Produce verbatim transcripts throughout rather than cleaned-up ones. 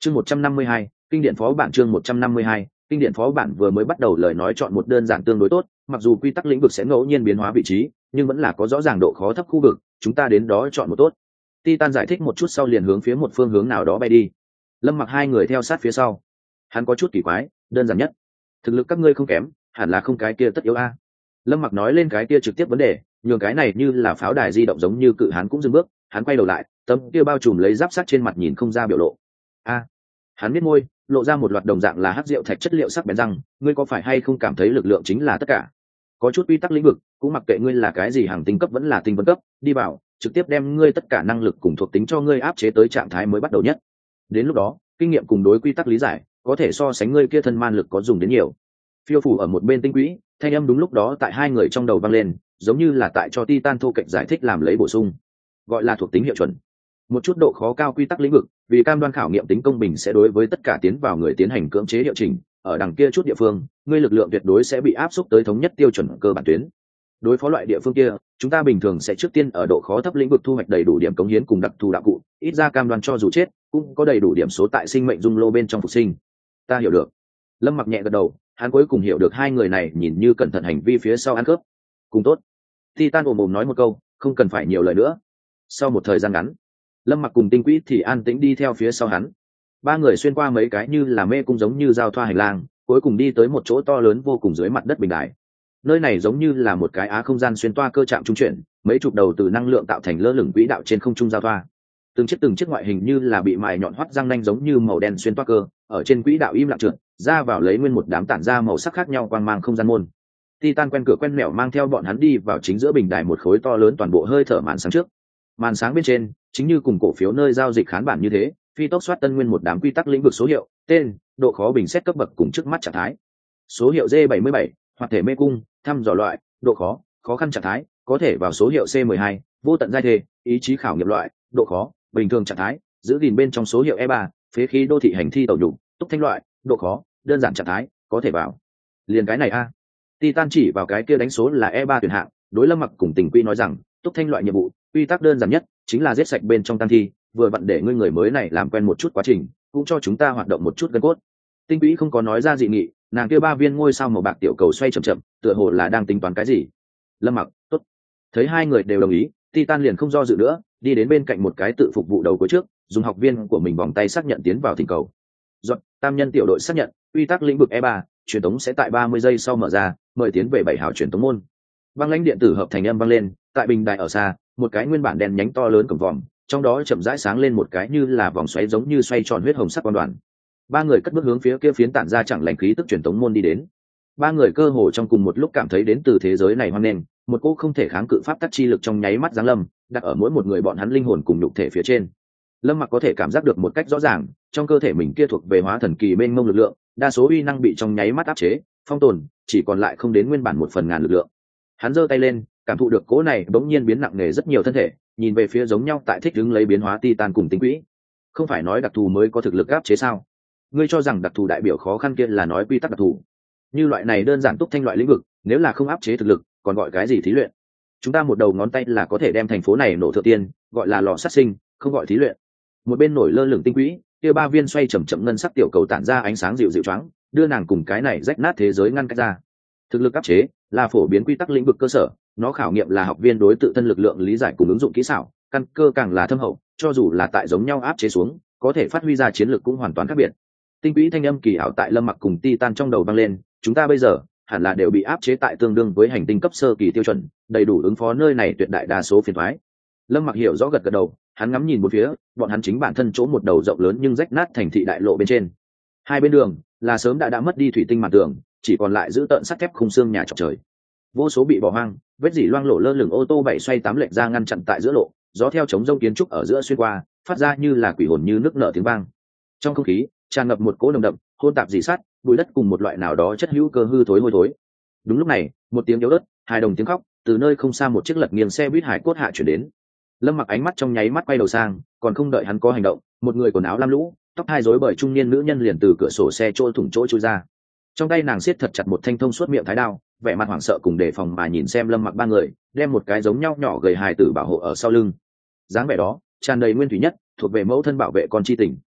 chương một trăm năm mươi hai, kinh điển phó bản. Chương một trăm năm mươi hai, kinh điển phó bản. Vừa mới bắt đầu lời nói chọn một đơn giản tương đối tốt, mặc dù quy tắc lĩnh vực sẽ ngẫu nhiên biến hóa vị trí, nhưng vẫn là có rõ ràng độ khó thấp khu vực, chúng ta đến đó chọn một tốt. Titan giải thích một chút sau liền hướng phía một phương hướng nào đó bay đi. Lâm Mặc hai người theo sát phía sau. Hắn có chút kỳ quái, đơn giản nhất, thực lực các ngươi không kém, hẳn là không cái kia tất yếu a. Lâm Mặc nói lên cái kia trực tiếp vấn đề, nhường cái này như là pháo đài di động giống như cự hắn cũng dừng bước, hắn quay đầu lại, tấm kia bao trùm lấy giáp sắt trên mặt nhìn không ra biểu lộ. A. Hắn biết môi, lộ ra một loạt đồng dạng là hắc rượu thạch chất liệu sắc bén răng, ngươi có phải hay không cảm thấy lực lượng chính là tất cả? Có chút quy tắc lĩnh vực, cũng mặc kệ ngươi là cái gì hàng tinh cấp vẫn là tinh vân cấp, đi vào, trực tiếp đem ngươi tất cả năng lực cùng thuộc tính cho ngươi áp chế tới trạng thái mới bắt đầu nhất. Đến lúc đó, kinh nghiệm cùng đối quy tắc lý giải, có thể so sánh ngươi kia thân man lực có dùng đến nhiều. Phiêu phủ ở một bên tinh quỹ, thanh âm đúng lúc đó tại hai người trong đầu vang lên, giống như là tại cho Titan thô kệch giải thích làm lấy bổ sung, gọi là thuộc tính hiệu chuẩn. Một chút độ khó cao quy tắc lĩnh vực, vì cam đoan khảo nghiệm tính công bình sẽ đối với tất cả tiến vào người tiến hành cưỡng chế hiệu chỉnh, ở đằng kia chút địa phương, ngươi lực lượng tuyệt đối sẽ bị áp xúc tới thống nhất tiêu chuẩn cơ bản tuyến. Đối phó loại địa phương kia, chúng ta bình thường sẽ trước tiên ở độ khó thấp lĩnh vực thu hoạch đầy đủ điểm cống hiến cùng đặc thù đạo cụ, ít ra cam đoan cho dù chết, cũng có đầy đủ điểm số tại sinh mệnh dung lô bên trong phục sinh. Ta hiểu được. Lâm Mặc nhẹ gật đầu, hắn cuối cùng hiểu được hai người này nhìn như cẩn thận hành vi phía sau ăn cướp. Cùng tốt. Titan ồm ồm nói một câu, không cần phải nhiều lời nữa. Sau một thời gian ngắn, Lâm Mặc cùng tinh quỹ thì an tĩnh đi theo phía sau hắn. Ba người xuyên qua mấy cái như là mê cung giống như giao thoa hành lang, cuối cùng đi tới một chỗ to lớn vô cùng dưới mặt đất bình đài. Nơi này giống như là một cái á không gian xuyên toa cơ trạm trung chuyển, mấy chục đầu từ năng lượng tạo thành lơ lửng quỹ đạo trên không trung giao thoa. Từng chiếc từng chiếc ngoại hình như là bị mài nhọn hoắt răng nanh giống như màu đen xuyên toa cơ, ở trên quỹ đạo im lặng trượt, ra vào lấy nguyên một đám tản ra màu sắc khác nhau quang mang không gian môn. Titan quen cửa quen mẻo mang theo bọn hắn đi vào chính giữa bình đài một khối to lớn toàn bộ hơi thở màn sáng trước. Màn sáng bên trên, chính như cùng cổ phiếu nơi giao dịch khán bản như thế, phi tốc soát tân nguyên một đám quy tắc lĩnh vực số hiệu, tên, độ khó bình xét cấp bậc cùng trước mắt trạng thái. Số hiệu D bảy mươi bảy, hoặc thể mê cung, thăm dò loại, độ khó, khó khăn trạng thái, có thể vào số hiệu C mười hai, vô tận giai thể, ý chí khảo nghiệm loại, độ khó, bình thường trạng thái, giữ gìn bên trong số hiệu E ba, phế khí đô thị hành thi tẩu nhục, túc thanh loại, độ khó, đơn giản trạng thái, có thể vào. Liền cái này a. Titan chỉ vào cái kia đánh số là E ba tuyển hạng, đối Lâm Mặc cùng Tình Quy nói rằng, túc thanh loại nhiệm vụ, quy tắc đơn giản nhất, chính là giết sạch bên trong tăng thi, vừa vặn để ngươi người mới này làm quen một chút quá trình, cũng cho chúng ta hoạt động một chút gân cốt. Tinh Quý không có nói ra dị nghị, nàng kia ba viên ngôi sao màu bạc tiểu cầu xoay chậm chậm, tựa hồ là đang tính toán cái gì. Lâm Mặc, tốt. Thấy hai người đều đồng ý, Titan liền không do dự nữa, đi đến bên cạnh một cái tự phục vụ đầu cuối trước, dùng học viên của mình vòng tay xác nhận tiến vào thỉnh cầu. Dọn, tam nhân tiểu đội xác nhận, quy tắc lĩnh vực E ba, truyền tống sẽ tại ba mươi giây sau mở ra, mời tiến về bảy hào truyền tống môn. Băng lãnh điện tử hợp thành âm vang lên, tại bình đài ở xa, một cái nguyên bản đèn nhánh to lớn cổng vòm, trong đó chậm rãi sáng lên một cái như là vòng xoáy giống như xoay tròn huyết hồng sắc quan đoàn. Ba người cất bước hướng phía kia phiến tản ra chẳng lành khí tức truyền tống môn đi đến. Ba người cơ hồ trong cùng một lúc cảm thấy đến từ thế giới này hoang nghênh, một cô không thể kháng cự pháp tắc chi lực trong nháy mắt giáng lâm, đặt ở mỗi một người bọn hắn linh hồn cùng nhục thể phía trên. Lâm Mặc có thể cảm giác được một cách rõ ràng, trong cơ thể mình kia thuộc về hóa thần kỳ mênh mông lực lượng, đa số uy năng bị trong nháy mắt áp chế, phong tồn, chỉ còn lại không đến nguyên bản một phần ngàn lực lượng. Hắn giơ tay lên, cảm thụ được cỗ này bỗng nhiên biến nặng nề rất nhiều thân thể, nhìn về phía giống nhau tại thích ứng lấy biến hóa Titan cùng Tinh Quỹ. Không phải nói đặc thù mới có thực lực áp chế sao? Ngươi cho rằng đặc thù đại biểu khó khăn kia là nói quy tắc đặc thù? Như loại này đơn giản túc thanh loại lĩnh vực, nếu là không áp chế thực lực, còn gọi cái gì thí luyện? Chúng ta một đầu ngón tay là có thể đem thành phố này nổ thượng tiên, gọi là lò sát sinh, không gọi thí luyện. Một bên nổi lơ lửng Tinh Quỹ, kia ba viên xoay chậm chậm ngân sắc tiểu cầu tản ra ánh sáng dịu dịu choáng, đưa nàng cùng cái này rách nát thế giới ngăn cách ra. Thực lực áp chế là phổ biến quy tắc lĩnh vực cơ sở, nó khảo nghiệm là học viên đối tự thân lực lượng lý giải cùng ứng dụng kỹ xảo, căn cơ càng là thâm hậu, cho dù là tại giống nhau áp chế xuống, có thể phát huy ra chiến lược cũng hoàn toàn khác biệt. Tinh Quỹ thanh âm kỳ ảo tại Lâm Mặc cùng Titan trong đầu vang lên, chúng ta bây giờ hẳn là đều bị áp chế tại tương đương với hành tinh cấp sơ kỳ tiêu chuẩn, đầy đủ ứng phó nơi này tuyệt đại đa số phiền toái. Lâm Mặc hiểu rõ gật gật đầu, hắn ngắm nhìn một phía, bọn hắn chính bản thân chỗ một đầu rộng lớn nhưng rách nát thành thị đại lộ bên trên. Hai bên đường là sớm đã đã mất đi thủy tinh mặt tường, chỉ còn lại giữ tợn sắt thép khung xương nhà trọc trời. Vô số bị bỏ hoang, vết dỉ loang lổ lơ lửng ô tô bảy xoay tám lệch ra ngăn chặn tại giữa lộ, gió theo chống rông kiến trúc ở giữa xuyên qua, phát ra như là quỷ hồn như nước nở tiếng vang. Trong không khí tràn ngập một cỗ nồng đậm, hôn tạp dì sắt, bụi đất cùng một loại nào đó chất hữu cơ hư thối hôi thối. Đúng lúc này, một tiếng yếu ớt, hài đồng tiếng khóc từ nơi không xa một chiếc lật nghiêng xe buýt hải cốt hạ chuyển đến. Lâm Mặc ánh mắt trong nháy mắt quay đầu sang, còn không đợi hắn có hành động, một người quần áo lam lũ, tóc hai rối bời trung niên nữ nhân liền từ cửa sổ xe trôi thủng chỗ chui ra. Trong tay nàng siết thật chặt một thanh thông suốt miệng thái đao, vẻ mặt hoảng sợ cùng đề phòng mà nhìn xem Lâm Mặc ba người, đem một cái giống nhau nhỏ gầy hài tử bảo hộ ở sau lưng. Dáng vẻ đó tràn đầy nguyên thủy nhất, thuộc về mẫu thân bảo vệ con chi tình.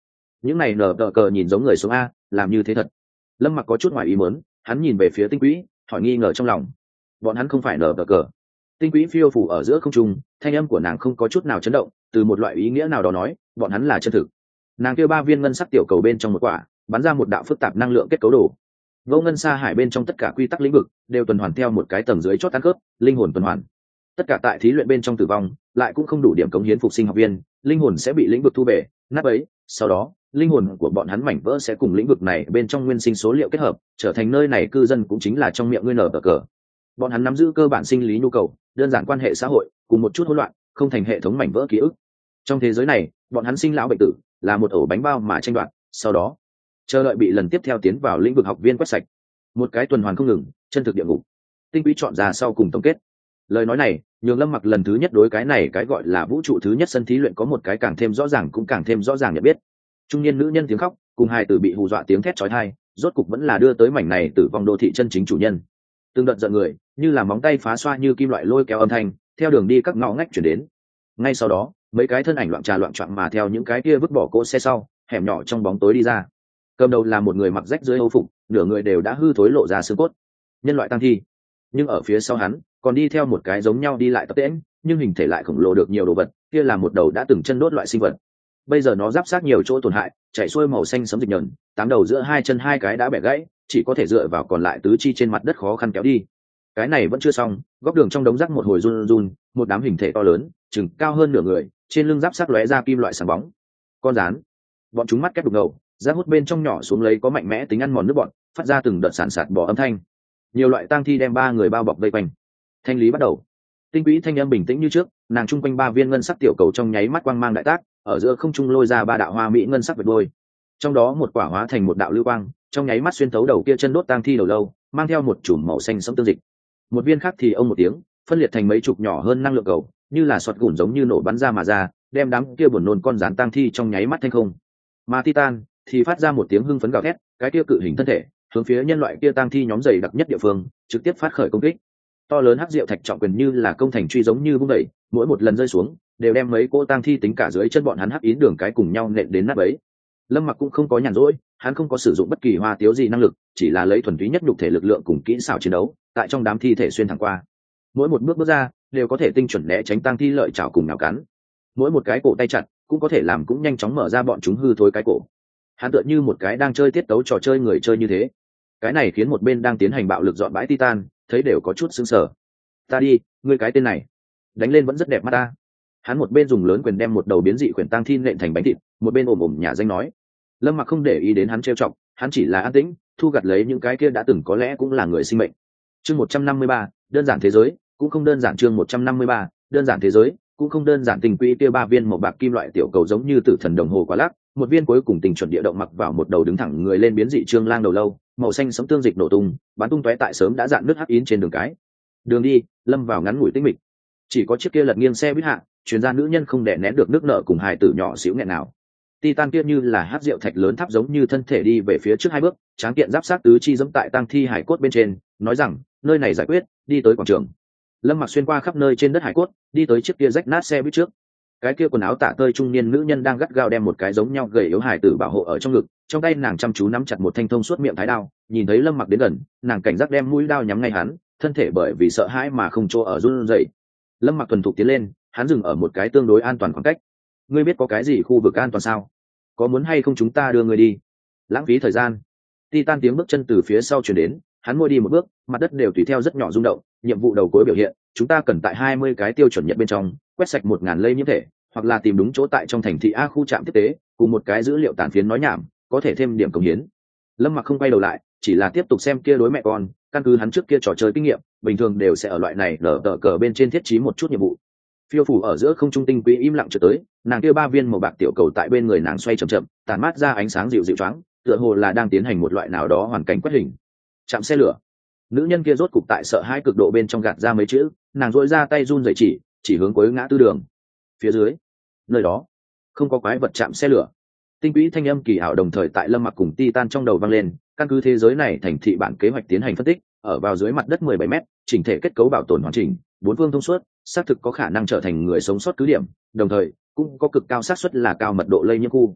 những này nở tờ cờ nhìn giống người sống a, làm như thế thật. Lâm Mặc có chút ngoài ý muốn, hắn nhìn về phía tinh quỹ, hỏi nghi ngờ trong lòng. Bọn hắn không phải nở tờ cờ. Tinh quỹ phiêu phủ ở giữa không trung, thanh âm của nàng không có chút nào chấn động, từ một loại ý nghĩa nào đó nói, bọn hắn là chân thực. Nàng kêu ba viên ngân sắc tiểu cầu bên trong một quả, bắn ra một đạo phức tạp năng lượng kết cấu đồ. Vô ngân sa hải bên trong tất cả quy tắc lĩnh vực đều tuần hoàn theo một cái tầng dưới chót ăn khớp, linh hồn tuần hoàn. Tất cả tại thí luyện bên trong tử vong, lại cũng không đủ điểm cống hiến phục sinh học viên, linh hồn sẽ bị lĩnh vực thu về, nát ấy, sau đó, linh hồn của bọn hắn mảnh vỡ sẽ cùng lĩnh vực này bên trong nguyên sinh số liệu kết hợp, trở thành nơi này cư dân cũng chính là trong miệng ngươi nở cờ. Bọn hắn nắm giữ cơ bản sinh lý nhu cầu, đơn giản quan hệ xã hội, cùng một chút hỗn loạn, không thành hệ thống mảnh vỡ ký ức. Trong thế giới này, bọn hắn sinh lão bệnh tử, là một ổ bánh bao mà tranh đoạt, sau đó chờ đợi bị lần tiếp theo tiến vào lĩnh vực học viên quét sạch. Một cái tuần hoàn không ngừng, chân thực địa ngục. Tinh quỹ chọn ra sau cùng tổng kết. Lời nói này, nhường Lâm Mặc lần thứ nhất đối cái này cái gọi là vũ trụ thứ nhất sân thí luyện có một cái càng thêm rõ ràng cũng càng thêm rõ ràng nhận biết. Trung niên nữ nhân tiếng khóc, cùng hai tử bị hù dọa tiếng thét chói tai, rốt cục vẫn là đưa tới mảnh này tử vong đô thị chân chính chủ nhân. Từng đợt giận người, như là móng tay phá xoa như kim loại lôi kéo âm thanh, theo đường đi các ngõ ngách chuyển đến. Ngay sau đó, mấy cái thân ảnh loạn trà loạn choạng mà theo những cái kia vứt bỏ cỗ xe sau, hẻm nhỏ trong bóng tối đi ra. Cầm đầu là một người mặc rách dưới âu phục, nửa người đều đã hư thối lộ ra xương cốt. Nhân loại tăng thi. Nhưng ở phía sau hắn, còn đi theo một cái giống nhau đi lại tập tễnh, nhưng hình thể lại khổng lồ được nhiều đồ vật, kia là một đầu đã từng chân đốt loại sinh vật. Bây giờ nó giáp sát nhiều chỗ tổn hại, chảy xuôi màu xanh sẫm dịch nhờn, tám đầu giữa hai chân hai cái đã bẻ gãy, chỉ có thể dựa vào còn lại tứ chi trên mặt đất khó khăn kéo đi. Cái này vẫn chưa xong, góc đường trong đống rác một hồi run run, một đám hình thể to lớn, chừng cao hơn nửa người, trên lưng giáp sắc lóe ra kim loại sáng bóng. Con rán. Bọn chúng mắt kép đục ngầu, rác hút bên trong nhỏ xuống lấy có mạnh mẽ tính ăn mòn nước bọn, phát ra từng đợt sản sạt bỏ âm thanh. Nhiều loại tang thi đem ba người bao bọc vây quanh. Thanh lý bắt đầu. Tinh quỹ thanh âm bình tĩnh như trước, nàng trung quanh ba viên ngân sắc tiểu cầu trong nháy mắt quang mang đại tác, ở giữa không trung lôi ra ba đạo hoa mỹ ngân sắc vệt đôi. Trong đó một quả hóa thành một đạo lưu quang, trong nháy mắt xuyên thấu đầu kia chân đốt tang thi đầu lâu, mang theo một chùm màu xanh sẫm tương dịch. Một viên khác thì ông một tiếng, phân liệt thành mấy chục nhỏ hơn năng lượng cầu, như là sọt gùn giống như nổ bắn ra mà ra, đem đám kia buồn nôn con rán tang thi trong nháy mắt thanh không. Mà Titan thì phát ra một tiếng hưng phấn gào thét, cái kia cự hình thân thể hướng phía nhân loại kia tang thi nhóm dày đặc nhất địa phương, trực tiếp phát khởi công kích. To lớn hắc diệu thạch trọng quyền như là công thành truy giống như vung đẩy, mỗi một lần rơi xuống, đều đem mấy cô tang thi tính cả dưới chân bọn hắn hắc yến đường cái cùng nhau nện đến nát bấy. Lâm Mặc cũng không có nhàn rỗi, hắn không có sử dụng bất kỳ hoa tiếu gì năng lực, chỉ là lấy thuần túy nhất nhục thể lực lượng cùng kỹ xảo chiến đấu, tại trong đám thi thể xuyên thẳng qua. Mỗi một bước bước ra, đều có thể tinh chuẩn né tránh tang thi lợi chảo cùng nào cắn. Mỗi một cái cổ tay chặt, cũng có thể làm cũng nhanh chóng mở ra bọn chúng hư thối cái cổ. Hắn tựa như một cái đang chơi tiết tấu trò chơi người chơi như thế. Cái này khiến một bên đang tiến hành bạo lực dọn bãi Titan, thấy đều có chút sững sờ. Ta đi, ngươi cái tên này, đánh lên vẫn rất đẹp mắt ta. Hắn một bên dùng lớn quyền đem một đầu biến dị khuyển tang thi nện thành bánh thịt, một bên ồm ồm nhà danh nói. Lâm Mặc không để ý đến hắn trêu chọc, hắn chỉ là an tĩnh, thu gặt lấy những cái kia đã từng có lẽ cũng là người sinh mệnh. Chương một trăm năm mươi ba, đơn giản thế giới, cũng không đơn giản. Chương một trăm năm mươi ba, đơn giản thế giới, cũng không đơn giản. Tình quỹ kia ba viên màu bạc kim loại tiểu cầu giống như tử thần đồng hồ quả lắc, một viên cuối cùng tình chuẩn địa động mặc vào một đầu đứng thẳng người lên biến dị trương lang đầu lâu, màu xanh sẫm tương dịch nổ tung, bắn tung tóe tại sớm đã dạn nước hắc yến trên đường cái. Đường đi lâm vào ngắn ngủi tĩnh mịch, chỉ có chiếc kia lật nghiêng xe buýt hạ, chuyên gia nữ nhân không đè nén được nước nợ cùng hài tử nhỏ xíu nghẹn nào. Titan kia như là hát rượu thạch lớn tháp giống như thân thể đi về phía trước hai bước, tráng kiện giáp sát tứ chi giẫm tại tang thi hải cốt bên trên, nói rằng nơi này giải quyết, đi tới quảng trường. Lâm Mặc xuyên qua khắp nơi trên đất hải cốt, đi tới chiếc kia rách nát xe buýt trước. Cái kia quần áo tả tơi trung niên nữ nhân đang gắt gao đem một cái giống nhau gầy yếu hài tử bảo hộ ở trong ngực, trong tay nàng chăm chú nắm chặt một thanh thông suốt miệng thái đao. Nhìn thấy Lâm Mặc đến gần, nàng cảnh giác đem mũi đao nhắm ngay hắn, thân thể bởi vì sợ hãi mà không chỗ ở run rẩy. Lâm Mặc thuần thục tiến lên, hắn dừng ở một cái tương đối an toàn khoảng cách. Ngươi biết có cái gì khu vực an toàn sao? Có muốn hay không chúng ta đưa ngươi đi? Lãng phí thời gian. Titan tiếng bước chân từ phía sau truyền đến, hắn môi đi một bước, mặt đất đều tùy theo rất nhỏ rung động. Nhiệm vụ đầu cuối biểu hiện, chúng ta cần tại hai mươi cái tiêu chuẩn nhận bên trong quét sạch một ngàn lây nhiễm thể, hoặc là tìm đúng chỗ tại trong thành thị a khu trạm tiếp tế, cùng một cái dữ liệu tàn phiến nói nhảm, có thể thêm điểm công hiến. Lâm Mặc không quay đầu lại, chỉ là tiếp tục xem kia đối mẹ con, căn cứ hắn trước kia trò chơi kinh nghiệm, bình thường đều sẽ ở loại này lở tờ cờ bên trên thiết trí một chút nhiệm vụ. Phiêu phủ ở giữa không trung tinh quý im lặng trở tới, nàng kia ba viên màu bạc tiểu cầu tại bên người nàng xoay chậm chậm, tàn mát ra ánh sáng dịu dịu choáng, tựa hồ là đang tiến hành một loại nào đó hoàn cảnh quét hình. Chạm xe lửa. Nữ nhân kia rốt cục tại sợ hai cực độ bên trong gạt ra mấy chữ, nàng duỗi ra tay run rẩy chỉ, chỉ hướng cuối ngã tư đường. Phía dưới, nơi đó không có quái vật chạm xe lửa. Tinh quỹ thanh âm kỳ ảo đồng thời tại Lâm Mặc cùng Titan trong đầu vang lên, căn cứ thế giới này thành thị bản kế hoạch tiến hành phân tích, ở vào dưới mặt đất mười bảy mét, chỉnh thể kết cấu bảo tồn hoàn chỉnh, bốn phương thông suốt, xác thực có khả năng trở thành người sống sót cứ điểm, đồng thời cũng có cực cao xác suất là cao mật độ lây nhiễm khu.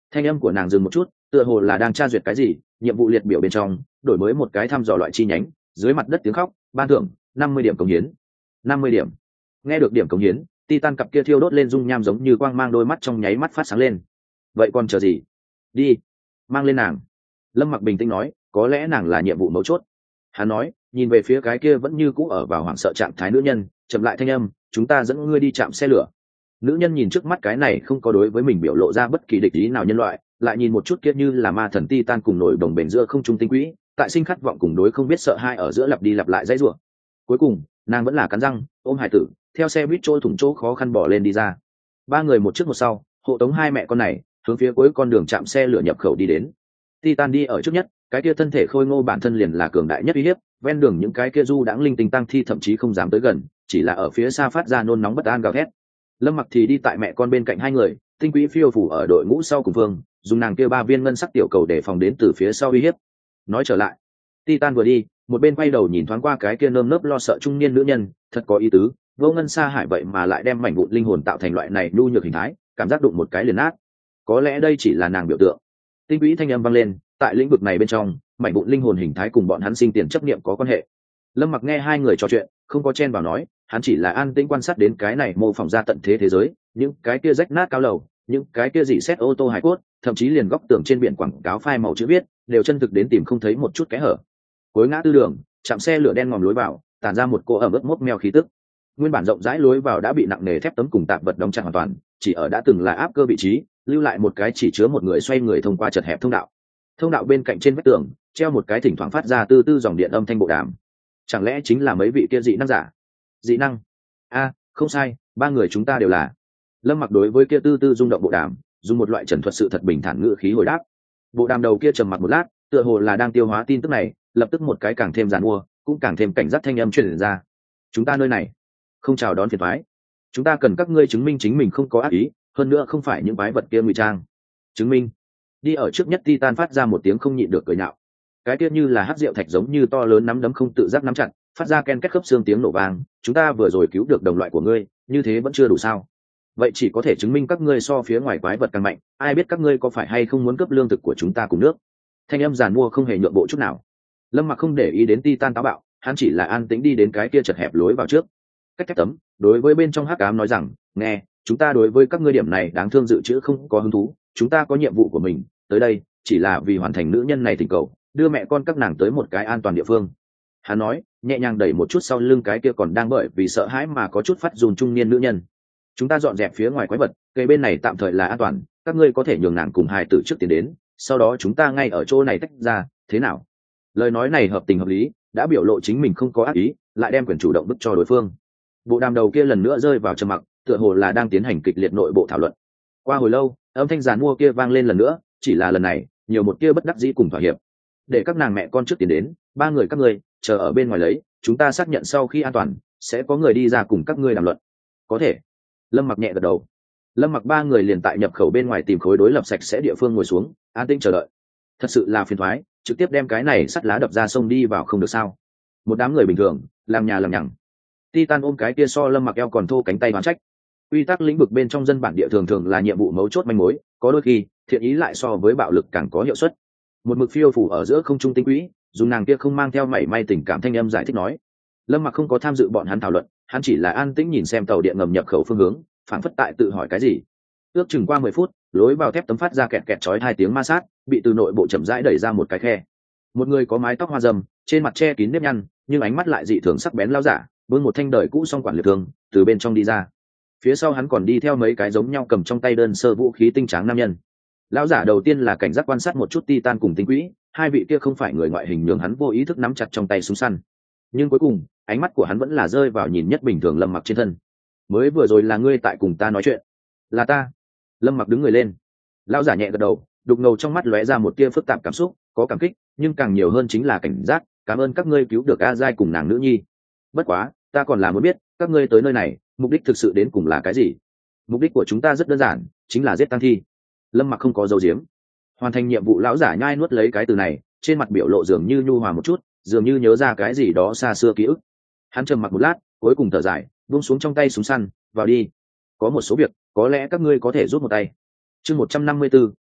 Thanh âm của nàng dừng một chút, tựa hồ là đang tra duyệt cái gì, nhiệm vụ liệt biểu bên trong đổi mới một cái thăm dò loại chi nhánh, dưới mặt đất tiếng khóc, ban thưởng năm mươi điểm cống hiến. năm mươi điểm. Nghe được điểm cống hiến, Titan cặp kia thiêu đốt lên dung nham giống như quang mang, đôi mắt trong nháy mắt phát sáng lên. Vậy còn chờ gì? Đi, mang lên nàng. Lâm Mặc bình tĩnh nói, có lẽ nàng là nhiệm vụ mấu chốt. Hắn nói, nhìn về phía cái kia vẫn như cũ ở vào hoảng sợ trạng thái nữ nhân, chậm lại thanh âm, chúng ta dẫn ngươi đi chạm xe lửa. Nữ nhân nhìn trước mắt cái này không có đối với mình biểu lộ ra bất kỳ địch ý nào nhân loại, lại nhìn một chút kia như là ma thần Titan cùng nổi đồng bền giữa không trung tinh quỹ, tại sinh khát vọng cùng đối không biết sợ hai ở giữa lặp đi lặp lại dãy rủa. Cuối cùng, nàng vẫn là cắn răng, ôm hải tử, theo xe buýt trôi thủng chỗ khó khăn bỏ lên đi ra. Ba người một trước một sau, hộ tống hai mẹ con này hướng phía cuối con đường chạm xe lửa nhập khẩu đi đến. Titan đi ở trước nhất, cái kia thân thể khôi ngô bản thân liền là cường đại nhất uy hiếp, ven đường những cái kia du đãng linh tinh tăng thi thậm chí không dám tới gần, chỉ là ở phía xa phát ra nôn nóng bất an gào thét. Lâm Mặc thì đi tại mẹ con bên cạnh hai người, tinh quỹ phiêu phủ ở đội ngũ sau cùng phương, dùng nàng kia ba viên ngân sắc tiểu cầu để phòng đến từ phía sau uy hiếp. Nói trở lại, Titan vừa đi, một bên quay đầu nhìn thoáng qua cái kia nơm nớp lo sợ trung niên nữ nhân, thật có ý tứ, vô ngân sa hải vậy mà lại đem mảnh vụn linh hồn tạo thành loại này nhu nhược hình thái, cảm giác đụng một cái liền nát. Có lẽ đây chỉ là nàng biểu tượng. Tinh quỹ thanh âm vang lên, tại lĩnh vực này bên trong, mảnh vụn linh hồn hình thái cùng bọn hắn sinh tiền chấp niệm có quan hệ. Lâm Mặc nghe hai người trò chuyện, không có chen vào nói, hắn chỉ là an tĩnh quan sát đến cái này mô phỏng ra tận thế thế giới, những cái kia rách nát cao lầu, những cái kia dị xét ô tô hải cốt, thậm chí liền góc tường trên biển quảng cáo phai màu chữ viết, đều chân thực đến tìm không thấy một chút kẽ hở. Cuối ngã tư đường, chạm xe lửa đen ngòm lối vào, tản ra một cỗ ẩm ướt mốc meo khí tức. Nguyên bản rộng rãi lối vào đã bị nặng nề thép tấm cùng tạp vật đóng chặt hoàn toàn, chỉ ở đã từng là áp cơ vị trí, lưu lại một cái chỉ chứa một người xoay người thông qua chật hẹp thông đạo. Thông đạo bên cạnh trên vách tường treo một cái thỉnh thoảng phát ra tư tư dòng điện âm thanh bộ đàm. Chẳng lẽ chính là mấy vị kia dị năng giả? Dị năng? A, không sai, ba người chúng ta đều là. Lâm Mặc đối với kia tư tư rung động bộ đàm, dùng một loại trần thuật sự thật bình thản ngữ khí hồi đáp. Bộ đàm đầu kia trầm mặc một lát, tựa hồ là đang tiêu hóa tin tức này, lập tức một cái càng thêm giàn mua, cũng càng thêm cảnh giác thanh âm truyền ra. Chúng ta nơi này không chào đón phiền toái, chúng ta cần các ngươi chứng minh chính mình không có ác ý, hơn nữa không phải những quái vật kia ngụy trang. Chứng minh? Đi ở trước nhất Titan phát ra một tiếng không nhịn được cười nhạo. Cái kia như là hắc rượu thạch giống như to lớn nắm đấm không tự giác nắm chặt, phát ra ken két khớp xương tiếng nổ vang. Chúng ta vừa rồi cứu được đồng loại của ngươi, như thế vẫn chưa đủ sao? Vậy chỉ có thể chứng minh các ngươi so phía ngoài quái vật càng mạnh. Ai biết các ngươi có phải hay không muốn cướp lương thực của chúng ta cùng nước? Thanh âm giàn mua không hề nhượng bộ chút nào. Lâm Mặc không để ý đến Titan táo bạo, hắn chỉ là an tĩnh đi đến cái kia chật hẹp lối vào trước, cách thép tấm, đối với bên trong hắc ám nói rằng, nghe, chúng ta đối với các ngươi điểm này đáng thương dự trữ không có hứng thú, chúng ta có nhiệm vụ của mình, tới đây chỉ là vì hoàn thành nữ nhân này thỉnh cầu, đưa mẹ con các nàng tới một cái an toàn địa phương. Hắn nói, nhẹ nhàng đẩy một chút sau lưng cái kia còn đang bởi vì sợ hãi mà có chút phát run trung niên nữ nhân. Chúng ta dọn dẹp phía ngoài quái vật, cây bên này tạm thời là an toàn, các ngươi có thể nhường nàng cùng hài tử trước tiến đến, sau đó chúng ta ngay ở chỗ này tách ra, thế nào? Lời nói này hợp tình hợp lý, đã biểu lộ chính mình không có ác ý, lại đem quyền chủ động bức cho đối phương. Bộ đàm đầu kia lần nữa rơi vào trầm mặc, tựa hồ là đang tiến hành kịch liệt nội bộ thảo luận. Qua hồi lâu, âm thanh giàn mua kia vang lên lần nữa, chỉ là lần này nhiều một kia bất đắc dĩ cùng thỏa hiệp. Để các nàng mẹ con trước tiến đến, ba người các ngươi chờ ở bên ngoài lấy, chúng ta xác nhận sau khi an toàn sẽ có người đi ra cùng các ngươi đàm luận. Có thể. Lâm Mặc nhẹ gật đầu. Lâm Mặc ba người liền tại nhập khẩu bên ngoài tìm khối đối lập sạch sẽ địa phương ngồi xuống, an tĩnh chờ đợi. Thật sự là phiền toái, trực tiếp đem cái này sắt lá đập ra sông đi vào không được sao? Một đám người bình thường làm nhà làm nhằng. Titan ôm cái kia so Lâm Mặc eo còn thô cánh tay đoán trách. Quy tắc lĩnh vực bên trong dân bản địa thường thường là nhiệm vụ mấu chốt manh mối, có đôi khi thiện ý lại so với bạo lực càng có hiệu suất. Một mực phiêu phủ ở giữa không trung tinh quỹ, dùng nàng kia không mang theo mảy may tình cảm thanh âm giải thích nói. Lâm Mặc không có tham dự bọn hắn thảo luận, hắn chỉ là an tĩnh nhìn xem tàu điện ngầm nhập khẩu phương hướng, phảng phất tại tự hỏi cái gì. Ước chừng qua mười phút, lối vào thép tấm phát ra kẹt kẹt chói hai tiếng ma sát, bị từ nội bộ chậm rãi đẩy ra một cái khe. Một người có mái tóc hoa râm, trên mặt che kín nếp nhăn, nhưng ánh mắt lại dị thường sắc bén lao giả, bưng một thanh đời cũ song quản liệt thương, từ bên trong đi ra. Phía sau hắn còn đi theo mấy cái giống nhau cầm trong tay đơn sơ vũ khí tinh tráng nam nhân. Lão giả đầu tiên là cảnh giác quan sát một chút Titan cùng tinh quỹ, hai vị kia không phải người ngoại hình nhường hắn vô ý thức nắm chặt trong tay súng săn. Nhưng cuối cùng, ánh mắt của hắn vẫn là rơi vào nhìn nhất bình thường Lâm Mặc trên thân. Mới vừa rồi là ngươi tại cùng ta nói chuyện. Là ta. Lâm Mặc đứng người lên. Lão giả nhẹ gật đầu, đục ngầu trong mắt lóe ra một tia phức tạp cảm xúc, có cảm kích, nhưng càng nhiều hơn chính là cảnh giác, cảm ơn các ngươi cứu được A Giai cùng nàng nữ nhi. Bất quá, ta còn là muốn biết, các ngươi tới nơi này, mục đích thực sự đến cùng là cái gì? Mục đích của chúng ta rất đơn giản, chính là giết tăng thi. Lâm Mặc không có dấu diếm. Hoàn thành nhiệm vụ, lão giả nhai nuốt lấy cái từ này, trên mặt biểu lộ dường như nhu hòa một chút, dường như nhớ ra cái gì đó xa xưa ký ức. Hắn trầm mặc một lát, cuối cùng thở dài, buông xuống trong tay súng săn, vào đi. Có một số việc, có lẽ các ngươi có thể giúp một tay. Chương một trăm năm mươi 154,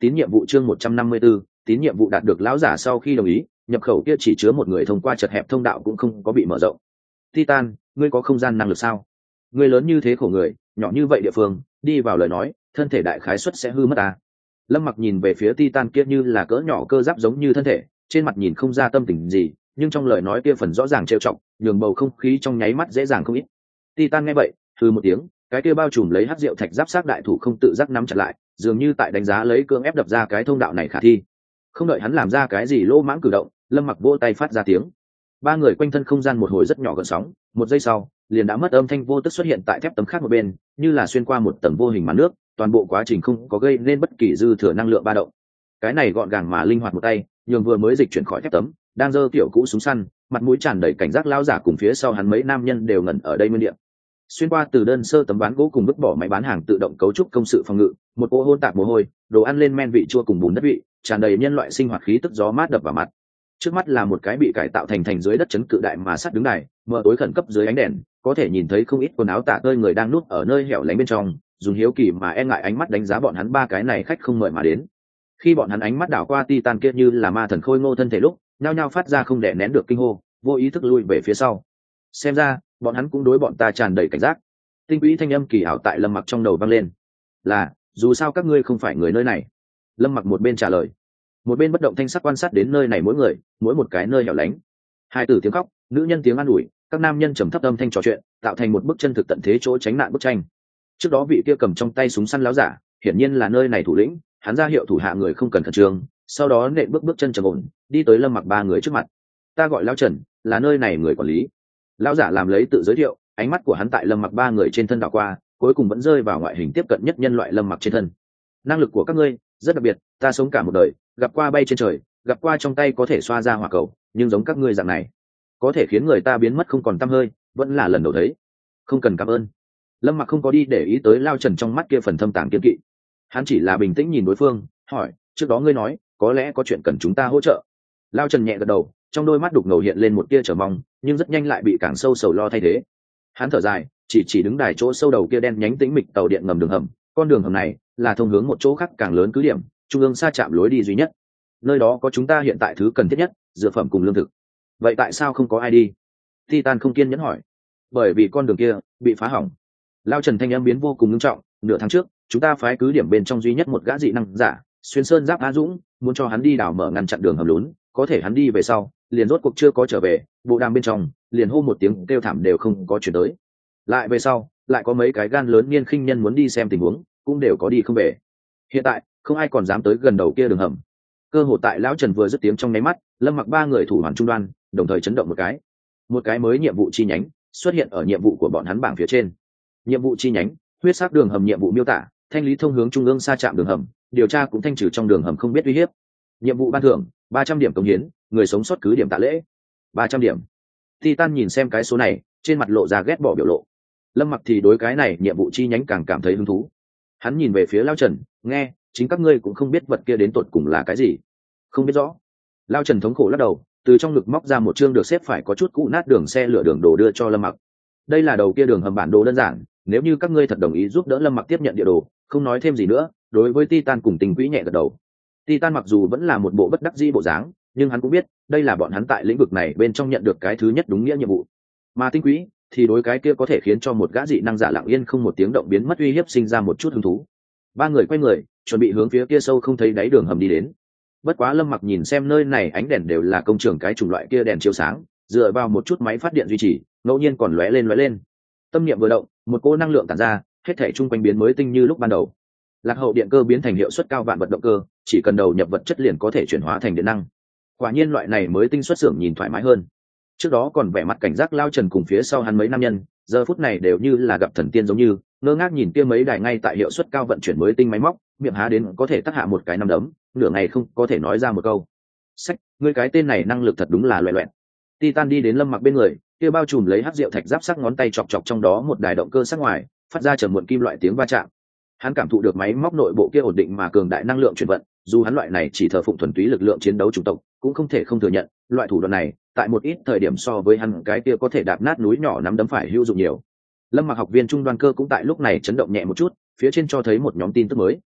tín nhiệm vụ chương một trăm năm mươi 154, tín nhiệm vụ đạt được lão giả sau khi đồng ý, nhập khẩu kia chỉ chứa một người thông qua chật hẹp thông đạo cũng không có bị mở rộng. Titan, ngươi có không gian năng lực sao? Ngươi lớn như thế khổ người, nhỏ như vậy địa phương, đi vào lời nói, thân thể đại khái suất sẽ hư mất à? Lâm Mặc nhìn về phía Titan kia như là cỡ nhỏ cơ giáp giống như thân thể, trên mặt nhìn không ra tâm tình gì, nhưng trong lời nói kia phần rõ ràng trêu chọc, nhường bầu không khí trong nháy mắt dễ dàng không ít. Titan nghe vậy, hừ một tiếng, cái kia bao trùm lấy hắc rượu thạch giáp sát đại thủ không tự giác nắm chặt lại, dường như tại đánh giá lấy cưỡng ép đập ra cái thông đạo này khả thi. Không đợi hắn làm ra cái gì lỗ mãng cử động, Lâm Mặc vỗ tay phát ra tiếng. Ba người quanh thân không gian một hồi rất nhỏ gợn sóng, một giây sau, liền đã mất âm thanh vô tức xuất hiện tại thép tấm khác một bên, như là xuyên qua một tầng vô hình màn nước, toàn bộ quá trình không có gây nên bất kỳ dư thừa năng lượng ba động. Cái này gọn gàng mà linh hoạt một tay, nhường vừa mới dịch chuyển khỏi thép tấm, đang giơ tiểu cũ súng săn, mặt mũi tràn đầy cảnh giác lao giả cùng phía sau hắn mấy nam nhân đều ngẩn ở đây nguyên địa. Xuyên qua từ đơn sơ tấm ván gỗ cùng vứt bỏ máy bán hàng tự động cấu trúc công sự phòng ngự, một cỗ hôn tạp mồ hôi, đồ ăn lên men vị chua cùng bùn đất vị, tràn đầy nhân loại sinh hoạt khí tức gió mát đập vào mặt. Trước mắt là một cái bị cải tạo thành thành dưới đất chấn cự đại mà sắt đứng đài, mở tối khẩn cấp dưới ánh đèn, có thể nhìn thấy không ít quần áo tả tơi người đang núp ở nơi hẻo lánh bên trong, dùng hiếu kỳ mà e ngại ánh mắt đánh giá bọn hắn ba cái này khách không mời mà đến. Khi bọn hắn ánh mắt đảo qua Titan kia như là ma thần khôi ngô thân thể lúc, nhao nhao phát ra không đè nén được kinh hô, vô ý thức lui về phía sau. Xem ra, bọn hắn cũng đối bọn ta tràn đầy cảnh giác. Tinh quỹ thanh âm kỳ ảo tại Lâm Mặc trong đầu vang lên. Là, dù sao các ngươi không phải người nơi này. Lâm Mặc một bên trả lời, một bên bất động thanh sắc quan sát đến nơi này mỗi người, mỗi một cái nơi hẻo lánh. Hai tử tiếng khóc, nữ nhân tiếng an ủi, các nam nhân trầm thấp âm thanh trò chuyện, tạo thành một bức chân thực tận thế chỗ tránh nạn bức tranh. Trước đó vị kia cầm trong tay súng săn láo giả, hiển nhiên là nơi này thủ lĩnh, hắn ra hiệu thủ hạ người không cần khẩn trương, sau đó nện bước bước chân trầm ổn, đi tới Lâm Mặc ba người trước mặt. Ta gọi lão Trần, là nơi này người quản lý. Lão giả làm lấy tự giới thiệu, ánh mắt của hắn tại Lâm Mặc ba người trên thân đảo qua, cuối cùng vẫn rơi vào ngoại hình tiếp cận nhất nhân loại Lâm Mặc trên thân. Năng lực của các ngươi rất đặc biệt, ta sống cả một đời, gặp qua bay trên trời, gặp qua trong tay có thể xoa ra hỏa cầu, nhưng giống các ngươi dạng này, có thể khiến người ta biến mất không còn tăm hơi, vẫn là lần đầu thấy. Không cần cảm ơn. Lâm Mặc không có đi để ý tới Lao Trần trong mắt kia phần thâm tàng kiên kỵ, hắn chỉ là bình tĩnh nhìn đối phương, hỏi, trước đó ngươi nói có lẽ có chuyện cần chúng ta hỗ trợ. Lao Trần nhẹ gật đầu, trong đôi mắt đục ngầu hiện lên một tia chờ mong, nhưng rất nhanh lại bị càng sâu sầu lo thay thế. Hắn thở dài, chỉ chỉ đứng đài chỗ sâu đầu kia đen nhánh tĩnh mịch tàu điện ngầm đường hầm, con đường hầm này là thông hướng một chỗ khác càng lớn cứ điểm, trung ương xa chạm lối đi duy nhất. Nơi đó có chúng ta hiện tại thứ cần thiết nhất, dược phẩm cùng lương thực. Vậy tại sao không có ai đi? Titan không kiên nhẫn hỏi. Bởi vì con đường kia bị phá hỏng. Lao Trần thanh âm biến vô cùng nghiêm trọng, nửa tháng trước, chúng ta phái cứ điểm bên trong duy nhất một gã dị năng giả, xuyên sơn giáp Á Dũng, muốn cho hắn đi đào mở ngăn chặn đường hầm lún, có thể hắn đi về sau, liền rốt cuộc chưa có trở về, bộ đàm bên trong, liền hô một tiếng kêu thảm đều không có chuyển tới. Lại về sau, lại có mấy cái gan lớn niên khinh nhân muốn đi xem tình huống, cũng đều có đi không về. Hiện tại, không ai còn dám tới gần đầu kia đường hầm. Cơ hội tại lão Trần vừa dứt tiếng trong nháy mắt, Lâm Mặc ba người thủ hoàn trung đoan, đồng thời chấn động một cái. Một cái mới nhiệm vụ chi nhánh xuất hiện ở nhiệm vụ của bọn hắn bảng phía trên. Nhiệm vụ chi nhánh, huyết sắc đường hầm nhiệm vụ miêu tả, thanh lý thông hướng trung ương xa trạm đường hầm, điều tra cũng thanh trừ trong đường hầm không biết uy hiếp. Nhiệm vụ ban thưởng, ba trăm điểm công hiến, người sống sót cứ điểm tạ lễ. ba trăm điểm. Titan nhìn xem cái số này, trên mặt lộ ra ghét bỏ biểu lộ. Lâm Mặc thì đối cái này nhiệm vụ chi nhánh càng cảm thấy hứng thú. Hắn nhìn về phía Lao Trần, nghe, chính các ngươi cũng không biết vật kia đến tột cùng là cái gì. Không biết rõ. Lao Trần thống khổ lắc đầu, từ trong ngực móc ra một chương được xếp phải có chút cũ nát đường xe lửa đường đồ đưa cho Lâm Mặc. Đây là đầu kia đường hầm bản đồ đơn giản, nếu như các ngươi thật đồng ý giúp đỡ Lâm Mặc tiếp nhận địa đồ, không nói thêm gì nữa, đối với Titan cùng Tình Quỹ nhẹ gật đầu. Titan mặc dù vẫn là một bộ bất đắc dĩ bộ dáng, nhưng hắn cũng biết, đây là bọn hắn tại lĩnh vực này bên trong nhận được cái thứ nhất đúng nghĩa nhiệm vụ. Mà Tinh Quỹ thì đối cái kia có thể khiến cho một gã dị năng giả lặng yên không một tiếng động biến mất uy hiếp sinh ra một chút hứng thú. Ba người quay người, chuẩn bị hướng phía kia sâu không thấy đáy đường hầm đi đến. Bất quá Lâm Mặc nhìn xem nơi này ánh đèn đều là công trường cái chủng loại kia đèn chiếu sáng, dựa vào một chút máy phát điện duy trì, ngẫu nhiên còn lóe lên lóe lên. Tâm niệm vừa động, một cỗ năng lượng tản ra, hết thảy chung quanh biến mới tinh như lúc ban đầu. Lạc hậu điện cơ biến thành hiệu suất cao vạn vật động cơ, chỉ cần đầu nhập vật chất liền có thể chuyển hóa thành điện năng. Quả nhiên loại này mới tinh xuất xưởng nhìn thoải mái hơn. Trước đó còn vẻ mặt cảnh giác Lao Trần cùng phía sau hắn mấy nam nhân, giờ phút này đều như là gặp thần tiên giống như, ngơ ngác nhìn kia mấy đài ngay tại hiệu suất cao vận chuyển mới tinh máy móc, miệng há đến có thể tắc hạ một cái năm đấm, nửa ngày không có thể nói ra một câu. Sách, ngươi cái tên này năng lực thật đúng là loẹt loẹt. Titan đi đến Lâm Mặc bên người, kia bao trùm lấy hắc rượu thạch giáp sắc ngón tay chọc chọc trong đó một đài động cơ sắc ngoài, phát ra trầm muộn kim loại tiếng va chạm. Hắn cảm thụ được máy móc nội bộ kia ổn định mà cường đại năng lượng chuyển vận, dù hắn loại này chỉ thờ phụng thuần túy lực lượng chiến đấu chủng tộc, cũng không thể không thừa nhận, loại thủ đoạn này, tại một ít thời điểm so với hắn cái kia có thể đạp nát núi nhỏ nắm đấm phải hữu dụng nhiều. Lâm Mặc học viên trung đoàn cơ cũng tại lúc này chấn động nhẹ một chút, phía trên cho thấy một nhóm tin tức mới.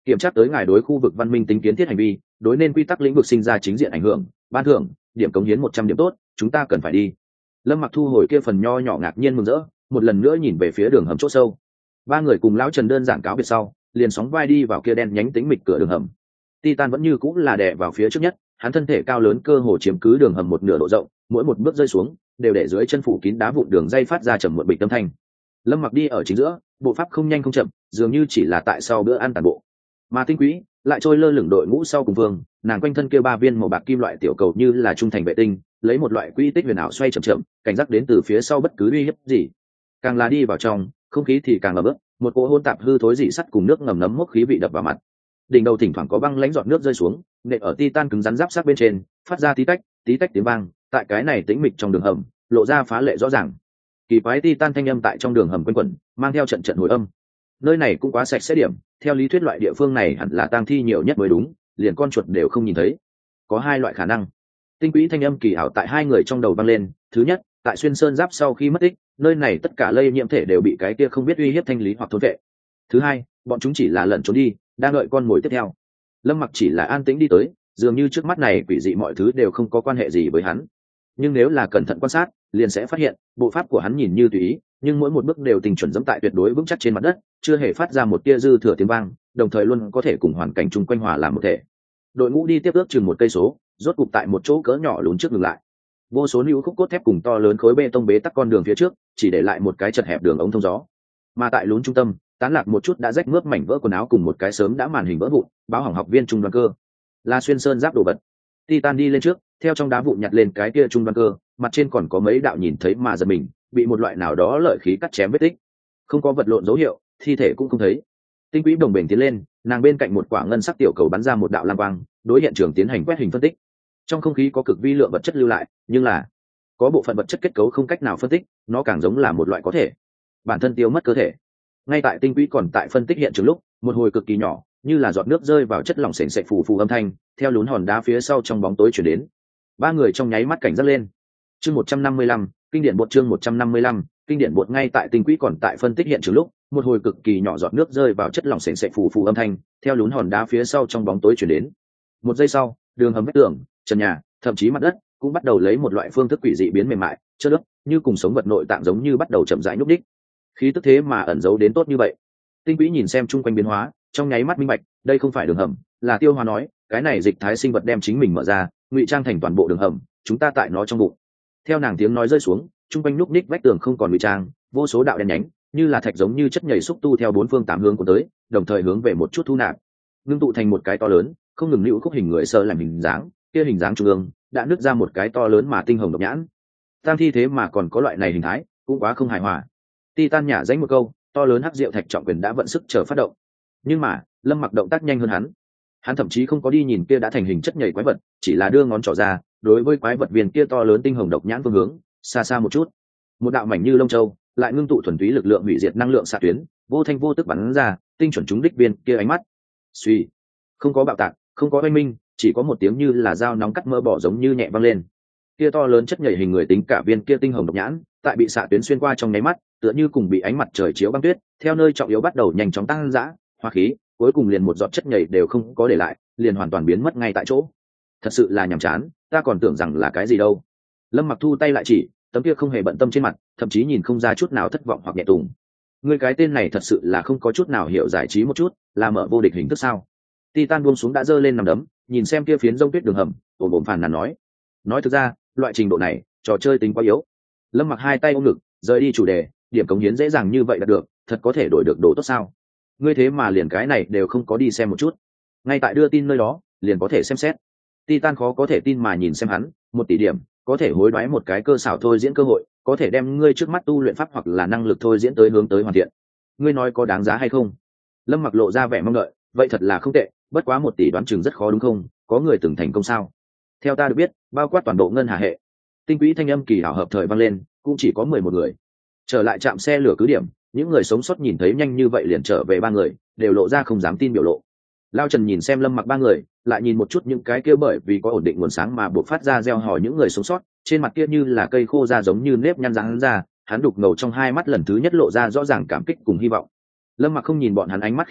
kiểm tra tới ngài đối khu vực văn minh tính kiến thiết hành vi, đối nên quy tắc lĩnh vực sinh ra chính diện ảnh hưởng, ban thưởng điểm cống hiến một trăm điểm tốt, chúng ta cần phải đi. Lâm Mặc thu hồi kia phần nho nhỏ ngạc nhiên mừng rỡ, một lần nữa nhìn về phía đường hầm chỗ sâu. Ba người cùng lão Trần đơn giản cáo biệt sau, liền sóng vai đi vào kia đen nhánh tĩnh mịch cửa đường hầm. Titan vẫn như cũng là đè vào phía trước nhất, hắn thân thể cao lớn cơ hồ chiếm cứ đường hầm một nửa độ rộng, mỗi một bước rơi xuống đều để dưới chân phủ kín đá vụn đường dây phát ra trầm muộn bịch âm thanh. Lâm Mặc đi ở chính giữa, bộ pháp không nhanh không chậm, dường như chỉ là tại sau bữa ăn tàn bộ. Mà Tinh Quý lại trôi lơ lửng đội ngũ sau cùng vương, nàng quanh thân kia ba viên màu bạc kim loại tiểu cầu như là trung thành vệ tinh, lấy một loại quy tích huyền ảo xoay chậm chậm, cảnh giác đến từ phía sau bất cứ uy hiếp gì. Càng là đi vào trong, không khí thì càng ẩm ướt, một cỗ hỗn tạp hư thối dị sắt cùng nước ngầm nấm mốc khí vị đập vào mặt. Đỉnh đầu thỉnh thoảng có băng lãnh giọt nước rơi xuống, nện ở Titan cứng rắn giáp sát bên trên, phát ra tí tách, tí tách tiếng vang, tại cái này tĩnh mịch trong đường hầm, lộ ra phá lệ rõ ràng. Kỳ quái Titan thanh âm tại trong đường hầm quanh quẩn, mang theo trận trận hồi âm. Nơi này cũng quá sạch sẽ điểm, theo lý thuyết loại địa phương này hẳn là tang thi nhiều nhất mới đúng, liền con chuột đều không nhìn thấy. Có hai loại khả năng. Tinh Quý thanh âm kỳ ảo tại hai người trong đầu vang lên, thứ nhất, tại xuyên sơn giáp sau khi mất tích, nơi này tất cả lây nhiễm thể đều bị cái kia không biết uy hiếp thanh lý hoặc thôn vệ. Thứ hai, bọn chúng chỉ là lẩn trốn đi, đang đợi con mồi tiếp theo. Lâm Mặc chỉ là an tĩnh đi tới, dường như trước mắt này quỷ dị mọi thứ đều không có quan hệ gì với hắn. Nhưng nếu là cẩn thận quan sát, liền sẽ phát hiện, bộ pháp của hắn nhìn như tùy ý, nhưng mỗi một bước đều tình chuẩn dẫm tại tuyệt đối vững chắc trên mặt đất, chưa hề phát ra một tia dư thừa tiếng vang, đồng thời luôn có thể cùng hoàn cảnh chung quanh hòa làm một thể. Đội ngũ đi tiếp ước chừng một cây số, rốt cục tại một chỗ cỡ nhỏ lún trước ngừng lại. Vô số lưu khúc cốt thép cùng to lớn khối bê tông bế tắc con đường phía trước, chỉ để lại một cái chật hẹp đường ống thông gió. Mà tại lún trung tâm, tán lạc một chút đã rách mướp mảnh vỡ quần áo cùng một cái sớm đã màn hình vỡ vụn, báo hỏng học viên trung đoàn cơ. Là xuyên sơn giáp đồ vật. Titan đi lên trước, theo trong đá vụn nhặt lên cái kia trung đoàn cơ, mặt trên còn có mấy đạo nhìn thấy mà giật mình, bị một loại nào đó lợi khí cắt chém vết tích. Không có vật lộn dấu hiệu, thi thể cũng không thấy. Tinh Quý đồng bền tiến lên, nàng bên cạnh một quả ngân sắc tiểu cầu bắn ra một đạo lam quang, đối hiện trường tiến hành quét hình phân tích. Trong không khí có cực vi lượng vật chất lưu lại, nhưng là có bộ phận vật chất kết cấu không cách nào phân tích, nó càng giống là một loại có thể bản thân tiêu mất cơ thể. Ngay tại Tinh Quý còn tại phân tích hiện trường lúc, một hồi cực kỳ nhỏ, như là giọt nước rơi vào chất lỏng sền sệt phù phù âm thanh, theo lún hòn đá phía sau trong bóng tối truyền đến. Ba người trong nháy mắt cảnh giác lên. Chương một trăm năm mươi lăm, kinh điển bột chương một trăm năm mươi lăm, kinh điển bột ngay tại Tinh Quý còn tại phân tích hiện trường lúc, một hồi cực kỳ nhỏ giọt nước rơi vào chất lỏng sền sệt phù phù âm thanh, theo lún hòn đá phía sau trong bóng tối truyền đến. Một giây sau, đường hầm vách tường, trần nhà, thậm chí mặt đất cũng bắt đầu lấy một loại phương thức quỷ dị biến mềm mại, chớp nước, như cùng sống vật nội tạng giống như bắt đầu chậm rãi nhúc đích. Khí tức thế mà ẩn giấu đến tốt như vậy. Tinh Quý nhìn xem chung quanh biến hóa, trong nháy mắt minh bạch, đây không phải đường hầm, là tiêu hóa nói, cái này dịch thái sinh vật đem chính mình mở ra, ngụy trang thành toàn bộ đường hầm, chúng ta tại nó trong bụng. Theo nàng tiếng nói rơi xuống, chung quanh nhúc ních vách tường không còn ngụy trang, vô số đạo đen nhánh, như là thạch giống như chất nhảy xúc tu theo bốn phương tám hướng của tới, đồng thời hướng về một chút thu nạp, ngưng tụ thành một cái to lớn, không ngừng lưu khúc hình người sơ làm hình dáng, kia hình dáng trung ương đã nứt ra một cái to lớn mà tinh hồng độc nhãn. Tang thi thế mà còn có loại này hình thái, cũng quá không hài hòa. Titan nhả danh một câu, to lớn hắc diệu thạch trọng quyền đã vận sức chờ phát động. Nhưng mà, Lâm Mặc động tác nhanh hơn hắn. Hắn thậm chí không có đi nhìn kia đã thành hình chất nhảy quái vật, chỉ là đưa ngón trỏ ra, đối với quái vật viên kia to lớn tinh hồng độc nhãn phương hướng, xa xa một chút. Một đạo mảnh như lông châu, lại ngưng tụ thuần túy lực lượng hủy diệt năng lượng xạ tuyến, vô thanh vô tức bắn ra, tinh chuẩn trúng đích viên kia ánh mắt. Suy, không có bạo tạc, không có oanh minh, chỉ có một tiếng như là dao nóng cắt mỡ bỏ giống như nhẹ vang lên. Kia to lớn chất nhảy hình người tính cả viên kia tinh hồng độc nhãn, tại bị xạ tuyến xuyên qua trong nháy mắt, tựa như cùng bị ánh mặt trời chiếu băng tuyết, theo nơi trọng yếu bắt đầu nhanh chóng tăng dã, hóa khí, cuối cùng liền một giọt chất nhảy đều không có để lại, liền hoàn toàn biến mất ngay tại chỗ. Thật sự là nhàm chán, ta còn tưởng rằng là cái gì đâu. Lâm Mặc thu tay lại chỉ, tấm kia không hề bận tâm trên mặt, thậm chí nhìn không ra chút nào thất vọng hoặc nhẹ tùng. Ngươi cái tên này thật sự là không có chút nào hiểu giải trí một chút, là mở vô địch hình thức sao? Titan buông xuống đã giơ lên nằm đấm, nhìn xem kia phiến rông tuyết đường hầm, ồm ồm phàn nàn nói. Nói thực ra, loại trình độ này, trò chơi tính quá yếu. Lâm Mặc hai tay ôm ngực, rời đi chủ đề, điểm cống hiến dễ dàng như vậy đạt được, thật có thể đổi được đồ tốt sao? Ngươi thế mà liền cái này đều không có đi xem một chút. Ngay tại đưa tin nơi đó, liền có thể xem xét. Titan khó có thể tin mà nhìn xem hắn, một tỷ điểm, có thể hối đoái một cái cơ xảo thôi diễn cơ hội, có thể đem ngươi trước mắt tu luyện pháp hoặc là năng lực thôi diễn tới hướng tới hoàn thiện. Ngươi nói có đáng giá hay không? Lâm Mặc lộ ra vẻ mong đợi, vậy thật là không tệ, bất quá một tỷ đoán chừng rất khó đúng không? Có người từng thành công sao? Theo ta được biết, bao quát toàn bộ ngân hà hệ, Tinh Quý thanh âm kỳ hảo hợp thời vang lên, cũng chỉ có mười một người. Trở lại trạm xe lửa cứ điểm, những người sống sót nhìn thấy nhanh như vậy liền trở về ba người, đều lộ ra không dám tin biểu lộ. Lao Trần nhìn xem Lâm Mặc ba người, lại nhìn một chút những cái kia bởi vì có ổn định nguồn sáng mà buộc phát ra reo hò những người sống sót, trên mặt kia như là cây khô ra giống như nếp nhăn răng ra, hắn đục ngầu trong hai mắt lần thứ nhất lộ ra rõ ràng cảm kích cùng hy vọng. Lâm Mặc không nhìn bọn hắn ánh mắt khiếp sợ,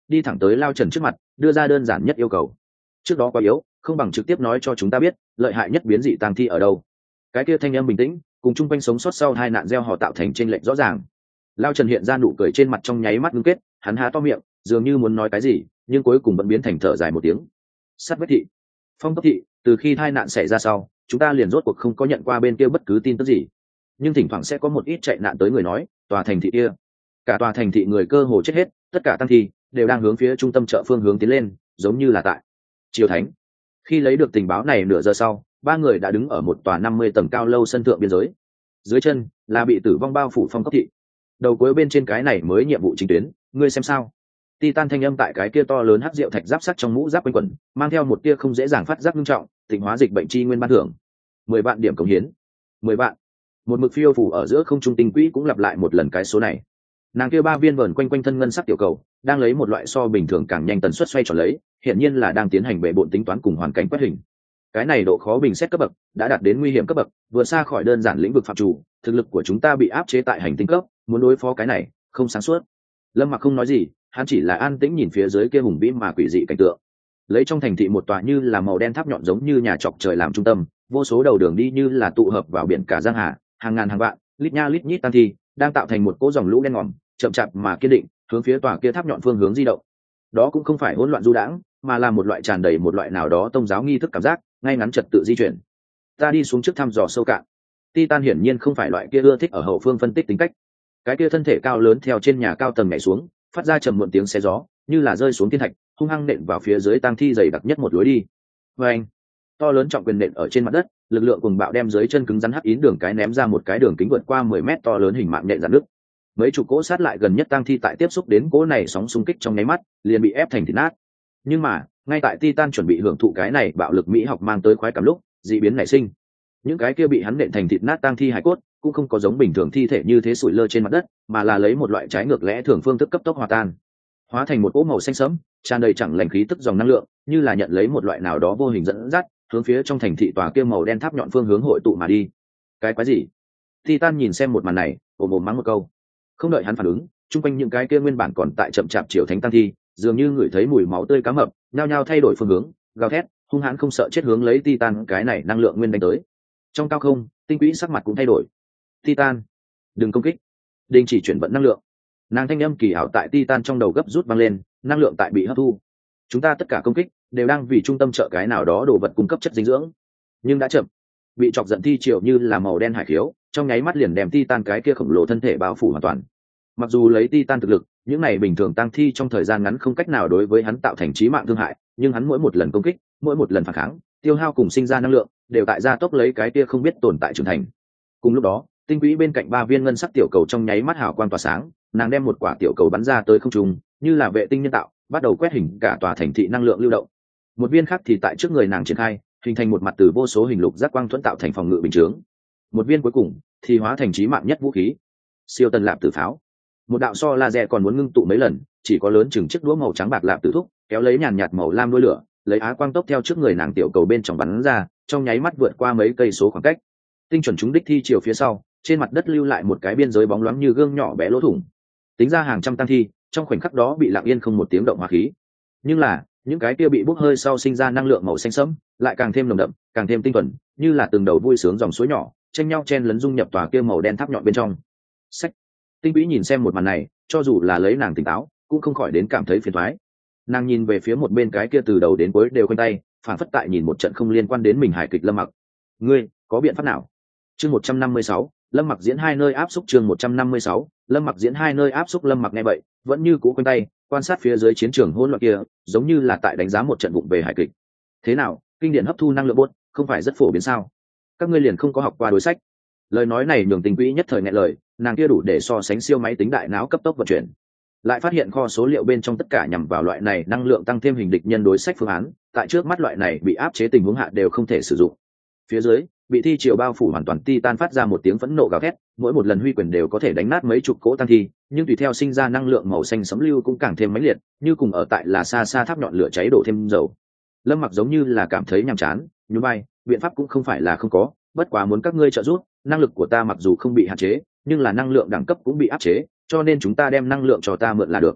đi thẳng tới Lao Trần trước mặt, đưa ra đơn giản nhất yêu cầu. Trước đó quá yếu, không bằng trực tiếp nói cho chúng ta biết lợi hại nhất biến dị tang thi ở đâu. Cái kia thanh âm bình tĩnh, cùng chung quanh sống sót sau hai nạn gieo họ tạo thành trên lệnh rõ ràng. Lao Trần hiện ra nụ cười trên mặt trong nháy mắt ngưng kết, hắn há to miệng, dường như muốn nói cái gì, nhưng cuối cùng vẫn biến thành thở dài một tiếng. Sát vết thị, phong tốc thị, từ khi tai nạn xảy ra sau, chúng ta liền rốt cuộc không có nhận qua bên kia bất cứ tin tức gì. Nhưng thỉnh thoảng sẽ có một ít chạy nạn tới người nói, tòa thành thị kia, cả tòa thành thị người cơ hồ chết hết, tất cả tăng thi đều đang hướng phía trung tâm chợ phương hướng tiến lên, giống như là tại Triều Thánh. Khi lấy được tình báo này nửa giờ sau, ba người đã đứng ở một tòa năm mươi tầng cao lâu sân thượng biên giới. Dưới chân là bị tử vong bao phủ phong tốc thị. Đầu cuối bên trên cái này mới nhiệm vụ chính tuyến, ngươi xem sao? Titan thanh âm tại cái kia to lớn hắc diệu thạch giáp sắt trong mũ giáp quanh quẩn, mang theo một tia không dễ dàng phát giác nghiêm trọng, tịnh hóa dịch bệnh chi nguyên ban thưởng. Mười vạn điểm cống hiến. Mười vạn. Một mực phiêu phủ ở giữa không trung tinh quỹ cũng lặp lại một lần cái số này. Nàng kia ba viên vờn quanh quanh thân ngân sắc tiểu cầu, đang lấy một loại so bình thường càng nhanh tần suất xoay tròn lấy, hiện nhiên là đang tiến hành bệ bội tính toán cùng hoàn cảnh quét hình. Cái này độ khó bình xét cấp bậc đã đạt đến nguy hiểm cấp bậc, vượt xa khỏi đơn giản lĩnh vực phạm chủ, thực lực của chúng ta bị áp chế tại hành tinh cấp, muốn đối phó cái này, không sáng suốt. Lâm Mặc không nói gì, hắn chỉ là an tĩnh nhìn phía dưới kia hùng vĩ mà quỷ dị cảnh tượng. Lấy trong thành thị một tòa như là màu đen tháp nhọn giống như nhà chọc trời làm trung tâm, vô số đầu đường đi như là tụ hợp vào biển cả giang hà, hàng ngàn hàng vạn, lít nha lít nhít tăng thi, đang tạo thành một cỗ dòng lũ đen ngòm, chậm chạp mà kiên định, hướng phía tòa kia tháp nhọn phương hướng di động. Đó cũng không phải hỗn loạn du đãng, mà là một loại tràn đầy một loại nào đó tôn giáo nghi thức cảm giác, ngay ngắn trật tự di chuyển. Ta đi xuống trước thăm dò sâu cạn. Titan hiển nhiên không phải loại kia ưa thích ở hậu phương phân tích tính cách. Cái kia thân thể cao lớn theo trên nhà cao tầng nhảy xuống, phát ra trầm muộn tiếng xé gió, như là rơi xuống thiên thạch, hung hăng nện vào phía dưới tang thi dày đặc nhất một lối đi. Và anh, to lớn trọng quyền nện ở trên mặt đất, lực lượng cùng bạo đem dưới chân cứng rắn hắc yến đường cái ném ra một cái đường kính vượt qua mười mét to lớn hình mạng nện dạn nước. Mấy chục cỗ sát lại gần nhất tang thi tại tiếp xúc đến cỗ này sóng xung kích trong nháy mắt, liền bị ép thành thịt nát. Nhưng mà, ngay tại Titan chuẩn bị hưởng thụ cái này bạo lực mỹ học mang tới khoái cảm lúc, dị biến nảy sinh. Những cái kia bị hắn nện thành thịt nát tang thi hải cốt, cũng không có giống bình thường thi thể như thế sủi lơ trên mặt đất, mà là lấy một loại trái ngược lẽ thường phương thức cấp tốc hòa tan, hóa thành một cỗ màu xanh sẫm, tràn đầy chẳng lành khí tức dòng năng lượng, như là nhận lấy một loại nào đó vô hình dẫn dắt, hướng phía trong thành thị tòa kia màu đen tháp nhọn phương hướng hội tụ mà đi. Cái quái gì? Titan nhìn xem một màn này, ồm ồm mắng một câu. Không đợi hắn phản ứng, chung quanh những cái kia nguyên bản còn tại chậm chạp chiều thánh tăng thi, dường như ngửi thấy mùi máu tươi cá mập, nhao nhao thay đổi phương hướng, gào thét, hung hãn không sợ chết hướng lấy Titan cái này năng lượng nguyên đánh tới. Trong cao không, tinh quỹ sắc mặt cũng thay đổi. Titan, đừng công kích, đình chỉ chuyển vận năng lượng. Nàng thanh âm kỳ ảo tại Titan trong đầu gấp rút vang lên, năng lượng tại bị hấp thu. Chúng ta tất cả công kích đều đang vì trung tâm trợ cái nào đó đồ vật cung cấp chất dinh dưỡng, nhưng đã chậm. Bị chọc giận thi triều như là màu đen hải khiếu, trong nháy mắt liền đem Titan cái kia khổng lồ thân thể bao phủ hoàn toàn. Mặc dù lấy Titan thực lực, những này bình thường tăng thi trong thời gian ngắn không cách nào đối với hắn tạo thành chí mạng thương hại, nhưng hắn mỗi một lần công kích, mỗi một lần phản kháng, tiêu hao cùng sinh ra năng lượng, đều tại gia tốc lấy cái kia không biết tồn tại trưởng thành. Cùng lúc đó, tinh quỹ bên cạnh ba viên ngân sắc tiểu cầu trong nháy mắt hào quang tỏa sáng, nàng đem một quả tiểu cầu bắn ra tới không trung, như là vệ tinh nhân tạo, bắt đầu quét hình cả tòa thành thị năng lượng lưu động. Một viên khác thì tại trước người nàng triển khai, hình thành một mặt từ vô số hình lục giác quang thuẫn tạo thành phòng ngự bình chướng. Một viên cuối cùng thì hóa thành chí mạng nhất vũ khí, siêu tần lạp tử pháo. Một đạo so laser còn muốn ngưng tụ mấy lần, chỉ có lớn chừng chiếc đũa màu trắng bạc lạp tử thúc, kéo lấy nhàn nhạt màu lam đuôi lửa, lấy á quang tốc theo trước người nàng tiểu cầu bên trong bắn ra, trong nháy mắt vượt qua mấy cây số khoảng cách, tinh chuẩn trúng đích thi chiều phía sau, trên mặt đất lưu lại một cái biên giới bóng loáng như gương nhỏ bé lỗ thủng. Tính ra hàng trăm tăng thi, trong khoảnh khắc đó bị lặng yên không một tiếng động hóa khí. Nhưng là, những cái kia bị bốc hơi sau sinh ra năng lượng màu xanh sẫm, lại càng thêm nồng đậm, càng thêm tinh thuần, như là từng đầu vui sướng dòng suối nhỏ, tranh nhau chen lấn dung nhập tòa kia màu đen tháp nhọn bên trong. Sách. Tinh Vĩ nhìn xem một màn này, cho dù là lấy nàng tỉnh táo, cũng không khỏi đến cảm thấy phiền toái. Nàng nhìn về phía một bên cái kia từ đầu đến cuối đều quanh tay, phản phất tại nhìn một trận không liên quan đến mình hài kịch Lâm Mặc. Ngươi có biện pháp nào? Chương một trăm năm mươi sáu, Lâm Mặc diễn hai nơi áp xúc. Chương một trăm năm mươi sáu, Lâm Mặc diễn hai nơi áp xúc. Lâm Mặc nghe vậy, vẫn như cũ quanh tay, quan sát phía dưới chiến trường hỗn loạn kia, giống như là tại đánh giá một trận vụng về hài kịch. Thế nào, kinh điển hấp thu năng lượng bốt, không phải rất phổ biến sao? Các ngươi liền không có học qua đối sách? Lời nói này nhường Tinh Vĩ nhất thời nghẹn lời, nàng kia đủ để so sánh siêu máy tính đại não cấp tốc vận chuyển. Lại phát hiện kho số liệu bên trong tất cả nhằm vào loại này năng lượng tăng thêm hình địch nhân đối sách phương án, tại trước mắt loại này bị áp chế tình huống hạ đều không thể sử dụng. Phía dưới, bị thi triều bao phủ hoàn toàn Titan phát ra một tiếng phẫn nộ gào thét, mỗi một lần huy quyền đều có thể đánh nát mấy chục cỗ tăng thi, nhưng tùy theo sinh ra năng lượng màu xanh sấm lưu cũng càng thêm mãnh liệt, như cùng ở tại là xa xa tháp nhọn lửa cháy đổ thêm dầu. Lâm Mặc giống như là cảm thấy nhàm chán, nhún vai, biện pháp cũng không phải là không có, bất quá muốn các ngươi trợ giúp, năng lực của ta mặc dù không bị hạn chế, nhưng là năng lượng đẳng cấp cũng bị áp chế, cho nên chúng ta đem năng lượng cho ta mượn là được.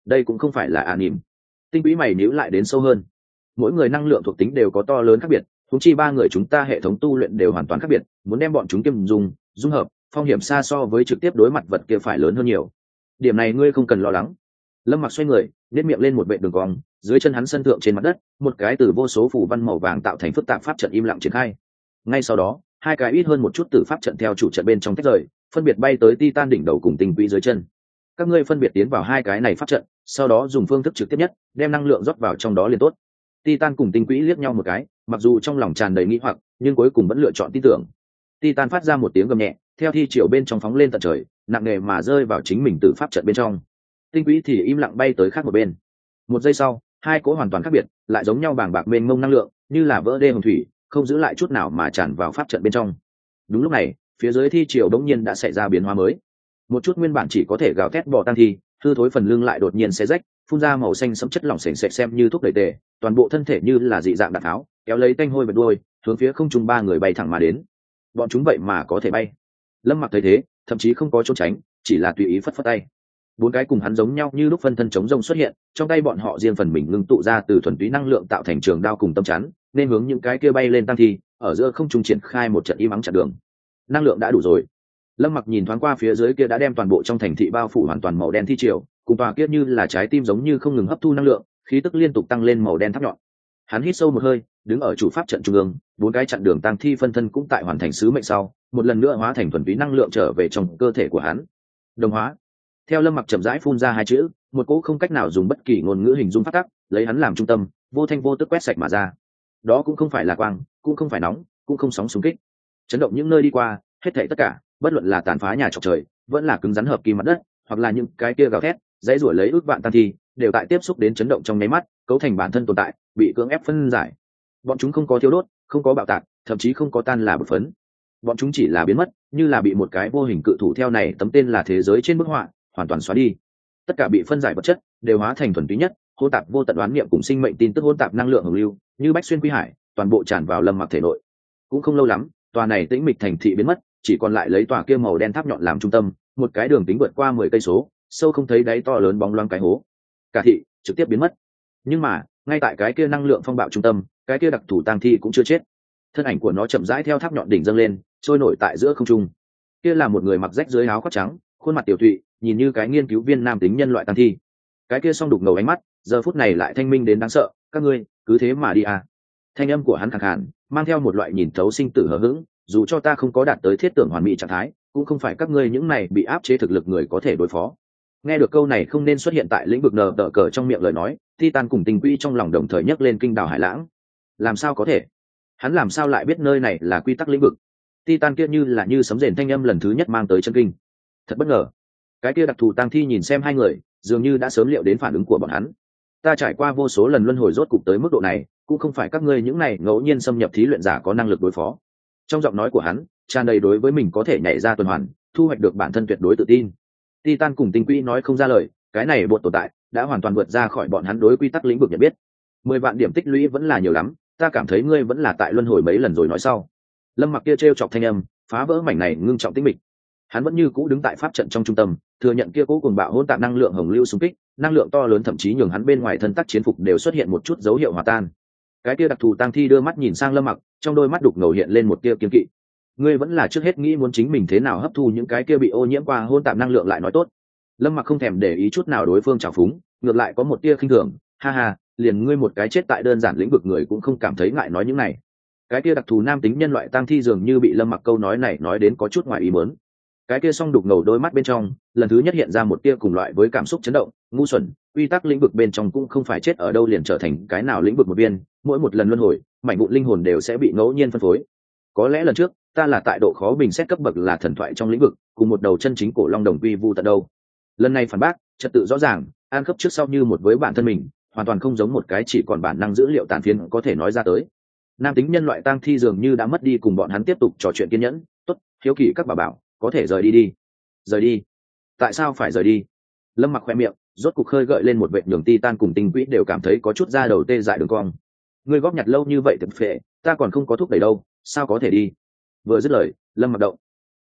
đây cũng không phải là ả nỉm. Tinh quỹ mày níu lại đến sâu hơn. Mỗi người năng lượng thuộc tính đều có to lớn khác biệt, thúng chi ba người chúng ta hệ thống tu luyện đều hoàn toàn khác biệt, muốn đem bọn chúng kiêm dùng dung hợp, phong hiểm xa so với trực tiếp đối mặt vật kia phải lớn hơn nhiều. Điểm này ngươi không cần lo lắng. Lâm Mặc xoay người, nét miệng lên một vệ đường cong, dưới chân hắn sân thượng trên mặt đất, một cái từ vô số phù văn màu vàng tạo thành phức tạp pháp trận im lặng triển khai. Ngay sau đó, hai cái ít hơn một chút từ pháp trận theo chủ trận bên trong tách rời, phân biệt bay tới Titan đỉnh đầu cùng tinh quỹ dưới chân. Các ngươi phân biệt tiến vào hai cái này pháp trận, sau đó dùng phương thức trực tiếp nhất, đem năng lượng rót vào trong đó liền tốt. Titan cùng tinh quỹ liếc nhau một cái, mặc dù trong lòng tràn đầy nghi hoặc, nhưng cuối cùng vẫn lựa chọn tin tưởng. Titan phát ra một tiếng gầm nhẹ, theo thi triều bên trong phóng lên tận trời, nặng nề mà rơi vào chính mình từ pháp trận bên trong. Tinh quỹ thì im lặng bay tới khác một bên. Một giây sau, hai cỗ hoàn toàn khác biệt, lại giống nhau bàng bạc mênh mông năng lượng, như là vỡ đê hồng thủy, không giữ lại chút nào mà tràn vào pháp trận bên trong. Đúng lúc này, phía dưới thi triều đống nhiên đã xảy ra biến hóa mới. Một chút nguyên bản chỉ có thể gào thét bò tăng thi, hư thối phần lưng lại đột nhiên xé rách, phun ra màu xanh sẫm chất lỏng sền sệt xem như thuốc đẩy tề, toàn bộ thân thể như là dị dạng đạn tháo, kéo lấy tanh hôi bật đuôi, hướng phía không trung ba người bay thẳng mà đến. Bọn chúng vậy mà có thể bay. Lâm Mặc thấy thế, thậm chí không có trốn tránh, chỉ là tùy ý phất phất tay. Bốn cái cùng hắn giống nhau như lúc phân thân chống rông xuất hiện, trong tay bọn họ riêng phần mình ngưng tụ ra từ thuần túy năng lượng tạo thành trường đao cùng tâm chắn, nên hướng những cái kia bay lên tăng thi, ở giữa không trung triển khai một trận im ắng chặn đường. Năng lượng đã đủ rồi. Lâm Mặc nhìn thoáng qua phía dưới kia đã đem toàn bộ trong thành thị bao phủ hoàn toàn màu đen thi triều, cùng tòa kia như là trái tim giống như không ngừng hấp thu năng lượng, khí tức liên tục tăng lên màu đen thắp nhọn. Hắn hít sâu một hơi, đứng ở chủ pháp trận trung ương, bốn cái chặn đường tăng thi phân thân cũng tại hoàn thành sứ mệnh sau, một lần nữa hóa thành thuần túy năng lượng trở về trong cơ thể của hắn. Đồng hóa. Theo Lâm Mặc chậm rãi phun ra hai chữ, một cỗ không cách nào dùng bất kỳ ngôn ngữ hình dung phát tác, lấy hắn làm trung tâm, vô thanh vô tức quét sạch mà ra. Đó cũng không phải là quang, cũng không phải nóng, cũng không sóng xung kích, chấn động những nơi đi qua, hết thảy tất cả, bất luận là tàn phá nhà trọc trời, vẫn là cứng rắn hợp kim mặt đất, hoặc là những cái kia gào thét, dãy rủa lấy ước vạn tăng thi, đều tại tiếp xúc đến chấn động trong nháy mắt, cấu thành bản thân tồn tại, bị cưỡng ép phân giải. Bọn chúng không có thiêu đốt, không có bạo tạc, thậm chí không có tan là bột phấn. Bọn chúng chỉ là biến mất, như là bị một cái vô hình cự thủ theo này tấm tên là thế giới trên bức họa, hoàn toàn xóa đi. Tất cả bị phân giải vật chất đều hóa thành thuần túy nhất, hỗn tạp vô tận đoán niệm cùng sinh mệnh tin tức hỗn tạp năng lượng hồng lưu, như bách xuyên quy hải, toàn bộ tràn vào Lâm Mặc thể nội. Cũng không lâu lắm, tòa này tĩnh mịch thành thị biến mất, chỉ còn lại lấy tòa kia màu đen tháp nhọn làm trung tâm, một cái đường tính vượt qua mười cây số, sâu không thấy đáy to lớn bóng loáng cái hố. Cả thị trực tiếp biến mất. Nhưng mà, ngay tại cái kia năng lượng phong bạo trung tâm, cái kia đặc thủ tang thi cũng chưa chết. Thân ảnh của nó chậm rãi theo tháp nhọn đỉnh dâng lên, trôi nổi tại giữa không trung. Kia là một người mặc rách dưới áo khoác trắng, khuôn mặt tiểu tụy, nhìn như cái nghiên cứu viên nam tính nhân loại tang thi. Cái kia song đục ngầu ánh mắt, giờ phút này lại thanh minh đến đáng sợ, các ngươi, cứ thế mà đi à. Thanh âm của hắn khàn khàn, mang theo một loại nhìn thấu sinh tử hờ hững, dù cho ta không có đạt tới thiết tưởng hoàn mỹ trạng thái, cũng không phải các ngươi những này bị áp chế thực lực người có thể đối phó. Nghe được câu này không nên xuất hiện tại lĩnh vực nờ đỡ cờ trong miệng lời nói, Titan cùng Tinh Quỹ trong lòng đồng thời nhấc lên kinh đảo hải lãng. Làm sao có thể? Hắn làm sao lại biết nơi này là quy tắc lĩnh vực? Titan kia như là như sấm rền thanh âm lần thứ nhất mang tới chân kinh. Thật bất ngờ. Cái kia đặc thù tang thi nhìn xem hai người, dường như đã sớm liệu đến phản ứng của bọn hắn. Ta trải qua vô số lần luân hồi rốt cục tới mức độ này, cũng không phải các ngươi những này ngẫu nhiên xâm nhập thí luyện giả có năng lực đối phó. Trong giọng nói của hắn, tràn đầy đối với mình có thể nhảy ra tuần hoàn, thu hoạch được bản thân tuyệt đối tự tin. Titan cùng Tinh Quỹ nói không ra lời, cái này bột tồn tại đã hoàn toàn vượt ra khỏi bọn hắn đối quy tắc lĩnh vực nhận biết. Mười vạn điểm tích lũy vẫn là nhiều lắm, ta cảm thấy ngươi vẫn là tại luân hồi mấy lần rồi nói sau. Lâm Mặc kia trêu chọc thanh âm, phá vỡ mảnh này ngưng trọng tĩnh mịch. Hắn vẫn như cũ đứng tại pháp trận trong trung tâm, thừa nhận kia cố cùng bạo hỗn tạp năng lượng hồng lưu xung kích, năng lượng to lớn thậm chí nhường hắn bên ngoài thân tác chiến phục đều xuất hiện một chút dấu hiệu hòa tan. Cái kia đặc thù tang thi đưa mắt nhìn sang Lâm Mặc, trong đôi mắt đục ngầu hiện lên một tia kiên kỵ. Ngươi vẫn là trước hết nghĩ muốn chính mình thế nào hấp thu những cái kia bị ô nhiễm qua hỗn tạp năng lượng lại nói tốt. Lâm Mặc không thèm để ý chút nào đối phương trào phúng, ngược lại có một tia khinh thường, ha ha, liền ngươi một cái chết tại đơn giản lĩnh vực người cũng không cảm thấy ngại nói những này. Cái kia đặc thù nam tính nhân loại tang thi dường như bị Lâm Mặc câu nói này nói đến có chút ngoài ý muốn. Cái kia song đục ngầu đôi mắt bên trong, lần thứ nhất hiện ra một tia cùng loại với cảm xúc chấn động, ngu xuẩn, quy tắc lĩnh vực bên trong cũng không phải chết ở đâu liền trở thành cái nào lĩnh vực một viên, mỗi một lần luân hồi, mảnh vụn linh hồn đều sẽ bị ngẫu nhiên phân phối. Có lẽ lần trước, ta là tại độ khó bình xét cấp bậc là thần thoại trong lĩnh vực, cùng một đầu chân chính cổ long đồng quy vu tận đâu. Lần này phản bác, trật tự rõ ràng, an khớp trước sau như một với bản thân mình, hoàn toàn không giống một cái chỉ còn bản năng dữ liệu tàn phiến có thể nói ra tới. Nam tính nhân loại tang thi dường như đã mất đi cùng bọn hắn tiếp tục trò chuyện kiên nhẫn, tốt, hiếu kỳ các bà bảo, có thể rời đi đi. Rời đi? Tại sao phải rời đi? Lâm Mặc khoe miệng, rốt cục khơi gợi lên một vệt đường Titan cùng Tinh Quỹ đều cảm thấy có chút da đầu tê dại đường cong. Ngươi góp nhặt lâu như vậy thực phệ, ta còn không có thúc đẩy đâu, sao có thể đi? Vừa dứt lời, Lâm Mặc động.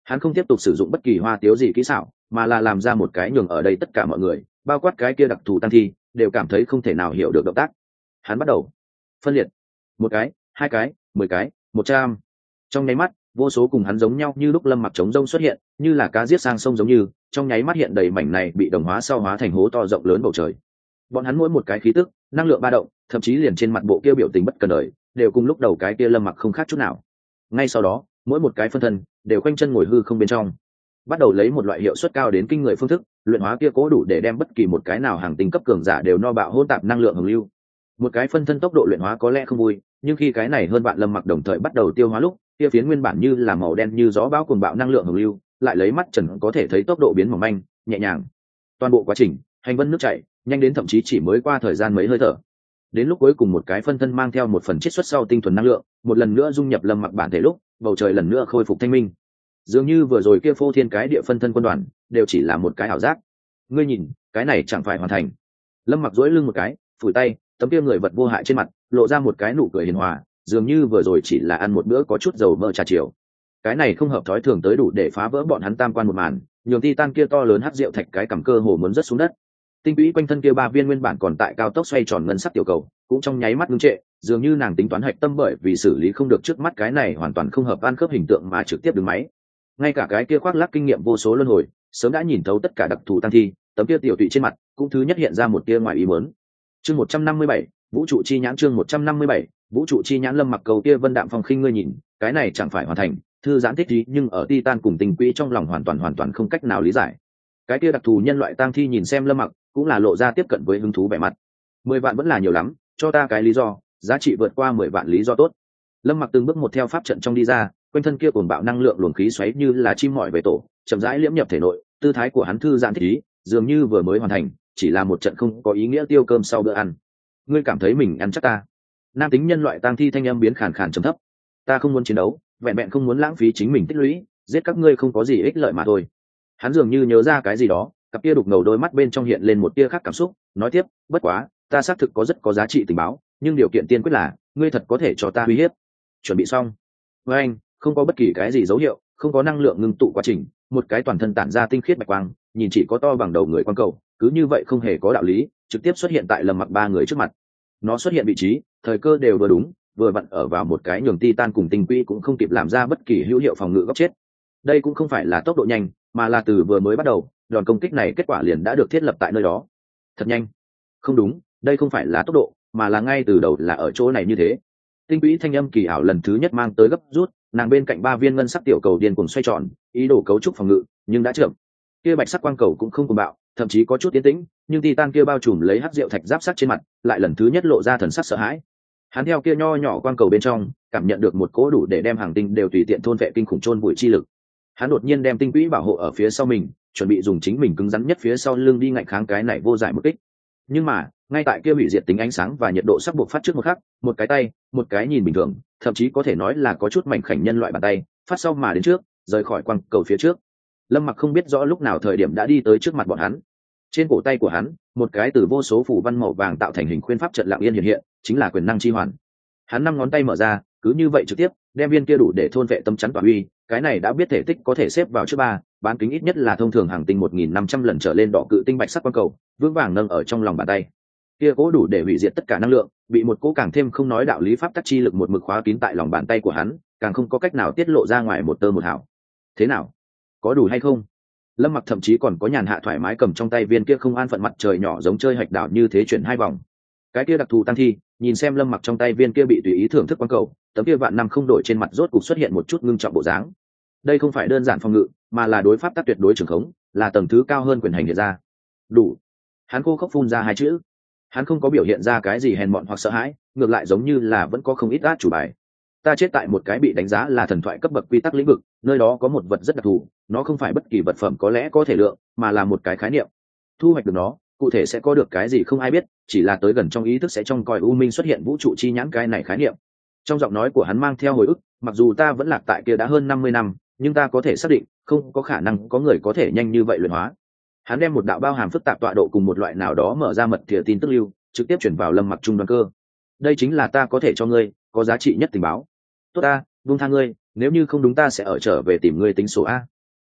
Hắn không tiếp tục sử dụng bất kỳ hoa tiếu gì kỹ xảo, mà là làm ra một cái nhường ở đây tất cả mọi người, bao quát cái kia đặc thù tăng thi, đều cảm thấy không thể nào hiểu được động tác. Hắn bắt đầu phân liệt, một cái, hai cái, mười cái, một trăm. Trong nháy mắt, vô số cùng hắn giống nhau như lúc Lâm Mặc trống rông xuất hiện, như là cá giết sang sông giống như, trong nháy mắt hiện đầy mảnh này bị đồng hóa sau hóa thành hố to rộng lớn bầu trời. Bọn hắn mỗi một cái khí tức, năng lượng ba động, thậm chí liền trên mặt bộ kia biểu tình bất cần đời, đều cùng lúc đầu cái kia Lâm Mặc không khác chút nào. Ngay sau đó, mỗi một cái phân thân đều quanh chân ngồi hư không bên trong, bắt đầu lấy một loại hiệu suất cao đến kinh người phương thức luyện hóa kia cố đủ để đem bất kỳ một cái nào hàng tinh cấp cường giả đều no bạo hỗn tạp năng lượng hồng lưu. Một cái phân thân tốc độ luyện hóa có lẽ không vui, nhưng khi cái này hơn bạn Lâm Mặc đồng thời bắt đầu tiêu hóa lúc, kia phiến nguyên bản như là màu đen như gió bão cuồng bạo năng lượng hồng lưu lại lấy mắt trần có thể thấy tốc độ biến mỏng manh nhẹ nhàng. Toàn bộ quá trình hành vân nước chảy nhanh đến thậm chí chỉ mới qua thời gian mấy hơi thở. Đến lúc cuối cùng một cái phân thân mang theo một phần chiết xuất sau tinh thuần năng lượng một lần nữa dung nhập Lâm Mặc bản thể lúc, bầu trời lần nữa khôi phục thanh minh. Dường như vừa rồi kia phô thiên cái địa phân thân quân đoàn đều chỉ là một cái ảo giác. Ngươi nhìn, cái này chẳng phải hoàn thành. Lâm Mặc duỗi lưng một cái, phủi tay, tấm kia người vật vô hại trên mặt lộ ra một cái nụ cười hiền hòa, dường như vừa rồi chỉ là ăn một bữa có chút dầu mỡ trà chiều. Cái này không hợp thói thường tới đủ để phá vỡ bọn hắn tam quan một màn, nhường titan kia to lớn hắc rượu thạch cái cầm cơ hồ muốn rớt xuống đất. Tinh quỹ quanh thân kia ba viên nguyên bản còn tại cao tốc xoay tròn ngân sắc tiểu cầu cũng trong nháy mắt ngưng trệ, dường như nàng tính toán hạch tâm bởi vì xử lý không được trước mắt cái này hoàn toàn không hợp ăn khớp hình tượng mà trực tiếp đứng máy. Ngay cả cái kia khoác lác kinh nghiệm vô số luân hồi sớm đã nhìn thấu tất cả đặc thù tăng thi, tấm kia tiểu tụy trên mặt cũng thứ nhất hiện ra một tia ngoài ý muốn. Chương một trăm năm mươi bảy, vũ trụ chi nhãn. Chương một trăm năm mươi bảy, vũ trụ chi nhãn. Lâm Mặc cầu kia vân đạm phong khinh, ngươi nhìn, cái này chẳng phải hoàn thành, thư giãn thích trí, nhưng ở titan cùng tình quỹ trong lòng hoàn toàn hoàn toàn không cách nào lý giải. Cái kia đặc thù nhân loại tang thi nhìn xem Lâm Mặc cũng là lộ ra tiếp cận với hứng thú vẻ mặt. Mười vạn vẫn là nhiều lắm, cho ta cái lý do, giá trị vượt qua mười vạn lý do tốt. Lâm Mặc từng bước một theo pháp trận trong đi ra, quanh thân kia cuồng bạo năng lượng luồng khí xoáy như là chim mỏi về tổ, chậm rãi liễm nhập thể nội, tư thái của hắn thư giãn thích ý, dường như vừa mới hoàn thành, chỉ là một trận không có ý nghĩa tiêu cơm sau bữa ăn. Ngươi cảm thấy mình ăn chắc ta? Nam tính nhân loại tang thi thanh âm biến khàn khàn trầm thấp. Ta không muốn chiến đấu, vẹn vẹn không muốn lãng phí chính mình tích lũy, giết các ngươi không có gì ích lợi mà thôi. Hắn dường như nhớ ra cái gì đó, cặp kia đục ngầu đôi mắt bên trong hiện lên một tia khác cảm xúc, nói tiếp, bất quá, ta xác thực có rất có giá trị tình báo, nhưng điều kiện tiên quyết là, ngươi thật có thể cho ta uy hiếp. Chuẩn bị xong. Với anh, không có bất kỳ cái gì dấu hiệu, không có năng lượng ngưng tụ quá trình, một cái toàn thân tản ra tinh khiết bạch quang, nhìn chỉ có to bằng đầu người quang cầu, cứ như vậy không hề có đạo lý, trực tiếp xuất hiện tại Lâm Mặc ba người trước mặt. Nó xuất hiện vị trí, thời cơ đều vừa đúng, vừa vặn ở vào một cái nhường titan cùng tinh quỹ cũng không kịp làm ra bất kỳ hữu hiệu phòng ngự góc chết. Đây cũng không phải là tốc độ nhanh, mà là từ vừa mới bắt đầu, đòn công kích này kết quả liền đã được thiết lập tại nơi đó. Thật nhanh. Không đúng, đây không phải là tốc độ, mà là ngay từ đầu là ở chỗ này như thế. Tinh quỹ thanh âm kỳ ảo lần thứ nhất mang tới gấp rút, nàng bên cạnh ba viên ngân sắc tiểu cầu điên cuồng xoay tròn, ý đồ cấu trúc phòng ngự, nhưng đã chậm. Kia bạch sắc quang cầu cũng không cuồng bạo, thậm chí có chút tiến tĩnh, nhưng titan kia bao trùm lấy hắc rượu thạch giáp sắc trên mặt, lại lần thứ nhất lộ ra thần sắc sợ hãi. Hắn theo kia nho nhỏ quang cầu bên trong, cảm nhận được một cỗ đủ để đem hàng tinh đều tùy tiện thôn vệ kinh khủng chôn bụi chi lực. Hắn đột nhiên đem tinh quỹ bảo hộ ở phía sau mình, chuẩn bị dùng chính mình cứng rắn nhất phía sau lưng đi ngạnh kháng cái này vô giải một kích. Nhưng mà, ngay tại kia hủy diệt tính ánh sáng và nhiệt độ sắp buộc phát trước một khắc, một cái tay, một cái nhìn bình thường, thậm chí có thể nói là có chút mảnh khảnh nhân loại bàn tay, phát sau mà đến trước, rời khỏi quang cầu phía trước. Lâm Mặc không biết rõ lúc nào thời điểm đã đi tới trước mặt bọn hắn. Trên cổ tay của hắn, một cái từ vô số phủ văn màu vàng tạo thành hình khuyên pháp trận lặng yên hiện hiện, chính là quyền năng chi hoàn. Hắn năm ngón tay mở ra, cứ như vậy trực tiếp đem viên kia đủ để thôn vệ tâm chắn tỏa uy, cái này đã biết thể tích có thể xếp vào trước ba, bán kính ít nhất là thông thường hàng tinh một nghìn năm trăm lần trở lên đỏ cự tinh bạch sắc quang cầu, vững vàng nâng ở trong lòng bàn tay. Kia cố đủ để hủy diệt tất cả năng lượng, bị một cố càng thêm không nói đạo lý pháp tắc chi lực một mực khóa kín tại lòng bàn tay của hắn, càng không có cách nào tiết lộ ra ngoài một tơ một hào. Thế nào? Có đủ hay không? Lâm Mặc thậm chí còn có nhàn hạ thoải mái cầm trong tay viên kia không an phận mặt trời nhỏ giống chơi hạch đảo như thế chuyển hai vòng. Cái kia đặc thù tăng thi, nhìn xem Lâm Mặc trong tay viên kia bị tùy ý thưởng thức quang cầu, tấm kia vạn năm không đổi trên mặt rốt cục xuất hiện một chút ngưng trọng bộ dáng. Đây không phải đơn giản phòng ngự, mà là đối pháp tắc tuyệt đối trường khống, là tầng thứ cao hơn quyền hành hiện ra. Đủ. Hắn khô khốc phun ra hai chữ. Hắn không có biểu hiện ra cái gì hèn mọn hoặc sợ hãi, ngược lại giống như là vẫn có không ít át chủ bài. Ta chết tại một cái bị đánh giá là thần thoại cấp bậc quy tắc lĩnh vực, nơi đó có một vật rất đặc thù, nó không phải bất kỳ vật phẩm có lẽ có thể lượng, mà là một cái khái niệm. Thu hoạch được nó, cụ thể sẽ có được cái gì không ai biết, chỉ là tới gần trong ý thức sẽ trong cõi u minh xuất hiện vũ trụ chi nhãn cái này khái niệm. Trong giọng nói của hắn mang theo hồi ức, mặc dù ta vẫn lạc tại kia đã hơn năm mươi năm, nhưng ta có thể xác định, không có khả năng có người có thể nhanh như vậy luyện hóa. Hắn đem một đạo bao hàm phức tạp tọa độ cùng một loại nào đó mở ra mật thìa tin tức lưu, trực tiếp chuyển vào Lâm Mặc trung đoàn cơ. Đây chính là ta có thể cho ngươi, có giá trị nhất tình báo. Tốt ta, buông tha ngươi, nếu như không đúng ta sẽ ở trở về tìm ngươi tính số a.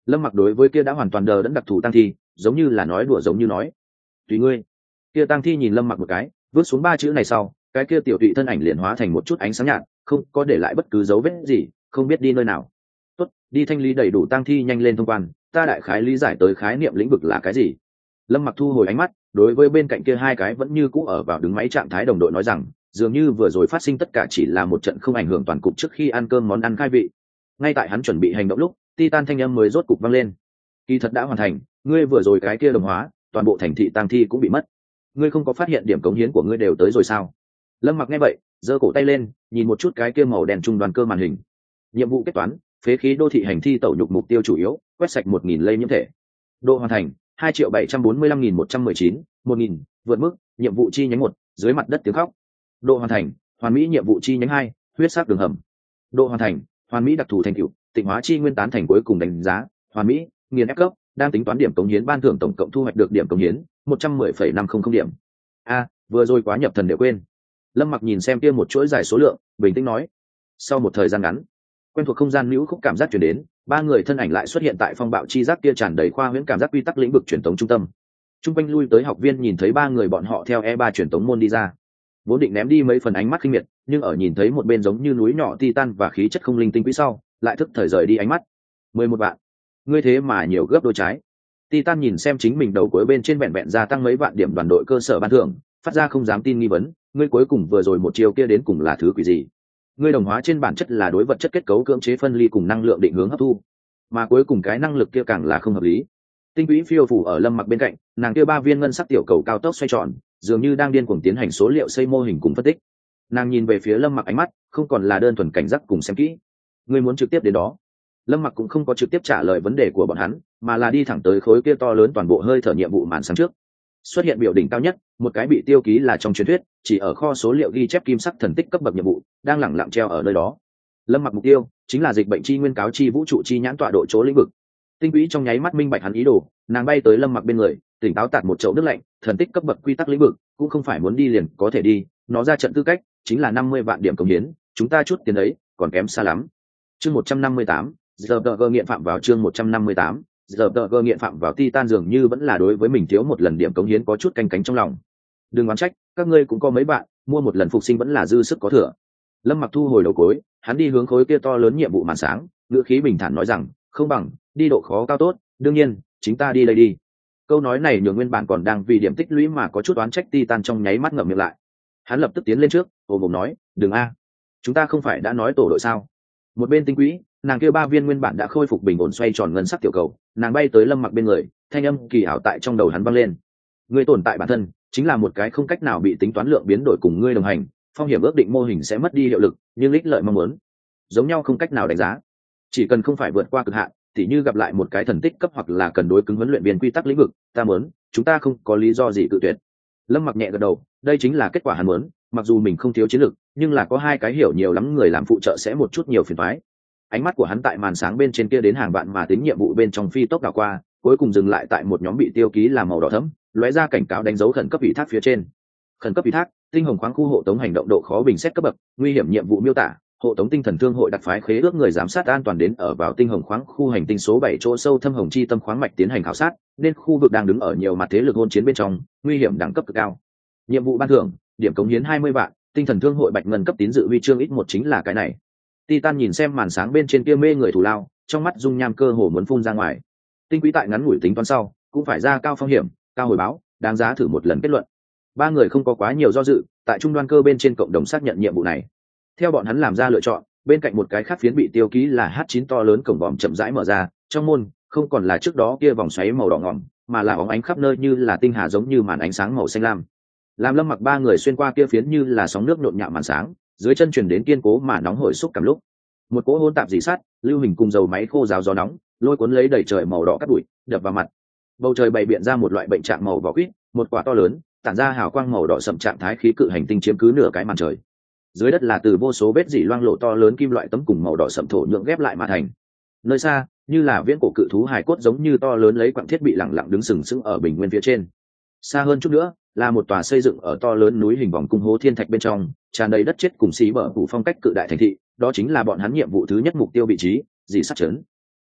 Lâm Mặc đối với kia đã hoàn toàn đờ đẫn đặc thù tăng thi giống như là nói đùa giống như nói tùy ngươi. Kia tăng thi nhìn Lâm Mặc một cái, vứt xuống ba chữ này sau, cái kia tiểu tụy thân ảnh liền hóa thành một chút ánh sáng nhạt, không có để lại bất cứ dấu vết gì, không biết đi nơi nào. Tốt, đi thanh lý đầy đủ tăng thi nhanh lên thông quan, ta đại khái lý giải tới khái niệm lĩnh vực là cái gì. Lâm Mặc thu hồi ánh mắt, đối với bên cạnh kia hai cái vẫn như cũ ở vào đứng máy trạng thái đồng đội nói rằng, dường như vừa rồi phát sinh tất cả chỉ là một trận không ảnh hưởng toàn cục trước khi ăn cơm món ăn khai vị. Ngay tại hắn chuẩn bị hành động lúc, Titan thanh âm mới rốt cục vang lên. Kỳ thật đã hoàn thành, ngươi vừa rồi cái kia đồng hóa, toàn bộ thành thị tăng thi cũng bị mất. Ngươi không có phát hiện điểm cống hiến của ngươi đều tới rồi sao? Lâm Mặc nghe vậy, giơ cổ tay lên, nhìn một chút cái kia màu đen trung đoàn cơ màn hình. Nhiệm vụ kết toán, phế khí đô thị hành thi tẩu nhục mục tiêu chủ yếu, quét sạch một nghìn lây nhiễm thể. Độ hoàn thành, hai triệu bảy trăm bốn mươi lăm nghìn một trăm mười chín, một nghìn, vượt mức, nhiệm vụ chi nhánh một, dưới mặt đất tiếng khóc. Độ hoàn thành, hoàn mỹ nhiệm vụ chi nhánh hai, huyết sắc đường hầm. Độ hoàn thành, hoàn mỹ đặc thù thành tựu, tịnh hóa chi nguyên tán thành cuối cùng đánh giá, hoàn mỹ, nghiền ép cấp, đang tính toán điểm cống hiến ban thưởng tổng cộng thu hoạch được điểm cống hiến một trăm mười phẩy năm không không điểm. A, vừa rồi quá nhập thần đều quên. Lâm Mặc nhìn xem kia một chuỗi dài số lượng, bình tĩnh nói. Sau một thời gian ngắn, quen thuộc không gian lưu khúc cảm giác truyền đến, ba người thân ảnh lại xuất hiện tại phong bạo chi giác kia tràn đầy khoa huyễn cảm giác quy tắc lĩnh vực truyền tống trung tâm. Trung quanh lui tới học viên nhìn thấy ba người bọn họ theo e ba truyền tống môn đi ra, vốn định ném đi mấy phần ánh mắt khinh miệt, nhưng ở nhìn thấy một bên giống như núi nhỏ titan và khí chất không linh tinh quý sau, lại thức thời rời đi ánh mắt. Mười một vạn, ngươi thế mà nhiều gấp đôi trái. Titan nhìn xem chính mình đầu cuối bên trên vẹn vẹn gia tăng mấy vạn điểm đoàn đội cơ sở ban thưởng, phát ra không dám tin nghi vấn, ngươi cuối cùng vừa rồi một chiều kia đến cùng là thứ quỷ gì? Ngươi đồng hóa trên bản chất là đối vật chất kết cấu cưỡng chế phân ly cùng năng lượng định hướng hấp thu, mà cuối cùng cái năng lực kia càng là không hợp lý. Tinh quỹ phiêu phủ ở Lâm Mặc bên cạnh, nàng kia ba viên ngân sắc tiểu cầu cao tốc xoay tròn, dường như đang điên cuồng tiến hành số liệu xây mô hình cùng phân tích. Nàng nhìn về phía Lâm Mặc ánh mắt không còn là đơn thuần cảnh giác cùng xem kỹ. Ngươi muốn trực tiếp đến đó? Lâm Mặc cũng không có trực tiếp trả lời vấn đề của bọn hắn, mà là đi thẳng tới khối kia to lớn toàn bộ hơi thở nhiệm vụ màn sáng trước. Xuất hiện biểu đỉnh cao nhất, một cái bị tiêu ký là trong truyền thuyết, chỉ ở kho số liệu ghi chép kim sắc thần tích cấp bậc nhiệm vụ, đang lẳng lặng treo ở nơi đó. Lâm Mặc mục tiêu chính là dịch bệnh chi nguyên cáo chi vũ trụ chi nhãn tọa độ chỗ lĩnh vực. Tinh quỹ trong nháy mắt minh bạch hắn ý đồ, nàng bay tới Lâm Mặc bên người, tỉnh táo tạt một chậu nước lạnh, thần tích cấp bậc quy tắc lĩnh vực, cũng không phải muốn đi liền có thể đi, nó ra trận tư cách chính là năm mươi vạn điểm cống hiến, chúng ta chút tiền ấy, còn kém xa lắm. Chương một trăm năm mươi tám, giờ tờ gơ nghiện phạm vào chương một trăm năm mươi tám, giờ tờ gơ nghiện phạm vào Titan dường như vẫn là đối với mình thiếu một lần điểm cống hiến có chút canh cánh trong lòng. Đừng oán trách, các ngươi cũng có mấy bạn, mua một lần phục sinh vẫn là dư sức có thừa. Lâm Mặc thu hồi đầu cối, hắn đi hướng khối kia to lớn nhiệm vụ màn sáng, ngữ khí bình thản nói rằng, không bằng đi độ khó cao tốt, đương nhiên, chính ta đi đây đi. Câu nói này nhường nguyên bản còn đang vì điểm tích lũy mà có chút oán trách Titan trong nháy mắt ngậm miệng lại. Hắn lập tức tiến lên trước, ôm mồm nói, đừng a, chúng ta không phải đã nói tổ đội sao? Một bên tinh quỹ, nàng kia ba viên nguyên bản đã khôi phục bình ổn xoay tròn ngân sắc tiểu cầu, nàng bay tới Lâm Mặc bên người, thanh âm kỳ ảo tại trong đầu hắn vang lên. Ngươi tồn tại bản thân chính là một cái không cách nào bị tính toán lượng biến đổi cùng ngươi đồng hành, phong hiểm ước định mô hình sẽ mất đi hiệu lực, nhưng ích lợi mong muốn giống nhau không cách nào đánh giá. Chỉ cần không phải vượt qua cực hạn, tỉ như gặp lại một cái thần tích cấp hoặc là cần đối cứng huấn luyện viên quy tắc lĩnh vực, ta muốn, chúng ta không có lý do gì cự tuyệt. Lâm Mặc nhẹ gật đầu, đây chính là kết quả hắn muốn, mặc dù mình không thiếu chiến lược, nhưng là có hai cái hiểu nhiều lắm người làm phụ trợ sẽ một chút nhiều phiền toái. Ánh mắt của hắn tại màn sáng bên trên kia đến hàng vạn mà tính nhiệm vụ bên trong phi tốc đảo qua, cuối cùng dừng lại tại một nhóm bị tiêu ký là màu đỏ thẫm, lóe ra cảnh cáo đánh dấu khẩn cấp ủy thác phía trên. Khẩn cấp ủy thác, tinh hồng khoáng khu hộ tống hành động độ khó bình xét cấp bậc, nguy hiểm nhiệm vụ miêu tả, hộ tống tinh thần thương hội đặc phái khế ước người giám sát an toàn đến ở vào tinh hồng khoáng khu hành tinh số bảy chỗ sâu thâm hồng chi tâm khoáng mạch tiến hành khảo sát, nên khu vực đang đứng ở nhiều mặt thế lực hôn chiến bên trong, nguy hiểm đẳng cấp cực cao. Nhiệm vụ ban thưởng, điểm cống hiến hai mươi vạn, tinh thần thương hội bạch ngân cấp tín dự huy chương ít một chính là cái này. Titan nhìn xem màn sáng bên trên kia mê người thù lao, trong mắt dung nham cơ hồ muốn phun ra ngoài. Tinh quỹ tại ngắn ngủi tính toán sau, cũng phải ra cao phong hiểm, cao hồi báo, đáng giá thử một lần kết luận. Ba người không có quá nhiều do dự, tại trung đoan cơ bên trên cộng đồng xác nhận nhiệm vụ này. Theo bọn hắn làm ra lựa chọn, bên cạnh một cái khác phiến bị tiêu ký là H chín to lớn cổng vòm chậm rãi mở ra, trong môn không còn là trước đó kia vòng xoáy màu đỏ ngòm, mà là óng ánh khắp nơi như là tinh hà giống như màn ánh sáng màu xanh lam. Làm Lâm Mặc ba người xuyên qua kia phiến như là sóng nước nhộn nhạo màn sáng, dưới chân truyền đến kiên cố mà nóng hổi xúc cảm lúc. Một cỗ hỗn tạp dị sắt, lưu hình cùng dầu máy khô ráo gió nóng, lôi cuốn lấy đầy trời màu đỏ cát bụi, đập vào mặt. Bầu trời bày biện ra một loại bệnh trạng màu vỏ quýt, một quả to lớn, tản ra hào quang màu đỏ sậm trạng thái khí cự hành tinh chiếm cứ nửa cái màn trời. Dưới đất là từ vô số vết dỉ loang lộ to lớn kim loại tấm cùng màu đỏ sậm thổ nhượng ghép lại mà thành. Nơi xa, như là viễn cổ cự thú hài cốt giống như to lớn lấy quặng thiết bị lẳng lặng đứng sừng sững ở bình nguyên phía trên. Xa hơn chút nữa, là một tòa xây dựng ở to lớn núi hình vòng cung hố thiên thạch bên trong, tràn đầy đất chết cùng xí bờ phủ phong cách cự đại thành thị, đó chính là bọn hắn nhiệm vụ thứ nhất mục tiêu vị trí, dị sắt trấn.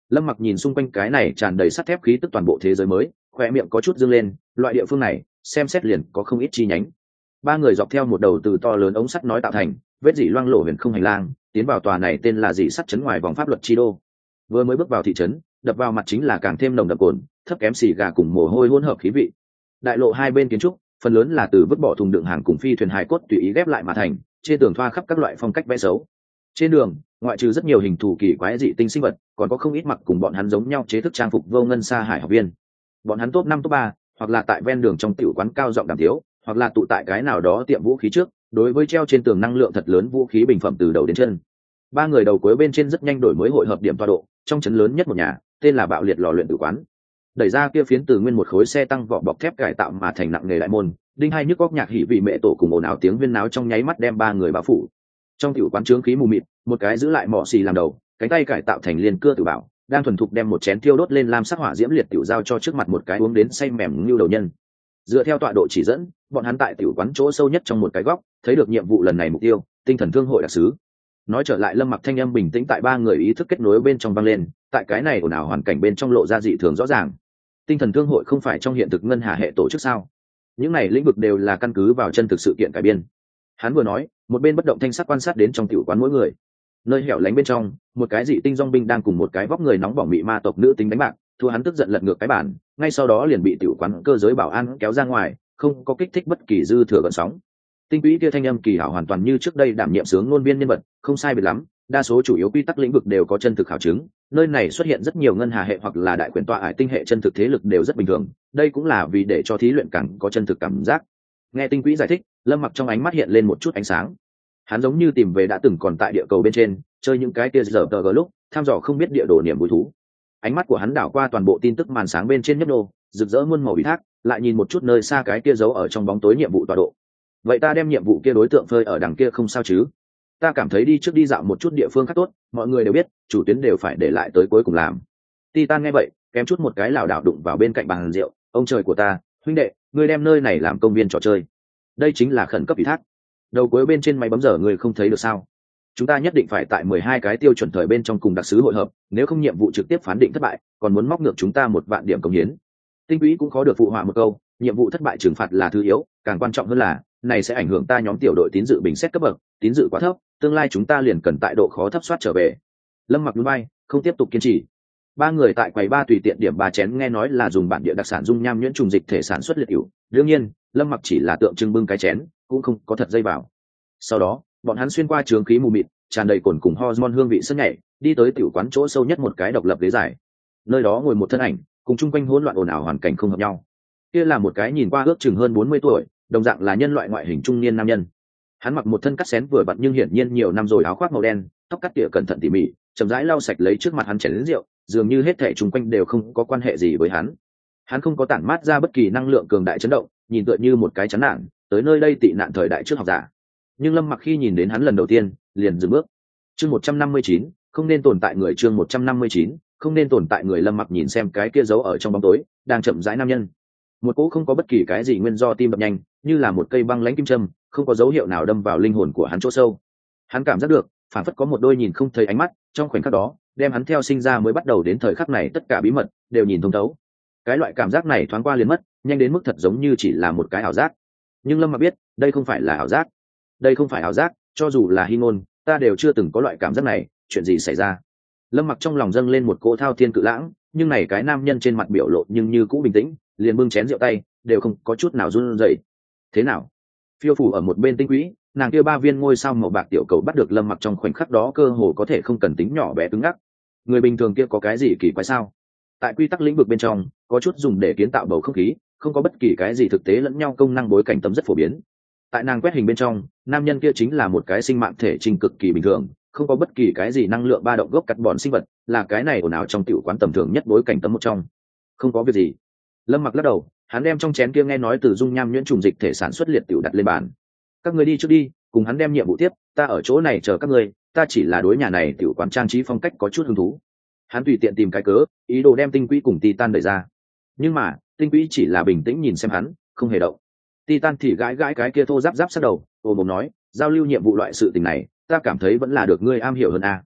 Lâm Mặc nhìn xung quanh cái này tràn đầy sắt thép khí tức toàn bộ thế giới mới, khoe miệng có chút dương lên, loại địa phương này xem xét liền có không ít chi nhánh. Ba người dọc theo một đầu từ to lớn ống sắt nói tạo thành vết dỉ loang lổ huyền không hành lang, tiến vào tòa này tên là dỉ sắt trấn ngoài vòng pháp luật chi đô. Vừa mới bước vào thị trấn, đập vào mặt chính là càng thêm nồng đậm cồn, thấp kém xì gà cùng mồ hôi hỗn hợp khí vị. Đại lộ hai bên kiến trúc phần lớn là từ vứt bỏ thùng đựng hàng cùng phi thuyền hài cốt tùy ý ghép lại mà thành, trên tường thoa khắp các loại phong cách vẽ xấu. Trên đường, ngoại trừ rất nhiều hình thù kỳ quái dị tinh sinh vật, còn có không ít mặc cùng bọn hắn giống nhau chế thức trang phục vô ngân sa hải học viên. Bọn hắn top năm top ba, hoặc là tại ven đường trong tiểu quán cao giọng đàm tiếu, hoặc là tụ tại cái nào đó tiệm vũ khí trước, đối với treo trên tường năng lượng thật lớn vũ khí bình phẩm từ đầu đến chân. Ba người đầu cuối bên trên rất nhanh đổi mới hội hợp điểm tọa độ, trong trấn lớn nhất một nhà, tên là Bạo Liệt lò luyện tử quán. Đẩy ra kia phiến từ nguyên một khối xe tăng vỏ bọc thép cải tạo mà thành nặng nghề đại môn, đinh hai nhức góc nhạc hỉ vị mẹ tổ cùng ồn ào tiếng viên náo trong nháy mắt đem ba người bao phủ. Trong tiểu quán trướng khí mù mịt, một cái giữ lại mỏ xì làm đầu, cánh tay cải tạo thành liên cưa tử bảo, đang thuần thục đem một chén thiêu đốt lên lam sắc hỏa diễm liệt tiểu giao cho trước mặt một cái uống đến say mềm như đầu nhân. Dựa theo tọa độ chỉ dẫn, bọn hắn tại tiểu quán chỗ sâu nhất trong một cái góc, thấy được nhiệm vụ lần này mục tiêu, tinh thần thương hội đặc sứ. Nói trở lại, Lâm Mặc thanh âm bình tĩnh tại ba người ý thức kết nối bên trong vang lên, tại cái này ồn ào hoàn cảnh bên trong lộ ra dị thường rõ ràng. Tinh thần thương hội không phải trong hiện thực ngân hà hệ tổ chức sao? Những này lĩnh vực đều là căn cứ vào chân thực sự kiện cải biên. Hắn vừa nói, một bên bất động thanh sắc quan sát đến trong tiểu quán mỗi người. Nơi hẻo lánh bên trong, một cái dị tinh dòng binh đang cùng một cái vóc người nóng bỏng mị ma tộc nữ tính đánh bạc, thua hắn tức giận lật ngược cái bản, ngay sau đó liền bị tiểu quán cơ giới bảo an kéo ra ngoài, không có kích thích bất kỳ dư thừa gợn sóng. Tinh quỹ kia thanh âm kỳ hảo hoàn toàn như trước đây đảm nhiệm sướng ngôn viên nhân vật, không sai biệt lắm, đa số chủ yếu quy tắc lĩnh vực đều có chân thực khảo chứng, nơi này xuất hiện rất nhiều ngân hà hệ hoặc là đại quyền tọa ải tinh hệ chân thực thế lực đều rất bình thường, đây cũng là vì để cho thí luyện càng có chân thực cảm giác. Nghe Tinh quỹ giải thích, Lâm Mặc trong ánh mắt hiện lên một chút ánh sáng. Hắn giống như tìm về đã từng còn tại địa cầu bên trên chơi những cái kia giờ tờ gờ lúc tham dò không biết địa đồ niềm vui thú. Ánh mắt của hắn đảo qua toàn bộ tin tức màn sáng bên trên nhấp nô, rực rỡ muôn màu ủy thác, lại nhìn một chút nơi xa cái kia giấu ở trong bóng tối nhiệm vụ tọa độ. Vậy ta đem nhiệm vụ kia đối tượng phơi ở đằng kia không sao chứ? Ta cảm thấy đi trước đi dạo một chút địa phương khác tốt, mọi người đều biết chủ tuyến đều phải để lại tới cuối cùng làm. Titan nghe vậy kém chút một cái lảo đảo đụng vào bên cạnh bàn rượu. Ông trời của ta, huynh đệ, ngươi đem nơi này làm công viên trò chơi, đây chính là khẩn cấp ủy thác. Đầu cuối bên trên máy bấm giờ người không thấy được sao? Chúng ta nhất định phải tại mười hai cái tiêu chuẩn thời bên trong cùng đặc sứ hội hợp, nếu không nhiệm vụ trực tiếp phán định thất bại, còn muốn móc ngược chúng ta một vạn điểm công hiến. Tinh quỹ cũng khó được phụ họa một câu, nhiệm vụ thất bại trừng phạt là thứ yếu, càng quan trọng hơn là này sẽ ảnh hưởng ta nhóm tiểu đội tín dự bình xét cấp bậc, tín dự quá thấp, tương lai chúng ta liền cần tại độ khó thấp soát trở về. Lâm Mặc núi bay, không tiếp tục kiên trì. Ba người tại quầy ba tùy tiện điểm ba chén, nghe nói là dùng bản địa đặc sản dung nham nhuyễn trùng dịch thể sản xuất liệt hữu, đương nhiên Lâm Mặc chỉ là tượng trưng bưng cái chén, cũng không có thật dây vào. Sau đó bọn hắn xuyên qua trường khí mù mịt tràn đầy cồn cùng hormone hương vị sân nhảy, đi tới tiểu quán chỗ sâu nhất một cái độc lập ghế dài. Nơi đó ngồi một thân ảnh, cùng chung quanh hỗn loạn ồn ào hoàn cảnh không hợp nhau. Kia là một cái nhìn qua ước chừng hơn bốn mươi tuổi, đồng dạng là nhân loại ngoại hình trung niên nam nhân. Hắn mặc một thân cắt xén vừa vặn nhưng hiển nhiên nhiều năm rồi áo khoác màu đen, tóc cắt tỉa cẩn thận tỉ mỉ, chậm rãi lau sạch lấy trước mặt hắn chén lớn rượu, dường như hết thảy chung quanh đều không có quan hệ gì với hắn. Hắn không có tản mát ra bất kỳ năng lượng cường đại chấn động, nhìn tựa như một cái chán nản, tới nơi đây tị nạn thời đại trước học giả. Nhưng Lâm Mặc khi nhìn đến hắn lần đầu tiên, liền dừng bước. Chương một trăm năm mươi chín, không nên tồn tại người. Chương một trăm năm mươi chín, không nên tồn tại người. Lâm Mặc nhìn xem cái kia giấu ở trong bóng tối, đang chậm rãi nam nhân. Một cỗ không có bất kỳ cái gì nguyên do tim đập nhanh, như là một cây băng lãnh kim châm, không có dấu hiệu nào đâm vào linh hồn của hắn chỗ sâu. Hắn cảm giác được, phản phất có một đôi nhìn không thấy ánh mắt, trong khoảnh khắc đó, đem hắn theo sinh ra mới bắt đầu đến thời khắc này tất cả bí mật đều nhìn thông thấu. Cái loại cảm giác này thoáng qua liền mất, nhanh đến mức thật giống như chỉ là một cái ảo giác. Nhưng Lâm Mặc biết, đây không phải là ảo giác. Đây không phải ảo giác, cho dù là hy ngôn, ta đều chưa từng có loại cảm giác này, chuyện gì xảy ra? Lâm Mặc trong lòng dâng lên một cỗ thao thiên cự lãng, nhưng này cái nam nhân trên mặt biểu lộ nhưng như cũ bình tĩnh, liền bưng chén rượu tay, đều không có chút nào run rẩy. Thế nào? Phiêu phủ ở một bên Tinh quỹ, nàng kia ba viên ngôi sao màu bạc tiểu cầu bắt được Lâm Mặc trong khoảnh khắc đó cơ hồ có thể không cần tính nhỏ bé cứng ngắc. Người bình thường kia có cái gì kỳ quái sao? Tại quy tắc lĩnh vực bên trong, có chút dùng để kiến tạo bầu không khí, không có bất kỳ cái gì thực tế lẫn nhau công năng bối cảnh tấm rất phổ biến. Tại nàng quét hình bên trong, nam nhân kia chính là một cái sinh mạng thể trình cực kỳ bình thường, không có bất kỳ cái gì năng lượng ba động gốc cắt bọn sinh vật, là cái này ồn ào trong tiểu quán tầm thường nhất bối cảnh tấm một trong. Không có việc gì. Lâm Mặc lắc đầu, hắn đem trong chén kia nghe nói từ dung nham nhuyễn trùng dịch thể sản xuất liệt tiểu đặt lên bàn. Các người đi trước đi, cùng hắn đem nhiệm vụ tiếp, ta ở chỗ này chờ các người, ta chỉ là đối nhà này tiểu quán trang trí phong cách có chút hứng thú. Hắn tùy tiện tìm cái cớ, ý đồ đem Tinh quỹ cùng Titan đẩy ra. Nhưng mà, Tinh quỹ chỉ là bình tĩnh nhìn xem hắn, không hề động. Titan thì gãi gãi cái kia thô ráp ráp sát đầu, ôm mồm nói, giao lưu nhiệm vụ loại sự tình này, ta cảm thấy vẫn là được ngươi am hiểu hơn a.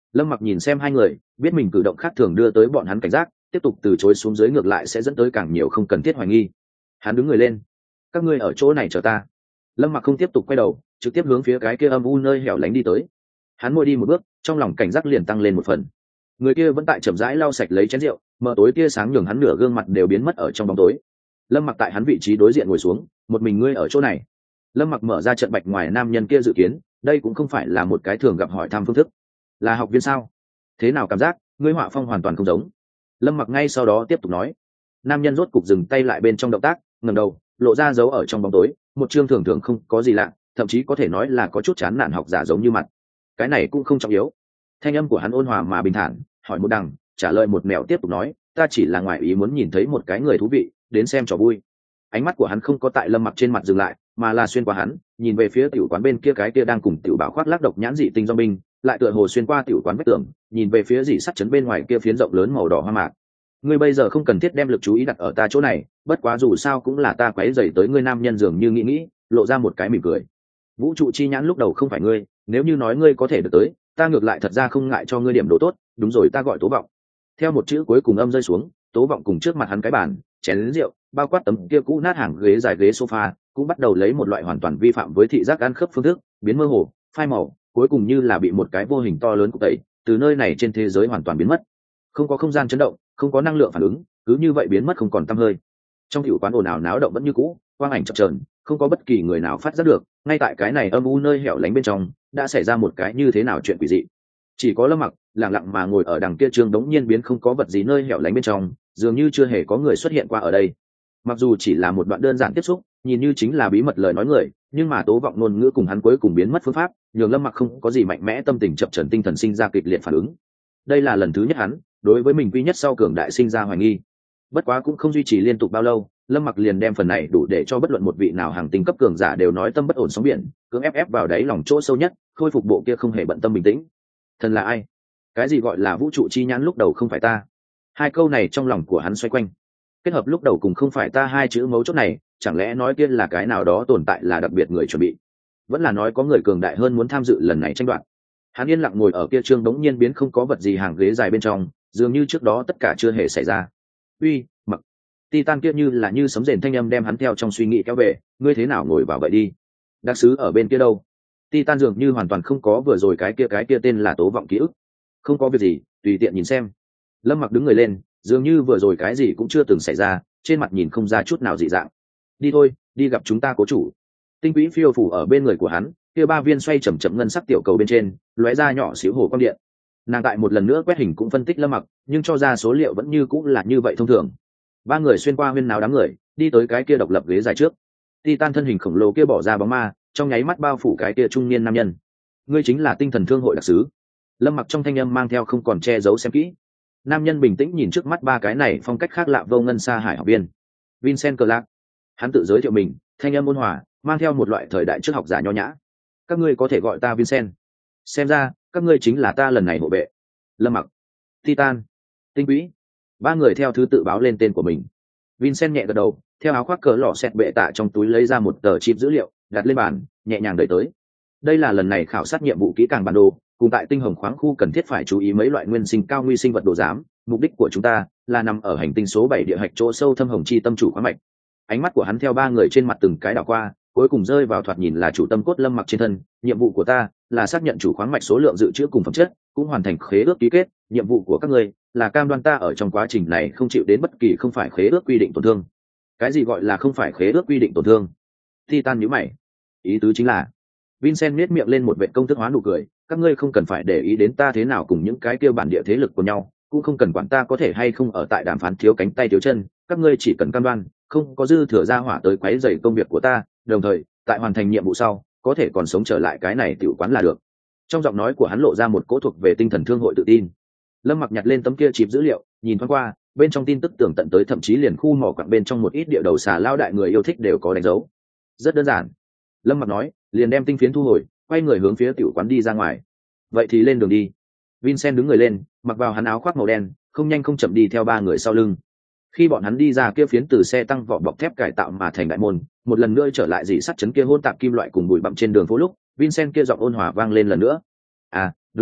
Lâm Mặc nhìn xem hai người, biết mình cử động khác thường đưa tới bọn hắn cảnh giác, tiếp tục từ chối xuống dưới ngược lại sẽ dẫn tới càng nhiều không cần thiết hoài nghi. Hắn đứng người lên. Các ngươi ở chỗ này chờ ta. Lâm Mặc không tiếp tục quay đầu, trực tiếp hướng phía cái kia âm u nơi hẻo lánh đi tới. Hắn môi đi một bước, trong lòng cảnh giác liền tăng lên một phần. Người kia vẫn tại chậm rãi lau sạch lấy chén rượu, mờ tối tia sáng nhường hắn nửa gương mặt đều biến mất ở trong bóng tối. Lâm Mặc tại hắn vị trí đối diện ngồi xuống, một mình ngươi ở chỗ này. Lâm Mặc mở ra trận bạch ngoài nam nhân kia dự kiến, đây cũng không phải là một cái thường gặp hỏi thăm phương thức. Là học viên sao? Thế nào cảm giác, ngươi họa phong hoàn toàn không giống. Lâm Mặc ngay sau đó tiếp tục nói. Nam nhân rốt cục dừng tay lại bên trong động tác, ngẩng đầu, lộ ra dấu ở trong bóng tối, một chương thường thường không có gì lạ, thậm chí có thể nói là có chút chán nản học giả giống như mặt. Cái này cũng không trọng yếu. Thanh âm của hắn ôn hòa mà bình thản, hỏi một đằng, trả lời một mẹo, tiếp tục nói, ta chỉ là ngoại ý muốn nhìn thấy một cái người thú vị, đến xem trò vui. Ánh mắt của hắn không có tại Lâm Mặc trên mặt dừng lại, mà là xuyên qua hắn, nhìn về phía tiểu quán bên kia cái kia đang cùng tiểu bảo khoác lác độc nhãn dị tinh do binh, lại tựa hồ xuyên qua tiểu quán vách tường, nhìn về phía dị sắt chấn bên ngoài kia phiến rộng lớn màu đỏ hoa mạc. Ngươi bây giờ không cần thiết đem lực chú ý đặt ở ta chỗ này, bất quá dù sao cũng là ta quấy rầy tới ngươi. Nam nhân dường như nghĩ nghĩ, lộ ra một cái mỉm cười. Vũ trụ chi nhãn lúc đầu không phải ngươi, nếu như nói ngươi có thể được tới, ta ngược lại thật ra không ngại cho ngươi điểm đồ tốt. Đúng rồi, ta gọi Tố Vọng. Theo một chữ cuối cùng âm rơi xuống, Tố Vọng cùng trước mặt hắn cái bàn, chén lớn rượu, bao quát tấm kia cũ nát hàng ghế dài ghế sofa, cũng bắt đầu lấy một loại hoàn toàn vi phạm với thị giác ăn khớp phương thức, biến mơ hồ, phai màu, cuối cùng như là bị một cái vô hình to lớn cục tẩy, từ nơi này trên thế giới hoàn toàn biến mất. Không có không gian chấn động, không có năng lượng phản ứng, cứ như vậy biến mất không còn tăm hơi. Trong tiểu quán ồn ào náo động vẫn như cũ, quang ảnh chập chờn, không có bất kỳ người nào phát giác được, ngay tại cái này âm u nơi hẻo lánh bên trong, đã xảy ra một cái như thế nào chuyện quỷ dị. Chỉ có Lâm Mặc lặng lặng mà ngồi ở đằng kia trường đống nhiên biến không có vật gì nơi hẻo lánh bên trong, dường như chưa hề có người xuất hiện qua ở đây. Mặc dù chỉ là một đoạn đơn giản tiếp xúc, nhìn như chính là bí mật lời nói người, nhưng mà Tố Vọng ngôn ngữ cùng hắn cuối cùng biến mất phương pháp, nhường Lâm Mặc không có gì mạnh mẽ tâm tình chập chờn tinh thần sinh ra kịch liệt phản ứng. Đây là lần thứ nhất hắn đối với mình quy nhất sau cường đại sinh ra hoài nghi. Bất quá cũng không duy trì liên tục bao lâu, Lâm Mặc liền đem phần này đủ để cho bất luận một vị nào hàng tinh cấp cường giả đều nói tâm bất ổn sóng biển, cưỡng ép ép vào đáy lòng chỗ sâu nhất, khôi phục bộ kia không hề bận tâm bình tĩnh. Thần là ai? Cái gì gọi là vũ trụ chi nhãn lúc đầu không phải ta? Hai câu này trong lòng của hắn xoay quanh. Kết hợp lúc đầu cùng không phải ta hai chữ mấu chốt này, chẳng lẽ nói kia là cái nào đó tồn tại là đặc biệt người chuẩn bị? Vẫn là nói có người cường đại hơn muốn tham dự lần này tranh đoạt? Hắn yên lặng ngồi ở kia trương đống nhiên biến không có vật gì hàng ghế dài bên trong, dường như trước đó tất cả chưa hề xảy ra. Uy, Mặc. Titan kia như là như sấm rền thanh âm đem hắn theo trong suy nghĩ kéo về, ngươi thế nào ngồi vào vậy đi? Đặc sứ ở bên kia đâu? Titan dường như hoàn toàn không có vừa rồi cái kia cái kia tên là Tố Vọng ký ức. Không có việc gì, tùy tiện nhìn xem. Lâm Mặc đứng người lên, dường như vừa rồi cái gì cũng chưa từng xảy ra, trên mặt nhìn không ra chút nào dị dạng. Đi thôi, đi gặp chúng ta cố chủ. Tinh quỹ phiêu phủ ở bên người của hắn, kia ba viên xoay chậm chậm ngân sắc tiểu cầu bên trên, lóe ra nhỏ xíu hồ quang điện. Nàng tại một lần nữa quét hình cũng phân tích Lâm Mặc, nhưng cho ra số liệu vẫn như cũng là như vậy thông thường. Ba người xuyên qua huyên náo đám người, đi tới cái kia độc lập ghế dài trước. Titan thân hình khổng lồ kia bỏ ra bóng ma, trong nháy mắt bao phủ cái kia trung niên nam nhân. Ngươi chính là tinh thần thương hội đặc sứ. Lâm Mặc trong thanh âm mang theo không còn che giấu xem kỹ. Nam nhân bình tĩnh nhìn trước mắt ba cái này phong cách khác lạ vô ngân xa hải học viên. Vincent Clark. Hắn tự giới thiệu mình, thanh âm ôn hòa, mang theo một loại thời đại trước học giả nho nhã. Các ngươi có thể gọi ta Vincent. Xem ra các ngươi chính là ta lần này hộ vệ. Lâm Mặc, Titan, Tinh Quỹ. Ba người theo thứ tự báo lên tên của mình. Vincent nhẹ gật đầu, theo áo khoác cỡ lọ xẹt bệ tạ trong túi lấy ra một tờ chip dữ liệu, đặt lên bàn, nhẹ nhàng đẩy tới. Đây là lần này khảo sát nhiệm vụ kỹ càng bản đồ, cùng tại tinh hồng khoáng khu cần thiết phải chú ý mấy loại nguyên sinh cao nguy sinh vật đồ giám. Mục đích của chúng ta là nằm ở hành tinh số bảy địa hạch chỗ sâu thâm hồng chi tâm chủ khoáng mạch. Ánh mắt của hắn theo ba người trên mặt từng cái đảo qua, cuối cùng rơi vào thoạt nhìn là chủ tâm cốt Lâm Mặc trên thân. Nhiệm vụ của ta là xác nhận chủ khoáng mạch số lượng dự trữ cùng phẩm chất, cũng hoàn thành khế ước ký kết. Nhiệm vụ của các ngươi là cam đoan ta ở trong quá trình này không chịu đến bất kỳ không phải khế ước quy định tổn thương. Cái gì gọi là không phải khế ước quy định tổn thương? Titan nhíu mày. Ý tứ chính là, Vincent nhếch miệng lên một vệt công thức hóa nụ cười, các ngươi không cần phải để ý đến ta thế nào cùng những cái kia bản địa thế lực của nhau, cũng không cần quản ta có thể hay không ở tại đàm phán thiếu cánh tay thiếu chân, các ngươi chỉ cần cam đoan không có dư thừa ra hỏa tới quấy rầy công việc của ta, đồng thời tại hoàn thành nhiệm vụ sau có thể còn sống trở lại cái này tiểu quán là được. Trong giọng nói của hắn lộ ra một cỗ thuộc về tinh thần thương hội tự tin. Lâm Mặc nhặt lên tấm kia chip dữ liệu, nhìn thoáng qua, bên trong tin tức tường tận tới thậm chí liền khu mỏ quặng bên trong một ít địa đầu xà lao đại người yêu thích đều có đánh dấu. Rất đơn giản. Lâm Mặc nói, liền đem tinh phiến thu hồi, quay người hướng phía tiểu quán đi ra ngoài. Vậy thì lên đường đi. Vincent đứng người lên, mặc vào hắn áo khoác màu đen, không nhanh không chậm đi theo ba người sau lưng. Khi bọn hắn đi ra kia phiến từ xe tăng vỏ bọc thép cải tạo mà thành đại môn, một lần nữa trở lại dị sắt chấn kia hôn tạp kim loại cùng bụi bặm trên đường phố lúc, Vincent kia giọng ôn hòa vang lên lần nữa. À, đúng rồi,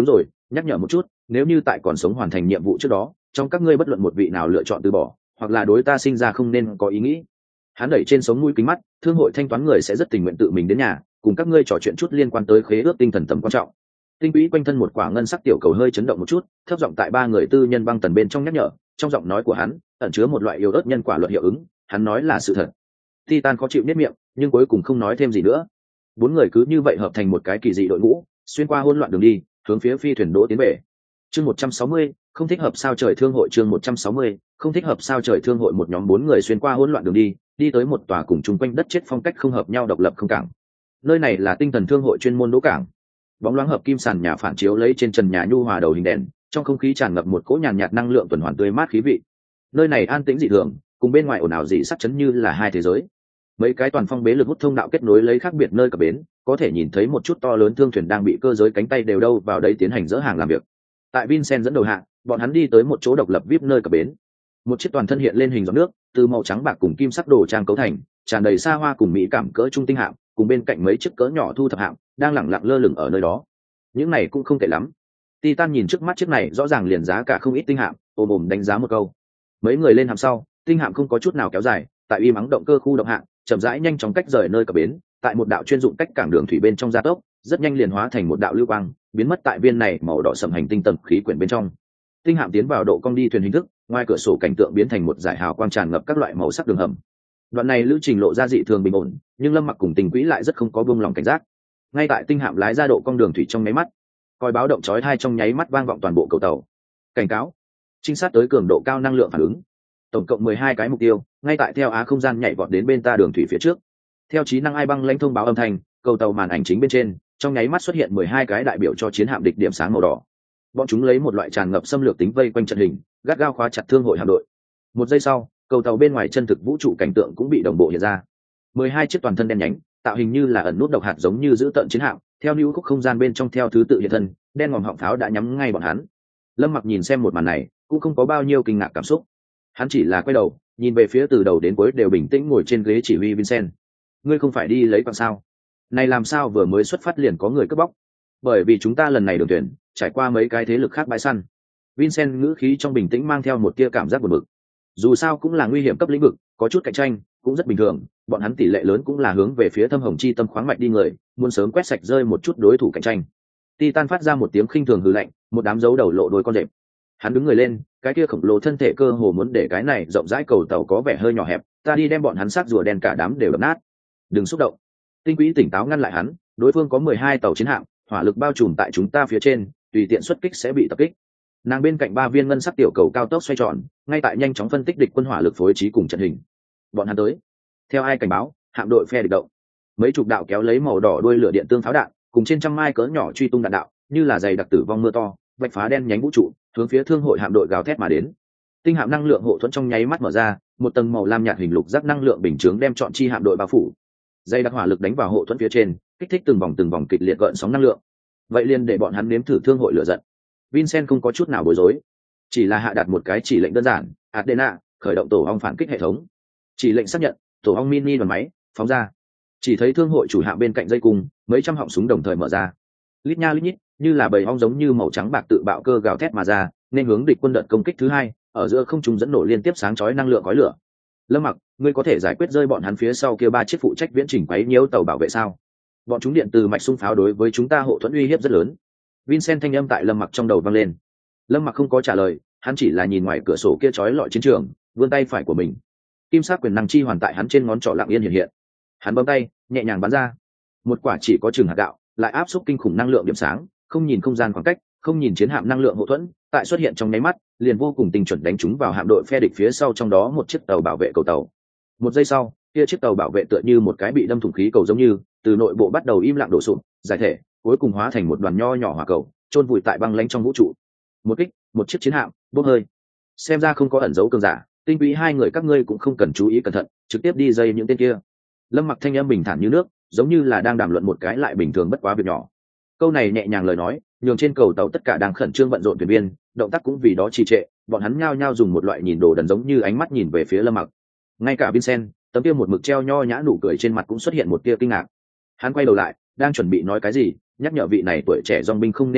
nhắc nhở một chút, nếu như tại còn sống hoàn thành nhiệm vụ trước đó, trong các ngươi bất luận một vị nào lựa chọn từ bỏ hoặc là đối ta sinh ra không nên có ý nghĩ, hắn đẩy trên sống mũi kính mắt, thương hội thanh toán người sẽ rất tình nguyện tự mình đến nhà cùng các ngươi trò chuyện chút liên quan tới khế ước tinh thần tầm quan trọng. Tinh quỹ quanh thân một quả ngân sắc tiểu cầu hơi chấn động một chút, thấp giọng tại ba người tư nhân băng tần bên trong nhắc nhở, trong giọng nói của hắn ẩn chứa một loại yếu ớt nhân quả luật hiệu ứng, hắn nói là sự thật. Titan khó chịu nét miệng, nhưng cuối cùng không nói thêm gì nữa. Bốn người cứ như vậy hợp thành một cái kỳ dị đội ngũ, xuyên qua hỗn loạn đường đi, hướng phía phi thuyền đỗ tiến về. Chương một trăm sáu mươi, không thích hợp sao trời thương hội. Chương một trăm sáu mươi, không thích hợp sao trời thương hội. Một nhóm bốn người xuyên qua hỗn loạn đường đi, đi tới một tòa cùng chung quanh đất chết phong cách không hợp nhau độc lập không cảng. Nơi này là tinh thần thương hội chuyên môn đỗ cảng. Bóng loáng hợp kim sàn nhà phản chiếu lấy trên trần nhà nhu hòa đầu hình đèn, trong không khí tràn ngập một cỗ nhàn nhạt năng lượng tuần hoàn tươi mát khí vị. Nơi này an tĩnh dị thường, cùng bên ngoài ồn ào dị sắc chấn như là hai thế giới. Mấy cái toàn phong bế lực hút thông đạo kết nối lấy khác biệt nơi cập bến, có thể nhìn thấy một chút to lớn thương thuyền đang bị cơ giới cánh tay đều đâu vào đấy tiến hành dỡ hàng làm việc. Tại Vincent dẫn đầu hạng, bọn hắn đi tới một chỗ độc lập vê i pê nơi cập bến. Một chiếc toàn thân hiện lên hình giọt nước, từ màu trắng bạc cùng kim sắc đồ trang cấu thành, tràn đầy xa hoa cùng mỹ cảm cỡ trung tinh hạng, cùng bên cạnh mấy chiếc cỡ nhỏ thu thập hạng, đang lẳng lặng lơ lửng ở nơi đó. Những này cũng không tệ lắm. Titan nhìn trước mắt chiếc này rõ ràng liền giá cả không ít tinh hạng, ôm ôm đánh giá một câu. Mấy người lên hàm sau, tinh hạng không có chút nào kéo dài, tại uy mắng động cơ khu động hạng, chậm rãi nhanh chóng cách rời nơi cập bến, tại một đạo chuyên dụng cách cảng đường thủy bên trong gia tốc, rất nhanh liền hóa thành một đạo lưu quang, biến mất tại viên này màu đỏ sẫm hành tinh tầng khí quyển bên trong. Tinh hạm tiến vào độ cong đi thuyền hình thức, ngoài cửa sổ cảnh tượng biến thành một dải hào quang tràn ngập các loại màu sắc đường hầm. Đoạn này lữ trình lộ ra dị thường bình ổn, nhưng Lâm Mặc cùng Tình Quỹ lại rất không có buông lòng cảnh giác. Ngay tại tinh hạm lái ra độ cong đường thủy trong nháy mắt, còi báo động chói tai trong nháy mắt vang vọng toàn bộ cầu tàu. Cảnh cáo, trinh sát tới cường độ cao năng lượng phản ứng. Tổng cộng mười hai cái mục tiêu, ngay tại theo á không gian nhảy vọt đến bên ta đường thủy phía trước. Theo trí năng ai băng lãnh thông báo âm thanh, cầu tàu màn ảnh chính bên trên, trong nháy mắt xuất hiện mười hai cái đại biểu cho chiến hạm địch điểm sáng màu đỏ. Bọn chúng lấy một loại tràn ngập xâm lược tính vây quanh trận hình, gắt gao khóa chặt thương hội hạm đội. Một giây sau, cầu tàu bên ngoài chân thực vũ trụ cảnh tượng cũng bị đồng bộ hiện ra. mười hai chiếc toàn thân đen nhánh, tạo hình như là ẩn nút độc hạt giống như giữ tận chiến hạm, theo lưu khúc không gian bên trong theo thứ tự hiện thân, đen ngòm họng pháo đã nhắm ngay bọn hắn. Lâm Mặc nhìn xem một màn này, cũng không có bao nhiêu kinh ngạc cảm xúc. Hắn chỉ là quay đầu, nhìn về phía từ đầu đến cuối đều bình tĩnh ngồi trên ghế chỉ huy Vincent. Ngươi không phải đi lấy quặng sao? Này làm sao vừa mới xuất phát liền có người cướp bóc? Bởi vì chúng ta lần này đường tuyển trải qua mấy cái thế lực khác bãi săn. Vincent ngữ khí trong bình tĩnh mang theo một tia cảm giác buồn bực. Dù sao cũng là nguy hiểm cấp lĩnh vực, có chút cạnh tranh cũng rất bình thường, bọn hắn tỷ lệ lớn cũng là hướng về phía thâm hồng chi tâm khoáng mạch đi người, muốn sớm quét sạch rơi một chút đối thủ cạnh tranh. Titan phát ra một tiếng khinh thường hừ lạnh, một đám dấu đầu lộ đôi con rệp. Hắn đứng người lên, cái kia khổng lồ thân thể cơ hồ muốn để cái này rộng rãi cầu tàu có vẻ hơi nhỏ hẹp, ta đi đem bọn hắn sát rùa đen cả đám đều đập nát. Đừng xúc động. Tinh Quỹ tỉnh táo ngăn lại hắn, đối phương có mười hai tàu chiến hạm, hỏa lực bao trùm tại chúng ta phía trên, tùy tiện xuất kích sẽ bị tập kích. Nàng bên cạnh ba viên ngân sắc tiểu cầu cao tốc xoay tròn, ngay tại nhanh chóng phân tích địch quân hỏa lực phối trí cùng trận hình. Bọn hắn tới. Theo ai cảnh báo, hạm đội phe địch động. Mấy chục đạo kéo lấy màu đỏ đuôi lửa điện tương pháo đạn, cùng trên trăm mai cỡ nhỏ truy tung đạn đạo, như là dày đặc tử vong mưa to, vạch phá đen nhánh vũ trụ, hướng phía thương hội hạm đội gào thét mà đến. Tinh hạm năng lượng hộ thuẫn trong nháy mắt mở ra, một tầng màu lam nhạt hình lục giác năng lượng bình chướng đem trọn chi hạm đội bao phủ. Dây đặc hỏa lực đánh vào hộ thuẫn phía trên, kích thích từng vòng từng vòng kịch liệt gợn sóng năng lượng. Vậy liền để bọn hắn nếm thử thương hội lửa giận. Vincent không có chút nào bối rối, chỉ là hạ đạt một cái chỉ lệnh đơn giản: Adena, khởi động tổ ong phản kích hệ thống. Chỉ lệnh xác nhận, tổ ong mini đoàn máy phóng ra. Chỉ thấy thương hội chủ hạm bên cạnh dây cung, mấy trăm họng súng đồng thời mở ra. Lít nha lít nhít, như là bầy ong giống như màu trắng bạc tự bạo cơ gào thét mà ra, nên hướng địch quân đợt công kích thứ hai, ở giữa không trung dẫn nổ liên tiếp sáng chói năng lượng khói lửa. Lâm Mặc, ngươi có thể giải quyết rơi bọn hắn phía sau kia ba chiếc phụ trách viễn trình quấy nhiễu tàu bảo vệ sao? Bọn chúng điện từ mạch xung pháo đối với chúng ta hộ thuẫn uy hiếp rất lớn. Vincent thanh âm tại Lâm Mặc trong đầu vang lên. Lâm Mặc không có trả lời, hắn chỉ là nhìn ngoài cửa sổ kia chói lọi chiến trường, vươn tay phải của mình. Kim sắc quyền năng chi hoàn tại hắn trên ngón trỏ lặng yên hiện hiện. Hắn bấm tay, nhẹ nhàng bắn ra. Một quả chỉ có chừng hạt gạo, lại áp xúc kinh khủng năng lượng điểm sáng, không nhìn không gian khoảng cách, không nhìn chiến hạm năng lượng hậu thuẫn, tại xuất hiện trong nháy mắt, liền vô cùng tinh chuẩn đánh trúng vào hạm đội phe địch phía sau, trong đó một chiếc tàu bảo vệ cầu tàu. Một giây sau, kia chiếc tàu bảo vệ tựa như một cái bị đâm thủng khí cầu giống như, từ nội bộ bắt đầu im lặng đổ sụp, giải thể, cuối cùng hóa thành một đoàn nho nhỏ hỏa cầu, chôn vùi tại băng lãnh trong vũ trụ. Một kích, một chiếc chiến hạm, bốc hơi. Xem ra không có ẩn dấu cường giả, Tinh Quỹ hai người các ngươi cũng không cần chú ý cẩn thận, trực tiếp đi dây những tên kia. Lâm Mặc thanh âm bình thản như nước, giống như là đang đàm luận một cái lại bình thường bất quá việc nhỏ. Câu này nhẹ nhàng lời nói, nhường trên cầu tàu tất cả đang khẩn trương bận rộn thuyền viên, động tác cũng vì đó trì trệ, bọn hắn nhao nhao dùng một loại nhìn đồ đần giống như ánh mắt nhìn về phía Lâm Mặc. Ngay cả Vincent, tấm kia một mực treo nho nhã nụ cười trên mặt cũng xuất hiện một tia kinh ngạc. Hắn quay đầu lại, đang chuẩn bị nói cái gì, nhắc nhở vị này tuổi trẻ dòng binh không nên khinh địch,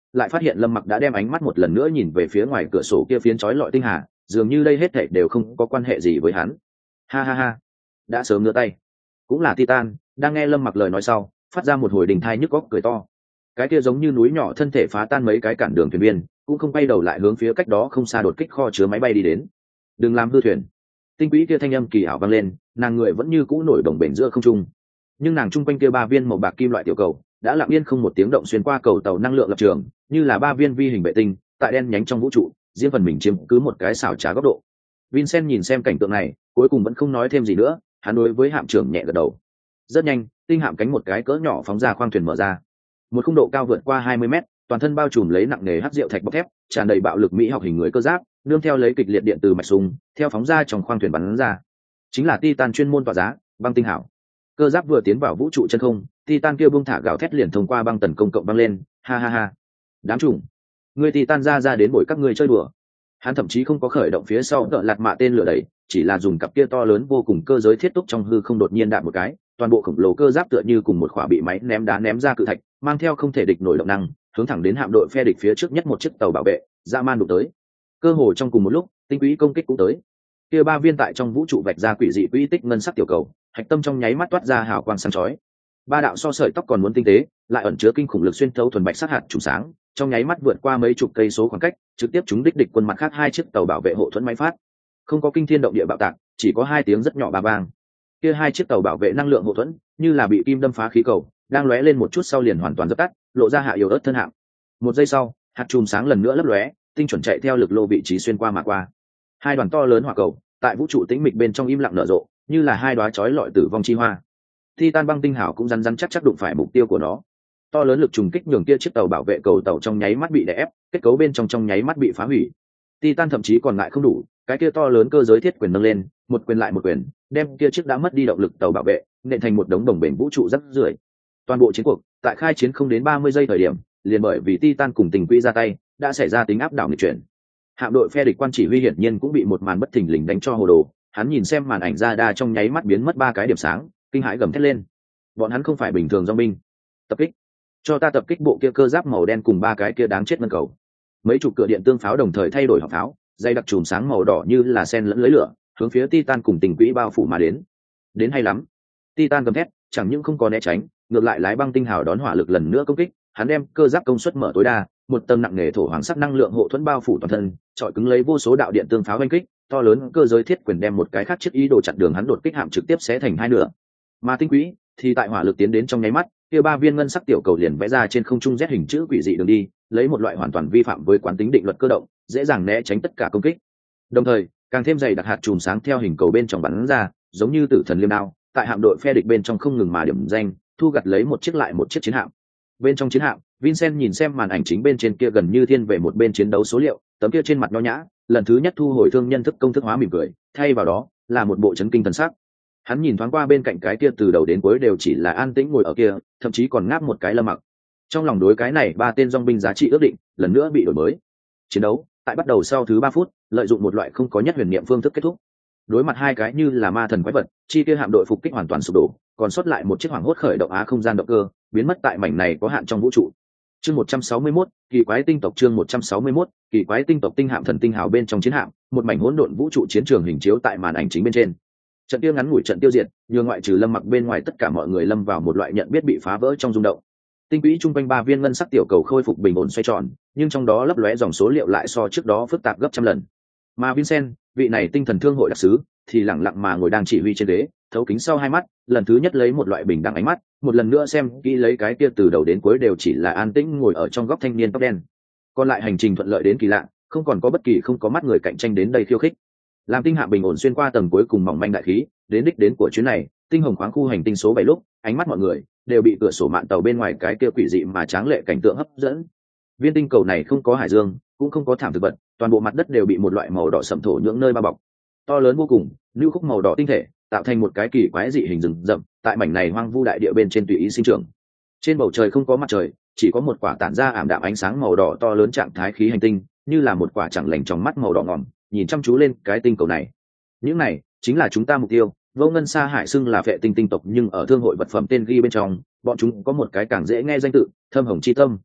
lại phát hiện Lâm Mặc đã đem ánh mắt một lần nữa nhìn về phía ngoài cửa sổ kia phiến chói lọi tinh hà, dường như đây hết thảy đều không có quan hệ gì với hắn. Ha ha ha, đã sớm ngửa tay. Cũng là Titan, đang nghe Lâm Mặc lời nói sau, phát ra một hồi đình thai nhức óc cười to. Cái kia giống như núi nhỏ thân thể phá tan mấy cái cản đường thuyền viên, cũng không quay đầu lại hướng phía cách đó không xa đột kích kho chứa máy bay đi đến. Đừng làm hư thuyền. Tinh quỹ kia thanh âm kỳ ảo vang lên, nàng người vẫn như cũ nổi đồng bền giữa không trung, nhưng nàng trung quanh kia ba viên màu bạc kim loại tiểu cầu đã lặng yên không một tiếng động xuyên qua cầu tàu năng lượng lập trường, như là ba viên vi hình vệ tinh tại đen nhánh trong vũ trụ riêng phần mình chiếm cứ một cái xảo trá góc độ. Vincent nhìn xem cảnh tượng này, cuối cùng vẫn không nói thêm gì nữa, hắn đối với hạm trưởng nhẹ gật đầu. Rất nhanh, tinh hạm cánh một cái cỡ nhỏ phóng ra khoang thuyền mở ra, một khung độ cao vượt qua hai mươi mét, toàn thân bao trùm lấy nặng nề hắc rượu thạch bọc thép, tràn đầy bạo lực mỹ học hình người cơ giáp, nương theo lấy kịch liệt điện từ mạch súng theo phóng ra trong khoang thuyền bắn ra, chính là Titan chuyên môn tỏa giá băng tinh hảo. Cơ giáp vừa tiến vào vũ trụ chân không, Titan kia buông thả gào thét liền thông qua băng tần công cộng băng lên, ha ha ha. Đám trùng, ngươi Titan ra ra đến bồi các ngươi chơi đùa. Hắn thậm chí không có khởi động phía sau đỡ lạt mạ tên lửa đẩy, chỉ là dùng cặp kia to lớn vô cùng cơ giới thiết túc trong hư không đột nhiên đạn một cái, toàn bộ khổng lồ cơ giáp tựa như cùng một khỏa bị máy ném đá ném ra cự thạch, mang theo không thể địch nổi động năng, hướng thẳng đến hạm đội phe địch phía trước nhất một chiếc tàu bảo vệ, dã man đụng tới. Cơ hồ trong cùng một lúc, tinh quỹ công kích cũng tới. Kia ba viên tại trong vũ trụ vạch ra quỷ dị quỹ tích ngân sắc tiểu cầu, hạch tâm trong nháy mắt toát ra hào quang sáng chói. Ba đạo so sợi tóc còn muốn tinh tế, lại ẩn chứa kinh khủng lực xuyên thấu thuần bạch sắc hạt trùng sáng, trong nháy mắt vượt qua mấy chục cây số khoảng cách, trực tiếp trúng đích địch quân mặt khác hai chiếc tàu bảo vệ hộ thuẫn máy phát. Không có kinh thiên động địa bạo tạc, chỉ có hai tiếng rất nhỏ ba vang. Kia hai chiếc tàu bảo vệ năng lượng hộ thuẫn, như là bị kim đâm phá khí cầu, đang lóe lên một chút sau liền hoàn toàn dập tắt, lộ ra hạ yếu ớt thân hạm. Một giây sau, hạt chùm sáng lần nữa lấp lóe, tinh chuẩn chạy theo lực lô vị trí xuyên qua mà qua. Hai đoàn to lớn hỏa cầu, tại vũ trụ tĩnh mịch bên trong im lặng nở rộ, như là hai đóa chói lọi tử vong chi hoa. Titan băng tinh hảo cũng rắn rắn chắc chắc đụng phải mục tiêu của nó. To lớn lực trùng kích nhường kia chiếc tàu bảo vệ cầu tàu trong nháy mắt bị đè ép, kết cấu bên trong trong nháy mắt bị phá hủy. Titan thậm chí còn lại không đủ, cái kia to lớn cơ giới thiết quyền nâng lên, một quyền lại một quyền, đem kia chiếc đã mất đi động lực tàu bảo vệ nện thành một đống đồng bền vũ trụ rác rưởi. Toàn bộ chiến cuộc, tại khai chiến không đến ba mươi giây thời điểm, liền bởi vì Titan cùng tình quỹ ra tay, đã xảy ra tính áp đảo nghịch chuyển. Hạm đội phe địch quan chỉ huy hiển nhiên cũng bị một màn bất thình lình đánh cho hồ đồ, hắn nhìn xem màn ảnh radar trong nháy mắt biến mất ba cái điểm sáng, kinh hãi gầm thét lên. Bọn hắn không phải bình thường dòng binh. Tập kích, cho ta tập kích bộ kia cơ giáp màu đen cùng ba cái kia đáng chết ngân cầu. Mấy chục cửa điện tương pháo đồng thời thay đổi họng pháo, dây đặc chùm sáng màu đỏ như là sen lẫn lưới lửa, hướng phía Titan cùng tình quỹ bao phủ mà đến. Đến hay lắm. Titan gầm thét, chẳng những không có né tránh, ngược lại lái băng tinh hào đón hỏa lực lần nữa công kích, hắn đem cơ giáp công suất mở tối đa, một tầng nặng nề thổ hoàng sắc năng lượng hộ thuẫn bao phủ toàn thân, trọi cứng lấy vô số đạo điện tương pháo oanh kích, to lớn cơ giới thiết quyền đem một cái khác chiếc ý đồ chặn đường hắn đột kích hạm trực tiếp xé thành hai nửa. Mà tinh quỹ thì tại hỏa lực tiến đến trong nháy mắt, kia ba viên ngân sắc tiểu cầu liền vẽ ra trên không trung Z hình chữ quỷ dị đường đi, lấy một loại hoàn toàn vi phạm với quán tính định luật cơ động, dễ dàng né tránh tất cả công kích. Đồng thời, càng thêm dày đặc hạt chùm sáng theo hình cầu bên trong bắn ra, giống như tử thần liêm đao, tại hạm đội phe địch bên trong không ngừng mà điểm danh, thu gặt lấy một chiếc lại một chiếc chiến hạm. Bên trong chiến hạm, Vincent nhìn xem màn ảnh chính bên trên kia gần như thiên về một bên chiến đấu số liệu, tấm kia trên mặt nho nhã, lần thứ nhất thu hồi thương nhân thức công thức hóa mỉm cười, thay vào đó là một bộ chấn kinh thần sắc. Hắn nhìn thoáng qua bên cạnh cái kia từ đầu đến cuối đều chỉ là an tĩnh ngồi ở kia, thậm chí còn ngáp một cái Lâm Mặc. Trong lòng đối cái này ba tên dòng binh giá trị ước định, lần nữa bị đổi mới. Chiến đấu tại bắt đầu sau thứ ba phút, lợi dụng một loại không có nhất huyền niệm phương thức kết thúc. Đối mặt hai cái như là ma thần quái vật, chi kia hạm đội phục kích hoàn toàn sụp đổ, còn sót lại một chiếc hoàng hốt khởi động á không gian động cơ, biến mất tại mảnh này có hạn trong vũ trụ. Chương một trăm sáu mươi mốt, kỳ quái tinh tộc chương một trăm sáu mươi mốt, kỳ quái tinh tộc tinh hạm thần tinh hào bên trong chiến hạm, một mảnh hỗn độn vũ trụ chiến trường hình chiếu tại màn ảnh chính bên trên. Trận tiêu ngắn ngủi trận tiêu diệt, nhường ngoại trừ Lâm Mặc bên ngoài tất cả mọi người lâm vào một loại nhận biết bị phá vỡ trong rung động. Tinh quỹ trung quanh ba viên ngân sắc tiểu cầu khôi phục bình ổn xoay tròn, nhưng trong đó lấp lóe dòng số liệu lại so trước đó phức tạp gấp trăm lần. Mà Vincent, vị này tinh thần thương hội đặc sứ, thì lặng lặng mà ngồi đang chỉ huy trên ghế, thấu kính sau hai mắt, lần thứ nhất lấy một loại bình đẳng ánh mắt, một lần nữa xem kỹ lấy cái kia từ đầu đến cuối đều chỉ là an tĩnh ngồi ở trong góc thanh niên tóc đen. Còn lại hành trình thuận lợi đến kỳ lạ, không còn có bất kỳ không có mắt người cạnh tranh đến đây khiêu khích. Làm tinh hạm bình ổn xuyên qua tầng cuối cùng mỏng manh đại khí, đến đích đến của chuyến này, tinh hồng khoáng khu hành tinh số bảy lúc, ánh mắt mọi người đều bị cửa sổ mạn tàu bên ngoài cái kia quỷ dị mà tráng lệ cảnh tượng hấp dẫn. Viên tinh cầu này không có hải dương, cũng không có thảm thực vật, toàn bộ mặt đất đều bị một loại màu đỏ sẫm thổ nhưỡng nơi bao bọc. To lớn vô cùng, lưu khúc màu đỏ tinh thể, tạo thành một cái kỳ quái dị hình rừng rậm, tại mảnh này hoang vu đại địa bên trên tùy ý sinh trưởng. Trên bầu trời không có mặt trời, chỉ có một quả tản ra ảm đạm ánh sáng màu đỏ to lớn trạng thái khí hành tinh, như là một quả chẳng lành trong mắt màu đỏ ngòm, nhìn chăm chú lên cái tinh cầu này. Những này chính là chúng ta mục tiêu. Vô Ngân Sa Hải xưng là phệ tinh tinh tộc, nhưng ở thương hội vật phẩm tên ghi bên trong, bọn chúng có một cái càng dễ nghe danh tự, Thâm Hồng Chi Tâm.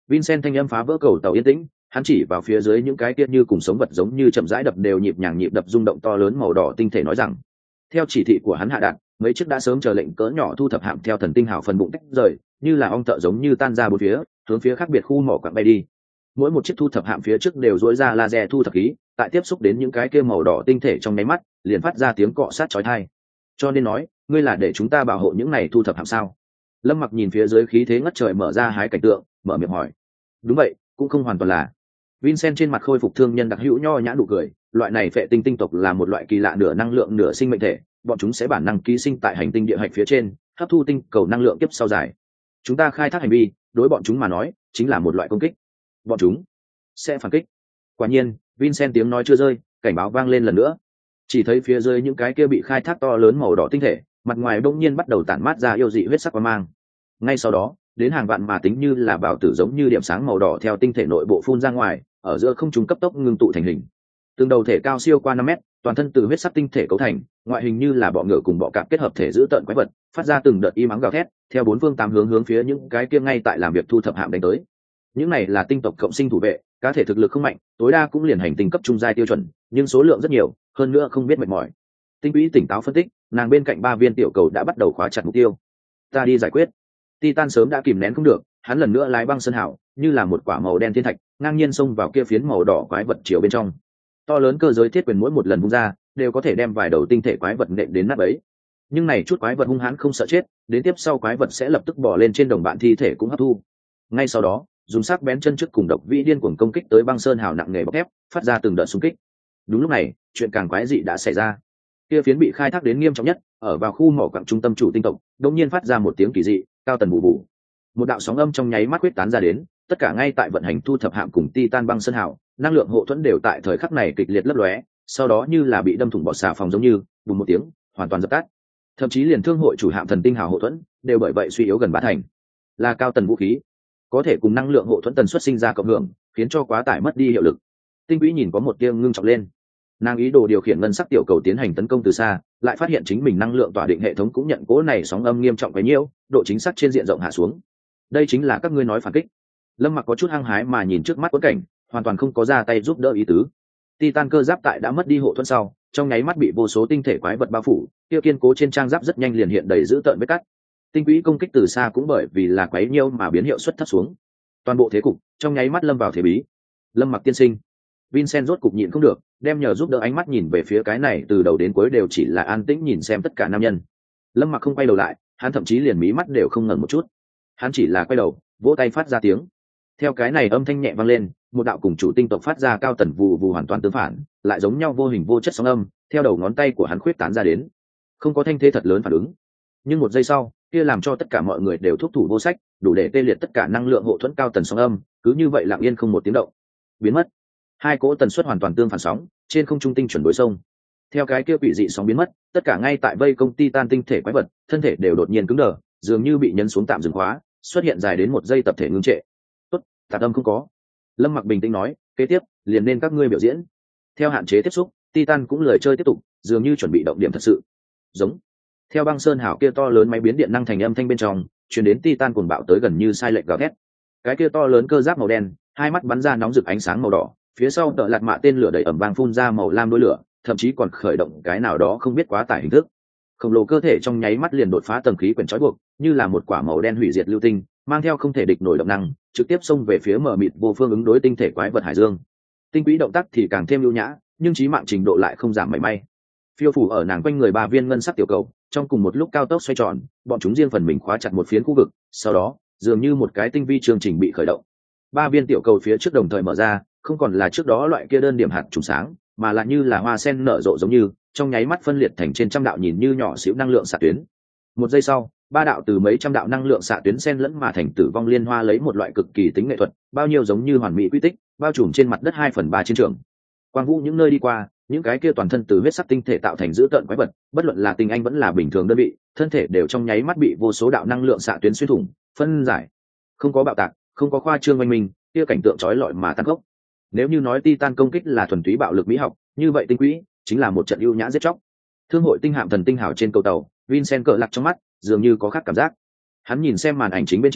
Vincent thanh âm phá vỡ cầu tàu yên tĩnh, hắn chỉ vào phía dưới những cái kia như cùng sống vật giống như chậm rãi đập đều nhịp nhàng nhịp đập rung động to lớn màu đỏ tinh thể nói rằng, theo chỉ thị của hắn hạ đạt, mấy chiếc đã sớm chờ lệnh cỡ nhỏ thu thập hạm theo thần tinh hào phần bụng tách rời, như là ong tợ giống như tan ra bốn phía, hướng phía khác biệt khu mỏ quặng bay đi. Mỗi một chiếc thu thập hạm phía trước đều dối ra laser thu thập khí, tại tiếp xúc đến những cái kia màu đỏ tinh thể trong nháy mắt, liền phát ra tiếng cọ sát chói tai. Cho nên nói, ngươi là để chúng ta bảo hộ những này thu thập hạm sao? Lâm Mặc nhìn phía dưới khí thế ngất trời mở ra hái cảnh tượng, mở miệng hỏi. Đúng vậy, cũng không hoàn toàn là. Vincent trên mặt khôi phục thương nhân đặc hữu nho nhã nụ cười, loại này phệ tinh tinh tộc là một loại kỳ lạ nửa năng lượng nửa sinh mệnh thể, bọn chúng sẽ bản năng ký sinh tại hành tinh địa hạch phía trên, hấp thu tinh cầu năng lượng tiếp sau dài. Chúng ta khai thác hành vi, đối bọn chúng mà nói, chính là một loại công kích. Bọn chúng sẽ phản kích. Quả nhiên, Vincent tiếng nói chưa rơi, cảnh báo vang lên lần nữa. Chỉ thấy phía dưới những cái kia bị khai thác to lớn màu đỏ tinh thể, mặt ngoài đông nhiên bắt đầu tản mát ra yêu dị huyết sắc quang mang. Ngay sau đó, đến hàng vạn mà tính như là bảo tử giống như điểm sáng màu đỏ theo tinh thể nội bộ phun ra ngoài, ở giữa không trung cấp tốc ngưng tụ thành hình. Từng đầu thể cao siêu qua năm mét, toàn thân từ huyết sắc tinh thể cấu thành, ngoại hình như là bọ ngựa cùng bọ cạp kết hợp thể giữ tợn quái vật, phát ra từng đợt y mắng gào thét, theo bốn phương tám hướng hướng phía những cái kia ngay tại làm việc thu thập hạm đánh tới. Những này là tinh tộc cộng sinh thủ vệ, cá thể thực lực không mạnh, tối đa cũng liền hành tinh cấp trung giai tiêu chuẩn, nhưng số lượng rất nhiều, hơn nữa không biết mệt mỏi. Tinh Vĩ tỉnh táo phân tích, nàng bên cạnh ba viên tiểu cầu đã bắt đầu khóa chặt mục tiêu. Ta đi giải quyết. Titan sớm đã kìm nén không được, hắn lần nữa lái băng sơn hảo, như là một quả màu đen thiên thạch, ngang nhiên xông vào kia phiến màu đỏ quái vật chiều bên trong. To lớn cơ giới thiết quyền mỗi một lần vung ra, đều có thể đem vài đầu tinh thể quái vật nện đến nát bấy. Nhưng này chút quái vật hung hãn không sợ chết, đến tiếp sau quái vật sẽ lập tức bỏ lên trên đồng bạn thi thể cũng hấp thu. Ngay sau đó, dùng sắc bén chân trước cùng độc vĩ điên cuồng công kích tới băng sơn hào nặng nề bọc thép, phát ra từng đợt xung kích. Đúng lúc này, chuyện càng quái dị đã xảy ra. Kia phiến bị khai thác đến nghiêm trọng nhất, ở vào khu mỏ quặng trung tâm chủ tinh tộc, đột nhiên phát ra một tiếng kỳ dị, cao tần bù bù. Một đạo sóng âm trong nháy mắt huyết tán ra đến, tất cả ngay tại vận hành thu thập hạm cùng Titan băng sơn hào, năng lượng hộ thuẫn đều tại thời khắc này kịch liệt lấp lóe, sau đó như là bị đâm thủng bọt xà phòng giống như, bùng một tiếng, hoàn toàn dập tắt. Thậm chí liền thương hội chủ hạm thần tinh hào hộ thuẫn, đều bởi vậy suy yếu gần bá thành. Là cao tần vũ khí, có thể cùng năng lượng hộ thuẫn tần suất sinh ra cộng hưởng, khiến cho quá tải mất đi hiệu lực. Tinh Vĩ nhìn có một tia ngưng trọng lên, nàng ý đồ điều khiển ngân sắc tiểu cầu tiến hành tấn công từ xa, lại phát hiện chính mình năng lượng tỏa định hệ thống cũng nhận cố này sóng âm nghiêm trọng quá nhiều, độ chính xác trên diện rộng hạ xuống. Đây chính là các ngươi nói phản kích. Lâm Mặc có chút hăng hái mà nhìn trước mắt quẫn cảnh, hoàn toàn không có ra tay giúp đỡ ý tứ. Titan cơ giáp tại đã mất đi hộ thuẫn sau, trong nháy mắt bị vô số tinh thể quái vật bao phủ, tiêu kiên cố trên trang giáp rất nhanh liền hiện đầy dữ tợn vết cắt. Tinh Vĩ công kích từ xa cũng bởi vì là quấy nhiêu mà biến hiệu suất thấp xuống. Toàn bộ thế cục trong nháy mắt lâm vào thế bí. Lâm Mặc tiên sinh, Vincent rốt cục nhịn không được, đem nhờ giúp đỡ ánh mắt nhìn về phía cái này từ đầu đến cuối đều chỉ là an tĩnh nhìn xem tất cả nam nhân. Lâm Mặc không quay đầu lại, hắn thậm chí liền mí mắt đều không ngẩng một chút. Hắn chỉ là quay đầu, vỗ tay phát ra tiếng. Theo cái này âm thanh nhẹ vang lên, một đạo cùng chủ tinh tộc phát ra cao tần vù vù hoàn toàn tương phản, lại giống nhau vô hình vô chất sóng âm, theo đầu ngón tay của hắn khuyết tán ra đến. Không có thanh thế thật lớn phản ứng, nhưng một giây sau, kia làm cho tất cả mọi người đều thúc thủ vô sách, đủ để tê liệt tất cả năng lượng hộ thuẫn cao tần sóng âm, cứ như vậy lặng yên không một tiếng động, biến mất. Hai cỗ tần suất hoàn toàn tương phản sóng, trên không trung tinh chuẩn đối sông. Theo cái kia quỷ dị sóng biến mất, tất cả ngay tại vây công Titan tinh thể quái vật, thân thể đều đột nhiên cứng đờ, dường như bị nhấn xuống tạm dừng khóa, xuất hiện dài đến một giây tập thể ngưng trệ. Tốt, tạp âm không có. Lâm Mặc bình tĩnh nói, kế tiếp liền nên các ngươi biểu diễn. Theo hạn chế tiếp xúc, Titan cũng lười chơi tiếp tục, dường như chuẩn bị động điểm thật sự. Giống. Theo băng sơn hào kia to lớn máy biến điện năng thành âm thanh bên trong, truyền đến Titan cuồng bạo tới gần như sai lệch gào thét. Cái kia to lớn cơ giáp màu đen, hai mắt bắn ra nóng rực ánh sáng màu đỏ, phía sau tợ lạt mạ tên lửa đầy ẩm vang phun ra màu lam đuôi lửa, thậm chí còn khởi động cái nào đó không biết quá tải hình thức. Khổng lồ cơ thể trong nháy mắt liền đột phá tầng khí quyển trói buộc, như là một quả màu đen hủy diệt lưu tinh, mang theo không thể địch nổi động năng, trực tiếp xông về phía mờ mịt vô phương ứng đối tinh thể quái vật hải dương. Tinh Quỹ động tác thì càng thêm lưu nhã, nhưng chí mạng trình độ lại không giảm mảy may. Phiêu phủ ở nàng quanh người ba viên ngân sắc tiểu cầu, trong cùng một lúc cao tốc xoay tròn, bọn chúng riêng phần mình khóa chặt một phiến khu vực, sau đó, dường như một cái tinh vi chương trình bị khởi động. Ba viên tiểu cầu phía trước đồng thời mở ra, không còn là trước đó loại kia đơn điểm hạt trùng sáng, mà là như là hoa sen nở rộ giống như, trong nháy mắt phân liệt thành trên trăm đạo nhìn như nhỏ xíu năng lượng xạ tuyến. Một giây sau, ba đạo từ mấy trăm đạo năng lượng xạ tuyến xen lẫn mà thành tử vong liên hoa lấy một loại cực kỳ tính nghệ thuật, bao nhiêu giống như hoàn mỹ quy tích, bao trùm trên mặt đất hai phần ba chiến trường. Quang vũ những nơi đi qua, những cái kia toàn thân từ huyết sắc tinh thể tạo thành dữ tợn quái vật, bất luận là tinh anh vẫn là bình thường đơn vị, thân thể đều trong nháy mắt bị vô số đạo năng lượng xạ tuyến xuyên thủng, phân giải. Không có bạo tạc, không có khoa trương oanh minh, kia cảnh tượng chói lọi mà tăng gốc. Nếu như nói Titan công kích là thuần túy bạo lực mỹ học, như vậy Tinh Quỹ chính là một trận ưu nhã giết chóc. Thương hội tinh hạm thần tinh hảo trên cầu tàu, Vincent cờ lạc trong mắt, dường như có khác cảm giác. Hắn nhìn xem màn ảnh chính bên trên,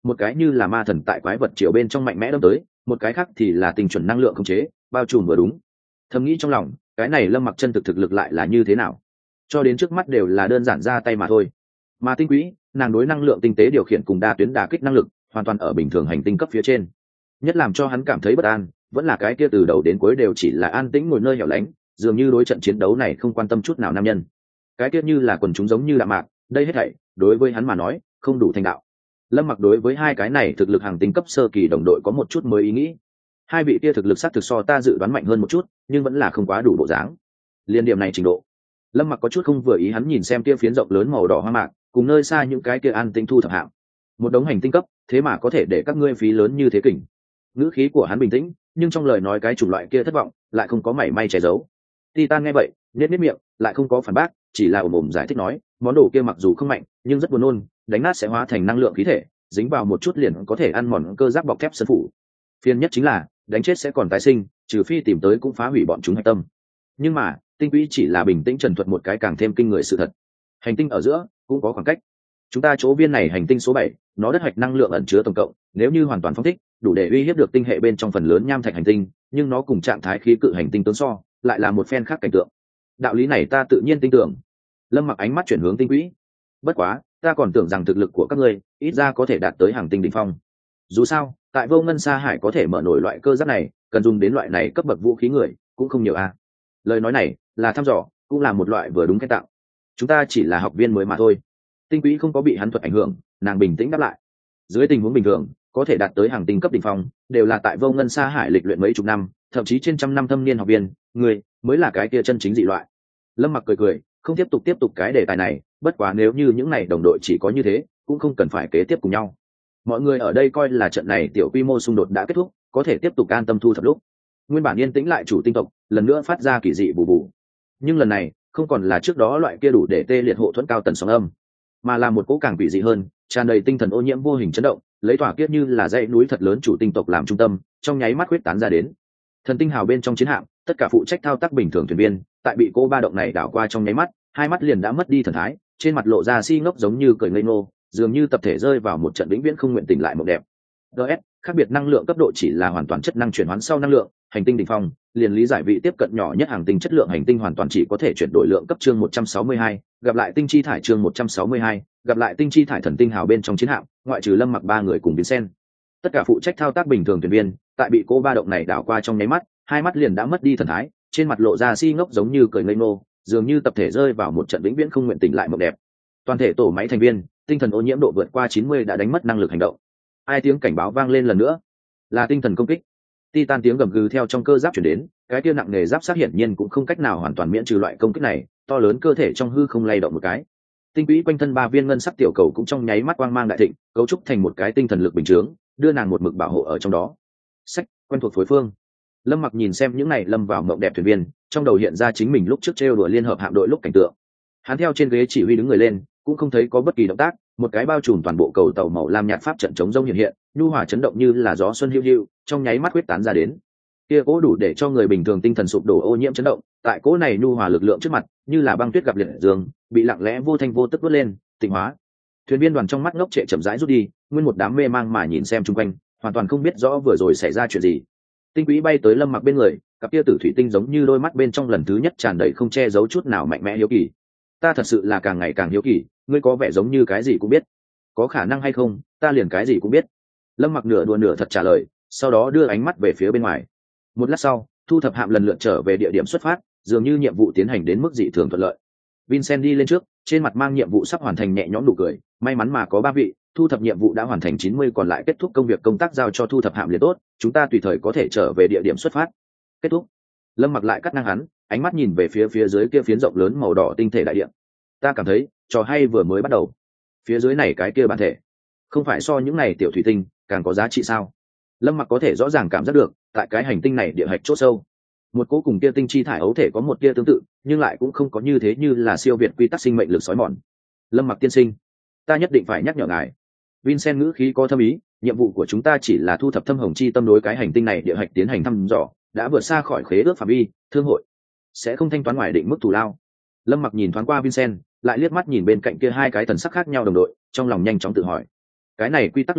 một cái như là ma thần tại quái vật triệu bên trong mạnh mẽ đâm tới, một cái khác thì là tinh chuẩn năng lượng khống chế bao trùm vừa đúng. Thầm nghĩ trong lòng, cái này Lâm Mặc chân thực thực lực lại là như thế nào? Cho đến trước mắt đều là đơn giản ra tay mà thôi. Mà tinh quỹ, nàng đối năng lượng tinh tế điều khiển cùng đa tuyến đả kích năng lực hoàn toàn ở bình thường hành tinh cấp phía trên. Nhất làm cho hắn cảm thấy bất an vẫn là cái kia từ đầu đến cuối đều chỉ là an tĩnh ngồi nơi hẻo lánh, dường như đối trận chiến đấu này không quan tâm chút nào nam nhân. Cái kia như là quần chúng giống như đạm mạc, đây hết thảy đối với hắn mà nói không đủ thành đạo. Lâm Mặc đối với hai cái này thực lực hàng tinh cấp sơ kỳ đồng đội có một chút mới ý nghĩ. Hai vị kia thực lực xác thực so ta dự đoán mạnh hơn một chút, nhưng vẫn là không quá đủ bộ dáng. Liên điểm này trình độ, Lâm Mặc có chút không vừa ý. Hắn nhìn xem kia phiến rộng lớn màu đỏ hoa mạc, cùng nơi xa những cái kia an tinh thu thập hạng, một đống hành tinh cấp, thế mà có thể để các ngươi phí lớn như thế kình. Ngữ khí của hắn bình tĩnh, nhưng trong lời nói cái chủng loại kia thất vọng lại không có mảy may che giấu. Titan nghe vậy, nhếch nhếch miệng, lại không có phản bác, chỉ là ồm ồm giải thích nói, món đồ kia mặc dù không mạnh, nhưng rất buồn nôn, đánh nát sẽ hóa thành năng lượng khí thể, dính vào một chút liền có thể ăn mòn cơ giáp bọc thép sơn phủ. Phiền nhất chính là, đánh chết sẽ còn tái sinh, trừ phi tìm tới cũng phá hủy bọn chúng hạch tâm. Nhưng mà, tinh quỹ chỉ là bình tĩnh trần thuật một cái càng thêm kinh người sự thật. Hành tinh ở giữa cũng có khoảng cách. Chúng ta chỗ viên này hành tinh số bảy, nó đất hạch năng lượng ẩn chứa tổng cộng, nếu như hoàn toàn phóng thích, đủ để uy hiếp được tinh hệ bên trong phần lớn nham thạch hành tinh, nhưng nó cùng trạng thái khí cự hành tinh tướng so, lại là một phen khác cảnh tượng. Đạo lý này ta tự nhiên tin tưởng. Lâm Mặc ánh mắt chuyển hướng tinh quỹ. Bất quá, ta còn tưởng rằng thực lực của các ngươi ít ra có thể đạt tới hàng tinh đỉnh phong. Dù sao, tại Vô Ngân Sa Hải có thể mở nổi loại cơ giáp này, cần dùng đến loại này cấp bậc vũ khí người cũng không nhiều a. À. Lời nói này là thăm dò, cũng là một loại vừa đúng cái tạo. Chúng ta chỉ là học viên mới mà thôi. Tinh quỹ không có bị hắn thuật ảnh hưởng, nàng bình tĩnh đáp lại. Dưới tình huống bình thường, có thể đạt tới hàng tinh cấp đỉnh phong, đều là tại Vô Ngân Sa Hải lịch luyện mấy chục năm, thậm chí trên trăm năm thâm niên học viên, người mới là cái kia chân chính dị loại. Lâm Mặc cười cười, không tiếp tục tiếp tục cái đề tài này, bất quá nếu như những này đồng đội chỉ có như thế, cũng không cần phải kế tiếp cùng nhau. Mọi người ở đây coi là trận này tiểu quy mô xung đột đã kết thúc, có thể tiếp tục an tâm thu thập lúc. Nguyên bản yên tĩnh lại chủ tinh tộc, lần nữa phát ra kỳ dị bù bù. Nhưng lần này, không còn là trước đó loại kia đủ để tê liệt hộ thuẫn cao tần sóng âm, mà là một cỗ càng quỷ dị hơn, tràn đầy tinh thần ô nhiễm vô hình chấn động, lấy tỏa kiết như là dãy núi thật lớn chủ tinh tộc làm trung tâm, trong nháy mắt huyết tán ra đến. Thần tinh hào bên trong chiến hạm, tất cả phụ trách thao tác bình thường thuyền viên, tại bị cô ba động này đảo qua trong nháy mắt, hai mắt liền đã mất đi thần thái, trên mặt lộ ra si ngốc giống như cười ngây ngô, dường như tập thể rơi vào một trận vĩnh viễn không nguyện tỉnh lại mộng đẹp. ds khác biệt năng lượng cấp độ chỉ là hoàn toàn chất năng chuyển hoán sau năng lượng, hành tinh đỉnh phong liền lý giải vị tiếp cận nhỏ nhất hàng tinh chất lượng hành tinh hoàn toàn chỉ có thể chuyển đổi lượng cấp chương một trăm sáu mươi hai, gặp lại tinh chi thải chương một trăm sáu mươi hai, gặp lại tinh chi thải thần tinh hào bên trong chiến hạm, ngoại trừ Lâm Mặc ba người cùng Vincent. Tất cả phụ trách thao tác bình thường thuyền viên, tại bị cô ba động này đảo qua trong nháy mắt, hai mắt liền đã mất đi thần thái, trên mặt lộ ra si ngốc giống như cười ngây ngô, dường như tập thể rơi vào một trận vĩnh viễn không nguyện tỉnh lại mộng đẹp. Toàn thể tổ máy thành viên, tinh thần ô nhiễm độ vượt qua chín mươi đã đánh mất năng lực hành động. Ai tiếng cảnh báo vang lên lần nữa, là tinh thần công kích. Titan tiếng gầm gừ theo trong cơ giáp chuyển đến, cái kia nặng nề giáp sát hiển nhiên cũng không cách nào hoàn toàn miễn trừ loại công kích này, to lớn cơ thể trong hư không lay động một cái. Tinh quỹ quanh thân ba viên ngân sắc tiểu cầu cũng trong nháy mắt quang mang đại thịnh, cấu trúc thành một cái tinh thần lực bình chướng, đưa nàng một mực bảo hộ ở trong đó. Sách quen thuộc phối phương. Lâm Mặc nhìn xem những này lâm vào mộng đẹp thuyền viên, trong đầu hiện ra chính mình lúc trước trêu đùa liên hợp hạm đội lúc cảnh tượng. Hắn theo trên ghế chỉ huy đứng người lên, cũng không thấy có bất kỳ động tác, một cái bao trùm toàn bộ cầu tàu màu lam nhạt pháp trận chống rông hiện hiện, nhu hòa chấn động như là gió xuân hiu hiu, trong nháy mắt huyết tán ra đến. Kia cố đủ để cho người bình thường tinh thần sụp đổ ô nhiễm chấn động, tại cố này nhu hòa lực lượng trước mặt, như là băng tuyết gặp liệt dương, bị lặng lẽ vô thanh vô tức vớt lên, tịnh hóa. Thuyền viên đoàn trong mắt ngốc trệ chậm rãi rút đi, nguyên một đám mê mang mà nhìn xem xung quanh, hoàn toàn không biết rõ vừa rồi xảy ra chuyện gì. Tinh quỹ bay tới Lâm Mặc bên người, cặp kia tử thủy tinh giống như đôi mắt bên trong lần thứ nhất tràn đầy không che giấu chút nào mạnh mẽ hiếu kỳ. Ta thật sự là càng ngày càng hiếu kỳ, ngươi có vẻ giống như cái gì cũng biết. Có khả năng hay không, ta liền cái gì cũng biết. Lâm Mặc nửa đùa nửa thật trả lời, sau đó đưa ánh mắt về phía bên ngoài. Một lát sau, thu thập hạm lần lượt trở về địa điểm xuất phát, dường như nhiệm vụ tiến hành đến mức dị thường thuận lợi. Vincent đi lên trước, trên mặt mang nhiệm vụ sắp hoàn thành nhẹ nhõm nụ cười, may mắn mà có ba vị, thu thập nhiệm vụ đã hoàn thành chín mươi, còn lại kết thúc công việc công tác giao cho thu thập hạm liền tốt, chúng ta tùy thời có thể trở về địa điểm xuất phát. Kết thúc. Lâm Mặc lại cắt ngang hắn, ánh mắt nhìn về phía phía dưới kia phiến rộng lớn màu đỏ tinh thể đại địa. Ta cảm thấy, trò hay vừa mới bắt đầu. Phía dưới này cái kia bản thể, không phải so những này tiểu thủy tinh càng có giá trị sao? Lâm Mặc có thể rõ ràng cảm giác được, tại cái hành tinh này địa hạch chỗ sâu, một cỗ cùng kia tinh chi thải ấu thể có một tia tương tự, nhưng lại cũng không có như thế như là siêu việt quy tắc sinh mệnh lực sói mòn. Lâm Mặc tiên sinh, ta nhất định phải nhắc nhở ngài. Vincent ngữ khí có thâm ý, nhiệm vụ của chúng ta chỉ là thu thập thâm hồng chi tâm đối cái hành tinh này địa hạch tiến hành thăm dò, đã vượt xa khỏi khế ước phạm vi, thương hội sẽ không thanh toán ngoài định mức thù lao. Lâm Mặc nhìn thoáng qua Vincent, lại liếc mắt nhìn bên cạnh kia hai cái thần sắc khác nhau đồng đội, trong lòng nhanh chóng tự hỏi, cái này quy tắc lĩnh vực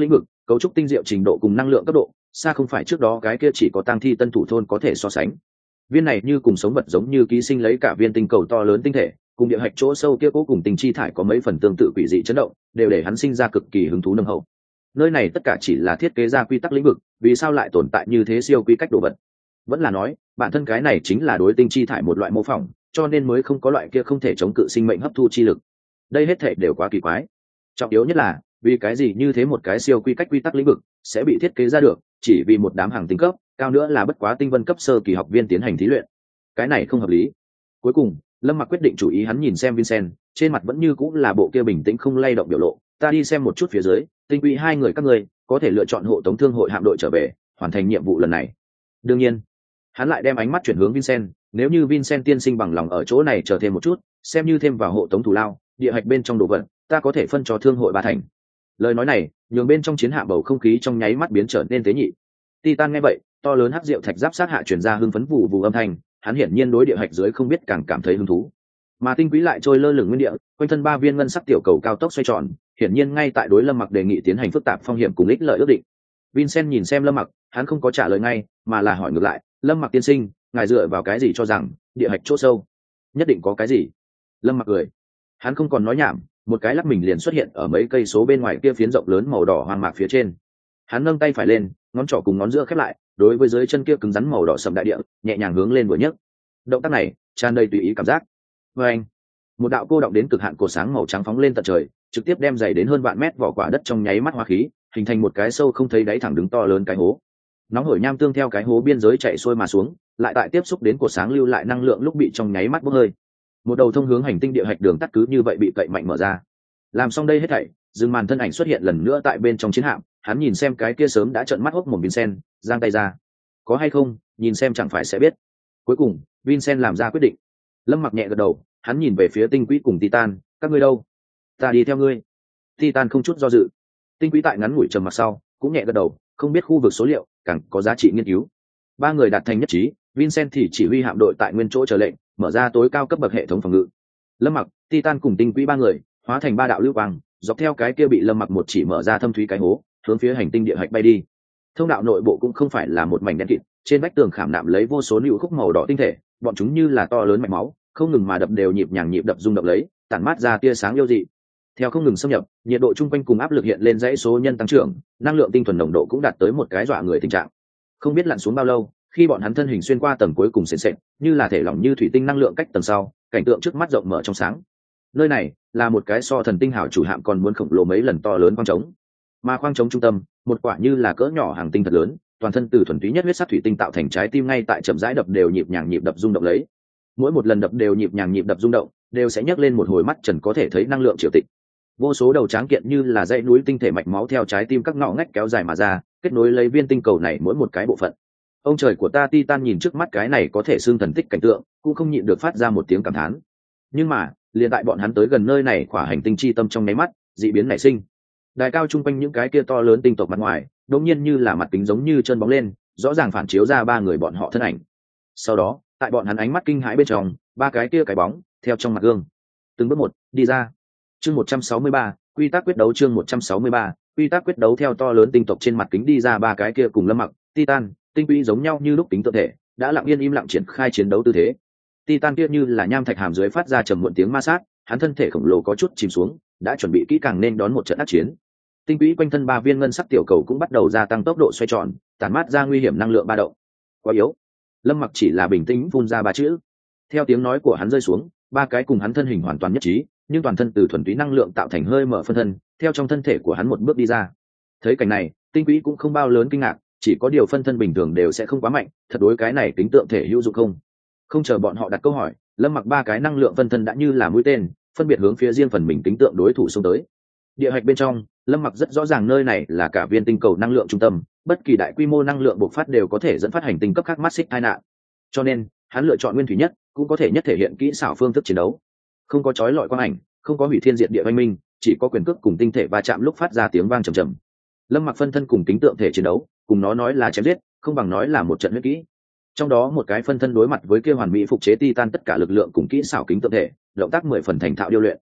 cấu trúc tinh diệu trình độ cùng năng lượng cấp độ xa không phải trước đó cái kia chỉ có tang thi tân thủ thôn có thể so sánh. Viên này như cùng sống vật giống như ký sinh lấy cả viên tinh cầu to lớn tinh thể, cùng địa hạch chỗ sâu kia cố cùng tình chi thải có mấy phần tương tự quỷ dị chấn động, đều để hắn sinh ra cực kỳ hứng thú nồng hậu. Nơi này tất cả chỉ là thiết kế ra quy tắc lĩnh vực, vì sao lại tồn tại như thế siêu quy cách đồ vật? Vẫn là nói, bản thân cái này chính là đối tinh chi thải một loại mô phỏng, cho nên mới không có loại kia không thể chống cự sinh mệnh hấp thu chi lực. Đây hết thảy đều quá kỳ quái. Trọng yếu nhất là, vì cái gì như thế một cái siêu quy cách quy tắc lĩnh vực sẽ bị thiết kế ra được, chỉ vì một đám hàng tinh cấp, cao nữa là bất quá tinh vân cấp sơ kỳ học viên tiến hành thí luyện. Cái này không hợp lý. Cuối cùng, Lâm Mặc quyết định chủ ý hắn nhìn xem Vincent, trên mặt vẫn như cũng là bộ kia bình tĩnh không lay động biểu lộ, ta đi xem một chút phía dưới, tinh quỹ hai người các ngươi có thể lựa chọn hộ tống thương hội hạm đội trở về, hoàn thành nhiệm vụ lần này. Đương nhiên, hắn lại đem ánh mắt chuyển hướng Vincent, nếu như Vincent tiên sinh bằng lòng ở chỗ này chờ thêm một chút, xem như thêm vào hộ tống thủ lao, địa hạch bên trong đồ vật, ta có thể phân cho thương hội ba thành. Lời nói này, nhường bên trong chiến hạm bầu không khí trong nháy mắt biến trở nên tế nhị. Titan nghe vậy, to lớn hắc diệu thạch giáp sát hạ truyền ra hưng phấn vụ vụ âm thanh, hắn hiển nhiên đối địa hạch dưới không biết càng cảm thấy hứng thú. Mà tinh quý lại trôi lơ lửng nguyên địa, quanh thân ba viên ngân sắc tiểu cầu cao tốc xoay tròn, hiển nhiên ngay tại đối Lâm Mặc đề nghị tiến hành phức tạp phong hiểm cùng ích lợi ước định. Vincent nhìn xem Lâm Mặc, hắn không có trả lời ngay, mà là hỏi ngược lại, Lâm Mặc tiên sinh, ngài dựa vào cái gì cho rằng địa hạch chỗ sâu nhất định có cái gì? Lâm Mặc cười, hắn không còn nói nhảm, một cái lắc mình liền xuất hiện ở mấy cây số bên ngoài kia phiến rộng lớn màu đỏ hoang mạc phía trên. Hắn nâng tay phải lên, ngón trỏ cùng ngón giữa khép lại, đối với dưới chân kia cứng rắn màu đỏ sầm đại địa, nhẹ nhàng hướng lên vừa nhấc. Động tác này tràn đầy tùy ý cảm giác. Và anh, một đạo cô động đến cực hạn cột sáng màu trắng phóng lên tận trời, trực tiếp đem dày đến hơn vạn mét vỏ quả đất trong nháy mắt hóa khí, hình thành một cái sâu không thấy đáy thẳng đứng to lớn cái hố. Nóng hổi nham tương theo cái hố biên giới chạy xuôi mà xuống, lại tại tiếp xúc đến cột sáng lưu lại năng lượng lúc bị trong nháy mắt bốc hơi. Một đầu thông hướng hành tinh địa hạch đường tắt cứ như vậy bị cậy mạnh mở ra. Làm xong đây hết thảy, Dương Màn thân ảnh xuất hiện lần nữa tại bên trong chiến hạm, hắn nhìn xem cái kia sớm đã trợn mắt hốc mồm Vincent, giang tay ra. Có hay không, nhìn xem chẳng phải sẽ biết. Cuối cùng, Vincent làm ra quyết định. Lâm Mặc nhẹ gật đầu, hắn nhìn về phía Tinh Quỹ cùng Titan, các ngươi đâu? Ta đi theo ngươi. Titan không chút do dự. Tinh Quỹ tại ngắn ngủi trầm mặc sau, cũng nhẹ gật đầu, không biết khu vực số liệu, càng có giá trị nghiên cứu. Ba người đạt thành nhất trí, Vincent thì chỉ huy hạm đội tại nguyên chỗ chờ lệnh, mở ra tối cao cấp bậc hệ thống phòng ngự. Lâm Mặc, Titan cùng Tinh Quỹ ba người hóa thành ba đạo lưu quang, dọc theo cái kia bị Lâm Mặc một chỉ mở ra thâm thúy cái hố, hướng phía hành tinh địa hạch bay đi. Thông đạo nội bộ cũng không phải là một mảnh đen kịt, trên vách tường khảm nạm lấy vô số nữu khúc màu đỏ tinh thể, bọn chúng như là to lớn mạch máu, không ngừng mà đập đều nhịp nhàng nhịp đập rung động lấy, tản mát ra tia sáng yêu dị. Theo không ngừng xâm nhập, nhiệt độ trung quanh cùng áp lực hiện lên dãy số nhân tăng trưởng, năng lượng tinh thuần nồng độ cũng đạt tới một cái dọa người tình trạng. Không biết lặn xuống bao lâu, khi bọn hắn thân hình xuyên qua tầng cuối cùng sền sệt, như là thể lỏng như thủy tinh năng lượng cách tầng sau, cảnh tượng trước mắt rộng mở trong sáng. Nơi này là một cái so thần tinh hảo chủ hạm còn muốn khổng lồ mấy lần to lớn khoang trống, mà khoang trống trung tâm, một quả như là cỡ nhỏ hàng tinh thật lớn, toàn thân từ thuần túy nhất huyết sắc thủy tinh tạo thành trái tim ngay tại chậm rãi đập đều nhịp nhàng nhịp đập rung động lấy. Mỗi một lần đập đều nhịp nhàng nhịp đập rung động, đều sẽ nhấc lên một hồi mắt trần có thể thấy năng lượng triều tịch. Vô số đầu tráng kiện như là dãy núi tinh thể mạch máu theo trái tim các ngõ ngách kéo dài mà ra, kết nối lấy viên tinh cầu này mỗi một cái bộ phận. Ông trời của ta, Titan nhìn trước mắt cái này có thể xương thần tích cảnh tượng, cũng không nhịn được phát ra một tiếng cảm thán. Nhưng mà, liền tại bọn hắn tới gần nơi này khỏa hành tinh chi tâm trong nháy mắt, dị biến nảy sinh. Đài cao chung quanh những cái kia to lớn tinh tộc mặt ngoài, đột nhiên như là mặt kính giống như chân bóng lên, rõ ràng phản chiếu ra ba người bọn họ thân ảnh. Sau đó, tại bọn hắn ánh mắt kinh hãi bên trong, ba cái kia cái bóng theo trong mặt gương, từng bước một đi ra. Chương một trăm sáu mươi ba, quy tắc quyết đấu. Chương một trăm sáu mươi ba, quy tắc quyết đấu. Theo to lớn tinh tộc trên mặt kính đi ra ba cái kia cùng Lâm Mặc, Titan, Tinh Quỹ giống nhau như lúc tính tự thể, đã lặng yên im lặng triển khai chiến đấu tư thế. Titan kia như là nham thạch hàm dưới phát ra trầm muộn tiếng ma sát, hắn thân thể khổng lồ có chút chìm xuống, đã chuẩn bị kỹ càng nên đón một trận ác chiến. Tinh Quỹ quanh thân ba viên ngân sắc tiểu cầu cũng bắt đầu gia tăng tốc độ xoay tròn, tản mát ra nguy hiểm năng lượng ba động. Quá yếu. Lâm Mặc chỉ là bình tĩnh phun ra ba chữ. Theo tiếng nói của hắn rơi xuống, ba cái cùng hắn thân hình hoàn toàn nhất trí, nhưng toàn thân từ thuần túy năng lượng tạo thành hơi mở phân thân, theo trong thân thể của hắn một bước đi ra. Thấy cảnh này, Tinh Quỹ cũng không bao lớn kinh ngạc, chỉ có điều phân thân bình thường đều sẽ không quá mạnh, thật đối cái này tính tượng thể hữu dụng không? Không chờ bọn họ đặt câu hỏi, Lâm Mặc ba cái năng lượng phân thân đã như là mũi tên, phân biệt hướng phía riêng phần mình tính tượng đối thủ xông tới. Địa hạch bên trong, Lâm Mặc rất rõ ràng nơi này là cả viên tinh cầu năng lượng trung tâm, bất kỳ đại quy mô năng lượng bộc phát đều có thể dẫn phát hành tinh cấp khác mắt xích tai nạn. Cho nên, hắn lựa chọn nguyên thủy nhất, cũng có thể nhất thể hiện kỹ xảo phương thức chiến đấu. Không có chói lọi quang ảnh, không có hủy thiên diệt địa oanh minh, chỉ có quyền cước cùng tinh thể va chạm lúc phát ra tiếng vang trầm trầm. Lâm Mặc phân thân cùng tính tượng thể chiến đấu, cùng nó nói là chém giết, không bằng nói là một trận huyết kỹ. Trong đó một cái phân thân đối mặt với kia hoàn mỹ phục chế Titan tất cả lực lượng cùng kỹ xảo kính tượng thể, động tác mười phần thành thạo điêu luyện.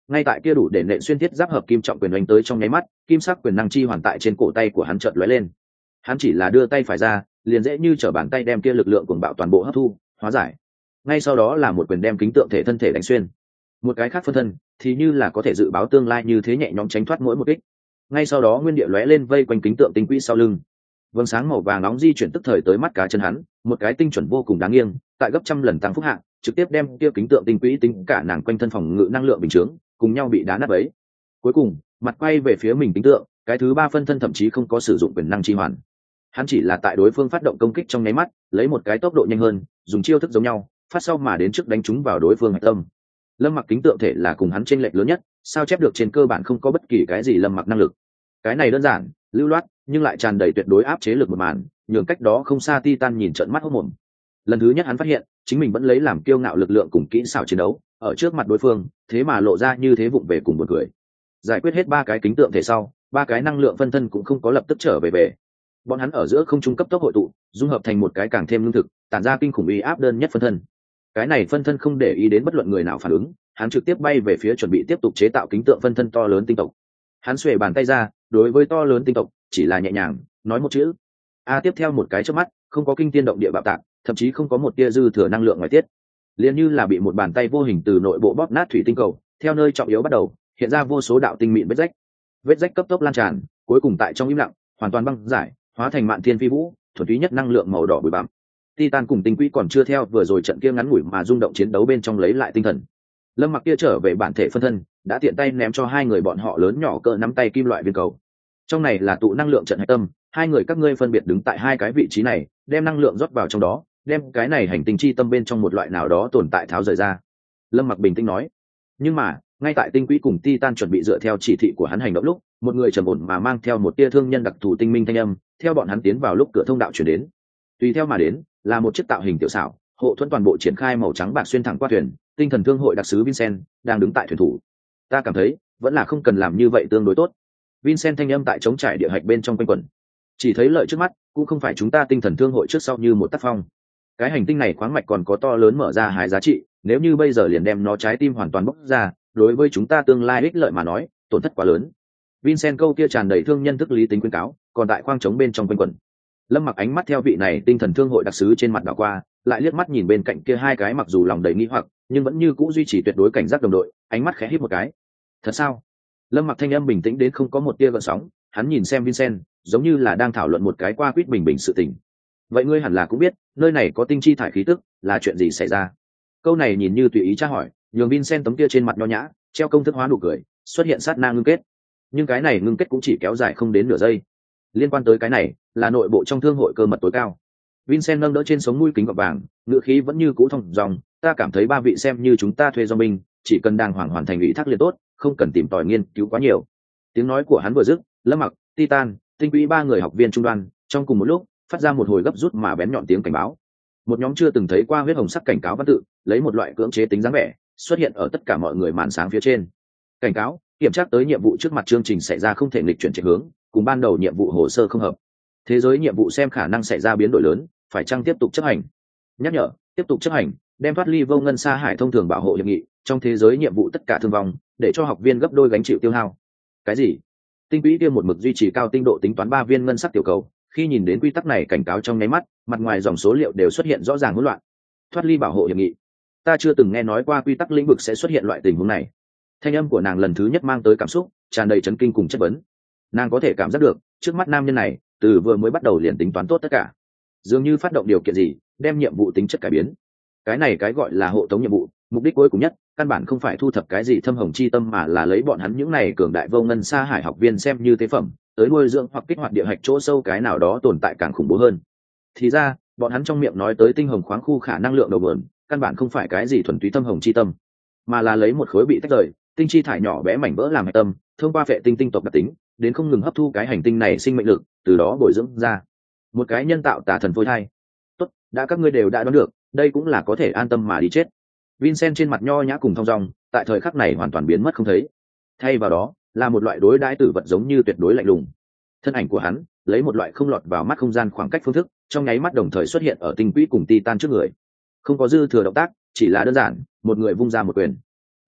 ngay tại kia đủ để nện xuyên thiết giáp hợp kim trọng quyền đánh tới trong nháy mắt, kim sắc quyền năng chi hoàn tại trên cổ tay của hắn chợt lóe lên. Hắn chỉ là đưa tay phải ra, liền dễ như trở bàn tay đem kia lực lượng cuồng bạo toàn bộ hấp thu hóa giải. Ngay sau đó là một quyền đem kính tượng thể thân thể đánh xuyên. Một cái khác phân thân thì như là có thể dự báo tương lai như thế nhẹ nhõm tránh thoát mỗi một kích. Ngay sau đó nguyên địa lóe lên vây quanh kính tượng tinh quỹ sau lưng, vầng sáng màu vàng nóng di chuyển tức thời tới mắt cá chân hắn, một cái tinh chuẩn vô cùng đáng nghiêng, tại gấp trăm lần tăng phúc hạng, trực tiếp đem kia kính tượng tinh quỹ tính cả nàng quanh thân phòng ngự năng lượng bình chướng cùng nhau bị đá nát bấy. Cuối cùng mặt quay về phía mình kính tượng, cái thứ ba phân thân thậm chí không có sử dụng quyền năng chi hoàn, hắn chỉ là tại đối phương phát động công kích trong nháy mắt lấy một cái tốc độ nhanh hơn, dùng chiêu thức giống nhau phát sau mà đến trước đánh trúng vào đối phương hạch tâm. Lâm Mặc kính tượng thể là cùng hắn chênh lệch lớn nhất, sao chép được trên cơ bản không có bất kỳ cái gì Lâm Mặc năng lực. Cái này đơn giản lưu loát nhưng lại tràn đầy tuyệt đối áp chế lực một màn, nhường cách đó không xa Titan nhìn trợn mắt hốt mồm. Lần thứ nhất hắn phát hiện chính mình vẫn lấy làm kiêu ngạo lực lượng cùng kỹ xảo chiến đấu, ở trước mặt đối phương thế mà lộ ra như thế vụng về cùng buồn cười. Giải quyết hết ba cái kính tượng thể sau, ba cái năng lượng phân thân cũng không có lập tức trở về về. Bọn hắn ở giữa không trung cấp tốc hội tụ, dung hợp thành một cái càng thêm lương thực, tản ra kinh khủng uy áp đơn nhất phân thân. Cái này phân thân không để ý đến bất luận người nào phản ứng, hắn trực tiếp bay về phía chuẩn bị tiếp tục chế tạo kính tượng phân thân to lớn tinh tộc. Hắn xuề bàn tay ra, đối với to lớn tinh tộc chỉ là nhẹ nhàng nói một chữ a, tiếp theo một cái chớp mắt, không có kinh tiên động địa bạo tạc, thậm chí không có một tia dư thừa năng lượng ngoài tiết, liền như là bị một bàn tay vô hình từ nội bộ bóp nát thủy tinh cầu, theo nơi trọng yếu bắt đầu hiện ra vô số đạo tinh mịn vết rách. Vết rách cấp tốc lan tràn, cuối cùng tại trong im lặng hoàn toàn băng giải, hóa thành mạn thiên phi vũ, thuần túy nhất năng lượng màu đỏ bụi bặm. Titan cùng tinh quỹ còn chưa theo vừa rồi trận kia ngắn ngủi mà rung động chiến đấu bên trong lấy lại tinh thần. Lâm Mặc kia trở về bản thể phân thân, đã tiện tay ném cho hai người bọn họ lớn nhỏ cỡ nắm tay kim loại viên cầu. Trong này là tụ năng lượng trận hạch tâm, hai người các ngươi phân biệt đứng tại hai cái vị trí này, đem năng lượng rót vào trong đó, đem cái này hành tinh chi tâm bên trong một loại nào đó tồn tại tháo rời ra. Lâm Mặc bình tĩnh nói. Nhưng mà ngay tại tinh quỹ cùng Titan chuẩn bị dựa theo chỉ thị của hắn hành động lúc, một người trầm ổn mà mang theo một tia thương nhân đặc thù tinh minh thanh âm theo bọn hắn tiến vào lúc cửa thông đạo chuyển đến. Tùy theo mà đến là một chiếc tạo hình tiểu xảo, hộ thuẫn toàn bộ triển khai màu trắng bạc xuyên thẳng qua thuyền, tinh thần thương hội đặc sứ Vincent đang đứng tại thuyền thủ. Ta cảm thấy vẫn là không cần làm như vậy tương đối tốt. Vincent thanh âm tại chống trải địa hạch bên trong quanh quẩn. Chỉ thấy lợi trước mắt, cũng không phải chúng ta tinh thần thương hội trước sau như một tác phong. Cái hành tinh này khoáng mạch còn có to lớn mở ra hái giá trị, nếu như bây giờ liền đem nó trái tim hoàn toàn bốc ra, đối với chúng ta tương lai ích lợi mà nói, tổn thất quá lớn. Vincent câu kia tràn đầy thương nhân thức lý tính khuyên cáo, còn tại khoang trống bên trong quanh quẩn. Lâm Mặc ánh mắt theo vị này tinh thần thương hội đặc sứ trên mặt đảo qua, lại liếc mắt nhìn bên cạnh kia hai cái mặc dù lòng đầy nghi hoặc, nhưng vẫn như cũ duy trì tuyệt đối cảnh giác đồng đội, ánh mắt khẽ híp một cái. Thật sao? Lâm Mặc thanh âm bình tĩnh đến không có một tia gợn sóng, hắn nhìn xem Vincent, giống như là đang thảo luận một cái qua quýt bình bình sự tình. Vậy ngươi hẳn là cũng biết, nơi này có tinh chi thải khí tức, là chuyện gì xảy ra? Câu này nhìn như tùy ý tra hỏi, nhường Vincent tấm kia trên mặt nho nhã, treo công thức hóa nụ cười, xuất hiện sát na ngưng kết. Nhưng cái này ngưng kết cũng chỉ kéo dài không đến nửa giây. Liên quan tới cái này, là nội bộ trong thương hội cơ mật tối cao. Vincent nâng đỡ trên sống mũi kính gọt vàng, ngữ khí vẫn như cũ thông dòng, ta cảm thấy ba vị xem như chúng ta thuê do mình, chỉ cần đàng hoàng hoàn thành ủy thác liền tốt, không cần tìm tòi nghiên cứu quá nhiều. Tiếng nói của hắn vừa dứt, Lâm Mặc, Titan, tinh quỹ ba người học viên trung đoàn, trong cùng một lúc, phát ra một hồi gấp rút mà bén nhọn tiếng cảnh báo. Một nhóm chưa từng thấy qua huyết hồng sắc cảnh cáo văn tự, lấy một loại cưỡng chế tính dáng vẻ, xuất hiện ở tất cả mọi người màn sáng phía trên. Cảnh cáo, kiểm tra tới nhiệm vụ trước mặt chương trình xảy ra không thể nghịch chuyển chạy hướng, cùng ban đầu nhiệm vụ hồ sơ không hợp. Thế giới nhiệm vụ xem khả năng xảy ra biến đổi lớn, phải chăng tiếp tục chấp hành. Nhắc nhở, tiếp tục chấp hành, đem thoát ly vô ngân sa hải thông thường bảo hộ hiệp nghị, trong thế giới nhiệm vụ tất cả thương vong, để cho học viên gấp đôi gánh chịu tiêu hao. Cái gì? Tinh quỹ kia một mực duy trì cao tinh độ tính toán ba viên ngân sắc tiểu cầu, khi nhìn đến quy tắc này cảnh cáo trong nháy mắt, mặt ngoài dòng số liệu đều xuất hiện rõ ràng hỗn loạn. Thoát ly bảo hộ hiệp nghị, ta chưa từng nghe nói qua quy tắc lĩnh vực sẽ xuất hiện loại tình huống này. Thanh âm của nàng lần thứ nhất mang tới cảm xúc tràn đầy chấn kinh cùng chất vấn. Nàng có thể cảm giác được trước mắt nam nhân này từ vừa mới bắt đầu liền tính toán tốt tất cả, dường như phát động điều kiện gì đem nhiệm vụ tính chất cải biến. Cái này cái gọi là hộ tống nhiệm vụ, mục đích cuối cùng nhất căn bản không phải thu thập cái gì thâm hồng chi tâm, mà là lấy bọn hắn những này cường đại vô ngân sa hải học viên xem như tế phẩm, tới nuôi dưỡng hoặc kích hoạt địa hạch chỗ sâu cái nào đó tồn tại càng khủng bố hơn. Thì ra bọn hắn trong miệng nói tới tinh hồng khoáng khu khả năng lượng đầu nguồn, căn bản không phải cái gì thuần túy thâm hồng chi tâm, mà là lấy một khối bị tách rời tinh chi thải nhỏ bé mảnh vỡ làm hạch tâm, thông qua vệ tinh tinh tộc đặc tính đến không ngừng hấp thu cái hành tinh này sinh mệnh lực, từ đó bồi dưỡng ra một cái nhân tạo tà thần phôi thai. Tốt, đã các ngươi đều đã đoán được, đây cũng là có thể an tâm mà đi chết. Vincent trên mặt nho nhã cùng thong dong, tại thời khắc này hoàn toàn biến mất không thấy. Thay vào đó là một loại đối đãi tử vật giống như tuyệt đối lạnh lùng. Thân ảnh của hắn lấy một loại không lọt vào mắt không gian khoảng cách phương thức, trong nháy mắt đồng thời xuất hiện ở tinh quỹ cùng Titan trước người. Không có dư thừa động tác, chỉ là đơn giản, một người vung ra một quyền.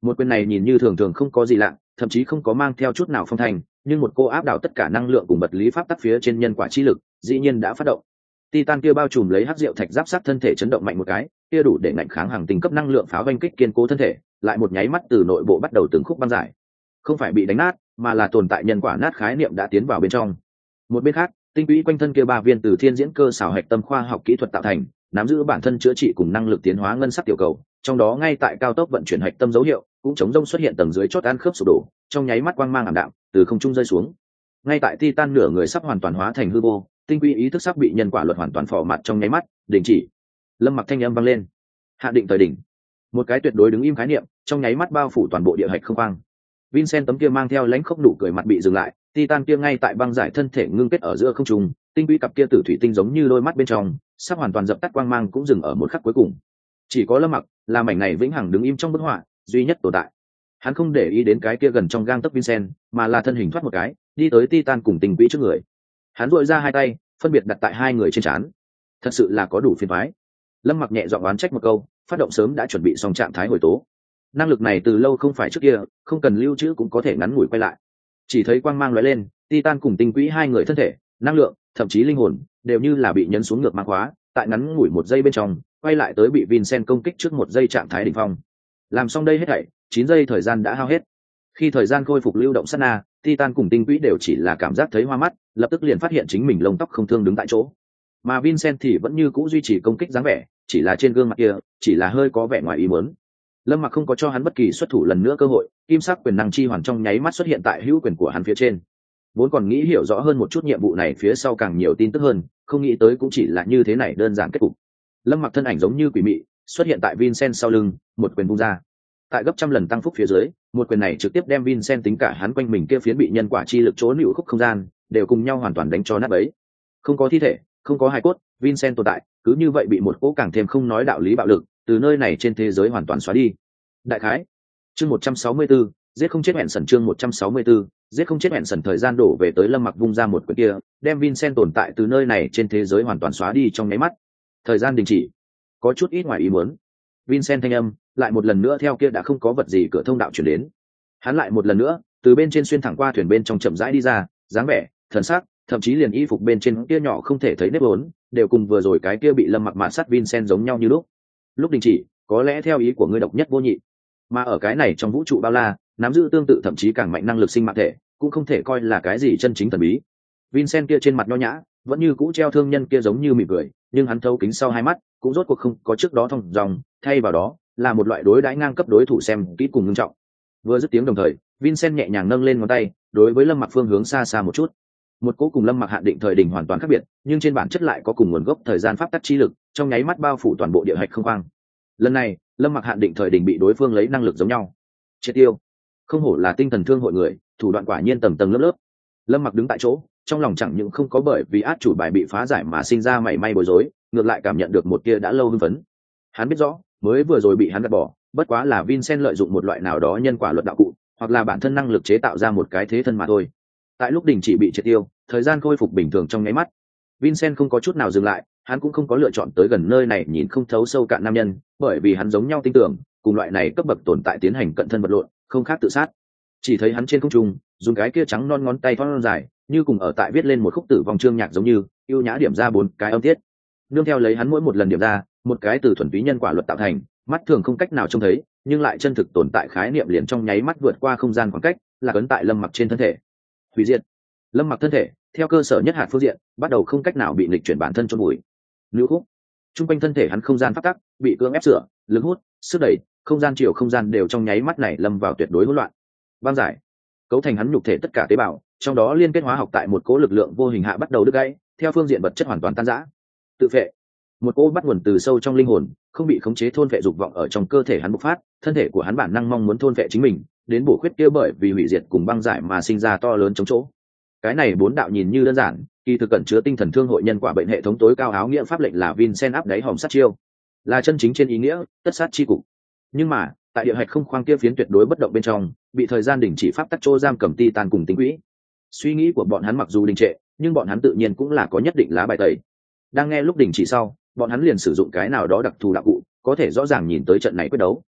Một quyền này nhìn như thường thường không có gì lạ, thậm chí không có mang theo chút nào phong thành, nhưng một cô áp đảo tất cả năng lượng cùng vật lý pháp tắc phía trên nhân quả chi lực dĩ nhiên đã phát động. Titan kia bao trùm lấy hắc diệu thạch giáp sát thân thể chấn động mạnh một cái, kia đủ để ngạnh kháng hàng tinh cấp năng lượng pháo vanh kích kiên cố thân thể, lại một nháy mắt từ nội bộ bắt đầu từng khúc băng giải. Không phải bị đánh nát, mà là tồn tại nhân quả nát khái niệm đã tiến vào bên trong. Một bên khác, tinh quỹ quanh thân kia ba viên từ thiên diễn cơ xảo hạch tâm khoa học kỹ thuật tạo thành, nắm giữ bản thân chữa trị cùng năng lực tiến hóa ngân sắc tiểu cầu, trong đó ngay tại cao tốc vận chuyển hạch tâm dấu hiệu, cũng chống rông xuất hiện tầng dưới chót ăn khớp sụp đổ, trong nháy mắt quang mang ảm đạm, từ không trung rơi xuống. Ngay tại Titan nửa người sắp hoàn toàn hóa thành hư vô, tinh quỹ ý thức sắp bị nhân quả luật hoàn toàn phò mặt trong nháy mắt, đình chỉ. Lâm Mặc thanh âm vang lên. Hạ định thời đỉnh. Một cái tuyệt đối đứng im khái niệm, trong nháy mắt bao phủ toàn bộ địa hạch không quang. Vincent tấm kia mang theo lãnh khốc nụ cười mặt bị dừng lại, Titan kia ngay tại băng giải thân thể ngưng kết ở giữa không trung, tinh quỹ cặp kia tử thủy tinh giống như đôi mắt bên trong, sắp hoàn toàn dập tắt quang mang cũng dừng ở một khắc cuối cùng. Chỉ có Lâm Mặc là mảnh này vĩnh hằng đứng im trong bức họa, duy nhất tồn tại. Hắn không để ý đến cái kia gần trong gang tấc Vincent, mà là thân hình thoát một cái, đi tới Titan cùng tinh quỹ trước người. Hắn duỗi ra hai tay, phân biệt đặt tại hai người trên trán. Thật sự là có đủ phiền toái. Lâm Mặc nhẹ giọng oán trách một câu, phát động sớm đã chuẩn bị xong trạng thái hồi tố. Năng lực này từ lâu không phải trước kia, không cần lưu trữ cũng có thể ngắn ngủi quay lại. Chỉ thấy quang mang lóe lên, Titan cùng tinh quỹ hai người thân thể, năng lượng, thậm chí linh hồn, đều như là bị nhấn xuống ngược mang khóa, tại ngắn ngủi một giây bên trong, quay lại tới bị Vincent công kích trước một giây trạng thái đỉnh phong. Làm xong đây hết thảy, chín giây thời gian đã hao hết. Khi thời gian khôi phục lưu động sát na, Titan cùng tinh quỹ đều chỉ là cảm giác thấy hoa mắt, lập tức liền phát hiện chính mình lông tóc không thương đứng tại chỗ. Mà Vincent thì vẫn như cũ duy trì công kích dáng vẻ, chỉ là trên gương mặt kia, chỉ là hơi có vẻ ngoài ý muốn. Lâm Mặc không có cho hắn bất kỳ xuất thủ lần nữa cơ hội, kim sắc quyền năng chi hoàn trong nháy mắt xuất hiện tại hữu quyền của hắn phía trên. Vốn còn nghĩ hiểu rõ hơn một chút nhiệm vụ này phía sau càng nhiều tin tức hơn, không nghĩ tới cũng chỉ là như thế này đơn giản kết cục. Lâm Mặc thân ảnh giống như quỷ mị, xuất hiện tại Vincent sau lưng, một quyền vung ra. Tại gấp trăm lần tăng phúc phía dưới, một quyền này trực tiếp đem Vincent tính cả hắn quanh mình kia phiến bị nhân quả chi lực chỗ nữu khúc không gian, đều cùng nhau hoàn toàn đánh cho nát bấy. Không có thi thể, không có hài cốt, Vincent tồn tại, cứ như vậy bị một cỗ càng thêm không nói đạo lý bạo lực, từ nơi này trên thế giới hoàn toàn xóa đi. Đại khái, chương một trăm sáu mươi tư, giết không chết hẹn sần chương một trăm sáu mươi tư, giết không chết hẹn sần thời gian đổ về tới Lâm Mặc vung ra một quyền kia, đem Vincent tồn tại từ nơi này trên thế giới hoàn toàn xóa đi trong nháy mắt. Thời gian đình chỉ. Có chút ít ngoài ý muốn. Vincent thanh âm lại một lần nữa theo kia đã không có vật gì cửa thông đạo chuyển đến. Hắn lại một lần nữa từ bên trên xuyên thẳng qua thuyền bên trong chậm rãi đi ra, dáng vẻ, thần sắc, thậm chí liền y phục bên trên kia nhỏ không thể thấy nếp vốn, đều cùng vừa rồi cái kia bị Lâm Mặc mạn sát Vincent giống nhau như lúc. Lúc đình chỉ, có lẽ theo ý của ngươi độc nhất vô nhị, mà ở cái này trong vũ trụ bao la, nắm giữ tương tự thậm chí càng mạnh năng lực sinh mạng thể, cũng không thể coi là cái gì chân chính thần bí. Vincent kia trên mặt nho nhã, vẫn như cũ treo thương nhân kia giống như mỉm cười, nhưng hắn thấu kính sau hai mắt, cũng rốt cuộc không có trước đó thông dòng, thay vào đó là một loại đối đãi ngang cấp đối thủ xem kỹ cùng nghiêm trọng. Vừa dứt tiếng đồng thời, Vincent nhẹ nhàng nâng lên ngón tay, đối với Lâm Mặc phương hướng xa xa một chút. Một cỗ cùng Lâm Mặc hạn định thời đình hoàn toàn khác biệt, nhưng trên bản chất lại có cùng nguồn gốc thời gian pháp tắc chi lực, trong nháy mắt bao phủ toàn bộ địa hạch không quang. Lần này, Lâm Mặc hạn định thời đình bị đối phương lấy năng lực giống nhau triệt tiêu. Không hổ là tinh thần thương hội người, thủ đoạn quả nhiên tầng tầng lớp lớp. Lâm Mặc đứng tại chỗ, trong lòng chẳng những không có bởi vì át chủ bài bị phá giải mà sinh ra mảy may bối rối, ngược lại cảm nhận được một tia đã lâu hưng phấn. Hắn biết rõ, mới vừa rồi bị hắn gạt bỏ, bất quá là Vincent lợi dụng một loại nào đó nhân quả luật đạo cụ, hoặc là bản thân năng lực chế tạo ra một cái thế thân mà thôi. Tại lúc đình chỉ bị triệt tiêu, thời gian khôi phục bình thường trong nháy mắt. Vincent không có chút nào dừng lại, hắn cũng không có lựa chọn tới gần nơi này nhìn không thấu sâu cạn nam nhân, bởi vì hắn giống nhau tin tưởng, cùng loại này cấp bậc tồn tại tiến hành cận thân vật lộn, không khác tự sát. Chỉ thấy hắn trên không trung, dùng cái kia trắng non ngón tay thon dài, như cùng ở tại viết lên một khúc tử vong chương nhạc giống như, yêu nhã điểm ra bốn cái âm tiết. Nương theo lấy hắn mỗi một lần điểm ra, một cái từ thuần túy nhân quả luật tạo thành, mắt thường không cách nào trông thấy, nhưng lại chân thực tồn tại khái niệm liền trong nháy mắt vượt qua không gian khoảng cách, là ấn tại Lâm Mặc trên thân thể. Hủy diệt. Lâm Mặc thân thể, theo cơ sở nhất hạt phương diện, bắt đầu không cách nào bị nghịch chuyển bản thân chôn bụi. Lưu khúc. Trung quanh thân thể hắn không gian phát tắc, bị cưỡng ép sửa, lực hút, sức đẩy, không gian chiều không gian đều trong nháy mắt này lâm vào tuyệt đối hỗn loạn. Băng giải. Cấu thành hắn nhục thể tất cả tế bào, trong đó liên kết hóa học tại một cỗ lực lượng vô hình hạ bắt đầu đứt gãy, theo phương diện vật chất hoàn toàn tan rã. Tự phệ. Một cỗ bắt nguồn từ sâu trong linh hồn, không bị khống chế thôn phệ dục vọng ở trong cơ thể hắn bộc phát, thân thể của hắn bản năng mong muốn thôn phệ chính mình, đến bổ khuyết kia bởi vì hủy diệt cùng băng giải mà sinh ra to lớn chống chỗ. Cái này bốn đạo nhìn như đơn giản, kỳ thực cẩn chứa tinh thần thương hội nhân quả bệnh hệ thống tối cao áo nghĩa pháp lệnh là Vincent áp đáy hòm sát chiêu, là chân chính trên ý nghĩa tất sát chi cục. Nhưng mà tại địa hạch không khoang kia phiến tuyệt đối bất động bên trong, bị thời gian đình chỉ pháp tắc trô giam cầm Titan cùng tinh quỹ. Suy nghĩ của bọn hắn mặc dù đình trệ, nhưng bọn hắn tự nhiên cũng là có nhất định lá bài tẩy. Đang nghe lúc đình chỉ sau, bọn hắn liền sử dụng cái nào đó đặc thù đạo cụ, có thể rõ ràng nhìn tới trận này quyết đấu.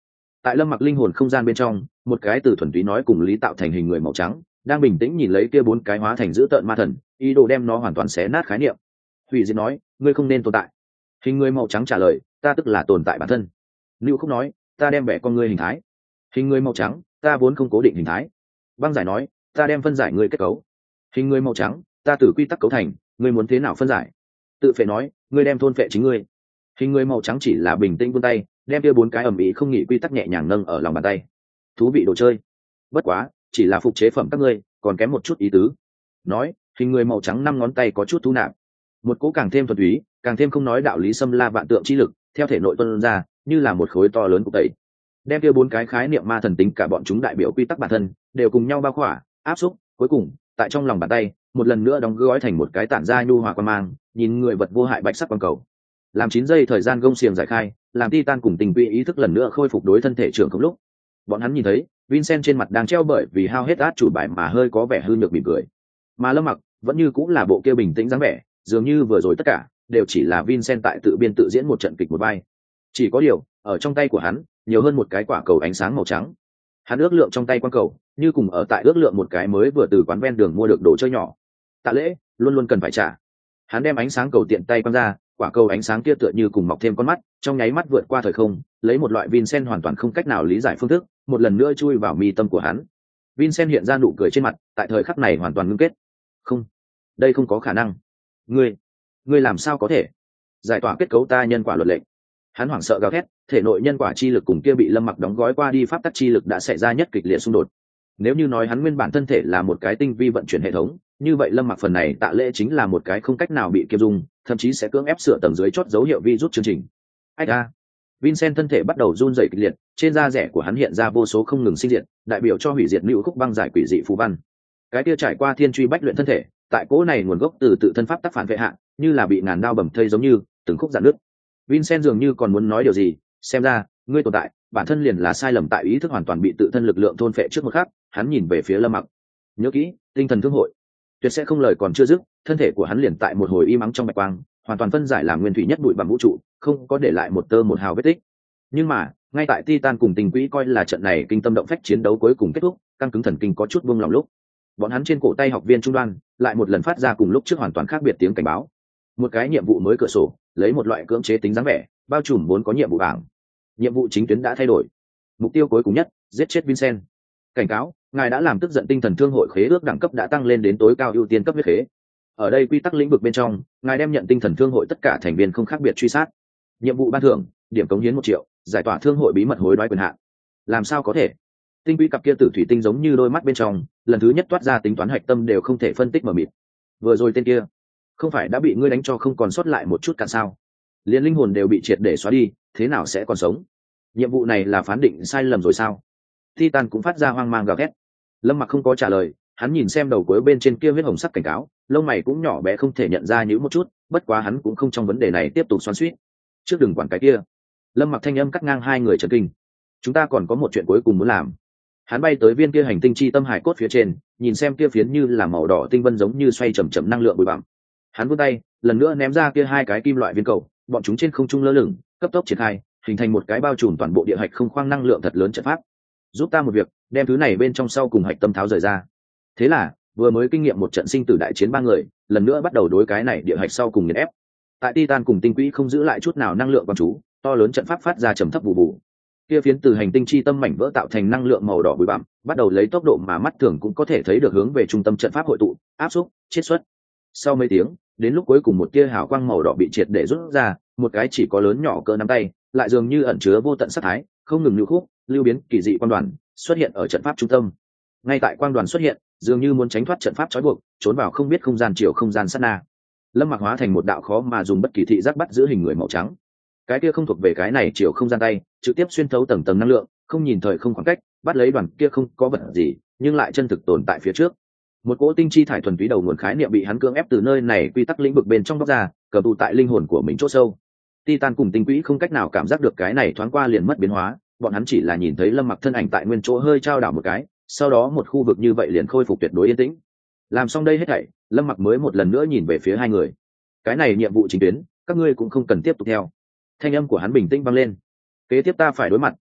tại lâm mặc linh hồn không gian bên trong, một cái từ thuần túy nói cùng lý tạo thành hình người màu trắng đang bình tĩnh nhìn lấy kia bốn cái hóa thành dữ tợn ma thần, ý đồ đem nó hoàn toàn xé nát khái niệm. Hủy diệt nói, ngươi không nên tồn tại. Hình người màu trắng trả lời, ta tức là tồn tại bản thân. Lưu Khúc nói, ta đem vẽ con ngươi hình thái. Hình người màu trắng, ta vốn không cố định hình thái. Băng Giải nói, ta đem phân giải ngươi kết cấu. Hình người màu trắng, ta từ quy tắc cấu thành, ngươi muốn thế nào phân giải? Tự phệ nói, ngươi đem thôn phệ chính ngươi. Hình người màu trắng chỉ là bình tĩnh vươn tay, đem kia bốn cái ẩm ý không nghĩ quy tắc nhẹ nhàng nâng ở lòng bàn tay. Thú vị đồ chơi. Bất quá, chỉ là phục chế phẩm các ngươi, còn kém một chút ý tứ. Nói, hình người màu trắng năm ngón tay có chút thu nạp. Một cỗ càng thêm thuần túy, càng thêm không nói đạo lý xâm la vạn tượng chi lực, theo thể nội tuôn ra, như là một khối to lớn cục tẩy. Đem kia bốn cái khái niệm ma thần tính cả bọn chúng đại biểu quy tắc bản thân, đều cùng nhau bao khỏa, áp xúc, cuối cùng, tại trong lòng bàn tay, một lần nữa đóng gói thành một cái tản ra nhu hòa quan mang, nhìn người vật vô hại bạch sắc quang cầu. Làm chín giây thời gian gông xiềng giải khai, làm Titan cùng tình quy ý thức lần nữa khôi phục đối thân thể trưởng không lúc. Bọn hắn nhìn thấy, Vincent trên mặt đang treo bởi vì hao hết át chủ bài mà hơi có vẻ hư nhược mỉm cười. Mà Lâm Mặc vẫn như cũng là bộ kia bình tĩnh dáng vẻ, dường như vừa rồi tất cả đều chỉ là Vincent tại tự biên tự diễn một trận kịch một vai. Chỉ có điều, ở trong tay của hắn, nhiều hơn một cái quả cầu ánh sáng màu trắng. Hắn ước lượng trong tay quang cầu, như cùng ở tại ước lượng một cái mới vừa từ quán ven đường mua được đồ chơi nhỏ. Tạ lễ, luôn luôn cần phải trả. Hắn đem ánh sáng cầu tiện tay quăng ra, quả cầu ánh sáng kia tựa như cùng mọc thêm con mắt, trong nháy mắt vượt qua thời không, lấy một loại Vincent hoàn toàn không cách nào lý giải phương thức, một lần nữa chui vào mi tâm của hắn. Vincent hiện ra nụ cười trên mặt, tại thời khắc này hoàn toàn ngưng kết. Không, đây không có khả năng. Ngươi, ngươi làm sao có thể giải tỏa kết cấu ta nhân quả luật lệnh? Hắn hoảng sợ gào thét, thể nội nhân quả chi lực cùng kia bị Lâm Mặc đóng gói qua đi pháp tắc chi lực đã xảy ra nhất kịch liệt xung đột. Nếu như nói hắn nguyên bản thân thể là một cái tinh vi vận chuyển hệ thống, như vậy Lâm Mặc phần này Tạ lễ chính là một cái không cách nào bị kiêm dung, thậm chí sẽ cưỡng ép sửa tầng dưới chót dấu hiệu virus chương trình. Ách a! Vincent thân thể bắt đầu run rẩy kịch liệt, trên da rẻ của hắn hiện ra vô số không ngừng sinh diệt, đại biểu cho hủy diệt lưu khúc băng giải quỷ dị phù văn. Cái kia trải qua thiên truy bách luyện thân thể, tại cỗ này nguồn gốc từ tự thân pháp tác phản vệ hạ, như là bị ngàn đao bầm thây giống như từng khúc rạn nứt. Vincent dường như còn muốn nói điều gì, xem ra, ngươi tồn tại, bản thân liền là sai lầm tại ý thức hoàn toàn bị tự thân lực lượng thôn phệ trước một khắc, hắn nhìn về phía Lâm Mặc. Nhớ kỹ, tinh thần thương hội. Tuyệt sẽ không lời còn chưa dứt, thân thể của hắn liền tại một hồi im ắng trong bạch quang, hoàn toàn phân giải làm nguyên thủy nhất bụi bặm vũ trụ, không có để lại một tơ một hào vết tích. Nhưng mà, ngay tại Titan cùng Tình Quỹ coi là trận này kinh tâm động phách chiến đấu cuối cùng kết thúc, căng cứng thần kinh có chút buông lòng lúc, bọn hắn trên cổ tay học viên trung đoan lại một lần phát ra cùng lúc trước hoàn toàn khác biệt tiếng cảnh báo. Một cái nhiệm vụ mới cửa sổ, lấy một loại cưỡng chế tính dáng vẻ, bao trùm vốn có nhiệm vụ bảng. Nhiệm vụ chính tuyến đã thay đổi. Mục tiêu cuối cùng nhất, giết chết Vincent. Cảnh cáo, ngài đã làm tức giận tinh thần thương hội khế ước đẳng cấp đã tăng lên đến tối cao ưu tiên cấp huyết khế. Ở đây quy tắc lĩnh vực bên trong, ngài đem nhận tinh thần thương hội tất cả thành viên không khác biệt truy sát. Nhiệm vụ ban thưởng, điểm cống hiến một triệu, giải tỏa thương hội bí mật hối đoái quyền hạn. Làm sao có thể? Tinh quỹ cặp kia tử thủy tinh giống như đôi mắt bên trong, lần thứ nhất toát ra tính toán hạch tâm đều không thể phân tích mờ mịt. Vừa rồi tên kia, không phải đã bị ngươi đánh cho không còn sót lại một chút cả sao? Liên linh hồn đều bị triệt để xóa đi, thế nào sẽ còn sống? Nhiệm vụ này là phán định sai lầm rồi sao? Titan cũng phát ra hoang mang gào thét. Lâm Mặc không có trả lời, hắn nhìn xem đầu cuối bên trên kia huyết hồng sắc cảnh cáo, lông mày cũng nhỏ bé không thể nhận ra nhíu một chút, bất quá hắn cũng không trong vấn đề này tiếp tục xoắn xuýt. Trước đừng quản cái kia. Lâm Mặc thanh âm cắt ngang hai người chấn kinh. Chúng ta còn có một chuyện cuối cùng muốn làm. Hắn bay tới viên kia hành tinh chi tâm hải cốt phía trên, nhìn xem kia phiến như là màu đỏ tinh vân giống như xoay chậm chậm năng lượng bụi bặm. Hắn vươn tay, lần nữa ném ra kia hai cái kim loại viên cầu, bọn chúng trên không trung lơ lửng, cấp tốc triển khai, hình thành một cái bao trùm toàn bộ địa hạch không khoang năng lượng thật lớn trận pháp. Giúp ta một việc, đem thứ này bên trong sau cùng hạch tâm tháo rời ra. Thế là, vừa mới kinh nghiệm một trận sinh tử đại chiến ba người, lần nữa bắt đầu đối cái này địa hạch sau cùng nghiền ép. Tại Titan cùng Tinh Quỹ không giữ lại chút nào năng lượng quan chú, to lớn trận pháp phát ra trầm thấp bù bù. Kia phiến từ hành tinh chi tâm mảnh vỡ tạo thành năng lượng màu đỏ bụi bặm, bắt đầu lấy tốc độ mà mắt thường cũng có thể thấy được hướng về trung tâm trận pháp hội tụ, áp xúc, chiết xuất. Sau mấy tiếng, đến lúc cuối cùng một tia hào quang màu đỏ bị triệt để rút ra, một cái chỉ có lớn nhỏ cỡ nắm tay, lại dường như ẩn chứa vô tận sát thái, không ngừng lưu khúc, lưu biến kỳ dị quang đoàn xuất hiện ở trận pháp trung tâm. Ngay tại quang đoàn xuất hiện, dường như muốn tránh thoát trận pháp trói buộc, trốn vào không biết không gian chiều không gian sát na. Lâm Mặc hóa thành một đạo khó mà dùng bất kỳ thị giác bắt giữ hình người màu trắng. Cái kia không thuộc về cái này chiều không gian tay, trực tiếp xuyên thấu tầng tầng năng lượng, không nhìn thời không khoảng cách, bắt lấy đoàn kia không có vật gì, nhưng lại chân thực tồn tại phía trước. Một cỗ tinh chi thải thuần túy đầu nguồn khái niệm bị hắn cưỡng ép từ nơi này quy tắc lĩnh vực bên trong bóc ra, cờ tụ tại linh hồn của mình chỗ sâu. Titan cùng Tinh Quỹ không cách nào cảm giác được cái này thoáng qua liền mất biến hóa, bọn hắn chỉ là nhìn thấy Lâm Mặc thân ảnh tại nguyên chỗ hơi trao đảo một cái, sau đó một khu vực như vậy liền khôi phục tuyệt đối yên tĩnh. Làm xong đây hết thảy, Lâm Mặc mới một lần nữa nhìn về phía hai người. Cái này nhiệm vụ chính tuyến, các ngươi cũng không cần tiếp tục theo. Thanh âm của hắn bình tĩnh vang lên. Kế tiếp ta phải đối mặt,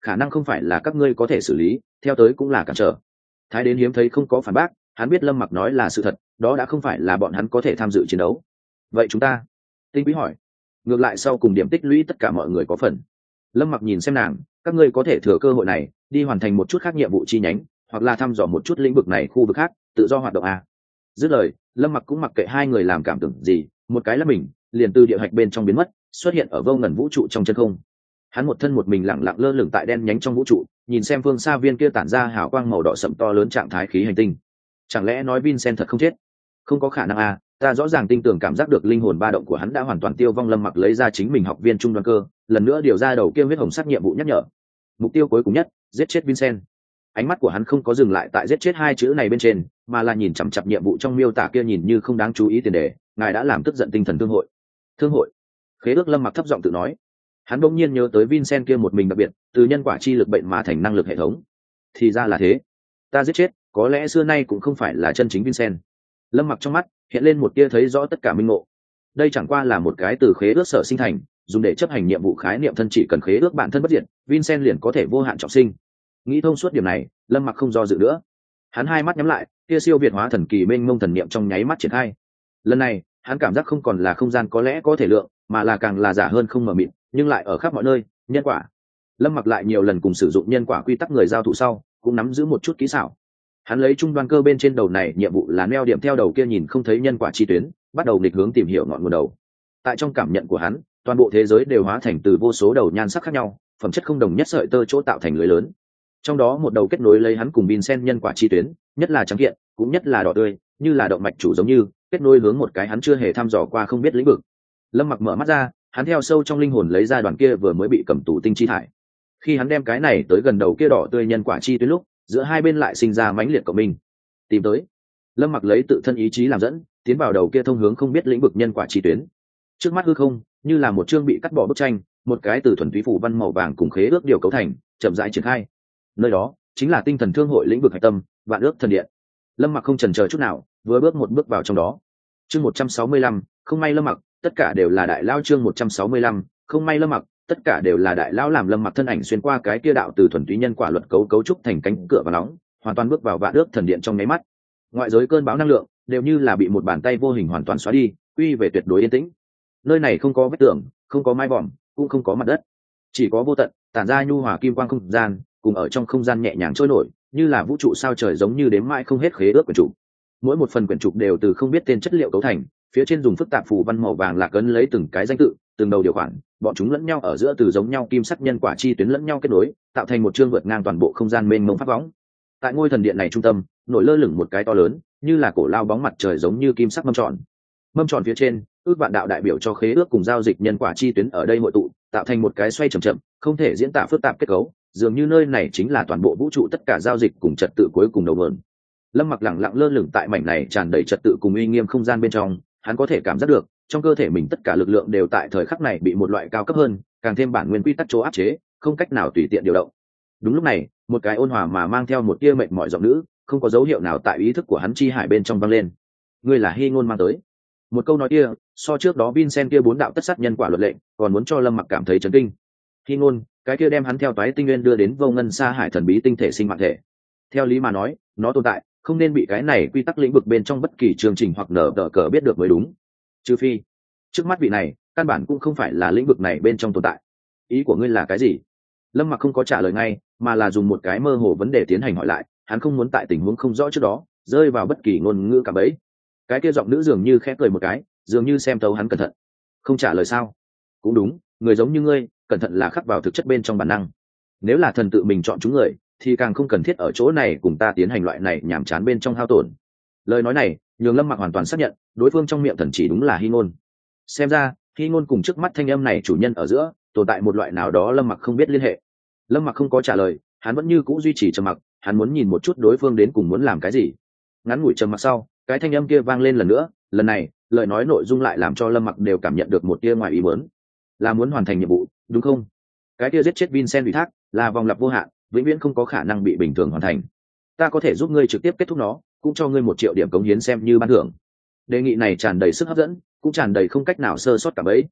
khả năng không phải là các ngươi có thể xử lý, theo tới cũng là cản trở. Thái đến hiếm thấy không có phản bác, hắn biết Lâm Mặc nói là sự thật, đó đã không phải là bọn hắn có thể tham dự chiến đấu. Vậy chúng ta? Tinh Quý hỏi. Ngược lại sau cùng điểm tích lũy tất cả mọi người có phần. Lâm Mặc nhìn xem nàng, các ngươi có thể thừa cơ hội này đi hoàn thành một chút khác nhiệm vụ chi nhánh, hoặc là thăm dò một chút lĩnh vực này khu vực khác, tự do hoạt động à. Dứt lời, Lâm Mặc cũng mặc kệ hai người làm cảm tưởng gì, một cái là mình liền từ địa hạch bên trong biến mất, xuất hiện ở vô ngần vũ trụ trong chân không. Hắn một thân một mình lặng lặng lơ lửng tại đen nhánh trong vũ trụ, nhìn xem phương xa viên kia tản ra hào quang màu đỏ sậm to lớn trạng thái khí hành tinh. Chẳng lẽ nói Vincent thật không chết? Không có khả năng à, ta rõ ràng tin tưởng cảm giác được linh hồn ba động của hắn đã hoàn toàn tiêu vong. Lâm Mặc lấy ra chính mình học viên trung đoàn cơ, lần nữa điều ra đầu kia huyết hồng sắc nhiệm vụ nhắc nhở. Mục tiêu cuối cùng nhất, giết chết Vincent. Ánh mắt của hắn không có dừng lại tại giết chết hai chữ này bên trên, mà là nhìn chằm chằm nhiệm vụ trong miêu tả kia nhìn như không đáng chú ý tiền đề, ngài đã làm tức giận tinh thần thương hội. Thương hội? Khế ước. Lâm Mặc thấp giọng tự nói. Hắn bỗng nhiên nhớ tới Vincent kia một mình đặc biệt, từ nhân quả chi lực bệnh mà thành năng lực hệ thống. Thì ra là thế. Ta giết chết, có lẽ xưa nay cũng không phải là chân chính Vincent. Lâm Mặc trong mắt hiện lên một tia thấy rõ tất cả minh ngộ. Đây chẳng qua là một cái từ khế ước sở sinh thành, dùng để chấp hành nhiệm vụ khái niệm thân chỉ cần khế ước bản thân bất diệt, Vincent liền có thể vô hạn trọng sinh. Nghĩ thông suốt điểm này, Lâm Mặc không do dự nữa. Hắn hai mắt nhắm lại, kia siêu việt hóa thần kỳ mênh mông thần niệm trong nháy mắt triển khai. Lần này, hắn cảm giác không còn là không gian có lẽ có thể lượng, mà là càng là giả hơn không mờ mịt, nhưng lại ở khắp mọi nơi, nhân quả. Lâm Mặc lại nhiều lần cùng sử dụng nhân quả quy tắc người giao thủ sau, cũng nắm giữ một chút kỹ xảo. Hắn lấy trung đoan cơ bên trên đầu này nhiệm vụ là neo điểm theo đầu kia nhìn không thấy nhân quả chi tuyến, bắt đầu nghịch hướng tìm hiểu ngọn nguồn đầu. Tại trong cảm nhận của hắn, toàn bộ thế giới đều hóa thành từ vô số đầu nhan sắc khác nhau, phẩm chất không đồng nhất sợi tơ chỗ tạo thành lưới lớn. Trong đó một đầu kết nối lấy hắn cùng Vincent nhân quả chi tuyến, nhất là trắng kiện, cũng nhất là đỏ tươi, như là động mạch chủ giống như, kết nối hướng một cái hắn chưa hề thăm dò qua không biết lĩnh vực. Lâm Mặc mở mắt ra, hắn theo sâu trong linh hồn lấy ra đoàn kia vừa mới bị cầm tù tinh chi thải. Khi hắn đem cái này tới gần đầu kia đỏ tươi nhân quả chi tuyến lúc, giữa hai bên lại sinh ra mãnh liệt cộng minh. Tìm tới. Lâm Mặc lấy tự thân ý chí làm dẫn, tiến vào đầu kia thông hướng không biết lĩnh vực nhân quả chi tuyến. Trước mắt hư không, như là một chương bị cắt bỏ bức tranh, một cái từ thuần túy phủ văn màu vàng cùng khế ước điều cấu thành, chậm rãi triển khai. Nơi đó chính là tinh thần thương hội lĩnh vực hạch tâm, vạn ước thần điện. Lâm Mặc không chần chờ chút nào, vừa bước một bước vào trong đó. Chương một trăm sáu mươi lăm, không may Lâm Mặc, tất cả đều là đại lao. Chương một trăm sáu mươi lăm, không may Lâm Mặc, tất cả đều là đại lao. Làm Lâm Mặc thân ảnh xuyên qua cái kia đạo từ thuần túy nhân quả luật cấu cấu trúc thành cánh cửa và nóng, hoàn toàn bước vào vạn ước thần điện trong nháy mắt. Ngoại giới cơn bão năng lượng đều như là bị một bàn tay vô hình hoàn toàn xóa đi, quy về tuyệt đối yên tĩnh. Nơi này không có vách tường, không có mái vòm, cũng không có mặt đất, chỉ có vô tận tản ra nhu hòa kim quang không gian, cùng ở trong không gian nhẹ nhàng trôi nổi, như là vũ trụ sao trời giống như đếm mãi không hết khế ước quyển trục. Mỗi một phần quyển trục đều từ không biết tên chất liệu cấu thành, phía trên dùng phức tạp phù văn màu vàng lạc ấn lấy từng cái danh tự, từng đầu điều khoản, bọn chúng lẫn nhau ở giữa từ giống nhau kim sắc nhân quả chi tuyến lẫn nhau kết nối, tạo thành một chương vượt ngang toàn bộ không gian mênh mông pháp võng. Tại ngôi thần điện này trung tâm, nổi lơ lửng một cái to lớn, như là cổ lao bóng mặt trời giống như kim sắc mâm tròn. Mâm tròn phía trên, ước vạn đạo đại biểu cho khế ước cùng giao dịch nhân quả chi tuyến ở đây hội tụ, tạo thành một cái xoay chậm chậm, không thể diễn tả phức tạp kết cấu, dường như nơi này chính là toàn bộ vũ trụ tất cả giao dịch cùng trật tự cuối cùng đầu nguồn. Lâm Mặc lặng lặng lơ lửng tại mảnh này tràn đầy trật tự cùng uy nghiêm không gian bên trong, hắn có thể cảm giác được, trong cơ thể mình tất cả lực lượng đều tại thời khắc này bị một loại cao cấp hơn, càng thêm bản nguyên quy tắc chỗ áp chế, không cách nào tùy tiện điều động. Đúng lúc này, một cái ôn hòa mà mang theo một tia mệt mỏi giọng nữ, không có dấu hiệu nào tại ý thức của hắn chi hải bên trong vang lên. Ngươi là Hy Ngôn mang tới. Một câu nói kia, so trước đó Vincent kia bốn đạo tất sát nhân quả luật lệnh, còn muốn cho Lâm Mặc cảm thấy chấn kinh. Hy Ngôn, cái kia đem hắn theo toái tinh nguyên đưa đến vô ngân sa hải thần bí tinh thể sinh mạng thể. Theo lý mà nói, nó tồn tại, không nên bị cái này quy tắc lĩnh vực bên trong bất kỳ chương trình hoặc nở tờ cờ biết được mới đúng. Trừ phi, trước mắt vị này, căn bản cũng không phải là lĩnh vực này bên trong tồn tại. Ý của ngươi là cái gì? Lâm Mặc không có trả lời ngay, mà là dùng một cái mơ hồ vấn đề tiến hành hỏi lại, hắn không muốn tại tình huống không rõ trước đó, rơi vào bất kỳ ngôn ngữ cả bấy. Cái kia giọng nữ dường như khẽ cười một cái, dường như xem tấu hắn cẩn thận. Không trả lời sao? Cũng đúng, người giống như ngươi, cẩn thận là khắc vào thực chất bên trong bản năng. Nếu là thần tự mình chọn chúng người, thì càng không cần thiết ở chỗ này cùng ta tiến hành loại này nhảm chán bên trong hao tổn. Lời nói này nhường Lâm Mặc hoàn toàn xác nhận đối phương trong miệng thần chỉ đúng là Hy Ngôn. Xem ra Hy Ngôn cùng trước mắt thanh âm này chủ nhân ở giữa tồn tại một loại nào đó Lâm Mặc không biết liên hệ. Lâm Mặc không có trả lời, hắn vẫn như cũ duy trì trầm mặc, hắn muốn nhìn một chút đối phương đến cùng muốn làm cái gì. Ngắn ngủi trầm mặc sau, cái thanh âm kia vang lên lần nữa, lần này lời nói nội dung lại làm cho Lâm Mặc đều cảm nhận được một tia ngoài ý muốn. Là muốn hoàn thành nhiệm vụ, đúng không? Cái kia giết chết Vincent ủy thác là vòng lặp vô hạn, vĩnh viễn không có khả năng bị bình thường hoàn thành. Ta có thể giúp ngươi trực tiếp kết thúc nó, cũng cho ngươi một triệu điểm cống hiến xem như ban thưởng. Đề nghị này tràn đầy sức hấp dẫn, cũng tràn đầy không cách nào sơ sót cả bấy.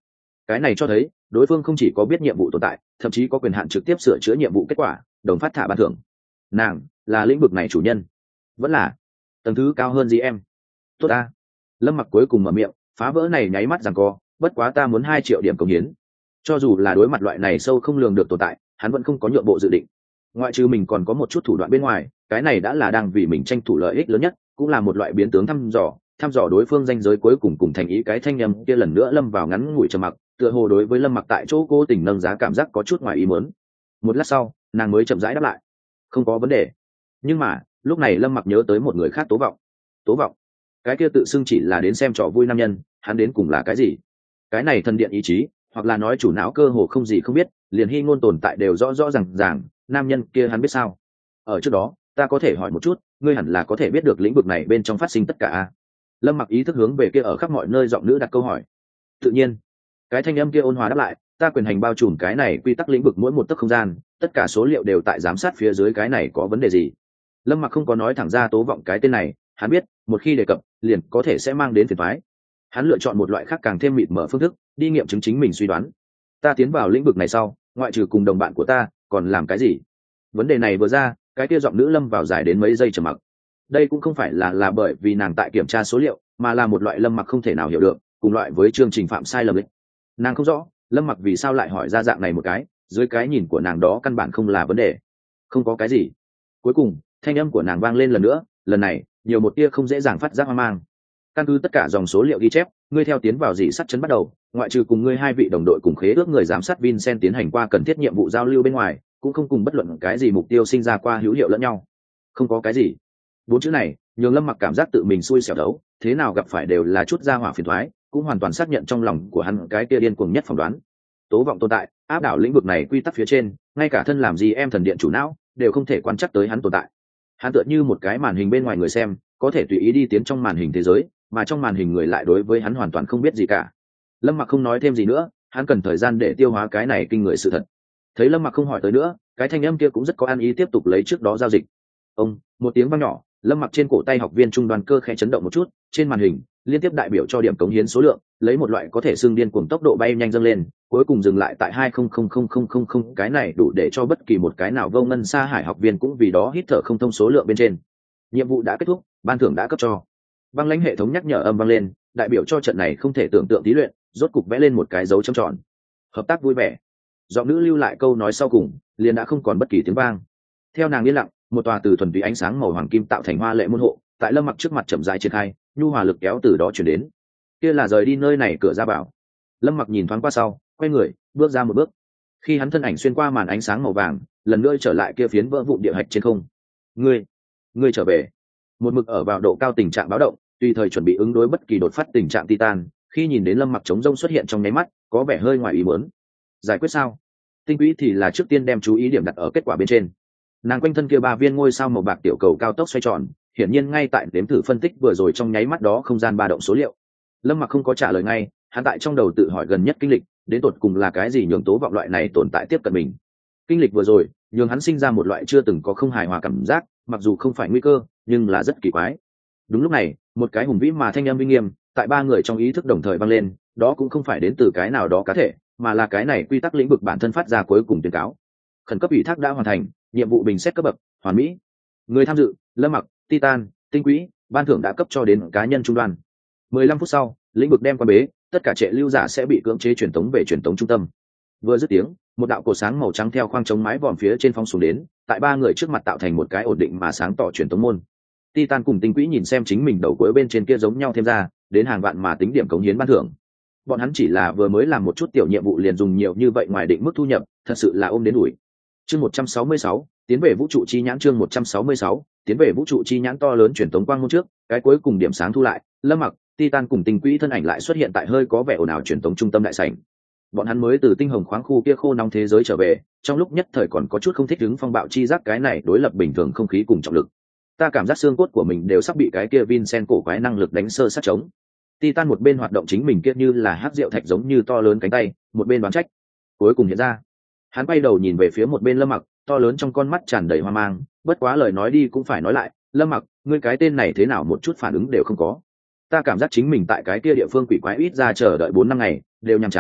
cái này cho thấy đối phương không chỉ có biết nhiệm vụ tồn tại, thậm chí có quyền hạn trực tiếp sửa chữa nhiệm vụ kết quả, đồng phát thả ban thưởng. Nàng là lĩnh vực này chủ nhân, vẫn là tầng thứ cao hơn gì em? Tốt ta. Lâm Mặc cuối cùng mở miệng, phá vỡ này nháy mắt rằng co, bất quá ta muốn hai triệu điểm công hiến. Cho dù là đối mặt loại này sâu không lường được tồn tại, hắn vẫn không có nhượng bộ dự định. Ngoại trừ mình còn có một chút thủ đoạn bên ngoài, cái này đã là đang vì mình tranh thủ lợi ích lớn nhất, cũng là một loại biến tướng thăm dò, thăm dò đối phương danh giới cuối cùng cùng thành ý. Cái thanh âm kia lần nữa lâm vào ngắn ngủi trầm mặc, tựa hồ đối với Lâm Mặc tại chỗ cố tình nâng giá cảm giác có chút ngoài ý muốn. Một lát sau, nàng mới chậm rãi đáp lại, không có vấn đề. Nhưng mà lúc này Lâm Mặc nhớ tới một người khác. Tố Vọng. Tố Vọng, cái kia tự xưng chỉ là đến xem trò vui nam nhân, hắn đến cùng là cái gì? Cái này thần điện ý chí, hoặc là nói chủ não cơ hồ không gì không biết, liền hy ngôn tồn tại đều rõ rõ ràng ràng. Nam nhân kia hắn biết sao? Ở trước đó ta có thể hỏi một chút, ngươi hẳn là có thể biết được lĩnh vực này bên trong phát sinh tất cả a. Lâm Mặc ý thức hướng về kia ở khắp mọi nơi giọng nữ đặt câu hỏi. Tự nhiên. Cái thanh âm kia ôn hòa đáp lại, ta quyền hành bao trùm cái này quy tắc lĩnh vực mỗi một tấc không gian, tất cả số liệu đều tại giám sát phía dưới, cái này có vấn đề gì? Lâm Mặc không có nói thẳng ra Tố Vọng cái tên này, hắn biết một khi đề cập liền có thể sẽ mang đến phiền toái. Hắn lựa chọn một loại khác càng thêm mịt mở phương thức đi nghiệm chứng chính mình suy đoán. Ta tiến vào lĩnh vực này sau, ngoại trừ cùng đồng bạn của ta còn làm cái gì? Vấn đề này vừa ra, cái kia giọng nữ lâm vào dài đến mấy giây trầm mặc. Đây cũng không phải là là bởi vì nàng tại kiểm tra số liệu, mà là một loại Lâm Mặc không thể nào hiểu được, cùng loại với chương trình phạm sai lầm ấy. Nàng không rõ Lâm Mặc vì sao lại hỏi ra dạng này một cái, dưới cái nhìn của nàng đó căn bản không là vấn đề. Không có cái gì. Cuối cùng thanh âm của nàng vang lên lần nữa, lần này nhiều một tia không dễ dàng phát giác hoang mang. Căn cứ tất cả dòng số liệu ghi chép, ngươi theo tiến vào dị sắt chấn bắt đầu, ngoại trừ cùng ngươi hai vị đồng đội cùng khế ước người giám sát Vincent tiến hành qua cần thiết nhiệm vụ giao lưu bên ngoài, cũng không cùng bất luận cái gì mục tiêu sinh ra qua hữu hiệu lẫn nhau. Không có cái gì. Bốn chữ này nhường Lâm Mặc cảm giác tự mình xui xẻo đấu, thế nào gặp phải đều là chút ra hỏa phiền toái, cũng hoàn toàn xác nhận trong lòng của hắn cái kia điên cuồng nhất phỏng đoán. Tố Vọng tồn tại, áp đảo lĩnh vực này quy tắc phía trên, ngay cả thân làm gì em thần điện chủ não đều không thể quan trắc tới hắn tồn tại. Hắn tựa như một cái màn hình bên ngoài người xem, có thể tùy ý đi tiến trong màn hình thế giới, mà trong màn hình người lại đối với hắn hoàn toàn không biết gì cả. Lâm Mặc không nói thêm gì nữa, hắn cần thời gian để tiêu hóa cái này kinh người sự thật. Thấy Lâm Mặc không hỏi tới nữa, cái thanh âm kia cũng rất có ăn ý tiếp tục lấy trước đó giao dịch. Ông, một tiếng vang nhỏ, Lâm Mặc trên cổ tay học viên trung đoàn cơ khẽ chấn động một chút, trên màn hình liên tiếp đại biểu cho điểm cống hiến số lượng, lấy một loại có thể xưng điên cuồng tốc độ bay nhanh dâng lên, cuối cùng dừng lại tại hai không không không không không không, cái này đủ để cho bất kỳ một cái nào vô ngân sa hải học viên cũng vì đó hít thở không thông số lượng bên trên. Nhiệm vụ đã kết thúc, ban thưởng đã cấp cho. Băng lãnh hệ thống nhắc nhở âm vang lên, đại biểu cho trận này không thể tưởng tượng thí luyện, rốt cục vẽ lên một cái dấu chấm tròn. Hợp tác vui vẻ. Giọng nữ lưu lại câu nói sau cùng, liền đã không còn bất kỳ tiếng vang. Theo nàng yên lặng, một tòa từ thuần túy ánh sáng màu hoàng kim tạo thành hoa lệ môn hộ, tại Lâm Mặc trước mặt chậm rãi triển khai, nhu hòa lực kéo từ đó truyền đến. Kia là rời đi nơi này cửa ra bảo. Lâm Mặc nhìn thoáng qua sau, quay người, bước ra một bước. Khi hắn thân ảnh xuyên qua màn ánh sáng màu vàng, lần nữa trở lại kia phiến vỡ vụn địa hạch trên không. Ngươi, ngươi trở về. Một mực ở vào độ cao tình trạng báo động, tùy thời chuẩn bị ứng đối bất kỳ đột phát tình trạng titan, khi nhìn đến Lâm Mặc trống rông xuất hiện trong nháy mắt, có vẻ hơi ngoài ý muốn. Giải quyết sao? Tinh Quỹ thì là trước tiên đem chú ý điểm đặt ở kết quả bên trên. Nàng quanh thân kia ba viên ngôi sao màu bạc tiểu cầu cao tốc xoay tròn, hiển nhiên ngay tại đếm thử phân tích vừa rồi trong nháy mắt đó không gian ba động số liệu. Lâm Mặc không có trả lời ngay, hắn tại trong đầu tự hỏi gần nhất kinh lịch đến tột cùng là cái gì nhường Tố Vọng loại này tồn tại tiếp cận mình. Kinh lịch vừa rồi nhường hắn sinh ra một loại chưa từng có không hài hòa cảm giác, mặc dù không phải nguy cơ nhưng là rất kỳ quái. Đúng lúc này, một cái hùng vĩ mà thanh âm uy nghiêm tại ba người trong ý thức đồng thời vang lên, đó cũng không phải đến từ cái nào đó cá thể, mà là cái này quy tắc lĩnh vực bản thân phát ra cuối cùng tuyên cáo. Khẩn cấp ủy thác đã hoàn thành, nhiệm vụ bình xét cấp bậc hoàn mỹ. Người tham dự: Lâm Mặc, Titan, Tinh Quỹ, ban thưởng đã cấp cho đến cá nhân trung đoàn. mười lăm phút sau, lĩnh vực đem qua bế, tất cả trệ lưu giả sẽ bị cưỡng chế truyền tống về truyền tống trung tâm. Vừa dứt tiếng, một đạo cột sáng màu trắng theo khoang chống mái vòm phía trên phong xuống đến, tại ba người trước mặt tạo thành một cái ổn định mà sáng tỏ truyền tống môn. Titan cùng Tinh Quỹ nhìn xem chính mình đầu cuối bên trên kia giống nhau thêm ra, đến hàng vạn mà tính điểm cống hiến ban thưởng. Bọn hắn chỉ là vừa mới làm một chút tiểu nhiệm vụ liền dùng nhiều như vậy ngoài định mức thu nhập, thật sự là ôm đến đuổi. Chương một trăm sáu mươi sáu, tiến về vũ trụ chi nhãn. Chương một trăm sáu mươi sáu, tiến về vũ trụ chi nhãn. To lớn truyền tống quang môn trước, cái cuối cùng điểm sáng thu lại, Lâm Mặc, Titan cùng Tinh Quỹ thân ảnh lại xuất hiện tại hơi có vẻ ồn ào truyền tống trung tâm đại sảnh. Bọn hắn mới từ tinh hồng khoáng khu kia khô nóng thế giới trở về, trong lúc nhất thời còn có chút không thích ứng phong bạo chi giác cái này đối lập bình thường không khí cùng trọng lực. Ta cảm giác xương cốt của mình đều sắp bị cái kia Vincent cổ quái năng lực đánh sơ sát trống. Titan một bên hoạt động chính mình kia như là hắc rượu thạch giống như to lớn cánh tay, một bên đoán trách. Cuối cùng hiện ra, hắn quay đầu nhìn về phía một bên Lâm Mặc, to lớn trong con mắt tràn đầy hoang mang, bất quá lời nói đi cũng phải nói lại, Lâm Mặc, ngươi cái tên này thế nào một chút phản ứng đều không có. Ta cảm giác chính mình tại cái kia địa phương quỷ quái ít ra chờ đợi bốn năm ngày, đều nhàm chán,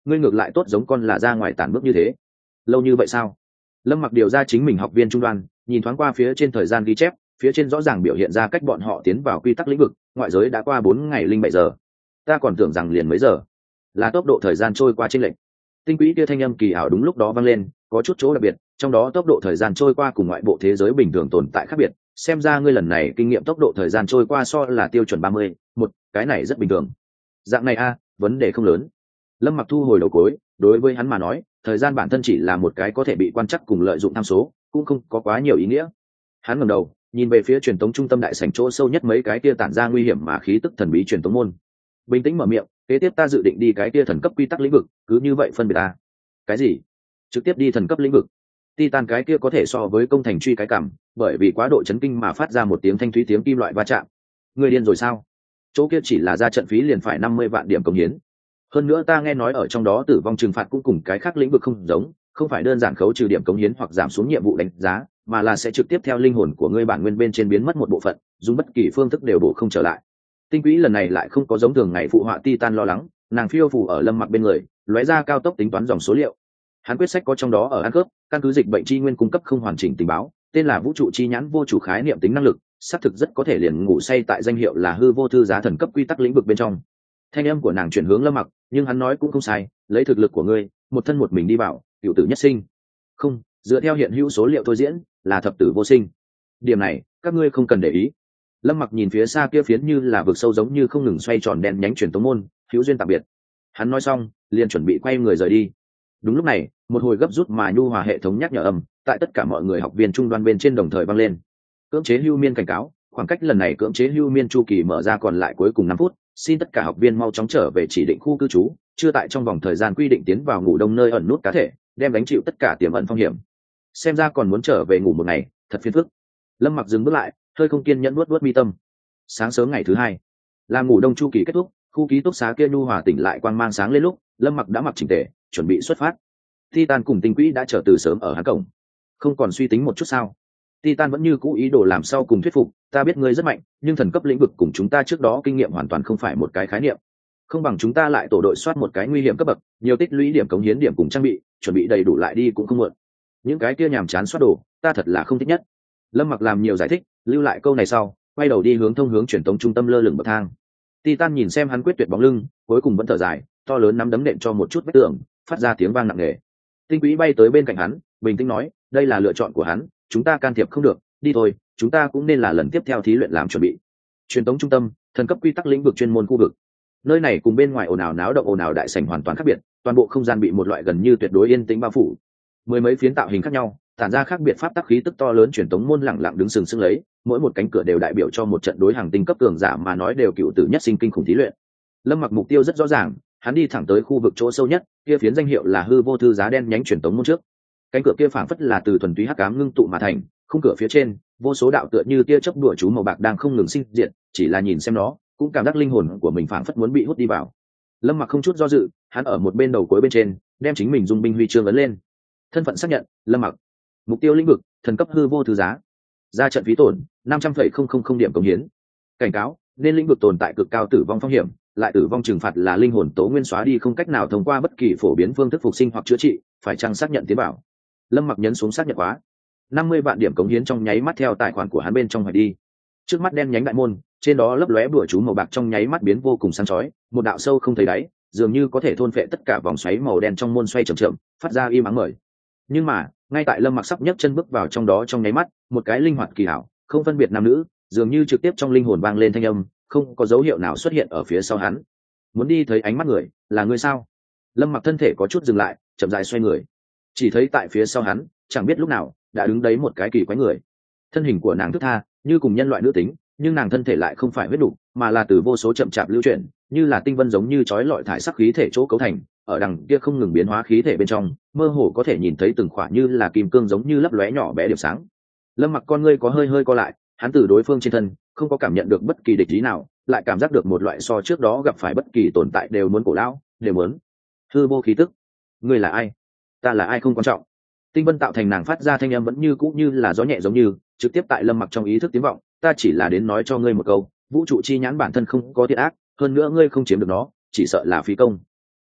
ngươi ngược lại tốt giống con là ra ngoài tản bước như thế. Lâu như vậy sao? Lâm Mặc điều ra chính mình học viên trung đoàn, nhìn thoáng qua phía trên thời gian ghi chép, phía trên rõ ràng biểu hiện ra cách bọn họ tiến vào quy tắc lĩnh vực, ngoại giới đã qua bốn ngày linh bảy giờ. Ta còn tưởng rằng liền mấy giờ. Là tốc độ thời gian trôi qua trên lệnh. Tinh quỹ kia thanh âm kỳ ảo đúng lúc đó vang lên, có chút chỗ đặc biệt, trong đó tốc độ thời gian trôi qua cùng ngoại bộ thế giới bình thường tồn tại khác biệt, xem ra ngươi lần này kinh nghiệm tốc độ thời gian trôi qua so là tiêu chuẩn ba mươi, một, cái này rất bình thường. Dạng này a, vấn đề không lớn. Lâm Mặc thu hồi đầu cối, đối với hắn mà nói, thời gian bản thân chỉ là một cái có thể bị quan trắc cùng lợi dụng tham số, cũng không có quá nhiều ý nghĩa. Hắn ngẩng đầu, nhìn về phía truyền tống trung tâm đại sảnh chỗ sâu nhất mấy cái kia tản ra nguy hiểm mà khí tức thần bí truyền tống môn. Bình tĩnh mở miệng, kế tiếp ta dự định đi cái kia thần cấp quy tắc lĩnh vực, cứ như vậy phân biệt ta. Cái gì? Trực tiếp đi thần cấp lĩnh vực? Titan cái kia có thể so với công thành truy cái cảm, bởi vì quá độ chấn kinh mà phát ra một tiếng thanh thúy tiếng kim loại va chạm. Người điên rồi sao? Chỗ kia chỉ là ra trận phí liền phải năm mươi vạn điểm cống hiến. Hơn nữa ta nghe nói ở trong đó tử vong trừng phạt cũng cùng cái khác lĩnh vực không giống, không phải đơn giản khấu trừ điểm cống hiến hoặc giảm xuống nhiệm vụ đánh giá, mà là sẽ trực tiếp theo linh hồn của ngươi bản nguyên bên trên biến mất một bộ phận, dùng bất kỳ phương thức đều bổ không trở lại. Tinh quỹ lần này lại không có giống thường ngày phụ họa Titan lo lắng, nàng phiêu phù ở Lâm Mặc bên người, lóe ra cao tốc tính toán dòng số liệu. Hắn quyết sách có trong đó ở ăn cướp, căn cứ dịch bệnh chi nguyên cung cấp không hoàn chỉnh tình báo, tên là vũ trụ chi nhãn vô chủ khái niệm tính năng lực, xác thực rất có thể liền ngủ say tại danh hiệu là hư vô thư giá thần cấp quy tắc lĩnh vực bên trong. Thanh âm của nàng chuyển hướng Lâm Mặc, nhưng hắn nói cũng không sai, lấy thực lực của ngươi, một thân một mình đi vào, cựu tử nhất sinh. Không, dựa theo hiện hữu số liệu thôi diễn, là thập tử vô sinh. Điểm này, các ngươi không cần để ý. Lâm Mặc nhìn phía xa kia phiến như là vực sâu giống như không ngừng xoay tròn đen nhánh truyền tống môn, hữu duyên tạm biệt. Hắn nói xong, liền chuẩn bị quay người rời đi. Đúng lúc này, một hồi gấp rút mà nhu hòa hệ thống nhắc nhở âm, tại tất cả mọi người học viên trung đoan bên trên đồng thời vang lên. Cưỡng chế hưu miên cảnh cáo, khoảng cách lần này cưỡng chế hưu miên chu kỳ mở ra còn lại cuối cùng năm phút, xin tất cả học viên mau chóng trở về chỉ định khu cư trú, chưa tại trong vòng thời gian quy định tiến vào ngủ đông nơi ẩn nút cá thể, đem gánh chịu tất cả tiềm ẩn phong hiểm. Xem ra còn muốn trở về ngủ một ngày, thật phiền phức. Lâm Mặc dừng bước lại, hơi không kiên nhẫn nuốt nuốt mi tâm. Sáng sớm ngày thứ hai, làm ngủ đông chu kỳ kết thúc, khu ký túc xá kia nhu hòa tỉnh lại quang mang sáng lên lúc, Lâm Mặc đã mặc chỉnh tề, chuẩn bị xuất phát. Titan cùng Tinh Quỹ đã chờ từ sớm ở hắn cổng. Không còn suy tính một chút sao? Titan vẫn như cũ ý đồ làm sau cùng thuyết phục, ta biết ngươi rất mạnh, nhưng thần cấp lĩnh vực cùng chúng ta trước đó kinh nghiệm hoàn toàn không phải một cái khái niệm. Không bằng chúng ta lại tổ đội soát một cái nguy hiểm cấp bậc, nhiều tích lũy điểm cống hiến điểm cùng trang bị, chuẩn bị đầy đủ lại đi cũng không muộn. Những cái kia nhàm chán soát đồ, ta thật là không thích nhất. Lâm Mặc làm nhiều giải thích, lưu lại câu này sau, quay đầu đi hướng thông hướng truyền tống trung tâm lơ lửng bậc thang. Titan nhìn xem hắn quyết tuyệt bóng lưng, cuối cùng vẫn thở dài, to lớn nắm đấm nện cho một chút vết tường, phát ra tiếng vang nặng nề. Tinh Quỹ bay tới bên cạnh hắn, bình tĩnh nói, đây là lựa chọn của hắn, chúng ta can thiệp không được, đi thôi, chúng ta cũng nên là lần tiếp theo thí luyện làm chuẩn bị. Truyền tống trung tâm, thần cấp quy tắc lĩnh vực chuyên môn khu vực. Nơi này cùng bên ngoài ồn ào náo động ồn ào đại sảnh hoàn toàn khác biệt, toàn bộ không gian bị một loại gần như tuyệt đối yên tĩnh bao phủ. Mười mấy phiến tạo hình khác nhau, tản ra khác biệt pháp tắc khí tức to lớn truyền tống môn lặng lặng đứng sừng sững lấy, mỗi một cánh cửa đều đại biểu cho một trận đối hàng tinh cấp cường giả mà nói đều cựu tử nhất sinh kinh khủng thí luyện. Lâm Mặc mục tiêu rất rõ ràng, hắn đi thẳng tới khu vực chỗ sâu nhất, kia phiến danh hiệu là hư vô thư giá đen nhánh truyền tống môn trước. Cánh cửa kia phảng phất là từ thuần túy hắc ám ngưng tụ mà thành, khung cửa phía trên, vô số đạo tựa như tia chớp đùa chú màu bạc đang không ngừng sinh diệt, chỉ là nhìn xem nó, cũng cảm giác linh hồn của mình phảng phất muốn bị hút đi vào. Lâm Mặc không chút do dự, hắn ở một bên đầu cuối bên trên, đem chính mình dung binh huy chương ấn lên. Thân phận xác nhận, Lâm Mặc. Mục tiêu lĩnh vực, thần cấp hư vô thư giá. Ra trận phí tổn, năm trăm phẩy không không không điểm cống hiến. Cảnh cáo, nên lĩnh vực tồn tại cực cao tử vong phong hiểm, lại tử vong trừng phạt là linh hồn tố nguyên xóa đi không cách nào thông qua bất kỳ phổ biến phương thức phục sinh hoặc chữa trị, phải chăng xác nhận tiến bảo. Lâm Mặc nhấn xuống xác nhận quá. năm mươi vạn điểm cống hiến trong nháy mắt theo tài khoản của hắn bên trong hỏi đi. Trước mắt đen nhánh đại môn, trên đó lấp lóe bùa chú màu bạc trong nháy mắt biến vô cùng sáng chói, một đạo sâu không thấy đáy, dường như có thể thôn phệ tất cả vòng xoáy màu đen trong môn xoay chậm chậm, phát ra im ắng mời. Nhưng mà, ngay tại Lâm Mặc sắp nhấc chân bước vào trong đó trong nháy mắt, một cái linh hoạt kỳ hảo, không phân biệt nam nữ, dường như trực tiếp trong linh hồn vang lên thanh âm, không có dấu hiệu nào xuất hiện ở phía sau hắn. Muốn đi thấy ánh mắt người, là người sao? Lâm Mặc thân thể có chút dừng lại, chậm rãi xoay người. Chỉ thấy tại phía sau hắn, chẳng biết lúc nào, đã đứng đấy một cái kỳ quái người. Thân hình của nàng thướt tha, như cùng nhân loại nữ tính, nhưng nàng thân thể lại không phải huyết đủ, mà là từ vô số chậm chạp lưu chuyển, như là tinh vân giống như chói lọi thải sắc khí thể chỗ cấu thành, ở đằng kia không ngừng biến hóa khí thể bên trong, mơ hồ có thể nhìn thấy từng khỏa như là kim cương giống như lấp lóe nhỏ bé điểm sáng. Lâm Mặc con ngươi có hơi hơi co lại, hắn từ đối phương trên thân không có cảm nhận được bất kỳ địch ý nào, lại cảm giác được một loại so trước đó gặp phải bất kỳ tồn tại đều muốn cổ lão, đều muốn hư vô khí tức. Ngươi là ai? Ta là ai không quan trọng. Tinh vân tạo thành nàng phát ra thanh âm vẫn như cũ như là gió nhẹ giống như trực tiếp tại Lâm Mặc trong ý thức tiếng vọng, ta chỉ là đến nói cho ngươi một câu, vũ trụ chi nhãn bản thân không có thiện ác, hơn nữa ngươi không chiếm được nó, chỉ sợ là phí công.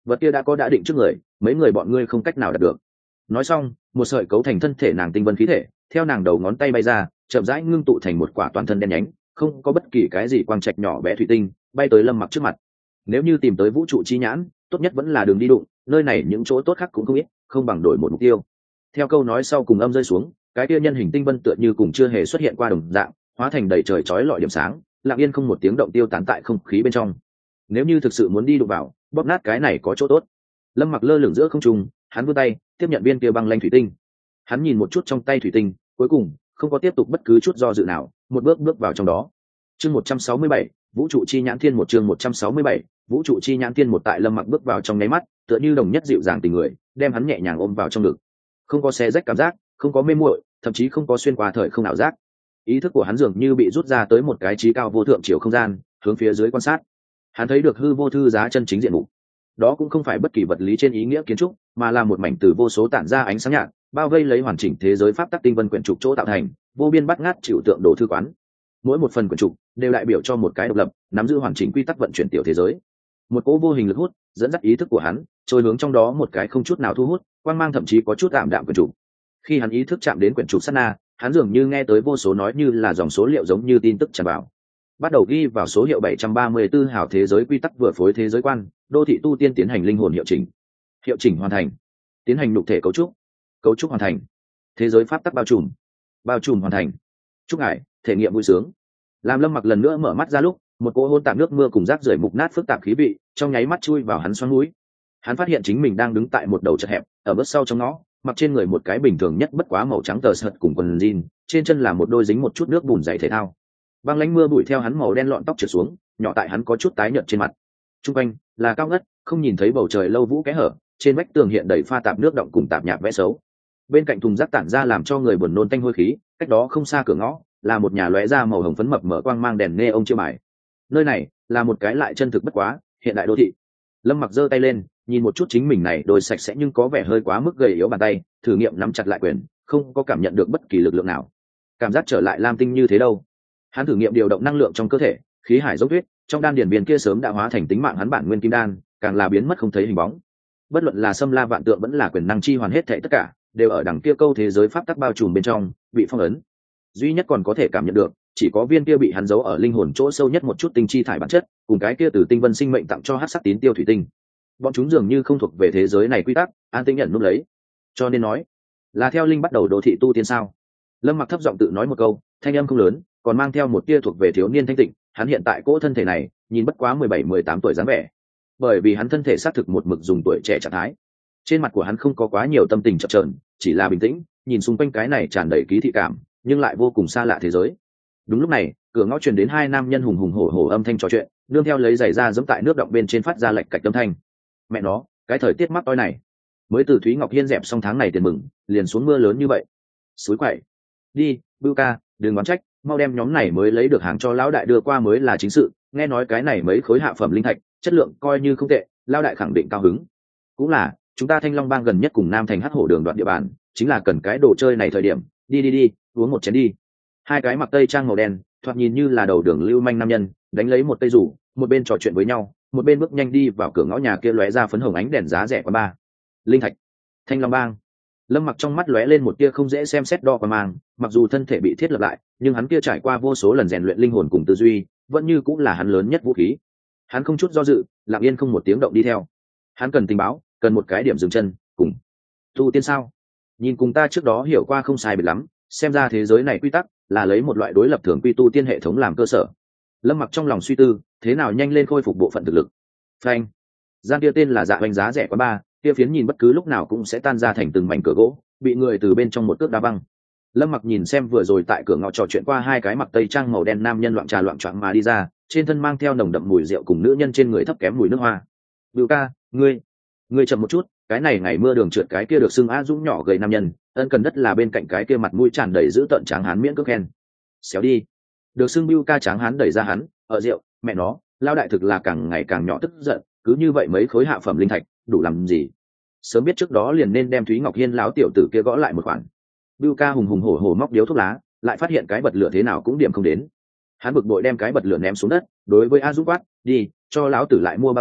vật kia đã có đã định trước người, mấy người bọn ngươi không cách nào đạt được. Nói xong, một sợi cấu thành thân thể nàng tinh vân khí thể theo nàng đầu ngón tay bay ra, chậm rãi ngưng tụ thành một quả toàn thân đen nhánh, không có bất kỳ cái gì quang trạch nhỏ bé thủy tinh, bay tới Lâm Mặc trước mặt. Nếu như tìm tới vũ trụ chi nhãn, tốt nhất vẫn là đường đi đụng, nơi này những chỗ tốt khác cũng không ít, không bằng đổi một mục tiêu. Theo câu nói sau cùng âm rơi xuống, cái kia nhân hình tinh vân tựa như cùng chưa hề xuất hiện qua đồng dạng, hóa thành đầy trời chói lọi điểm sáng, lặng yên không một tiếng động tiêu tán tại không khí bên trong. Nếu như thực sự muốn đi đụng vào, bóp nát cái này có chỗ tốt. Lâm Mặc lơ lửng giữa không trung, hắn vươn tay tiếp nhận viên kia băng lanh thủy tinh. Hắn nhìn một chút trong tay thủy tinh, cuối cùng không có tiếp tục bất cứ chút do dự nào, một bước bước vào trong đó. Chương một trăm sáu mươi bảy, vũ trụ chi nhãn thiên một chương một trăm sáu mươi bảy, vũ trụ chi nhãn thiên một tại Lâm Mặc bước vào trong nháy mắt, tựa như đồng nhất dịu dàng tình người, đem hắn nhẹ nhàng ôm vào trong ngực. Không có xé rách cảm giác, không có mê muội, thậm chí không có xuyên qua thời không ảo giác. Ý thức của hắn dường như bị rút ra tới một cái trí cao vô thượng chiều không gian, hướng phía dưới quan sát. Hắn thấy được hư vô thư giá chân chính diện mục. Đó cũng không phải bất kỳ vật lý trên ý nghĩa kiến trúc, mà là một mảnh từ vô số tản ra ánh sáng nhạt, bao vây lấy hoàn chỉnh thế giới pháp tắc tinh vân quyển trục chỗ tạo thành, vô biên bắt ngát chịu tượng đồ thư quán. Mỗi một phần quyển trục đều đại biểu cho một cái độc lập, nắm giữ hoàn chỉnh quy tắc vận chuyển tiểu thế giới. Một cỗ vô hình lực hút dẫn dắt ý thức của hắn trôi hướng trong đó một cái không chút nào thu hút, quang mang thậm chí có chút tạm đạm quyển trục. Khi hắn ý thức chạm đến quyển trục sát na, hắn dường như nghe tới vô số nói như là dòng số liệu giống như tin tức tràn vào. Bắt đầu ghi vào số hiệu bảy trăm ba mươi tư hào thế giới quy tắc vừa phối thế giới quan, đô thị tu tiên tiến hành linh hồn hiệu chỉnh. Hiệu chỉnh hoàn thành. Tiến hành nhục thể cấu trúc. Cấu trúc hoàn thành. Thế giới pháp tắc bao trùm. Bao trùm hoàn thành. Chúc ngài thể nghiệm vui sướng. Làm Lâm Mặc lần nữa mở mắt ra lúc, một cỗ hôn tạp nước mưa cùng rác rưởi mục nát phức tạp khí vị trong nháy mắt chui vào hắn xoắn mũi. Hắn phát hiện chính mình đang đứng tại một đầu chật hẹp, ở bước sau trong ngõ, mặc trên người một cái bình thường nhất bất quá màu trắng tờ sợt cùng quần jean, trên chân là một đôi dính một chút nước bùn giày thể thao. Băng lánh mưa bụi theo hắn màu đen lọn tóc trượt xuống, nhỏ tại hắn có chút tái nhợt trên mặt. Trung quanh là cao ngất, không nhìn thấy bầu trời lâu vũ kẽ hở, trên vách tường hiện đầy pha tạp nước động cùng tạp nhạp vẽ xấu. Bên cạnh thùng rác tản ra làm cho người buồn nôn tanh hôi khí, cách đó không xa cửa ngõ là một nhà lóe ra màu hồng phấn mập mở quang mang đèn neon chiêu bài. Nơi này là một cái lại chân thực bất quá hiện đại đô thị. Lâm Mặc giơ tay lên, nhìn một chút chính mình này đôi sạch sẽ nhưng có vẻ hơi quá mức gầy yếu bàn tay, thử nghiệm nắm chặt lại quyền, không có cảm nhận được bất kỳ lực lượng nào. Cảm giác trở lại lam tinh như thế đâu. Hắn thử nghiệm điều động năng lượng trong cơ thể, khí hải dốc tuyết trong đan điền biên kia sớm đã hóa thành tính mạng hắn bản nguyên kim đan, càng là biến mất không thấy hình bóng. Bất luận là xâm la vạn tượng vẫn là quyền năng chi hoàn hết thảy tất cả đều ở đằng kia câu thế giới pháp tắc bao trùm bên trong, bị phong ấn. Duy nhất còn có thể cảm nhận được chỉ có viên kia bị hắn giấu ở linh hồn chỗ sâu nhất một chút tinh chi thải bản chất, cùng cái kia từ tinh vân sinh mệnh tặng cho hắc sắc tín tiêu thủy tinh. Bọn chúng dường như không thuộc về thế giới này quy tắc, an tĩnh nhận núp lấy. Cho nên nói, là theo linh bắt đầu đô thị tu tiên sao? Lâm Mặc thấp giọng tự nói một câu, thanh âm không lớn, còn mang theo một tia thuộc về thiếu niên thanh tịnh. Hắn hiện tại cỗ thân thể này nhìn bất quá mười bảy mười tám tuổi dáng vẻ, bởi vì hắn thân thể xác thực một mực dùng tuổi trẻ trạng thái. Trên mặt của hắn không có quá nhiều tâm tình chập chờn, chỉ là bình tĩnh nhìn xung quanh cái này tràn đầy ký thị cảm nhưng lại vô cùng xa lạ thế giới. Đúng lúc này, cửa ngõ truyền đến hai nam nhân hùng hùng hổ hổ âm thanh trò chuyện, nương theo lấy giày da giẫm tại nước động bên trên phát ra lệch cạch âm thanh. Mẹ nó, cái thời tiết mắc oi này, mới từ Thúy Ngọc Hiên dẹp xong tháng này tiền mừng, liền xuống mưa lớn như vậy. Suối quậy. Đi, Bưu ca, đừng oán trách, mau đem nhóm này mới lấy được hàng cho lão đại đưa qua mới là chính sự, nghe nói cái này mấy khối hạ phẩm linh thạch, chất lượng coi như không tệ, lão đại khẳng định cao hứng. Cũng là, chúng ta Thanh Long Bang gần nhất cùng Nam Thành Hắc Hổ Đường đoạn địa bàn, chính là cần cái đồ chơi này thời điểm, đi đi đi, uống một chén đi. Hai cái mặc tây trang màu đen, thoạt nhìn như là đầu đường lưu manh nam nhân, đánh lấy một tây rủ, một bên trò chuyện với nhau, một bên bước nhanh đi vào cửa ngõ nhà kia lóe ra phấn hồng ánh đèn giá rẻ quá ba. Linh thạch, Thanh Long Bang. Lâm Mặc trong mắt lóe lên một tia không dễ xem xét đo qua mang, mặc dù thân thể bị thiết lập lại, nhưng hắn kia trải qua vô số lần rèn luyện linh hồn cùng tư duy, vẫn như cũng là hắn lớn nhất vũ khí. Hắn không chút do dự, lặng yên không một tiếng động đi theo. Hắn cần tình báo, cần một cái điểm dừng chân, cùng tu tiên sao? Nhìn cùng ta trước đó hiểu qua không sai biệt lắm, xem ra thế giới này quy tắc là lấy một loại đối lập thường quy tu tiên hệ thống làm cơ sở. Lâm Mặc trong lòng suy tư, thế nào nhanh lên khôi phục bộ phận thực lực. Phanh. Gian kia tên là Dạ Hoành giá rẻ quá ba, kia phiến nhìn bất cứ lúc nào cũng sẽ tan ra thành từng mảnh cửa gỗ, bị người từ bên trong một cước đá văng. Lâm Mặc nhìn xem vừa rồi tại cửa ngõ trò chuyện qua hai cái mặc tây trang màu đen nam nhân loạn trà loạn choạng mà đi ra, trên thân mang theo nồng đậm mùi rượu cùng nữ nhân trên người thấp kém mùi nước hoa. Bưu ca, ngươi, ngươi chậm một chút, cái này ngày mưa đường trượt cái kia được xưng a dũng nhỏ gầy nam nhân, ân cần đất là bên cạnh cái kia mặt mũi tràn đầy dữ tợn tráng hán miễn cước khen. Xéo đi. Được xưng Bưu ca tráng hán đẩy ra hắn, ở rượu, mẹ nó, lao đại thực là càng ngày càng nhỏ tức giận, cứ như vậy mấy khối hạ phẩm linh thạch, đủ làm gì? Sớm biết trước đó liền nên đem Thúy Ngọc Hiên lão tiểu tử kia gõ lại một khoản. Bưu ca hùng hùng hổ hổ móc điếu thuốc lá, lại phát hiện cái bật lửa thế nào cũng điểm không đến. Hắn bực bội đem cái bật lửa ném xuống đất, đối với A Dũng quát, đi, cho lão tử lại mua bao thuốc,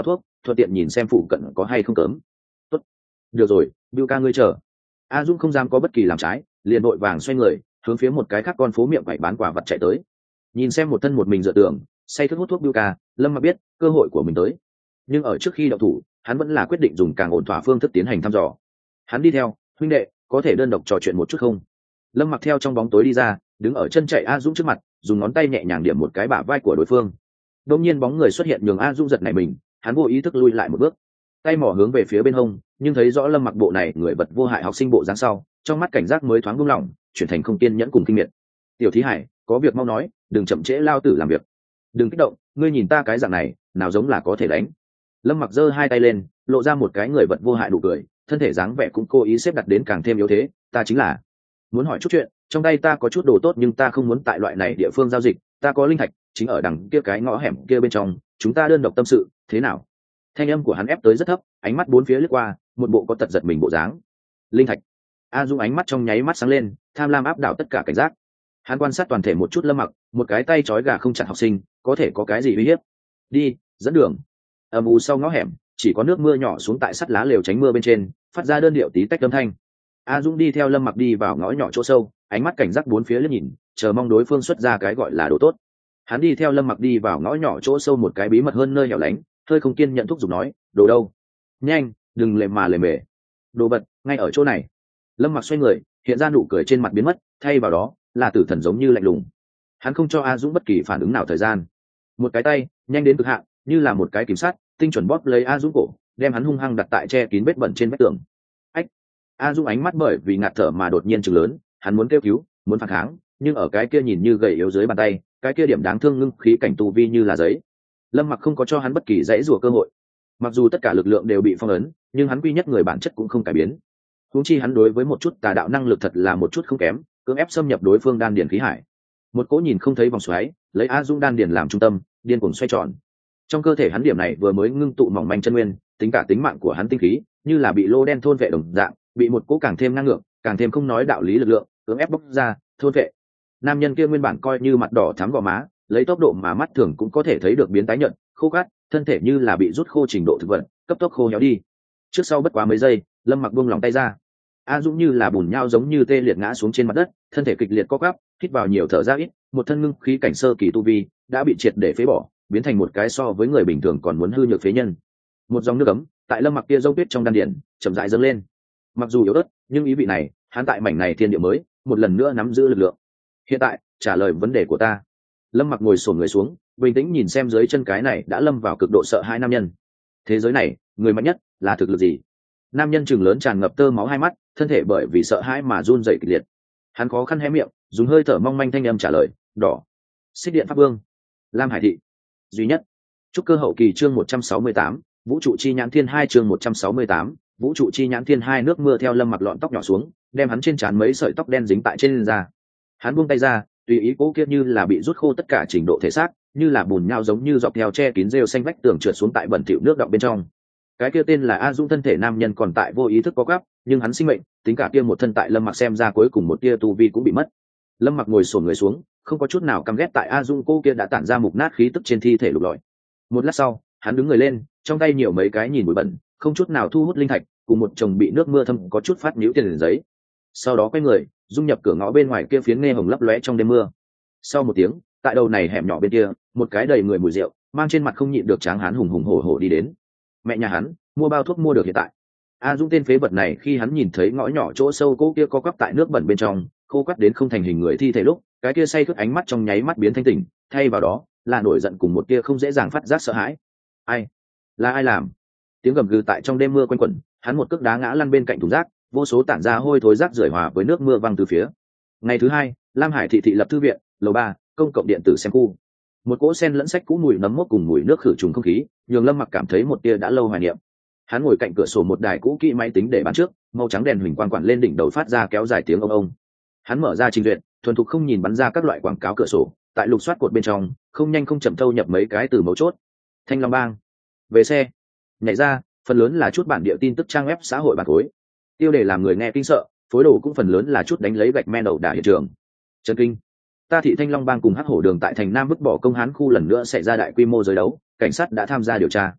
thuận tiện nhìn xem phụ cận có hay không cớm. Tốt, được rồi, Bill ca ngươi chờ. A Dũng không dám có bất kỳ làm trái, liền vội vàng xoay người hướng phía một cái khác con phố miệng quậy bán quả vật chạy tới. Nhìn xem một thân một mình dựa tường say thức hút thuốc Bill ca, Lâm Mặc biết cơ hội của mình tới, nhưng ở trước khi đậu thủ hắn vẫn là quyết định dùng càng ổn thỏa phương thức tiến hành thăm dò. Hắn đi theo, huynh đệ có thể đơn độc trò chuyện một chút không? Lâm Mặc theo trong bóng tối đi ra, đứng ở chân chạy A Dũng trước mặt, dùng ngón tay nhẹ nhàng điểm một cái bả vai của đối phương. Đột nhiên bóng người xuất hiện nhường A Dũng giật nảy mình, hắn vô ý thức lui lại một bước, tay mỏ hướng về phía bên hông, nhưng thấy rõ Lâm Mặc bộ này người vật vô hại học sinh bộ dáng sau, trong mắt cảnh giác mới thoáng buông lỏng, chuyển thành không kiên nhẫn cùng kinh miệt. Tiểu Thí Hải, có việc mau nói, đừng chậm trễ lao tử làm việc. Đừng kích động, ngươi nhìn ta cái dạng này, nào giống là có thể đánh. Lâm Mặc giơ hai tay lên, lộ ra một cái người vật vô hại đủ cười, thân thể dáng vẻ cũng cố ý xếp đặt đến càng thêm yếu thế. Ta chính là muốn hỏi chút chuyện, trong tay ta có chút đồ tốt nhưng ta không muốn tại loại này địa phương giao dịch, ta có linh thạch chính ở đằng kia cái ngõ hẻm kia bên trong, chúng ta đơn độc tâm sự, thế nào? Thanh âm của hắn ép tới rất thấp, ánh mắt bốn phía lướt qua, một bộ có tật giật mình bộ dáng. Linh thạch. A Dung ánh mắt trong nháy mắt sáng lên, tham lam áp đảo tất cả cảnh giác. Hắn quan sát toàn thể một chút Lâm Mặc, một cái tay trói gà không chặt học sinh, có thể có cái gì uy hiếp? Đi, dẫn đường. Âm u sau ngõ hẻm, chỉ có nước mưa nhỏ xuống tại sắt lá lều tránh mưa bên trên, phát ra đơn điệu tí tách âm thanh. A Dung đi theo Lâm Mặc đi vào ngõ nhỏ chỗ sâu, ánh mắt cảnh giác bốn phía liếc nhìn, chờ mong đối phương xuất ra cái gọi là đồ tốt. Hắn đi theo Lâm Mặc đi vào ngõ nhỏ chỗ sâu một cái bí mật hơn nơi hẻo lánh, hơi không kiên nhận thúc giục nói, đồ đâu? Nhanh, đừng lề mà lề mề. Đồ vật ngay ở chỗ này. Lâm Mặc xoay người, hiện ra nụ cười trên mặt biến mất, thay vào đó là tử thần giống như lạnh lùng. Hắn không cho A Dũng bất kỳ phản ứng nào thời gian, một cái tay nhanh đến cực hạn, như là một cái kiểm sát, tinh chuẩn bóp lấy A Dũng cổ, đem hắn hung hăng đặt tại che kín vết bẩn trên vách tường. Ách! A Dũng ánh mắt bởi vì ngạt thở mà đột nhiên trừng lớn, hắn muốn kêu cứu, muốn phản kháng, nhưng ở cái kia nhìn như gầy yếu dưới bàn tay, cái kia điểm đáng thương ngưng khí cảnh tu vi như là giấy. Lâm Mặc không có cho hắn bất kỳ dãy rủa cơ hội. Mặc dù tất cả lực lượng đều bị phong ấn, nhưng hắn quy nhất người bản chất cũng không cải biến. Huống chi hắn đối với một chút tà đạo năng lực thật là một chút không kém, cưỡng ép xâm nhập đối phương đan điền khí hải. Một cỗ nhìn không thấy vòng xoáy, lấy A Dũng đan điền làm trung tâm, điên cuồng xoay tròn. Trong cơ thể hắn điểm này vừa mới ngưng tụ mỏng manh chân nguyên, tính cả tính mạng của hắn tinh khí, như là bị lô đen thôn vệ đồng dạng, bị một cỗ càng thêm năng lượng, càng thêm không nói đạo lý lực lượng, cưỡng ép bóc ra, thôn vệ. Nam nhân kia nguyên bản coi như mặt đỏ thắm gò má, lấy tốc độ mà mắt thường cũng có thể thấy được biến tái nhợt, khô cát, thân thể như là bị rút khô trình độ thực vật, cấp tốc khô héo đi. Trước sau bất quá mấy giây, Lâm Mặc buông lòng tay ra. A Dũng như là bùn nhau giống như tê liệt ngã xuống trên mặt đất, thân thể kịch liệt co quắp, hít vào nhiều thở ra ít, một thân ngưng khí cảnh sơ kỳ tu vi đã bị triệt để phế bỏ, biến thành một cái so với người bình thường còn muốn hư nhược phế nhân. Một dòng nước ấm tại Lâm Mặc kia dâu tuyết trong đan điền chậm rãi dâng lên. Mặc dù yếu ớt, nhưng ý vị này, hắn tại mảnh này thiên địa mới, một lần nữa nắm giữ lực lượng. Hiện tại, trả lời vấn đề của ta. Lâm Mặc ngồi xổm người xuống, bình tĩnh nhìn xem dưới chân cái này đã lâm vào cực độ sợ hãi nam nhân. Thế giới này, người mạnh nhất là thực lực gì? Nam nhân trừng lớn tràn ngập tơ máu hai mắt, thân thể bởi vì sợ hãi mà run rẩy kịch liệt. Hắn khó khăn hé miệng, dùng hơi thở mong manh thanh âm trả lời, "Đỏ, Xích Điện Pháp Vương, Lam Hải thị, duy nhất." Trúc cơ hậu kỳ chương một trăm sáu mươi tám, Vũ trụ chi nhãn thiên hai chương một trăm sáu mươi tám, Vũ trụ chi nhãn thiên hai. Nước mưa theo Lâm Mặc lọn tóc nhỏ xuống, đem hắn trên trán mấy sợi tóc đen dính tại trên da. Hắn buông tay ra, tùy ý cố kia như là bị rút khô tất cả trình độ thể xác, như là bùn nhau giống như dọc theo che kín rêu xanh vách tường trượt xuống tại bẩn thỉu nước đọng bên trong. Cái kia tên là A Dũng thân thể nam nhân còn tại vô ý thức có gáp, nhưng hắn sinh mệnh, tính cả kia một thân tại Lâm Mặc xem ra cuối cùng một tia tu vi cũng bị mất. Lâm Mặc ngồi xổm người xuống, không có chút nào căm ghét tại A Dũng cô kia đã tản ra mục nát khí tức trên thi thể lục lọi. Một lát sau, hắn đứng người lên, trong tay nhiều mấy cái nhìn bụi bẩn, không chút nào thu hút linh thạch, cùng một chồng bị nước mưa thấm có chút phát nhũ tiền giấy. Sau đó quay người, dung nhập cửa ngõ bên ngoài kia phiến nghe hồng lấp lóe trong đêm mưa. Sau một tiếng, tại đầu này hẻm nhỏ bên kia, một cái đầy người mùi rượu, mang trên mặt không nhịn được tráng hán hùng hùng hổ hổ đi đến. Mẹ nhà hắn, mua bao thuốc mua được hiện tại. A Dũng tên phế vật này khi hắn nhìn thấy ngõ nhỏ chỗ sâu cô kia có quắp tại nước bẩn bên trong, khô quắt đến không thành hình người thi thể lúc, cái kia say khướt ánh mắt trong nháy mắt biến thanh tỉnh, thay vào đó là nổi giận cùng một kia không dễ dàng phát giác sợ hãi. Ai? Là ai làm? Tiếng gầm gừ tại trong đêm mưa quanh quẩn, hắn một cước đá ngã lăn bên cạnh thùng rác, vô số tản ra hôi thối rác rưởi hòa với nước mưa văng từ phía. Ngày thứ hai, Lam Hải thị thị lập thư viện, lầu ba, công cộng điện tử xem khu. Một cỗ sen lẫn sách cũ mùi nấm mốc cùng mùi nước khử trùng không khí, nhường Lâm Mặc cảm thấy một tia đã lâu hoài niệm. Hắn ngồi cạnh cửa sổ một đài cũ kỹ máy tính để bàn trước, màu trắng đèn huỳnh quang quản lên đỉnh đầu phát ra kéo dài tiếng ông ông. Hắn mở ra trình duyệt, thuần thục không nhìn bắn ra các loại quảng cáo cửa sổ, tại lục soát cột bên trong, không nhanh không chậm thâu nhập mấy cái từ mấu chốt. Thanh Long Bang, về xe, nhảy ra, phần lớn là chút bản địa tin tức trang web xã hội bản khối. Tiêu đề làm người nghe kinh sợ, phối đồ cũng phần lớn là chút đánh lấy gạch men đầu đả hiện trường. Trần kinh, ta thị Thanh Long Bang cùng Hắc Hổ Đường tại thành Nam vứt bỏ công hán khu lần nữa xảy ra đại quy mô giới đấu, cảnh sát đã tham gia điều tra.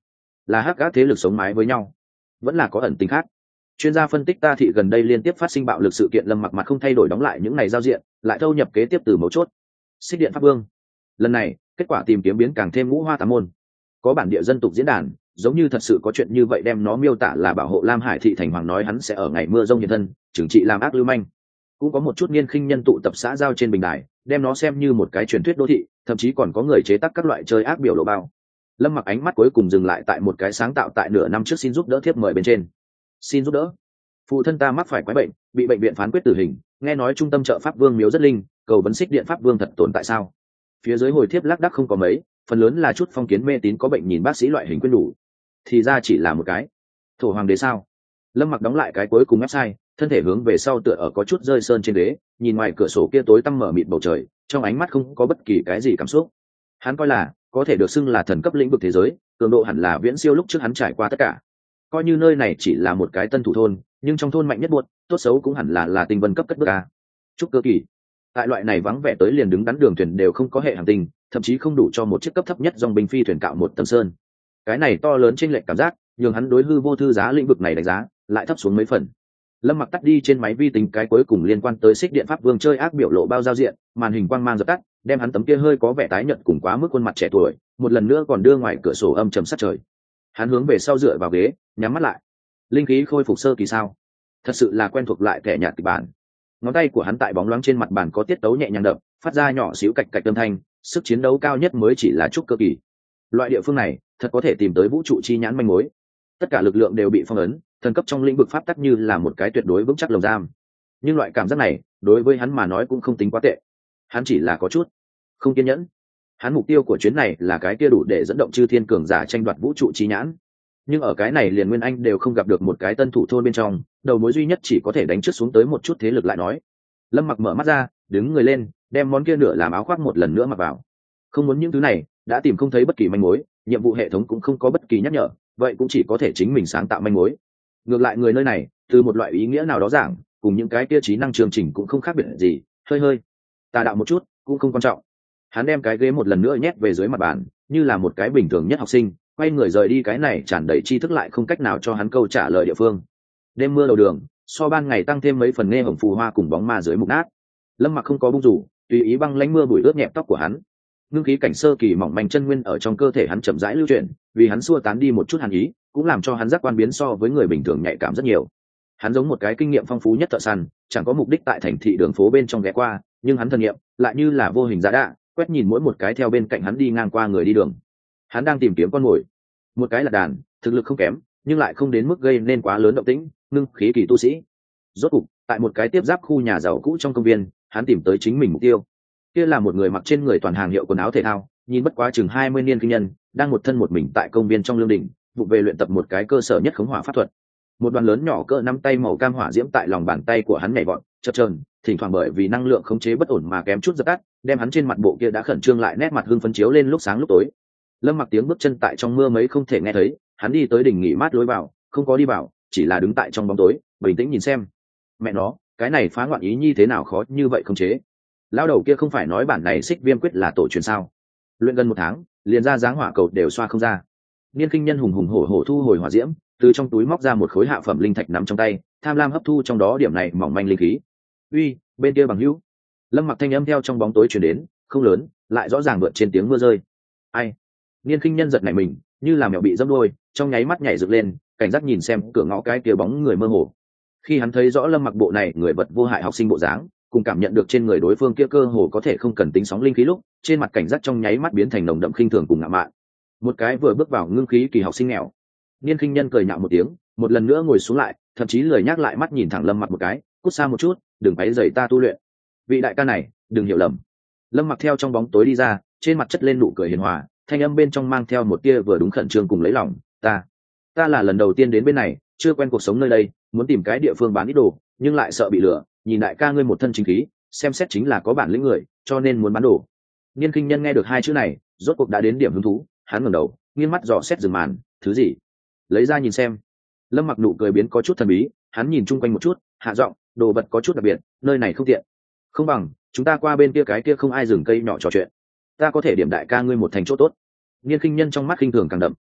là hắc ác thế lực sống mái với nhau, vẫn là có ẩn tính khác? Chuyên gia phân tích ta thị gần đây liên tiếp phát sinh bạo lực sự kiện, Lâm Mặc mặt không thay đổi đóng lại những này giao diện, lại thâu nhập kế tiếp từ mấu chốt. Xích điện pháp vương. Lần này kết quả tìm kiếm biến càng thêm ngũ hoa tám môn. Có bản địa dân tục diễn đàn giống như thật sự có chuyện như vậy, đem nó miêu tả là bảo hộ Lam Hải thị thành hoàng, nói hắn sẽ ở ngày mưa rông hiện thân trừng trị làm ác lưu manh. Cũng có một chút niên khinh nhân tụ tập xã giao trên bình đài, đem nó xem như một cái truyền thuyết đô thị, thậm chí còn có người chế tác các loại chơi ác biểu lộ bao. Lâm Mặc ánh mắt cuối cùng dừng lại tại một cái sáng tạo tại nửa năm trước xin giúp đỡ thiếp mời bên trên. Xin giúp đỡ, phụ thân ta mắc phải quái bệnh, bị bệnh viện phán quyết tử hình, nghe nói trung tâm trợ pháp vương miếu rất linh, cầu vấn xích điện pháp vương thật tồn tại sao? Phía dưới hồi thiếp lác đác không có mấy, phần lớn là chút phong kiến mê tín có bệnh nhìn bác sĩ loại hình quyên đủ. Thì ra chỉ là một cái thổ hoàng đế sao? Lâm Mặc đóng lại cái cuối cùng website, thân thể hướng về sau tựa ở có chút rơi sơn trên ghế, nhìn ngoài cửa sổ kia tối tăm mở mịt bầu trời, trong ánh mắt không có bất kỳ cái gì cảm xúc. Hắn coi là có thể được xưng là thần cấp lĩnh vực thế giới, cường độ hẳn là viễn siêu lúc trước hắn trải qua tất cả. Coi như nơi này chỉ là một cái tân thủ thôn, nhưng trong thôn mạnh nhất buột, tốt xấu cũng hẳn là là tinh vân cấp cất bước a. Trúc cơ kỳ. Tại loại này vắng vẻ tới liền đứng đắn đường thuyền đều không có hệ hành tinh, thậm chí không đủ cho một chiếc cấp thấp nhất dòng binh phi thuyền cạo một tầng sơn. Cái này to lớn chênh lệch cảm giác, nhường hắn đối hư vô thư giá lĩnh vực này đánh giá lại thấp xuống mấy phần. Lâm Mặc tắt đi trên máy vi tính cái cuối cùng liên quan tới xích điện pháp vương chơi ác biểu lộ bao giao diện, màn hình quang mang dập tắt, đem hắn tấm kia hơi có vẻ tái nhợt cùng quá mức khuôn mặt trẻ tuổi một lần nữa còn đưa ngoài cửa sổ âm trầm sát trời. Hắn hướng về sau dựa vào ghế, nhắm mắt lại. Linh khí khôi phục sơ kỳ sao? Thật sự là quen thuộc lại thẻ nhạt kịch bản. Ngón tay của hắn tại bóng loáng trên mặt bàn có tiết tấu nhẹ nhàng đập, phát ra nhỏ xíu cạch cạch âm thanh, sức chiến đấu cao nhất mới chỉ là trúc cơ kỳ. Loại địa phương này thật có thể tìm tới vũ trụ chi nhãn manh mối. Tất cả lực lượng đều bị phong ấn, thần cấp trong lĩnh vực pháp tắc như là một cái tuyệt đối vững chắc lồng giam. Nhưng loại cảm giác này đối với hắn mà nói cũng không tính quá tệ. Hắn chỉ là có chút không kiên nhẫn. Hắn mục tiêu của chuyến này là cái kia đủ để dẫn động chư thiên cường giả tranh đoạt vũ trụ chi nhãn, nhưng ở cái này liền Nguyên Anh đều không gặp được một cái tân thủ thôn bên trong, đầu mối duy nhất chỉ có thể đánh trước xuống tới một chút thế lực lại nói. Lâm Mặc mở mắt ra, đứng người lên, đem món kia nửa làm áo khoác một lần nữa mặc vào. Không muốn những thứ này, đã tìm không thấy bất kỳ manh mối, nhiệm vụ hệ thống cũng không có bất kỳ nhắc nhở, vậy cũng chỉ có thể chính mình sáng tạo manh mối. Ngược lại người nơi này, từ một loại ý nghĩa nào đó giảng, cùng những cái kia trí năng chương trình cũng không khác biệt gì, hơi hơi tà đạo một chút, cũng không quan trọng. Hắn đem cái ghế một lần nữa nhét về dưới mặt bàn, như là một cái bình thường nhất học sinh, quay người rời đi cái này tràn đầy tri thức lại không cách nào cho hắn câu trả lời địa phương. Đêm mưa đầu đường, so ban ngày tăng thêm mấy phần nghe hồng phù hoa cùng bóng ma dưới mục nát. Lâm Mặc không có bung rủ, tùy ý băng lánh mưa bụi ướt nhẹp tóc của hắn. Ngưng khí cảnh sơ kỳ mỏng manh chân nguyên ở trong cơ thể hắn chậm rãi lưu chuyển, vì hắn xua tán đi một chút hàn ý, cũng làm cho hắn giác quan biến so với người bình thường nhạy cảm rất nhiều. Hắn giống một cái kinh nghiệm phong phú nhất thợ săn, chẳng có mục đích tại thành thị đường phố bên trong ghé qua, nhưng hắn thần nghiệm lại như là vô hình giá đạ, quét nhìn mỗi một cái theo bên cạnh hắn đi ngang qua người đi đường. Hắn đang tìm kiếm con mồi. Một cái là đàn, thực lực không kém, nhưng lại không đến mức gây nên quá lớn động tĩnh, ngưng khí kỳ tu sĩ. Rốt cục, tại một cái tiếp giáp khu nhà giàu cũ trong công viên, hắn tìm tới chính mình mục tiêu. Kia là một người mặc trên người toàn hàng hiệu quần áo thể thao, nhìn bất quá chừng hai mươi niên kinh nhân, đang một thân một mình tại công viên trong lương đình, vụ về luyện tập một cái cơ sở nhất khống hỏa pháp thuật. Một đoàn lớn nhỏ cỡ nắm tay màu cam hỏa diễm tại lòng bàn tay của hắn nhảy vọt, chập chờn, thỉnh thoảng bởi vì năng lượng khống chế bất ổn mà kém chút dập tắt, đem hắn trên mặt bộ kia đã khẩn trương lại nét mặt hưng phấn chiếu lên lúc sáng lúc tối. Lâm Mặc tiếng bước chân tại trong mưa mấy không thể nghe thấy, hắn đi tới đỉnh nghỉ mát lối vào, không có đi vào, chỉ là đứng tại trong bóng tối, bình tĩnh nhìn xem. Mẹ nó, cái này phá ngoạn ý nhi thế nào khó như vậy không chế? Lão đầu kia không phải nói bản này xích viêm quyết là tổ truyền sao? Luyện gần một tháng, liền ra dáng hỏa cầu đều xoa không ra. Niên kinh nhân hùng hùng hổ hổ thu hồi hỏa diễm, từ trong túi móc ra một khối hạ phẩm linh thạch nắm trong tay, tham lam hấp thu trong đó điểm này mỏng manh linh khí. Uy, bên kia bằng hữu. Lâm Mặc thanh âm theo trong bóng tối truyền đến, không lớn, lại rõ ràng vượt trên tiếng mưa rơi. Ai? Niên kinh nhân giật nảy mình, như là mèo bị dẫm đuôi, trong nháy mắt nhảy dựng lên, cảnh giác nhìn xem cửa ngõ cái kia bóng người mơ hồ. Khi hắn thấy rõ Lâm Mặc bộ này người vật vô hại học sinh bộ dáng, cùng cảm nhận được trên người đối phương kia cơ hồ có thể không cần tính sóng linh khí lúc, trên mặt cảnh giác trong nháy mắt biến thành nồng đậm khinh thường cùng ngạo mạn. Một cái vừa bước vào ngưng khí kỳ học sinh nghèo. Niên kinh nhân cười nhạo một tiếng, một lần nữa ngồi xuống lại, thậm chí lười nhắc lại mắt nhìn thẳng Lâm Mặc một cái, cút xa một chút, đừng quấy rầy ta tu luyện. Vị đại ca này, đừng hiểu lầm. Lâm Mặc theo trong bóng tối đi ra, trên mặt chất lên nụ cười hiền hòa, thanh âm bên trong mang theo một tia vừa đúng khẩn trương cùng lấy lòng. Ta, ta là lần đầu tiên đến bên này, chưa quen cuộc sống nơi đây, muốn tìm cái địa phương bán ít đồ, nhưng lại sợ bị lừa. Nhìn đại ca ngươi một thân chính khí, xem xét chính là có bản lĩnh người, cho nên muốn bán đồ. Niên kinh nhân nghe được hai chữ này, rốt cuộc đã đến điểm hứng thú, hắn ngẩng đầu, nghiêng mắt dò xét rừng màn, thứ gì? Lấy ra nhìn xem. Lâm Mặc nụ cười biến có chút thần bí, hắn nhìn chung quanh một chút, hạ giọng, đồ vật có chút đặc biệt, nơi này không tiện. Không bằng chúng ta qua bên kia cái kia không ai rừng cây nhỏ trò chuyện, ta có thể điểm đại ca ngươi một thành chỗ tốt. Niên kinh nhân trong mắt khinh thường càng đậm.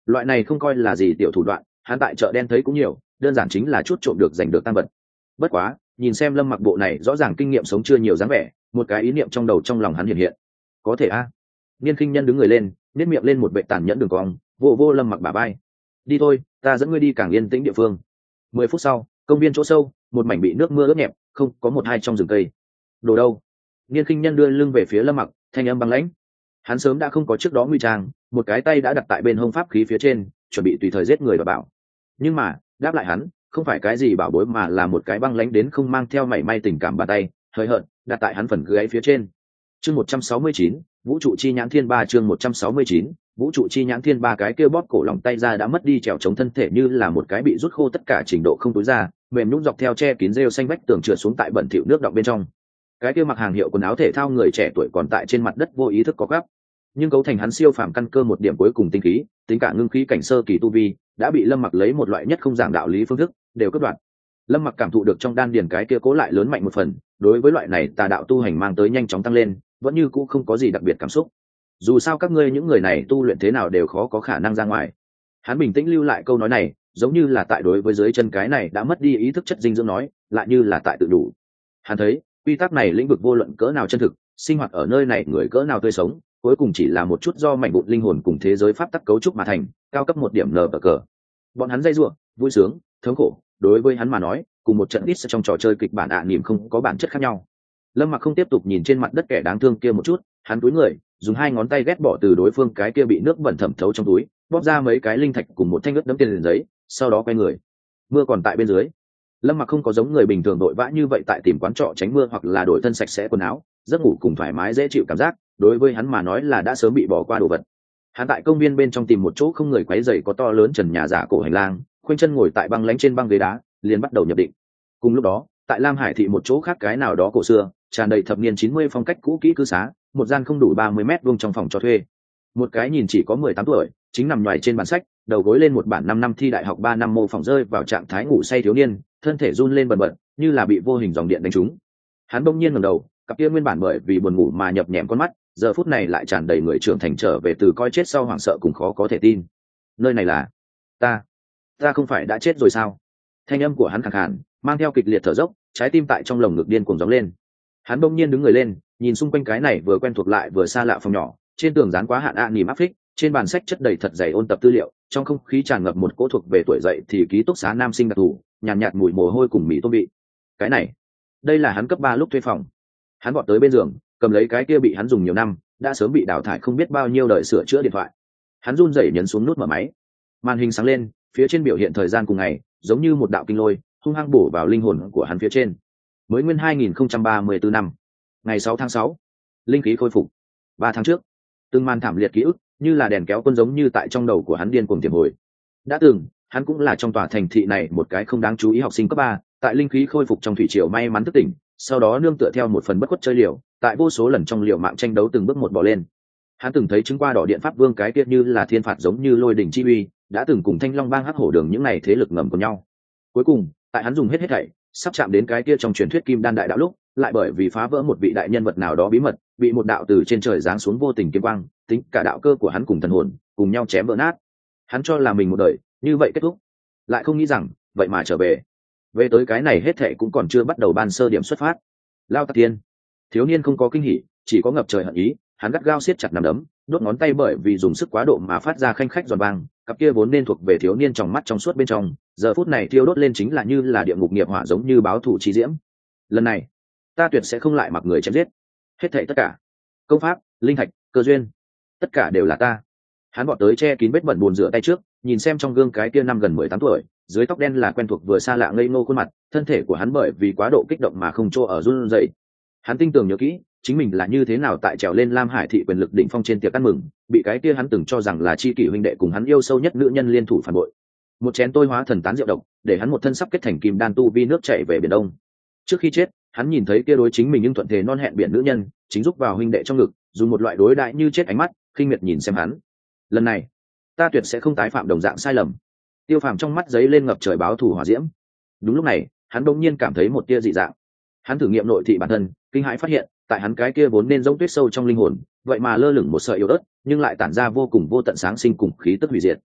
loại này không coi là gì tiểu thủ đoạn, hắn tại chợ đen thấy cũng nhiều, đơn giản chính là chút trộm được giành được tăng vật. Bất quá nhìn xem Lâm Mặc bộ này rõ ràng kinh nghiệm sống chưa nhiều dáng vẻ, một cái ý niệm trong đầu trong lòng hắn hiện hiện. Có thể a. Niên Khinh Nhân đứng người lên, nhếch miệng lên một vệ tàn nhẫn đường cong, vô vô Lâm Mặc bả vai. Đi thôi, ta dẫn ngươi đi càng yên tĩnh địa phương. Mười phút sau, công viên chỗ sâu, một mảnh bị nước mưa ướt nhẹp, không có một hai trong rừng cây. Đồ đâu? Niên Khinh Nhân đưa lưng về phía Lâm Mặc, thanh âm băng lãnh. Hắn sớm đã không có trước đó nguy trang, một cái tay đã đặt tại bên hông pháp khí phía trên, chuẩn bị tùy thời giết người và bảo. Nhưng mà, đáp lại hắn, không phải cái gì bảo bối mà là một cái băng lãnh đến không mang theo mảy may tình cảm bàn tay, hơi hợt, đặt tại hắn phần gáy phía trên. Chương một trăm sáu mươi chín, Vũ trụ chi nhãn thiên ba chương một trăm sáu mươi chín, Vũ trụ chi nhãn thiên ba cái kia bóp cổ lòng tay ra đã mất đi trèo chống thân thể như là một cái bị rút khô tất cả trình độ không túi ra, mềm nhũn dọc theo che kín rêu xanh vách tường trượt xuống tại bẩn thỉu nước đọng bên trong. Cái kia mặc hàng hiệu quần áo thể thao người trẻ tuổi còn tại trên mặt đất vô ý thức có gắp, nhưng cấu thành hắn siêu phàm căn cơ một điểm cuối cùng tinh khí, tính cả ngưng khí cảnh sơ kỳ tu vi, đã bị Lâm Mặc lấy một loại nhất không giảng đạo lý phương thức đều cắt đoạn. Lâm Mặc cảm thụ được trong đan điền cái kia cố lại lớn mạnh một phần, đối với loại này tà đạo tu hành mang tới nhanh chóng tăng lên, vẫn như cũ không có gì đặc biệt cảm xúc. Dù sao các ngươi những người này tu luyện thế nào đều khó có khả năng ra ngoài. Hắn bình tĩnh lưu lại câu nói này, giống như là tại đối với dưới chân cái này đã mất đi ý thức chất dinh dưỡng nói, lại như là tại tự đủ. Hắn thấy, quy tắc này lĩnh vực vô luận cỡ nào chân thực, sinh hoạt ở nơi này người cỡ nào tươi sống, cuối cùng chỉ là một chút do mảnh vụn linh hồn cùng thế giới pháp tắc cấu trúc mà thành, cao cấp một điểm nở bờ cờ. Bọn hắn dây dưa, vui sướng, thống khổ, đối với hắn mà nói, cùng một trận ít trong trò chơi kịch bản ạ niềm không có bản chất khác nhau. Lâm Mặc không tiếp tục nhìn trên mặt đất kẻ đáng thương kia một chút, hắn cúi người, dùng hai ngón tay ghét bỏ từ đối phương cái kia bị nước bẩn thẩm thấu trong túi, bóp ra mấy cái linh thạch cùng một thanh ướt đẫm tiền liền giấy, sau đó quay người. Mưa còn tại bên dưới. Lâm Mặc không có giống người bình thường đội vã như vậy tại tìm quán trọ tránh mưa hoặc là đổi thân sạch sẽ quần áo, giấc ngủ cùng thoải mái dễ chịu cảm giác, đối với hắn mà nói là đã sớm bị bỏ qua đồ vật. Hắn tại công viên bên trong tìm một chỗ không người quấy rầy có to lớn trần nhà giả cổ hành lang, khoanh chân ngồi tại băng lánh trên băng ghế đá, liền bắt đầu nhập định. Cùng lúc đó, tại Lam Hải thị một chỗ khác cái nào đó cổ xưa, tràn đầy thập niên chín mươi phong cách cũ kỹ cư xá, một gian không đủ ba mươi mét vuông trong phòng cho thuê. Một cái nhìn chỉ có mười tám tuổi, chính nằm nhoài trên bàn sách, đầu gối lên một bản năm năm thi đại học ba năm mô phỏng rơi vào trạng thái ngủ say thiếu niên, thân thể run lên bần bật, như là bị vô hình dòng điện đánh trúng. Hắn bỗng nhiên ngẩng đầu, cặp kia nguyên bản bởi vì buồn ngủ mà nhập nhèm con mắt, giờ phút này lại tràn đầy người trưởng thành trở về từ coi chết sau hoảng sợ cùng khó có thể tin. Nơi này là ta, ta không phải đã chết rồi sao? Thanh âm của hắn khàn khàn, mang theo kịch liệt thở dốc, trái tim tại trong lồng ngực điên cuồng gióng lên. Hắn bỗng nhiên đứng người lên, nhìn xung quanh cái này vừa quen thuộc lại vừa xa lạ phòng nhỏ, trên tường dán quá hạn a nỉm áp phích, trên bàn sách chất đầy thật dày ôn tập tư liệu, trong không khí tràn ngập một cỗ thuộc về tuổi dậy thì ký túc xá nam sinh đặc thù, nhàn nhạt, nhạt mùi mồ hôi cùng mì tôm bị. Cái này, đây là hắn cấp ba lúc thuê phòng. Hắn vọt tới bên giường, cầm lấy cái kia bị hắn dùng nhiều năm, đã sớm bị đào thải không biết bao nhiêu đời sửa chữa điện thoại. Hắn run rẩy nhấn xuống nút mở máy. Màn hình sáng lên, phía trên biểu hiện thời gian cùng ngày, giống như một đạo kinh lôi, hung hăng bổ vào linh hồn của hắn phía trên. Mới nguyên hai nghìn không trăm ba mươi tư năm, ngày sáu tháng sáu, linh khí khôi phục. Ba tháng trước, từng màn thảm liệt ký ức, như là đèn kéo quân giống như tại trong đầu của hắn điên cuồng tiềm hồi. Đã từng, hắn cũng là trong tòa thành thị này một cái không đáng chú ý học sinh cấp ba, tại linh khí khôi phục trong thủy triều may mắn thức tỉnh, sau đó nương tựa theo một phần bất khuất chơi liều, tại vô số lần trong liều mạng tranh đấu từng bước một bỏ lên. Hắn từng thấy chứng qua đỏ điện pháp vương cái tiết như là thiên phạt giống như lôi đỉnh chi uy, đã từng cùng thanh long bang hắc hổ đường những này thế lực ngầm của nhau. Cuối cùng, tại hắn dùng hết hết thảy, sắp chạm đến cái kia trong truyền thuyết kim đan đại đạo lúc, lại bởi vì phá vỡ một vị đại nhân vật nào đó bí mật, bị một đạo từ trên trời giáng xuống vô tình kiếm quang, tính cả đạo cơ của hắn cùng thần hồn, cùng nhau chém vỡ nát. Hắn cho là mình một đời như vậy kết thúc, lại không nghĩ rằng, vậy mà trở về. Về tới cái này hết thảy cũng còn chưa bắt đầu ban sơ điểm xuất phát. Lao Tạc Tiên, thiếu niên không có kinh hỉ, chỉ có ngập trời hận ý, hắn gắt gao siết chặt nắm đấm, đốt ngón tay bởi vì dùng sức quá độ mà phát ra khanh khách giòn vang, cặp kia vốn nên thuộc về thiếu niên trong mắt trong suốt bên trong, giờ phút này thiêu đốt lên chính là như là địa ngục nghiệp hỏa giống như báo thù chi diễm. Lần này, ta tuyệt sẽ không lại mặc người chém giết. Hết thảy tất cả, công pháp, linh thạch, cơ duyên, tất cả đều là ta. Hắn vọt tới che kín vết bẩn buồn rửa tay trước, nhìn xem trong gương cái kia năm gần mười tám tuổi, dưới tóc đen là quen thuộc vừa xa lạ ngây ngô khuôn mặt, thân thể của hắn bởi vì quá độ kích động mà không chỗ ở run rẩy. Hắn tinh tường nhớ kỹ, chính mình là như thế nào tại trèo lên Lam Hải thị quyền lực đỉnh phong trên tiệc ăn mừng, bị cái kia hắn từng cho rằng là chi kỷ huynh đệ cùng hắn yêu sâu nhất nữ nhân liên thủ phản bội. Một chén tôi hóa thần tán rượu độc, để hắn một thân sắp kết thành kim đan tu vi nước chảy về biển đông. Trước khi chết, hắn nhìn thấy kia đối chính mình nhưng thuận thể non hẹn biển nữ nhân, chính giúp vào huynh đệ trong ngực, dùng một loại đối đại như chết ánh mắt, khinh miệt nhìn xem hắn. Lần này, ta tuyệt sẽ không tái phạm đồng dạng sai lầm. Tiêu Phàm trong mắt giấy lên ngập trời báo thù hỏa diễm. Đúng lúc này, hắn bỗng nhiên cảm thấy một tia dị dạng. Hắn thử nghiệm nội thị bản thân, kinh hãi phát hiện, tại hắn cái kia vốn nên giống tuyết sâu trong linh hồn, vậy mà lơ lửng một sợi yếu ớt, nhưng lại tản ra vô cùng vô tận sáng sinh cùng khí tức hủy diệt.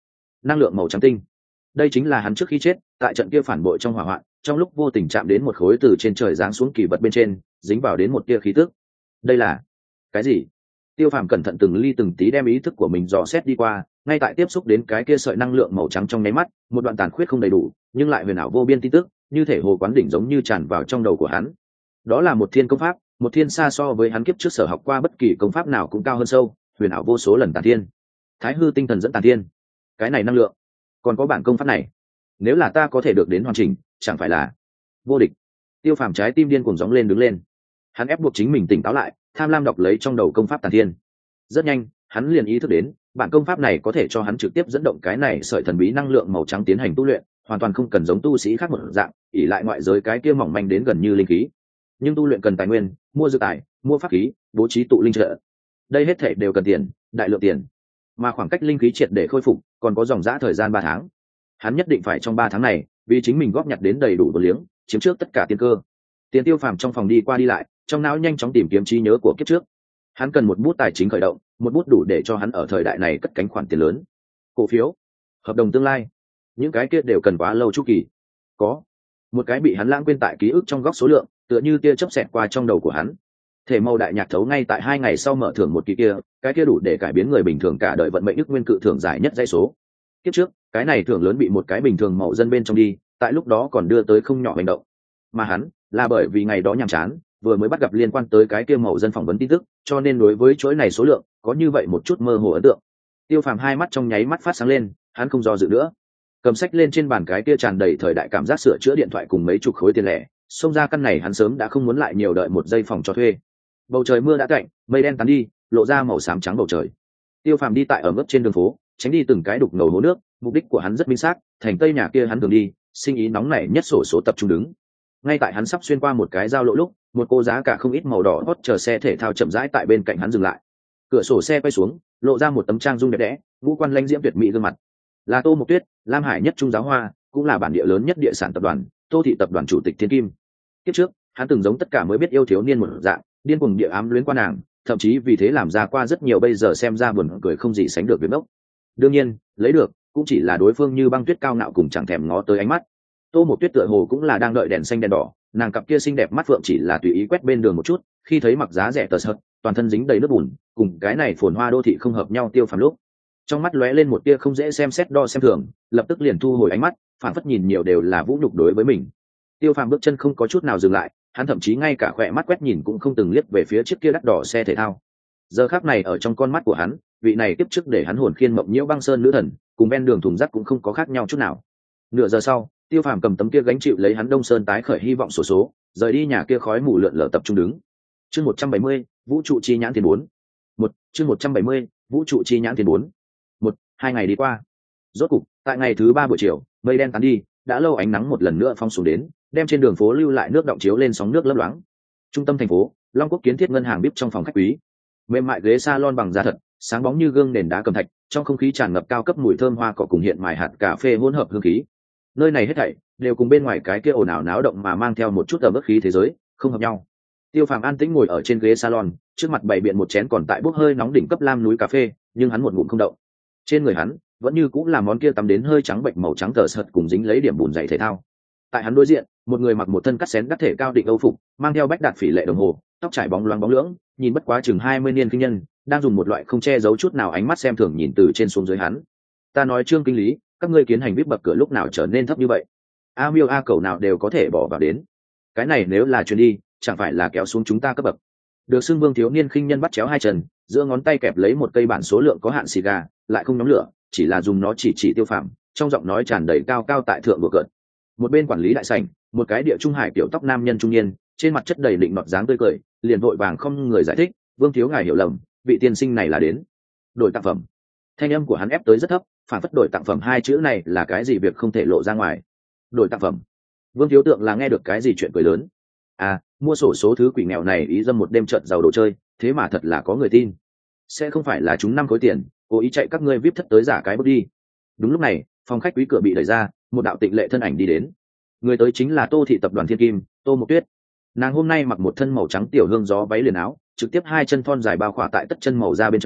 năng lượng màu trắng tinh. Đây chính là hắn trước khi chết tại trận kia phản bội trong hỏa hoạn, trong lúc vô tình chạm đến một khối từ trên trời giáng xuống kỳ vật bên trên, dính vào đến một tia khí tức. Đây là cái gì? Tiêu Phàm cẩn thận từng ly từng tí đem ý thức của mình dò xét đi qua, ngay tại tiếp xúc đến cái kia sợi năng lượng màu trắng trong nháy mắt, một đoạn tàn khuyết không đầy đủ nhưng lại huyền ảo vô biên tin tức như thể hồ quán đỉnh giống như tràn vào trong đầu của hắn. Đó là một thiên công pháp, một thiên xa so với hắn kiếp trước sở học qua bất kỳ công pháp nào cũng cao hơn sâu, huyền ảo vô số lần tàn thiên. Thái hư tinh thần dẫn tàn thiên. Cái này năng lượng, còn có bản công pháp này, nếu là ta có thể được đến hoàn chỉnh, chẳng phải là vô địch. Tiêu Phàm trái tim điên cuồng gióng lên đứng lên. Hắn ép buộc chính mình tỉnh táo lại, tham lam đọc lấy trong đầu công pháp tàn thiên. Rất nhanh hắn liền ý thức đến bản công pháp này có thể cho hắn trực tiếp dẫn động cái này sợi thần bí năng lượng màu trắng tiến hành tu luyện, hoàn toàn không cần giống tu sĩ khác một dạng ỉ lại ngoại giới cái kia mỏng manh đến gần như linh khí. Nhưng tu luyện cần tài nguyên, mua dược tài, mua pháp khí, bố trí tụ linh trợ, đây hết thể đều cần tiền, đại lượng tiền. Mà khoảng cách linh khí triệt để khôi phục còn có dòng dã thời gian ba tháng. Hắn nhất định phải trong ba tháng này vì chính mình góp nhặt đến đầy đủ đồ liếng, chiếm trước tất cả tiên cơ. Tiền Tiêu Phàm trong phòng đi qua đi lại, trong não nhanh chóng tìm kiếm trí nhớ của kiếp trước. Hắn cần một bút tài chính khởi động, một bút đủ để cho hắn ở thời đại này cất cánh khoản tiền lớn. Cổ phiếu, hợp đồng tương lai, những cái kia đều cần quá lâu chu kỳ. Có một cái bị hắn lãng quên tại ký ức trong góc số lượng, tựa như tia chớp xẹt qua trong đầu của hắn. Thể mâu đại nhạc thấu ngay tại hai ngày sau mở thưởng một kỳ kia, cái kia đủ để cải biến người bình thường cả đời vận mệnh ức nguyên cự thưởng giải nhất dãy số. Kiếp trước, cái này thưởng lớn bị một cái bình thường mậu dân bên trong đi, tại lúc đó còn đưa tới không nhỏ hành động. Mà hắn, là bởi vì ngày đó nhàm chán, vừa mới bắt gặp liên quan tới cái kia mậu dân phỏng vấn tin tức, cho nên đối với chuỗi này số lượng có như vậy một chút mơ hồ ấn tượng. Tiêu Phàm hai mắt trong nháy mắt phát sáng lên, hắn không do dự nữa, cầm sách lên trên bàn cái kia tràn đầy thời đại cảm giác sửa chữa điện thoại cùng mấy chục khối tiền lẻ, xông ra căn này hắn sớm đã không muốn lại nhiều đợi một giây phòng cho thuê. Bầu trời mưa đã cạnh, mây đen tán đi, lộ ra màu xám trắng bầu trời. Tiêu Phàm đi tại ở ngấp trên đường phố, tránh đi từng cái đục ngầu hố nước, mục đích của hắn rất minh xác, thành tây nhà kia hắn thường đi, sinh ý nóng nảy nhất sổ số tập trung đứng. Ngay tại hắn sắp xuyên qua một cái giao lộ lúc, một cô giá cả không ít màu đỏ hot chờ xe thể thao chậm rãi tại bên cạnh hắn dừng lại. Cửa sổ xe quay xuống, lộ ra một tấm trang dung đẹp đẽ, ngũ quan lãnh diễm tuyệt mỹ gương mặt. Là Tô Mộc Tuyết, Lam Hải nhất trung giáo hoa, cũng là bản địa lớn nhất địa sản tập đoàn, Tô thị tập đoàn chủ tịch Thiên Kim. Kiếp trước, hắn từng giống tất cả mới biết yêu thiếu niên một dạng, điên cuồng địa ám luyến qua nàng, thậm chí vì thế làm ra qua rất nhiều bây giờ xem ra buồn cười không gì sánh được việc ốc. Đương nhiên, lấy được cũng chỉ là đối phương như băng tuyết cao ngạo cùng chẳng thèm ngó tới ánh mắt. Tô Mộc Tuyết tựa hồ cũng là đang đợi đèn xanh đèn đỏ, nàng cặp kia xinh đẹp mắt phượng chỉ là tùy ý quét bên đường một chút, khi thấy mặc giá rẻ tờ sợt, toàn thân dính đầy nước bùn, cùng cái này phồn hoa đô thị không hợp nhau Tiêu Phàm lúc, trong mắt lóe lên một tia không dễ xem xét đo xem thường, lập tức liền thu hồi ánh mắt, phản phất nhìn nhiều đều là vũ nhục đối với mình. Tiêu Phàm bước chân không có chút nào dừng lại, hắn thậm chí ngay cả khỏe mắt quét nhìn cũng không từng liếc về phía chiếc kia đắt đỏ xe thể thao. Giờ khắc này ở trong con mắt của hắn, vị này tiếp trước để hắn hồn khiên mộng nhiễu băng sơn nữ thần, cùng ven đường thùng rác cũng không có khác nhau chút nào. Nửa giờ sau, Tiêu Phàm cầm tấm kia gánh chịu lấy hắn Đông Sơn tái khởi hy vọng số số, rời đi nhà kia khói mù lượn lờ tập trung đứng. Chương một trăm bảy mươi, vũ trụ chi nhãn tiền bốn. Một, chương một trăm bảy mươi, vũ trụ chi nhãn tiền bốn. Một, hai ngày đi qua. Rốt cục, tại ngày thứ ba buổi chiều, mây đen tán đi, đã lâu ánh nắng một lần nữa phong xuống đến, đem trên đường phố lưu lại nước động chiếu lên sóng nước lấp loáng. Trung tâm thành phố, Long Quốc kiến thiết ngân hàng bíp trong phòng khách quý. Mềm mại ghế salon bằng da thật, sáng bóng như gương nền đá cẩm thạch, trong không khí tràn ngập cao cấp mùi thơm hoa cỏ cùng hiện mài hạt cà phê hỗn hợp hương khí. Nơi này hết thảy đều cùng bên ngoài cái kia ồn ào náo động mà mang theo một chút ẩm ướt khí thế giới, không hợp nhau. Tiêu Phàm an tĩnh ngồi ở trên ghế salon, trước mặt bày biện một chén còn tại bốc hơi nóng đỉnh cấp lam núi cà phê, nhưng hắn một ngụm không động. Trên người hắn vẫn như cũng là món kia tắm đến hơi trắng bệnh màu trắng tờ sợt cùng dính lấy điểm bùn dày thể thao. Tại hắn đối diện, một người mặc một thân cắt xén đắt thể cao định âu phục, mang theo bách đạt phỉ lệ đồng hồ, tóc trải bóng loáng bóng lưỡng, nhìn bất quá chừng hai mươi niên kinh nhân, đang dùng một loại không che giấu chút nào ánh mắt xem thường nhìn từ trên xuống dưới hắn. Ta nói Trương kinh lý, các ngươi kiến hành vip bậc cửa lúc nào trở nên thấp như vậy? A miêu a cầu nào đều có thể bỏ vào đến. Cái này nếu là truyền đi, chẳng phải là kéo xuống chúng ta cấp bậc. Được xưng Vương thiếu niên khinh nhân bắt chéo hai chân, giữa ngón tay kẹp lấy một cây bản số lượng có hạn xì gà, lại không nhóm lửa, chỉ là dùng nó chỉ chỉ Tiêu Phàm, trong giọng nói tràn đầy cao cao tại thượng đùa cợt. Một bên quản lý đại sảnh, một cái địa trung hải kiểu tóc nam nhân trung niên, trên mặt chất đầy định nọt dáng tươi cười, liền vội vàng không người giải thích, Vương thiếu ngài hiểu lầm, vị tiên sinh này là đến đổi tặng phẩm. Thanh âm của hắn ép tới rất thấp, phản phất đổi tặng phẩm hai chữ này là cái gì việc không thể lộ ra ngoài. Đổi tặng phẩm. Vương thiếu tượng là nghe được cái gì chuyện cười lớn. À, mua sổ số thứ quỷ nghèo này ý dâm một đêm trận giàu đồ chơi, thế mà thật là có người tin. Sẽ không phải là chúng năm khối tiền, cố ý chạy các ngươi vip thất tới giả cái bước đi. Đúng lúc này, phòng khách quý cửa bị đẩy ra, một đạo tịnh lệ thân ảnh đi đến. Người tới chính là Tô thị tập đoàn Thiên Kim, Tô Mộc Tuyết. Nàng hôm nay mặc một thân màu trắng tiểu hương gió váy liền áo, trực tiếp hai chân thon dài bao khỏa tại tất chân màu da bên trong,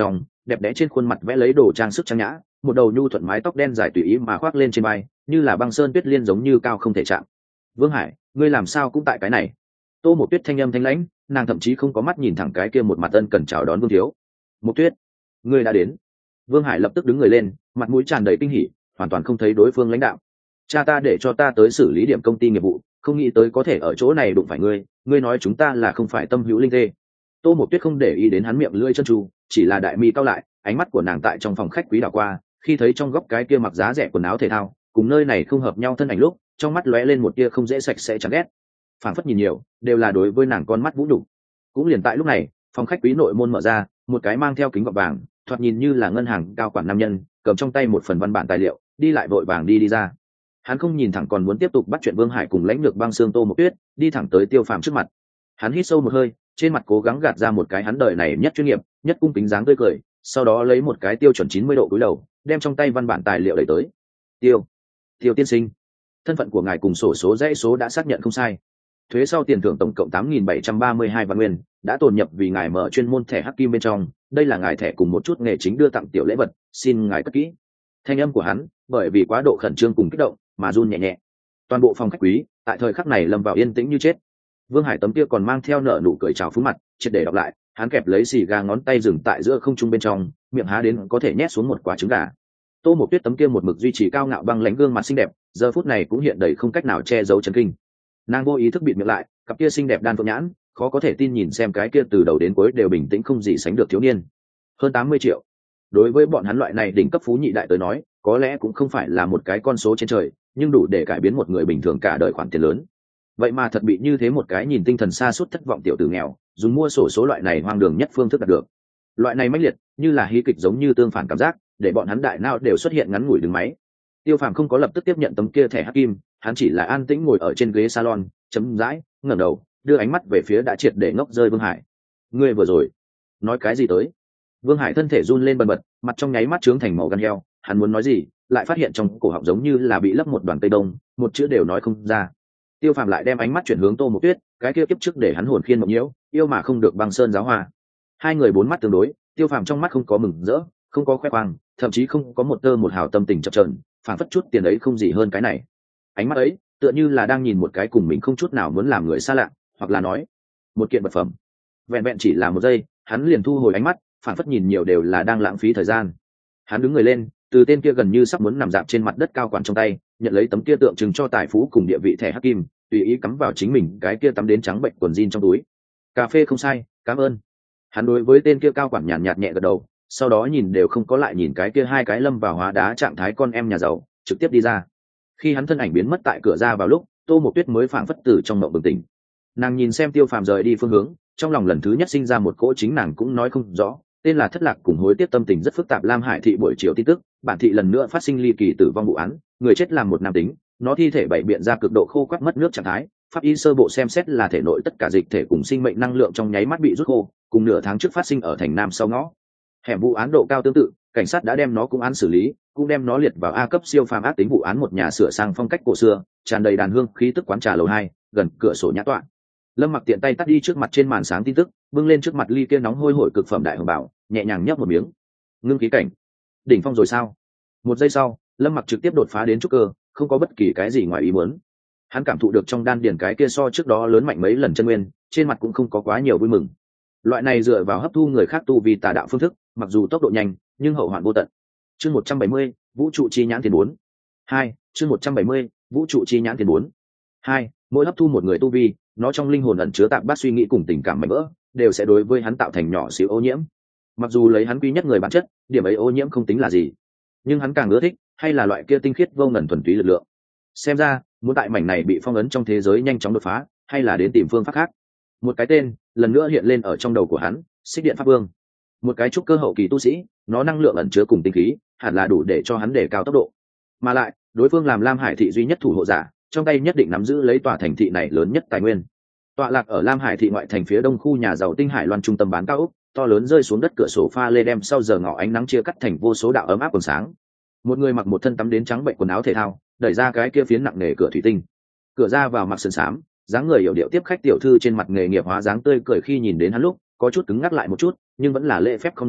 đẹp đẽ trên khuôn mặt vẽ lấy đồ trang sức trang nhã, một đầu nhu thuận mái tóc đen dài tùy ý mà khoác lên trên vai, như là băng sơn tuyết liên giống như cao không thể chạm. Vương Hải, ngươi làm sao cũng tại cái này? Tô Mộc Tuyết thanh âm thanh lãnh, nàng thậm chí không có mắt nhìn thẳng cái kia một mặt ân cần chào đón Vương thiếu. Mộc Tuyết, ngươi đã đến. Vương Hải lập tức đứng người lên, mặt mũi tràn đầy kinh hỉ, hoàn toàn không thấy đối phương lãnh đạo. Cha ta để cho ta tới xử lý điểm công ty nghiệp vụ, không nghĩ tới có thể ở chỗ này đụng phải ngươi, ngươi nói chúng ta là không phải tâm hữu linh tê. Tô Mộc Tuyết không để ý đến hắn miệng lưỡi chân tru, chỉ là đại mi cau lại, ánh mắt của nàng tại trong phòng khách quý đảo qua, khi thấy trong góc cái kia mặc giá rẻ quần áo thể thao, cùng nơi này không hợp nhau thân ảnh lúc, trong mắt lóe lên một tia không dễ sạch sẽ chán ghét. Phảng phất nhìn nhiều, đều là đối với nàng con mắt vũ nhục. Cũng liền tại lúc này, phòng khách quý nội môn mở ra, một cái mang theo kính gọng vàng, thoạt nhìn như là ngân hàng cao quản nam nhân, cầm trong tay một phần văn bản tài liệu, đi lại vội vàng đi đi ra. Hắn không nhìn thẳng còn muốn tiếp tục bắt chuyện Vương Hải cùng lãnh lược băng xương Tô Mộc Tuyết, đi thẳng tới Tiêu Phàm trước mặt. Hắn hít sâu một hơi, trên mặt cố gắng gạt ra một cái hắn đời này nhất chuyên nghiệp, nhất cung kính dáng tươi cười, sau đó lấy một cái tiêu chuẩn chín mươi độ cúi đầu, đem trong tay văn bản tài liệu đẩy tới. Tiêu, Tiêu tiên sinh, thân phận của ngài cùng sổ số dãy số đã xác nhận không sai. Thuế sau tiền thưởng tổng cộng tám nghìn bảy trăm ba mươi hai vạn nguyên, đã tồn nhập vì ngài mở chuyên môn thẻ hắc kim bên trong, đây là ngài thẻ cùng một chút nghề chính đưa tặng tiểu lễ vật, xin ngài cất kỹ. Thanh âm của hắn, bởi vì quá độ khẩn trương cùng kích động, mà run nhẹ nhẹ. Toàn bộ phòng khách quý, tại thời khắc này lâm vào yên tĩnh như chết. Vương Hải tấm kia còn mang theo nợ nụ cười chào phúng mặt, triệt để đọc lại, hắn kẹp lấy xì gà ngón tay dừng tại giữa không trung bên trong, miệng há đến có thể nhét xuống một quả trứng gà. Tô Mộc Tuyết tấm kia một mực duy trì cao ngạo băng lãnh gương mặt xinh đẹp, giờ phút này cũng hiện đầy không cách nào che giấu chấn kinh. Nàng vô ý thức bịt miệng lại, cặp kia xinh đẹp đan phượng nhãn, khó có thể tin nhìn xem cái kia từ đầu đến cuối đều bình tĩnh không gì sánh được thiếu niên. Hơn tám mươi triệu. Đối với bọn hắn loại này đỉnh cấp phú nhị đại tới nói, có lẽ cũng không phải là một cái con số trên trời, nhưng đủ để cải biến một người bình thường cả đời khoản tiền lớn. Vậy mà thật bị như thế một cái nhìn tinh thần xa suốt thất vọng tiểu tử nghèo, dùng mua sổ số loại này hoang đường nhất phương thức đạt được. Loại này mãnh liệt, như là hí kịch giống như tương phản cảm giác, để bọn hắn đại não đều xuất hiện ngắn ngủi đứng máy. Tiêu Phàm không có lập tức tiếp nhận tấm kia thẻ hắc kim, hắn chỉ là an tĩnh ngồi ở trên ghế salon, chấm dãi, ngẩng đầu, đưa ánh mắt về phía đã triệt để ngốc rơi Vương Hải. Ngươi vừa rồi nói cái gì tới? Vương Hải thân thể run lên bần bật, mặt trong nháy mắt trướng thành màu gan heo, hắn muốn nói gì, lại phát hiện trong cổ họng giống như là bị lấp một đoàn cây đông, một chữ đều nói không ra. Tiêu Phàm lại đem ánh mắt chuyển hướng Tô Mộc Tuyết, cái kia kiếp trước để hắn hồn khiên mộng nhiễu, yêu mà không được băng sơn giáo hòa. Hai người bốn mắt tương đối, Tiêu Phàm trong mắt không có mừng rỡ, không có khoe khoang, thậm chí không có một tơ một hào tâm tình chập chờn, phản phất chút tiền ấy không gì hơn cái này. Ánh mắt ấy, tựa như là đang nhìn một cái cùng mình không chút nào muốn làm người xa lạ, hoặc là nói, một kiện vật phẩm. Vẹn vẹn chỉ là một giây, hắn liền thu hồi ánh mắt, phản phất nhìn nhiều đều là đang lãng phí thời gian. Hắn đứng người lên, từ tên kia gần như sắp muốn nằm dạp trên mặt đất cao quản trong tay, nhận lấy tấm kia tượng trưng cho tài phú cùng địa vị thẻ hắc kim, tùy ý cắm vào chính mình cái kia tắm đến trắng bệnh quần jean trong túi. Cà phê không sai, cảm ơn. Hắn đối với tên kia cao quản nhàn nhạt nhẹ gật đầu, sau đó nhìn đều không có lại nhìn cái kia hai cái lâm vào hóa đá trạng thái con em nhà giàu, trực tiếp đi ra. Khi hắn thân ảnh biến mất tại cửa ra vào lúc, Tô Mộc Tuyết mới phảng phất từ trong mộng bừng tỉnh. Nàng nhìn xem Tiêu Phàm rời đi phương hướng, trong lòng lần thứ nhất sinh ra một cỗ chính nàng cũng nói không rõ, tên là thất lạc cùng hối tiếc tâm tình rất phức tạp. Lam Hải thị buổi chiều tin tức, bản thị lần nữa phát sinh ly kỳ tử vong vụ án, người chết là một nam tính, nó thi thể bảy biện ra cực độ khô quắt mất nước trạng thái, pháp y sơ bộ xem xét là thể nội tất cả dịch thể cùng sinh mệnh năng lượng trong nháy mắt bị rút khô, cùng nửa tháng trước phát sinh ở thành Nam sau ngõ. Hẻm vụ án độ cao tương tự, cảnh sát đã đem nó cũng án xử lý, cũng đem nó liệt vào A cấp siêu phàm ác tính vụ án. Một nhà sửa sang phong cách cổ xưa, tràn đầy đàn hương khí tức quán trà lầu hai, gần cửa sổ nhã tọa. Lâm Mặc tiện tay tắt đi trước mặt trên màn sáng tin tức, bưng lên trước mặt ly kia nóng hôi hổi cực phẩm đại hồng bảo, nhẹ nhàng nhấp một miếng. Ngưng khí cảnh, đỉnh phong rồi sao? Một giây sau, Lâm Mặc trực tiếp đột phá đến trúc cơ, không có bất kỳ cái gì ngoài ý muốn. Hắn cảm thụ được trong đan điền cái kia so trước đó lớn mạnh mấy lần chân nguyên, trên mặt cũng không có quá nhiều vui mừng. Loại này dựa vào hấp thu người khác tu vì tà đạo phương thức, mặc dù tốc độ nhanh, nhưng hậu hoạn vô tận. Chương một trăm bảy mươi, vũ trụ chi nhãn tiền bốn. hai, chương một trăm bảy mươi, vũ trụ chi nhãn tiền bốn. hai, mỗi hấp thu một người tu vi, nó trong linh hồn ẩn chứa tạp bát suy nghĩ cùng tình cảm mảnh vỡ, đều sẽ đối với hắn tạo thành nhỏ xíu ô nhiễm. Mặc dù lấy hắn quý nhất người bản chất, điểm ấy ô nhiễm không tính là gì, nhưng hắn càng ưa thích hay là loại kia tinh khiết vô ngần thuần túy lực lượng. Xem ra, muốn tại mảnh này bị phong ấn trong thế giới nhanh chóng đột phá, hay là đến tìm phương pháp khác. Một cái tên lần nữa hiện lên ở trong đầu của hắn, Xích Điện Pháp Vương. Một cái trúc cơ hậu kỳ tu sĩ, nó năng lượng ẩn chứa cùng tinh khí, hẳn là đủ để cho hắn đề cao tốc độ. Mà lại, đối phương làm Lam Hải thị duy nhất thủ hộ giả, trong tay nhất định nắm giữ lấy tòa thành thị này lớn nhất tài nguyên. Tọa lạc ở Lam Hải thị ngoại thành phía đông khu nhà giàu Tinh Hải Loan trung tâm bán cao ốc, to lớn rơi xuống đất, cửa sổ pha lê đem sau giờ ngọ ánh nắng chia cắt thành vô số đạo ấm áp còn sáng. Một người mặc một thân tắm đến trắng bệnh quần áo thể thao, đẩy ra cái kia phiến nặng nề cửa thủy tinh. Cửa ra vào mặc sườn xám, dáng người hiểu điệu tiếp khách tiểu thư trên mặt nghề nghiệp hóa dáng tươi cười, khi nhìn đến hắn lúc có chút cứng ngắc lại một chút, nhưng vẫn là lễ phép không người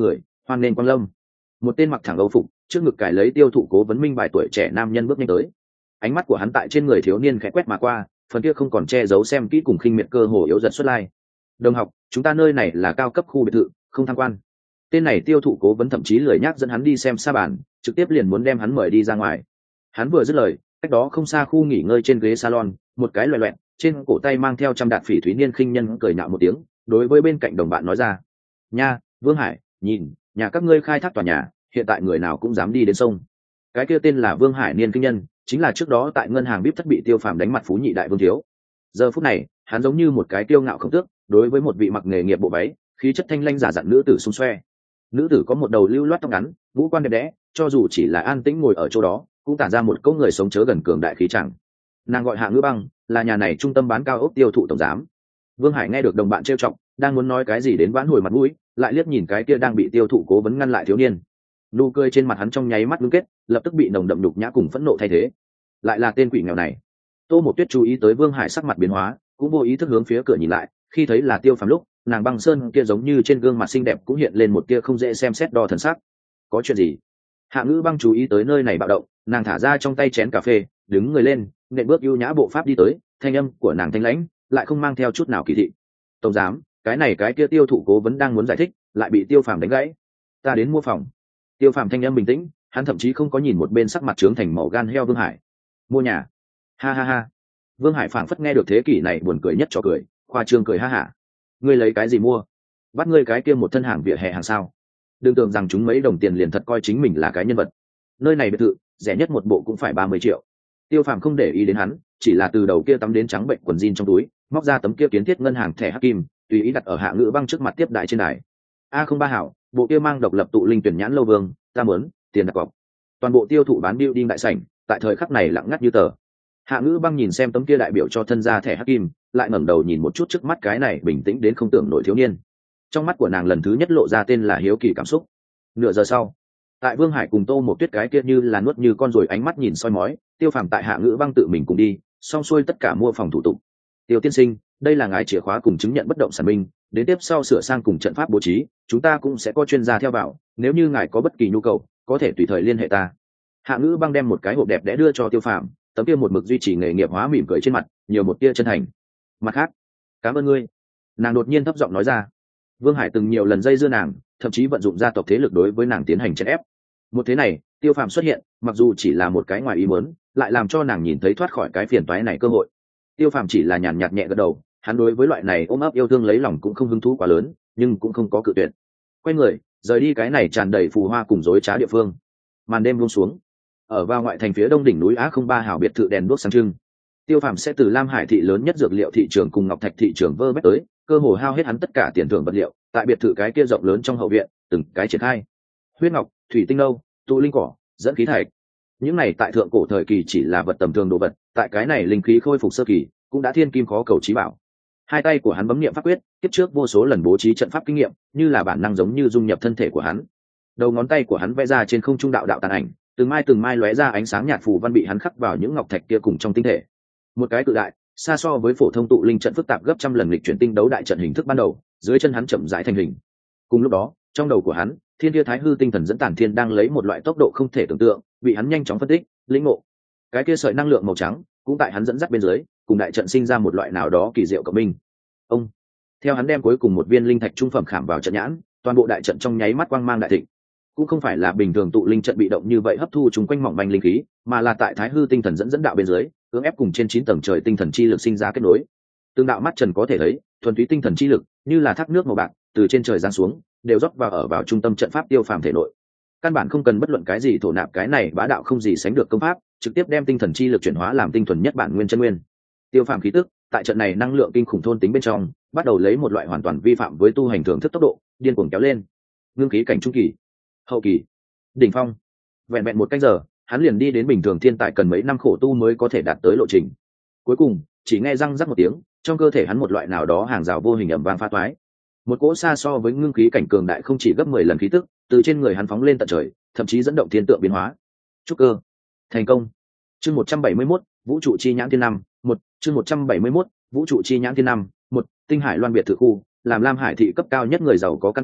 hoan nên quang lâm. Một tên mặc thẳng âu phục, trước ngực cài lấy tiêu thụ cố vấn minh bài tuổi trẻ nam nhân bước nhanh tới. Ánh mắt của hắn tại trên người thiếu niên khẽ quét mà qua, phần kia không còn che giấu xem kỹ cùng khinh miệt cơ hồ yếu dần xuất lai. Đồng học, chúng ta nơi này là cao cấp khu biệt thự, không tham quan. Tên này tiêu thụ cố vấn thậm chí lười nhác dẫn hắn đi xem sa bàn, trực tiếp liền muốn đem hắn mời đi ra ngoài. Hắn vừa dứt lời, cách đó không xa khu nghỉ ngơi trên ghế salon, một cái loẹt loẹt, trên cổ tay mang theo trăm đạn phỉ thúy niên khinh nhân cười nhạo một tiếng, đối với bên cạnh đồng bạn nói ra: "Nha, Vương Hải, nhìn, nhà các ngươi khai thác tòa nhà, hiện tại người nào cũng dám đi đến sông." Cái kia tên là Vương Hải niên kinh nhân, chính là trước đó tại ngân hàng bíp thất bị Tiêu Phàm đánh mặt phú nhị đại vương thiếu. Giờ phút này, hắn giống như một cái kiêu ngạo không tước, đối với một vị mặc nghề nghiệp bộ váy, khí chất thanh lanh giả dặn nữ tử xung xoe. Nữ tử có một đầu lưu loát tóc ngắn, ngũ quan đẹp đẽ, cho dù chỉ là an tĩnh ngồi ở chỗ đó, cũng tản ra một cỗ người sống chớ gần cường đại khí chẳng. Nàng gọi Hạ Ngữ Băng, là nhà này trung tâm bán cao ốc tiêu thụ tổng giám. Vương Hải nghe được đồng bạn trêu chọc, đang muốn nói cái gì đến vãn hồi mặt mũi, lại liếc nhìn cái kia đang bị tiêu thụ cố vấn ngăn lại thiếu niên. Nụ cười trên mặt hắn trong nháy mắt ngưng kết, lập tức bị nồng đậm nhục nhã cùng phẫn nộ thay thế. Lại là tên quỷ nghèo này. Tô Một Tuyết chú ý tới Vương Hải sắc mặt biến hóa, cũng vô ý thức hướng phía cửa nhìn lại, khi thấy là Tiêu Phàm lúc, nàng băng sơn kia giống như trên gương mặt xinh đẹp cũng hiện lên một tia không dễ xem xét đo thần sắc. Có chuyện gì? Hạ Ngữ Băng chú ý tới nơi này bạo động, nàng thả ra trong tay chén cà phê, đứng người lên, nện bước ưu nhã bộ pháp đi tới, thanh âm của nàng thanh lãnh, lại không mang theo chút nào kỳ thị. "Tổng giám, cái này cái kia tiêu thụ cố vấn đang muốn giải thích, lại bị Tiêu Phàm đánh gãy. Ta đến mua phòng." Tiêu Phàm thanh âm bình tĩnh, hắn thậm chí không có nhìn một bên sắc mặt trướng thành màu gan heo Vương Hải. "Mua nhà?" Ha ha ha. Vương Hải phảng phất nghe được thế kỷ này buồn cười nhất trò cười, khoa trương cười ha hả. "Ngươi lấy cái gì mua? Bắt ngươi cái kia một thân hàng vỉa hè hàng sao? Đừng tưởng rằng chúng mấy đồng tiền liền thật coi chính mình là cái nhân vật. Nơi này biệt thự, rẻ nhất một bộ cũng phải ba mươi triệu." Tiêu Phàm không để ý đến hắn, chỉ là từ đầu kia tắm đến trắng bệnh quần jean trong túi, móc ra tấm kia kiến thiết ngân hàng thẻ hắc kim, tùy ý đặt ở Hạ Ngữ Băng trước mặt tiếp đại trên đài. "A không ba hảo, bộ kia mang độc lập tụ linh tuyển nhãn lâu vương, ta muốn, tiền đặt cọc." Toàn bộ tiêu thụ bán building đại sảnh, tại thời khắc này lặng ngắt như tờ. Hạ Ngữ Băng nhìn xem tấm kia đại biểu cho thân gia thẻ hắc kim, lại ngẩng đầu nhìn một chút trước mắt cái này bình tĩnh đến không tưởng nổi thiếu niên. Trong mắt của nàng lần thứ nhất lộ ra tên là hiếu kỳ cảm xúc. Nửa giờ sau, tại Vương Hải cùng Tô Một Tuyết cái kia như là nuốt như con ruồi ánh mắt nhìn soi mói, Tiêu Phàm tại Hạ Ngữ Băng tự mình cùng đi, xong xuôi tất cả mua phòng thủ tục. "Tiêu tiên sinh, đây là ngài chìa khóa cùng chứng nhận bất động sản minh, đến tiếp sau sửa sang cùng trận pháp bố trí, chúng ta cũng sẽ có chuyên gia theo vào, nếu như ngài có bất kỳ nhu cầu, có thể tùy thời liên hệ ta." Hạ Ngữ Băng đem một cái hộp đẹp đẽ đưa cho Tiêu Phàm, tấm kia một mực duy trì nghề nghiệp hóa mỉm cười trên mặt, nhiều một tia chân thành. "Mặt khác, cảm ơn ngươi." Nàng đột nhiên thấp giọng nói ra. Vương Hải từng nhiều lần dây dưa nàng, thậm chí vận dụng gia tộc thế lực đối với nàng tiến hành chèn ép. Một thế này, Tiêu Phàm xuất hiện, mặc dù chỉ là một cái ngoài ý muốn, lại làm cho nàng nhìn thấy thoát khỏi cái phiền toái này cơ hội. Tiêu Phàm chỉ là nhàn nhạt nhẹ gật đầu, hắn đối với loại này ôm ấp yêu thương lấy lòng cũng không hứng thú quá lớn, nhưng cũng không có cự tuyệt. Quay người, rời đi cái này tràn đầy phù hoa cùng rối trá địa phương. Màn đêm buông xuống, ở vào ngoại thành phía đông đỉnh núi Á không ba hào biệt thự đèn đuốc sáng trưng. Tiêu Phàm sẽ từ Lam Hải thị lớn nhất dược liệu thị trường cùng Ngọc Thạch thị trường vơ vét tới, cơ hồ hao hết hắn tất cả tiền thưởng vật liệu, tại biệt thự cái kia rộng lớn trong hậu viện, từng cái triển khai. Huyết ngọc, thủy tinh lâu, tụ linh cỏ, dẫn khí thạch. Những này tại thượng cổ thời kỳ chỉ là vật tầm thường đồ vật, tại cái này linh khí khôi phục sơ kỳ, cũng đã thiên kim khó cầu chí bảo. Hai tay của hắn bấm niệm pháp quyết, tiếp trước vô số lần bố trí trận pháp kinh nghiệm, như là bản năng giống như dung nhập thân thể của hắn. Đầu ngón tay của hắn vẽ ra trên không trung đạo đạo tàn ảnh, từng mai từng mai lóe ra ánh sáng nhạt phù văn bị hắn khắc vào những ngọc thạch kia cùng trong tinh thể. Một cái cự đại, xa so với phổ thông tụ linh trận phức tạp gấp trăm lần lịch chuyển tinh đấu đại trận hình thức ban đầu, dưới chân hắn chậm rãi thành hình. Cùng lúc đó, trong đầu của hắn, Thiên Kia Thái Hư tinh thần dẫn tản thiên đang lấy một loại tốc độ không thể tưởng tượng, bị hắn nhanh chóng phân tích, lĩnh ngộ. Cái kia sợi năng lượng màu trắng, cũng tại hắn dẫn dắt bên dưới, cùng đại trận sinh ra một loại nào đó kỳ diệu cộng minh. Ông, theo hắn đem cuối cùng một viên linh thạch trung phẩm khảm vào trận nhãn, toàn bộ đại trận trong nháy mắt quang mang đại thịnh. Cũng không phải là bình thường tụ linh trận bị động như vậy hấp thu chúng quanh mỏng manh linh khí, mà là tại Thái Hư tinh thần dẫn dẫn đạo bên dưới, cưỡng ép cùng trên chín tầng trời tinh thần chi lực sinh ra kết nối. Tương đạo mắt trần có thể thấy, thuần túy tinh thần chi lực, như là thác nước màu bạc, từ trên trời giáng xuống, đều rót vào ở vào trung tâm trận pháp Tiêu Phàm thể nội. Căn bản không cần bất luận cái gì thổ nạp, cái này bá đạo không gì sánh được công pháp, trực tiếp đem tinh thần chi lực chuyển hóa làm tinh thuần nhất bản nguyên chân nguyên. Tiêu Phàm khí tức, tại trận này năng lượng kinh khủng thôn tính bên trong, bắt đầu lấy một loại hoàn toàn vi phạm với tu hành thưởng thức tốc độ, điên cuồng kéo lên. Ngưng khí cảnh trung kỳ, hậu kỳ, đỉnh phong. Vẹn vẹn một canh giờ, hắn liền đi đến bình thường thiên tài cần mấy năm khổ tu mới có thể đạt tới lộ trình. Cuối cùng, chỉ nghe răng rắc một tiếng, trong cơ thể hắn một loại nào đó hàng rào vô hình ầm vang phá toái. Một cỗ xa so với ngưng khí cảnh cường đại không chỉ gấp mười lần khí tức, từ trên người hắn phóng lên tận trời, thậm chí dẫn động thiên tượng biến hóa. Chúc cơ thành công. Chương một trăm bảy mươi mốt, vũ trụ chi nhãn thiên năm, một, chương một trăm bảy mươi mốt, vũ trụ chi nhãn thiên năm, một, tinh hải loan biệt thự khu, làm Lam Hải thị cấp cao nhất người giàu có căn cứ,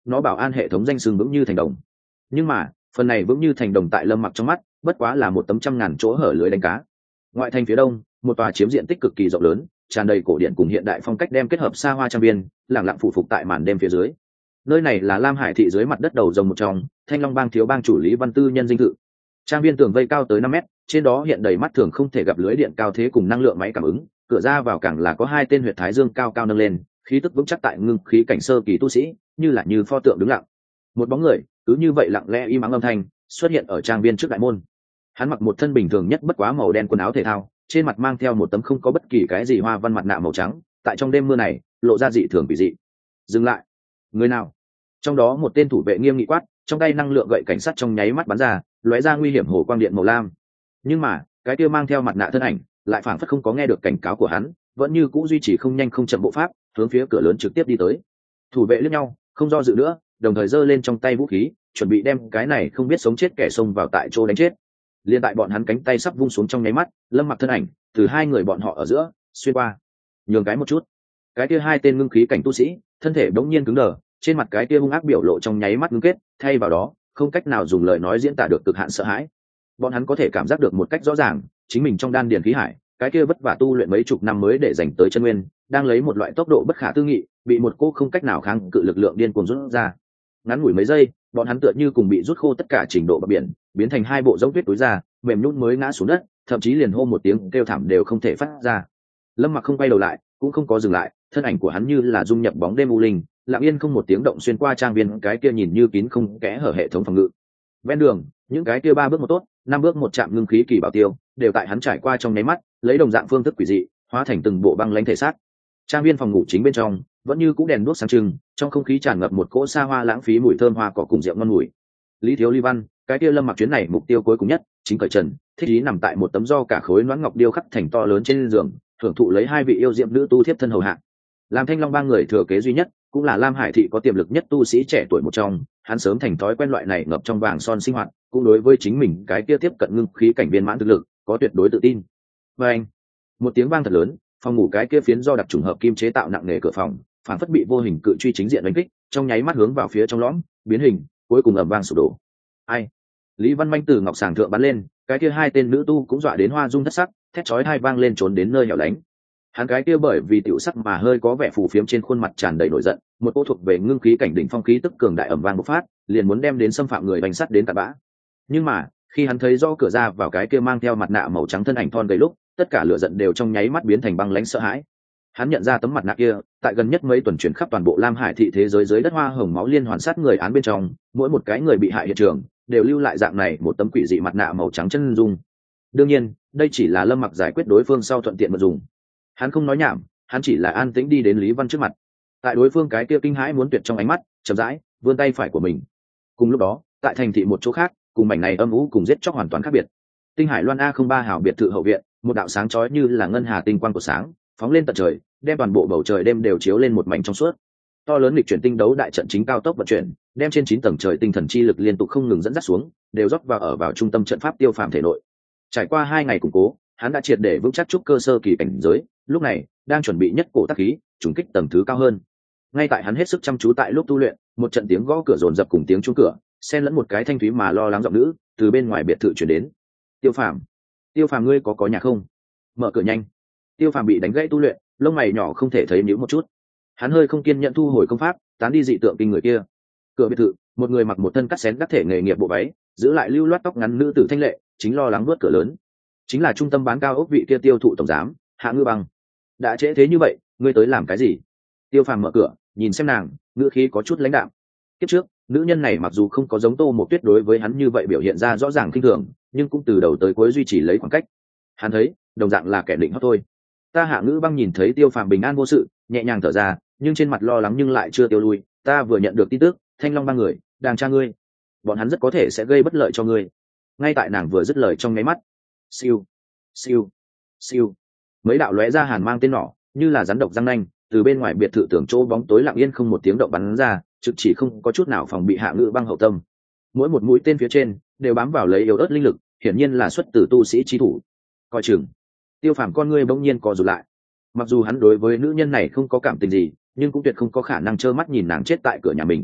nó bảo an hệ thống danh sừng vững như thành đồng. Nhưng mà phần này vững như thành đồng tại Lâm Mặc trong mắt bất quá là một tấm trăm ngàn chỗ hở lưới đánh cá. Ngoại thành phía đông, một tòa chiếm diện tích cực kỳ rộng lớn, tràn đầy cổ điện cùng hiện đại phong cách đem kết hợp xa hoa trang viên, lẳng lặng phủ phục tại màn đêm phía dưới. Nơi này là Lam Hải thị dưới mặt đất đầu rồng một trong, Thanh Long bang thiếu bang chủ Lý Văn Tư nhân dinh thự. Trang viên tường vây cao tới năm mét, trên đó hiện đầy mắt thường không thể gặp lưới điện cao thế cùng năng lượng máy cảm ứng, cửa ra vào càng là có hai tên huyệt thái dương cao cao nâng lên, khí tức vững chắc tại ngưng khí cảnh sơ kỳ tu sĩ, như là như pho tượng đứng lặng. Một bóng người cứ như vậy lặng lẽ im ắng âm thanh xuất hiện ở trang viên trước đại môn. Hắn mặc một thân bình thường nhất bất quá màu đen quần áo thể thao, trên mặt mang theo một tấm không có bất kỳ cái gì hoa văn mặt nạ màu trắng, tại trong đêm mưa này lộ ra dị thường kỳ dị. Dừng lại! Người nào? Trong đó một tên thủ vệ nghiêm nghị quát, trong tay năng lượng gậy cảnh sát trong nháy mắt bắn ra, lóe ra nguy hiểm hồ quang điện màu lam. Nhưng mà cái kia mang theo mặt nạ thân ảnh lại phảng phất không có nghe được cảnh cáo của hắn, vẫn như cũ duy trì không nhanh không chậm bộ pháp, hướng phía cửa lớn trực tiếp đi tới. Thủ vệ liếc nhau, không do dự nữa, đồng thời giơ lên trong tay vũ khí, chuẩn bị đem cái này không biết sống chết kẻ xông vào tại chỗ đánh chết. Liên tại bọn hắn cánh tay sắp vung xuống trong nháy mắt, Lâm Mặc thân ảnh từ hai người bọn họ ở giữa xuyên qua, nhường cái một chút. Cái kia hai tên ngưng khí cảnh tu sĩ thân thể đống nhiên cứng đờ, trên mặt cái kia hung ác biểu lộ trong nháy mắt ngưng kết, thay vào đó không cách nào dùng lời nói diễn tả được cực hạn sợ hãi. Bọn hắn có thể cảm giác được một cách rõ ràng, chính mình trong đan điền khí hải, cái kia vất vả tu luyện mấy chục năm mới để dành tới chân nguyên, đang lấy một loại tốc độ bất khả tư nghị, bị một cô không cách nào kháng cự lực lượng điên cuồng rút ra. Ngắn ngủi mấy giây, bọn hắn tựa như cùng bị rút khô tất cả trình độ bờ biển, biến thành hai bộ giống tuyết túi ra, mềm nhũn mới ngã xuống đất, thậm chí liền hô một tiếng kêu thảm đều không thể phát ra. Lâm Mặc không quay đầu lại, cũng không có dừng lại, thân ảnh của hắn như là dung nhập bóng đêm u linh, lặng yên không một tiếng động xuyên qua trang viên cái kia nhìn như kín không kẽ hở hệ thống phòng ngự. Ven đường, những cái kia ba bước một tốt, năm bước một chạm ngưng khí kỳ bảo tiêu, đều tại hắn trải qua trong nháy mắt, lấy đồng dạng phương thức quỷ dị, hóa thành từng bộ băng lãnh thể xác. Trang viên phòng ngủ chính bên trong, vẫn như cũ đèn đuốc sáng trưng, trong không khí tràn ngập một cỗ xa hoa lãng phí mùi thơm hoa cỏ cùng rượu ngon mùi. Lý Thiếu Lý Văn, cái kia Lâm Mặc chuyến này mục tiêu cuối cùng nhất, chính cởi trần, thích ý nằm tại một tấm do cả khối loãng ngọc điêu khắc thành to lớn trên giường, thưởng thụ lấy hai vị yêu diệm nữ tu thiếp thân hầu hạ. Làm Thanh Long bang người thừa kế duy nhất, cũng là Lam Hải thị có tiềm lực nhất tu sĩ trẻ tuổi một trong, hắn sớm thành thói quen loại này ngập trong vàng son sinh hoạt, cũng đối với chính mình cái kia tiếp cận ngưng khí cảnh viên mãn thực lực, có tuyệt đối tự tin. Và anh, một tiếng vang thật lớn, phòng ngủ cái kia phiến do đặc trùng hợp kim chế tạo nặng nề cửa phòng, phản phất bị vô hình cự truy chính diện đánh kích, trong nháy mắt hướng vào phía trong lõm, biến hình, cuối cùng ầm vang sụp đổ. Ai? Lý Văn Manh từ ngọc sàng thượng bắn lên, cái kia hai tên nữ tu cũng dọa đến hoa rung thất sắc, thét chói tai vang lên trốn đến nơi hẻo lánh. Hắn cái kia bởi vì tiểu sắc mà hơi có vẻ phù phiếm trên khuôn mặt tràn đầy nổi giận, một cô thuộc về ngưng khí cảnh đỉnh phong khí tức cường đại ầm vang bộc phát, liền muốn đem đến xâm phạm người bánh sắt đến tận bã. Nhưng mà, khi hắn thấy rõ cửa ra vào cái kia mang theo mặt nạ màu trắng thân ảnh thon gầy lúc, tất cả lửa giận đều trong nháy mắt biến thành băng lãnh sợ hãi. Hắn nhận ra tấm mặt nạ kia, tại gần nhất mấy tuần chuyển khắp toàn bộ Lam Hải thị thế giới dưới đất hoa hồng máu liên hoàn sát người án bên trong, mỗi một cái người bị hại hiện trường đều lưu lại dạng này một tấm quỷ dị mặt nạ màu trắng chân dung. Đương nhiên, đây chỉ là Lâm Mặc giải quyết đối phương sau thuận tiện mà dùng. Hắn không nói nhảm, hắn chỉ là an tĩnh đi đến Lý Văn trước mặt. Tại đối phương cái kia kinh hãi muốn tuyệt trong ánh mắt, chậm rãi vươn tay phải của mình. Cùng lúc đó, tại thành thị một chỗ khác, cùng mảnh này âm u cùng giết chóc hoàn toàn khác biệt. Tinh Hải Loan A không ba hảo biệt thự hậu viện, một đạo sáng chói như là ngân hà tinh quang của sáng, phóng lên tận trời, đem toàn bộ bầu trời đêm đều chiếu lên một mảnh trong suốt. To lớn lịch chuyển tinh đấu đại trận chính cao tốc vận chuyển, đem trên chín tầng trời tinh thần chi lực liên tục không ngừng dẫn dắt xuống, đều rót vào ở vào trung tâm trận pháp Tiêu Phàm thể nội. Trải qua hai ngày củng cố, hắn đã triệt để vững chắc trúc cơ sơ kỳ cảnh giới, lúc này đang chuẩn bị nhất cổ tác khí, trùng kích tầng thứ cao hơn. Ngay tại hắn hết sức chăm chú tại lúc tu luyện, một trận tiếng gõ cửa rồn rập cùng tiếng chuông cửa, xen lẫn một cái thanh thúy mà lo lắng giọng nữ, từ bên ngoài biệt thự truyền đến. Tiêu Phàm, Tiêu Phàm ngươi có có nhà không? Mở cửa nhanh. Tiêu Phàm bị đánh gãy tu luyện, lông mày nhỏ không thể thấy nhíu một chút. Hắn hơi không kiên nhẫn thu hồi công pháp, tán đi dị tượng kinh người kia. Cửa biệt thự, một người mặc một thân cắt xén đắc thể nghề nghiệp bộ váy, giữ lại lưu loát tóc ngắn nữ tử thanh lệ, chính lo lắng vớt cửa lớn. Chính là trung tâm bán cao ốc vị kia tiêu thụ tổng giám, Hạ Ngư Băng. Đã trễ thế như vậy, ngươi tới làm cái gì? Tiêu Phàm mở cửa, nhìn xem nàng, ngữ khí có chút lãnh đạm. Kiếp trước, nữ nhân này mặc dù không có giống Tô Mộc Tuyết đối với hắn như vậy biểu hiện ra rõ ràng khinh thường, nhưng cũng từ đầu tới cuối duy trì lấy khoảng cách. Hắn thấy, đồng dạng là kẻ định hót thôi. Ta Hạ Ngữ Băng nhìn thấy Tiêu Phàm bình an vô sự, nhẹ nhàng thở ra, nhưng trên mặt lo lắng nhưng lại chưa tiêu lui. Ta vừa nhận được tin tức, Thanh Long ba người đang tra ngươi, bọn hắn rất có thể sẽ gây bất lợi cho ngươi. Ngay tại nàng vừa dứt lời trong nháy mắt, siêu, siêu, siêu, mấy đạo lóe ra hàn mang tên nỏ, như là rắn độc răng nanh, từ bên ngoài biệt thự tưởng chỗ bóng tối lặng yên không một tiếng động bắn ra, trực chỉ không có chút nào phòng bị Hạ Ngữ Băng hậu tâm. Mỗi một mũi tên phía trên đều bám vào lấy yếu ớt linh lực, hiển nhiên là xuất từ tu sĩ chi thủ. Coi chừng. Tiêu Phàm con ngươi bỗng nhiên co rụt lại. Mặc dù hắn đối với nữ nhân này không có cảm tình gì, nhưng cũng tuyệt không có khả năng trơ mắt nhìn nàng chết tại cửa nhà mình.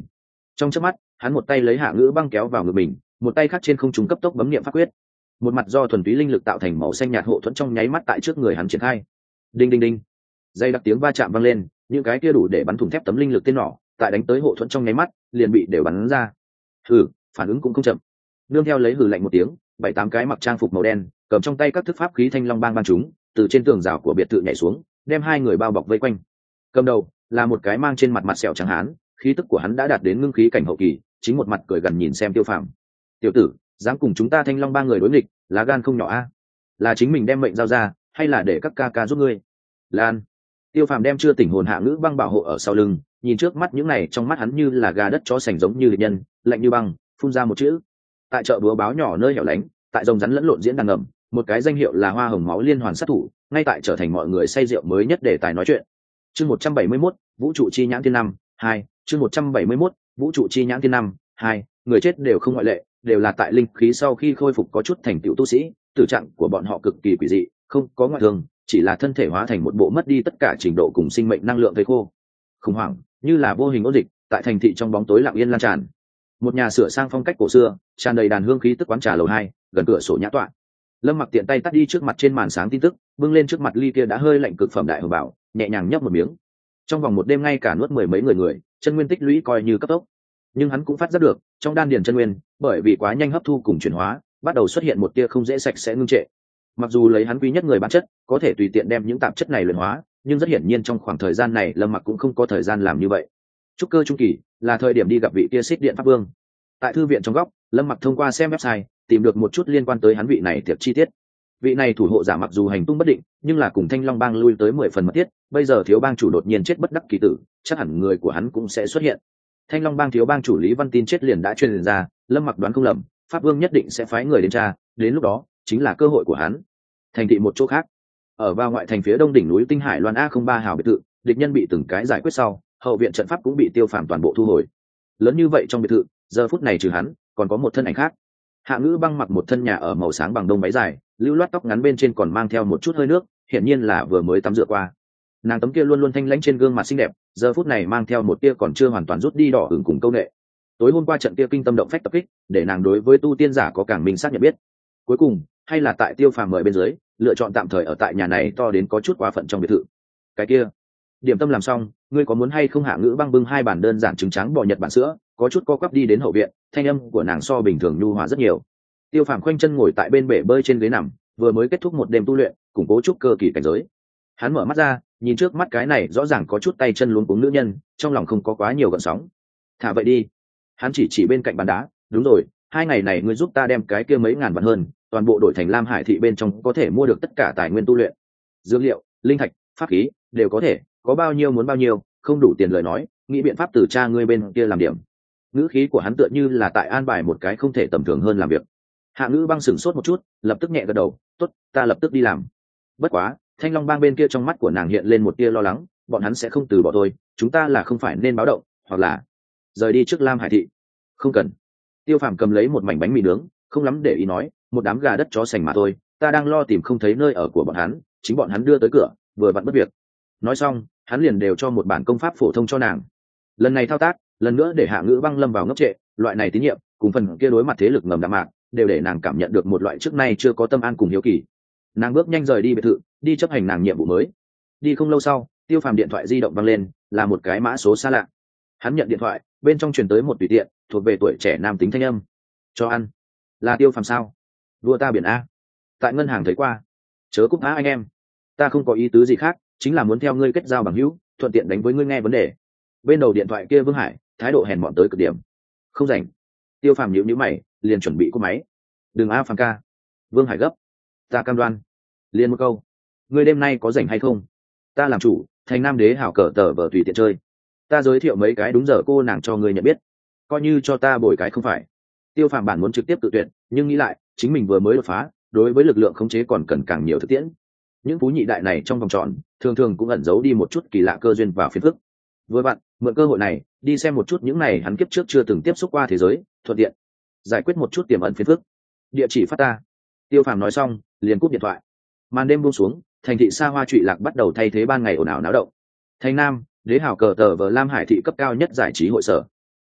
Trong chớp mắt hắn một tay lấy Hạ Ngữ Băng kéo vào ngực mình, một tay khác trên không trung cấp tốc bấm niệm pháp quyết. Một mặt do thuần túy linh lực tạo thành màu xanh nhạt hộ thuẫn trong nháy mắt tại trước người hắn triển khai. Đinh đinh đinh, dây đặc tiếng va chạm vang lên, những cái kia đủ để bắn thủng thép tấm linh lực tên nỏ tại đánh tới hộ thuẫn trong nháy mắt liền bị đều bắn ra. Hừ, phản ứng cũng không chậm. Nương theo lấy hừ lạnh một tiếng, bảy tám cái mặc trang phục màu đen cầm trong tay các thức pháp khí thanh long bang bang chúng từ trên tường rào của biệt thự nhảy xuống, đem hai người bao bọc vây quanh. Cầm đầu là một cái mang trên mặt mặt sẹo trắng hán, khí tức của hắn đã đạt đến ngưng khí cảnh hậu kỳ, chính một mặt cười gần nhìn xem Tiêu Phàm. Tiểu tử, dám cùng chúng ta thanh long ba người đối nghịch, lá gan không nhỏ a. Là chính mình đem mệnh giao ra, hay là để các ca ca giúp ngươi? Lan. Tiêu Phàm đem chưa tỉnh hồn Hạ Ngữ Băng bảo hộ ở sau lưng, nhìn trước mắt những này trong mắt hắn như là gà đất chó sành giống như địch nhân, lạnh như băng, phun ra một chữ. Tại chợ búa báo nhỏ nơi hẻo lánh, tại rồng rắn lẫn lộn diễn đàn ngầm, một cái danh hiệu là Hoa Hồng Máu liên hoàn sát thủ, ngay tại trở thành mọi người say rượu mới nhất để tài nói chuyện. Chương một trăm bảy mươi mốt, Vũ trụ chi nhãn thiên năm, hai, chương một trăm bảy mươi mốt, Vũ trụ chi nhãn thiên năm, hai, người chết đều không ngoại lệ, đều là tại linh khí sau khi khôi phục có chút thành tựu tu sĩ, tử trạng của bọn họ cực kỳ quỷ dị, không có ngoại thương, chỉ là thân thể hóa thành một bộ mất đi tất cả trình độ cùng sinh mệnh năng lượng thây khô. Khủng hoảng, như là vô hình ôn dịch, tại thành thị trong bóng tối lặng yên lan tràn. Một nhà sửa sang phong cách cổ xưa, tràn đầy đàn hương khí tức quán trà lầu hai, gần cửa sổ nhã tọa. Lâm Mặc tiện tay tắt đi trước mặt trên màn sáng tin tức, bưng lên trước mặt ly kia đã hơi lạnh cực phẩm đại hồng bảo, nhẹ nhàng nhấp một miếng. Trong vòng một đêm ngay cả nuốt mười mấy người người, chân nguyên tích lũy coi như cấp tốc. Nhưng hắn cũng phát giác được, trong đan điền chân nguyên, bởi vì quá nhanh hấp thu cùng chuyển hóa, bắt đầu xuất hiện một tia không dễ sạch sẽ ngưng trệ. Mặc dù lấy hắn quý nhất người bản chất, có thể tùy tiện đem những tạp chất này luyện hóa, nhưng rất hiển nhiên trong khoảng thời gian này Lâm Mặc cũng không có thời gian làm như vậy. Trúc cơ trung kỳ là thời điểm đi gặp vị kia Xích Điện Pháp Vương. Tại thư viện trong góc, Lâm Mặc thông qua xem website, tìm được một chút liên quan tới hắn vị này tiệp chi tiết. Vị này thủ hộ giả mặc dù hành tung bất định, nhưng là cùng Thanh Long Bang lui tới mười phần mật thiết, bây giờ thiếu bang chủ đột nhiên chết bất đắc kỳ tử, chắc hẳn người của hắn cũng sẽ xuất hiện. Thanh Long Bang thiếu bang chủ Lý Văn tin chết liền đã truyền ra, Lâm Mặc đoán không lầm, Pháp Vương nhất định sẽ phái người đến tra, đến lúc đó, chính là cơ hội của hắn. Thành thị một chỗ khác, ở vào ngoại thành phía đông đỉnh núi Tinh Hải Loan A không ba hào biệt thự, địch nhân bị từng cái giải quyết sau, hậu viện trận pháp cũng bị Tiêu Phàm toàn bộ thu hồi. Lớn như vậy trong biệt thự, giờ phút này trừ hắn, còn có một thân ảnh khác. Hạ Ngữ Băng mặc một thân nhà ở màu sáng bằng đông váy dài, lưu loát tóc ngắn bên trên còn mang theo một chút hơi nước, hiển nhiên là vừa mới tắm rửa qua. Nàng tấm kia luôn luôn thanh lãnh trên gương mặt xinh đẹp, giờ phút này mang theo một tia còn chưa hoàn toàn rút đi đỏ ửng cùng câu nệ. Tối hôm qua trận kia kinh tâm động phách tập kích, để nàng đối với tu tiên giả có càng minh xác nhận biết. Cuối cùng, hay là tại Tiêu Phàm mời bên dưới, lựa chọn tạm thời ở tại nhà này to đến có chút quá phận trong biệt thự. Cái kia, điểm tâm làm xong, ngươi có muốn hay không? Hạ Ngữ Băng bưng hai bàn đơn giản trứng trắng bò Nhật Bản sữa, có chút co quắp đi đến hậu viện, thanh âm của nàng so bình thường nhu hòa rất nhiều. Tiêu Phàm khoanh chân ngồi tại bên bể bơi trên ghế nằm, vừa mới kết thúc một đêm tu luyện, củng cố trúc cơ kỳ cảnh giới. Hắn mở mắt ra, nhìn trước mắt cái này rõ ràng có chút tay chân luống cuống nữ nhân, trong lòng không có quá nhiều gợn sóng. Thả vậy đi. Hắn chỉ chỉ bên cạnh bàn đá, đúng rồi, hai ngày này ngươi giúp ta đem cái kia mấy ngàn vạn hơn, toàn bộ đổi thành Lam Hải thị bên trong có thể mua được tất cả tài nguyên tu luyện, dược liệu, linh thạch, pháp khí, đều có thể, có bao nhiêu muốn bao nhiêu, không đủ tiền lời nói, nghĩ biện pháp từ cha ngươi bên kia làm điểm. Ngữ khí của hắn tựa như là tại an bài một cái không thể tầm thường hơn làm việc. Hạ Ngữ Băng sửng sốt một chút, lập tức nhẹ gật đầu, tốt, ta lập tức đi làm. Bất quá, Thanh Long Bang bên kia trong mắt của nàng hiện lên một tia lo lắng, bọn hắn sẽ không từ bỏ tôi, chúng ta là không phải nên báo động, hoặc là rời đi trước Lam Hải thị. Không cần. Tiêu Phàm cầm lấy một mảnh bánh mì nướng, không lắm để ý nói, một đám gà đất chó sành mà thôi, ta đang lo tìm không thấy nơi ở của bọn hắn, chính bọn hắn đưa tới cửa, vừa vặn bất việc. Nói xong, hắn liền đều cho một bản công pháp phổ thông cho nàng. Lần này thao tác, lần nữa để Hạ Ngữ Băng lâm vào ngốc trệ, loại này tín nhiệm, cùng phần kia đối mặt thế lực ngầm đạm mạc, đều để nàng cảm nhận được một loại trước nay chưa có tâm an cùng hiếu kỳ. Nàng bước nhanh rời đi biệt thự, đi chấp hành nàng nhiệm vụ mới. Đi không lâu sau, Tiêu Phàm điện thoại di động vang lên, là một cái mã số xa lạ. Hắn nhận điện thoại, bên trong truyền tới một tùy tiện, thuộc về tuổi trẻ nam tính thanh âm. Cho ăn. Là Tiêu Phàm sao? Vua ta biển a. Tại ngân hàng thấy qua. Chớ cúp á anh em. Ta không có ý tứ gì khác, chính là muốn theo ngươi kết giao bằng hữu, thuận tiện đánh với ngươi nghe vấn đề. Bên đầu điện thoại kia Vương Hải, thái độ hèn mọn tới cực điểm. Không rảnh. Tiêu Phàm nhíu nhíu mày, liền chuẩn bị cúp máy. Đừng a Phàm ca. Vương Hải gấp. Ta cam đoan. Liền một câu. Ngươi đêm nay có rảnh hay không? Ta làm chủ, thành nam đế hảo cờ tờ vờ tùy tiện chơi. Ta giới thiệu mấy cái đúng giờ cô nàng cho ngươi nhận biết. Coi như cho ta bồi cái không phải. Tiêu Phàm bản muốn trực tiếp tự tuyển, nhưng nghĩ lại, chính mình vừa mới đột phá, đối với lực lượng khống chế còn cần càng nhiều thực tiễn. Những phú nhị đại này trong vòng tròn, thường thường cũng ẩn giấu đi một chút kỳ lạ cơ duyên và phiền phức. Vừa bạn, mượn cơ hội này, đi xem một chút những này hắn kiếp trước chưa từng tiếp xúc qua thế giới, thuận tiện giải quyết một chút tiềm ẩn phiền phức. Địa chỉ phát ta. Tiêu Phàm nói xong, liền cúp điện thoại. Màn đêm buông xuống, thành thị xa hoa trụy lạc bắt đầu thay thế ban ngày ồn ào náo động. Thành Nam, đế hảo cờ tờ vờ Lam Hải thị cấp cao nhất giải trí hội sở.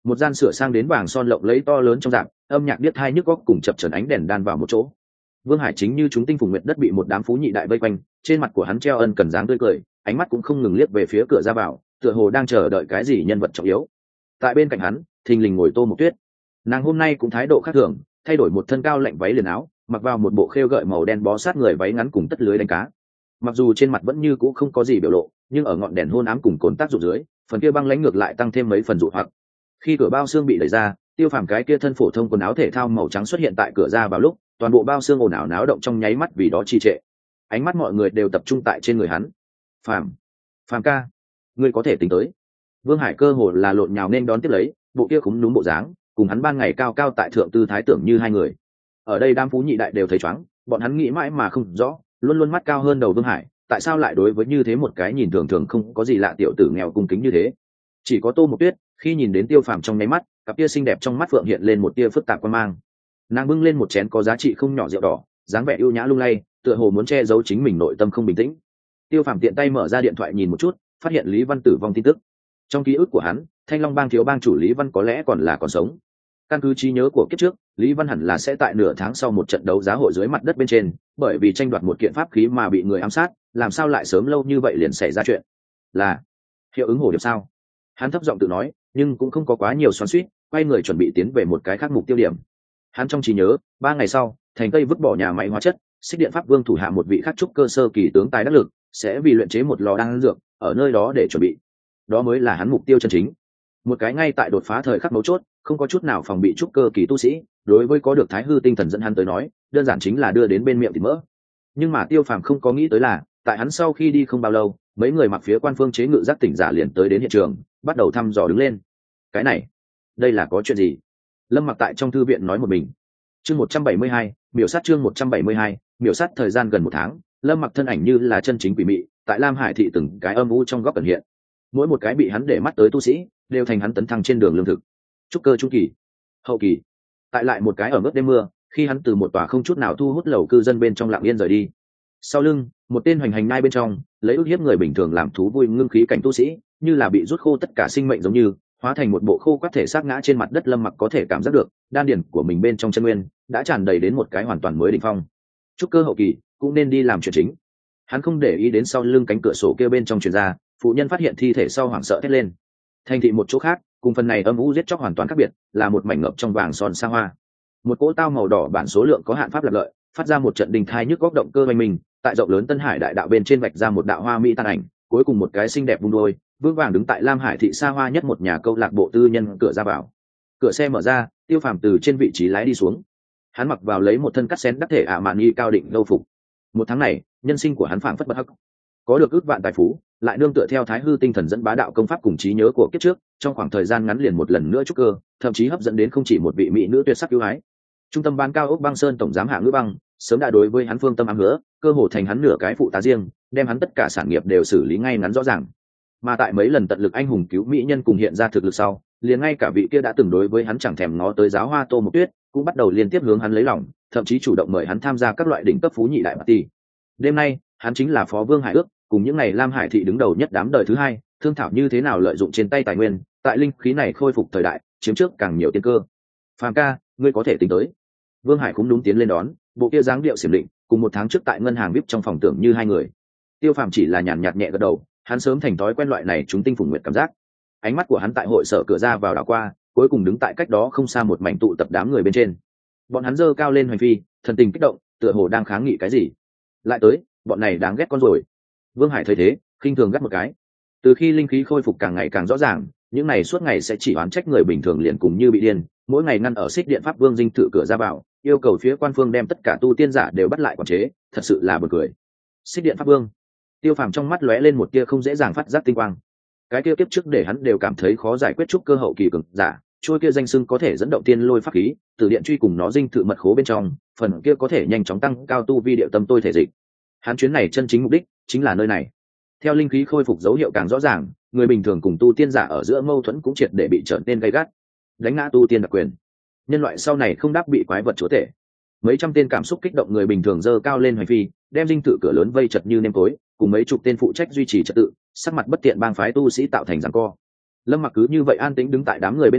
một gian sửa sang đến vàng son lộng lẫy to lớn trong dạng, âm nhạc điếc tai nhức óc cùng chập chờn ánh đèn đan vào một chỗ. Vương Hải chính như chúng tinh phùng nguyệt đất bị một đám phú nhị đại vây quanh, trên mặt của hắn treo ân cần dáng tươi cười, ánh mắt cũng không ngừng liếc về phía cửa ra vào, tựa hồ đang chờ đợi cái gì nhân vật trọng yếu. Tại bên cạnh hắn, thình lình ngồi Tô Mộc Tuyết. Nàng hôm nay cũng thái độ khác thường, thay đổi một thân cao lạnh váy liền áo, mặc vào một bộ khêu gợi màu đen bó sát người váy ngắn cùng tất lưới đánh cá. Mặc dù trên mặt vẫn như cũ không có gì biểu lộ, nhưng ở ngọn đèn hôn ám cùng cồn tác dụng dưới, phần kia băng lãnh ngược lại tăng thêm mấy phần dụ hoặc. Khi cửa bao xương bị đẩy ra, Tiêu Phàm cái kia thân phổ thông quần áo thể thao màu trắng xuất hiện tại cửa ra vào lúc, toàn bộ bao xương ồn ào náo động trong nháy mắt vì đó trì trệ. Ánh mắt mọi người đều tập trung tại trên người hắn. Phàm, Phàm ca, ngươi có thể tính tới. Vương Hải cơ hồ là lộn nhào nên đón tiếp lấy, bộ kia khúm núm bộ dáng, cùng hắn ban ngày cao cao tại thượng tư thái tưởng như hai người. Ở đây đám phú nhị đại đều thấy chóng, bọn hắn nghĩ mãi mà không rõ, luôn luôn mắt cao hơn đầu Vương Hải, tại sao lại đối với như thế một cái nhìn thường thường không có gì lạ tiểu tử nghèo cung kính như thế. Chỉ có Tô Mộc Tuyết, khi nhìn đến Tiêu Phàm trong nháy mắt, cặp tia xinh đẹp trong mắt phượng hiện lên một tia phức tạp quan mang. Nàng bưng lên một chén có giá trị không nhỏ rượu đỏ, dáng vẻ ưu nhã lung lay, tựa hồ muốn che giấu chính mình nội tâm không bình tĩnh. Tiêu Phàm tiện tay mở ra điện thoại nhìn một chút, phát hiện Lý Văn tử vong tin tức. Trong ký ức của hắn, Thanh Long Bang thiếu bang chủ Lý Văn có lẽ còn là còn sống. Căn cứ trí nhớ của kiếp trước, Lý Văn hẳn là sẽ tại nửa tháng sau một trận đấu giá hội dưới mặt đất bên trên, bởi vì tranh đoạt một kiện pháp khí mà bị người ám sát, làm sao lại sớm lâu như vậy liền xảy ra chuyện? Là hiệu ứng hồ điệp sao? Hắn thấp giọng tự nói, nhưng cũng không có quá nhiều xoắn xuýt, quay người chuẩn bị tiến về một cái khác mục tiêu điểm. Hắn trong trí nhớ, ba ngày sau, thành Tây vứt bỏ nhà máy hóa chất, Xích Điện Pháp Vương thủ hạ một vị khắc trúc cơ sơ kỳ tướng tài đắc lực, sẽ vì luyện chế một lò đan dược, ở nơi đó để chuẩn bị. Đó mới là hắn mục tiêu chân chính. Một cái ngay tại đột phá thời khắc mấu chốt, không có chút nào phòng bị trúc cơ kỳ tu sĩ, đối với có được Thái Hư tinh thần dẫn hắn tới nói, đơn giản chính là đưa đến bên miệng thịt mỡ. Nhưng mà Tiêu Phàm không có nghĩ tới là, tại hắn sau khi đi không bao lâu, mấy người mặc phía quan phương chế ngự giác tỉnh giả liền tới đến hiện trường, bắt đầu thăm dò đứng lên. Cái này, đây là có chuyện gì? Lâm Mặc tại trong thư viện nói một mình. Chương một trăm bảy mươi hai, miểu sát chương một trăm bảy mươi hai, miểu sát thời gian gần một tháng, Lâm Mặc thân ảnh như là chân chính quỷ mị, tại Lam Hải thị từng cái âm u trong góc ẩn hiện. Mỗi một cái bị hắn để mắt tới tu sĩ, đều thành hắn tấn thăng trên đường lương thực. Trúc cơ trung kỳ, hậu kỳ, tại lại một cái ở mức đêm mưa, khi hắn từ một tòa không chút nào thu hút lầu cư dân bên trong lặng yên rời đi. Sau lưng, một tên hoành hành nai bên trong, lấy ức hiếp người bình thường làm thú vui ngưng khí cảnh tu sĩ, như là bị rút khô tất cả sinh mệnh giống như, hóa thành một bộ khô quắt thể xác ngã trên mặt đất. Lâm Mặc có thể cảm giác được, đan điển của mình bên trong chân nguyên đã tràn đầy đến một cái hoàn toàn mới đỉnh phong. Trúc cơ hậu kỳ cũng nên đi làm chuyện chính. Hắn không để ý đến sau lưng cánh cửa sổ kia bên trong truyền ra, phụ nhân phát hiện thi thể sau hoảng sợ thét lên. Thành thị một chỗ khác, cùng phần này âm u giết chóc hoàn toàn khác biệt, là một mảnh ngập trong vàng son xa hoa. Một cỗ tao màu đỏ bản số lượng có hạn pháp lập lợi, phát ra một trận đình thai nhức góc động cơ oanh mình, tại rộng lớn Tân Hải đại đạo bên trên vạch ra một đạo hoa mỹ tan ảnh, cuối cùng một cái xinh đẹp vung đôi, vững vàng đứng tại Lam Hải thị xa hoa nhất một nhà câu lạc bộ tư nhân cửa ra vào. Cửa xe mở ra, Tiêu Phàm từ trên vị trí lái đi xuống. Hắn mặc vào lấy một thân cắt xén đắc thể ạ mạn nghi cao định lâu phục. Một tháng này, nhân sinh của hắn phảng phất bất hắc. Có được ước vạn tài phú, lại nương tựa theo Thái Hư tinh thần dẫn bá đạo công pháp cùng trí nhớ của kiếp trước, trong khoảng thời gian ngắn liền một lần nữa trúc cơ, thậm chí hấp dẫn đến không chỉ một vị mỹ nữ tuyệt sắc ưu ái. Trung tâm bán cao ốc Băng Sơn tổng giám hạ Ngữ Băng, sớm đã đối với hắn phương tâm ám hứa, cơ hồ thành hắn nửa cái phụ tá riêng, đem hắn tất cả sản nghiệp đều xử lý ngay ngắn rõ ràng. Mà tại mấy lần tận lực anh hùng cứu mỹ nhân cùng hiện ra thực lực sau, liền ngay cả vị kia đã từng đối với hắn chẳng thèm ngó tới giáo hoa Tô Mộc Tuyết, cũng bắt đầu liên tiếp hướng hắn lấy lòng, thậm chí chủ động mời hắn tham gia các loại đỉnh cấp phú nhị đại party. Đêm nay, hắn chính là Phó Vương Hải Ước, cùng những ngày Lam Hải thị đứng đầu nhất đám đời thứ hai, thương thảo như thế nào lợi dụng trên tay tài nguyên, tại linh khí này khôi phục thời đại, chiếm trước càng nhiều tiên cơ. Phàm ca, ngươi có thể tính tới. Vương Hải cũng đúng tiến lên đón, bộ kia dáng điệu xiểm định, cùng một tháng trước tại ngân hàng vê i pê trong phòng tưởng như hai người. Tiêu Phàm chỉ là nhàn nhạt nhẹ gật đầu, hắn sớm thành thói quen loại này chúng tinh phùng nguyệt cảm giác. Ánh mắt của hắn tại hội sở cửa ra vào đảo qua, cuối cùng đứng tại cách đó không xa một mảnh tụ tập đám người bên trên. Bọn hắn giơ cao lên hoành phi, thần tình kích động, tựa hồ đang kháng nghị cái gì. Lại tới, bọn này đáng ghét con rồi. Vương Hải thấy thế, khinh thường gắt một cái. Từ khi linh khí khôi phục càng ngày càng rõ ràng, những này suốt ngày sẽ chỉ oán trách người bình thường liền cùng như bị điên, mỗi ngày ngăn ở Xích Điện Pháp Vương dinh thự cửa ra vào, yêu cầu phía quan phương đem tất cả tu tiên giả đều bắt lại quản chế, thật sự là buồn cười. Xích Điện Pháp Vương. Tiêu Phàm trong mắt lóe lên một tia không dễ dàng phát giác tinh quang. Cái kia kiếp trước để hắn đều cảm thấy khó giải quyết trúc cơ hậu kỳ cường giả, trôi kia danh xưng có thể dẫn động tiên lôi pháp khí, từ điện truy cùng nó dinh thự mật khố bên trong, phần kia có thể nhanh chóng tăng cao tu vi điệu tâm tôi thể dịch. Hắn chuyến này chân chính mục đích chính là nơi này. Theo linh khí khôi phục dấu hiệu càng rõ ràng, người bình thường cùng tu tiên giả ở giữa mâu thuẫn cũng triệt để bị trở nên gay gắt. Đánh ngã tu tiên đặc quyền, nhân loại sau này không đắc bị quái vật chúa tể. Mấy trăm tên cảm xúc kích động người bình thường giơ cao lên hoành phi, đem dinh thự cửa lớn vây chật như nêm tối, cùng mấy chục tên phụ trách duy trì trật tự, sắc mặt bất tiện bang phái tu sĩ tạo thành giằng co. Lâm Mặc cứ như vậy an tĩnh đứng tại đám người bên ngoài,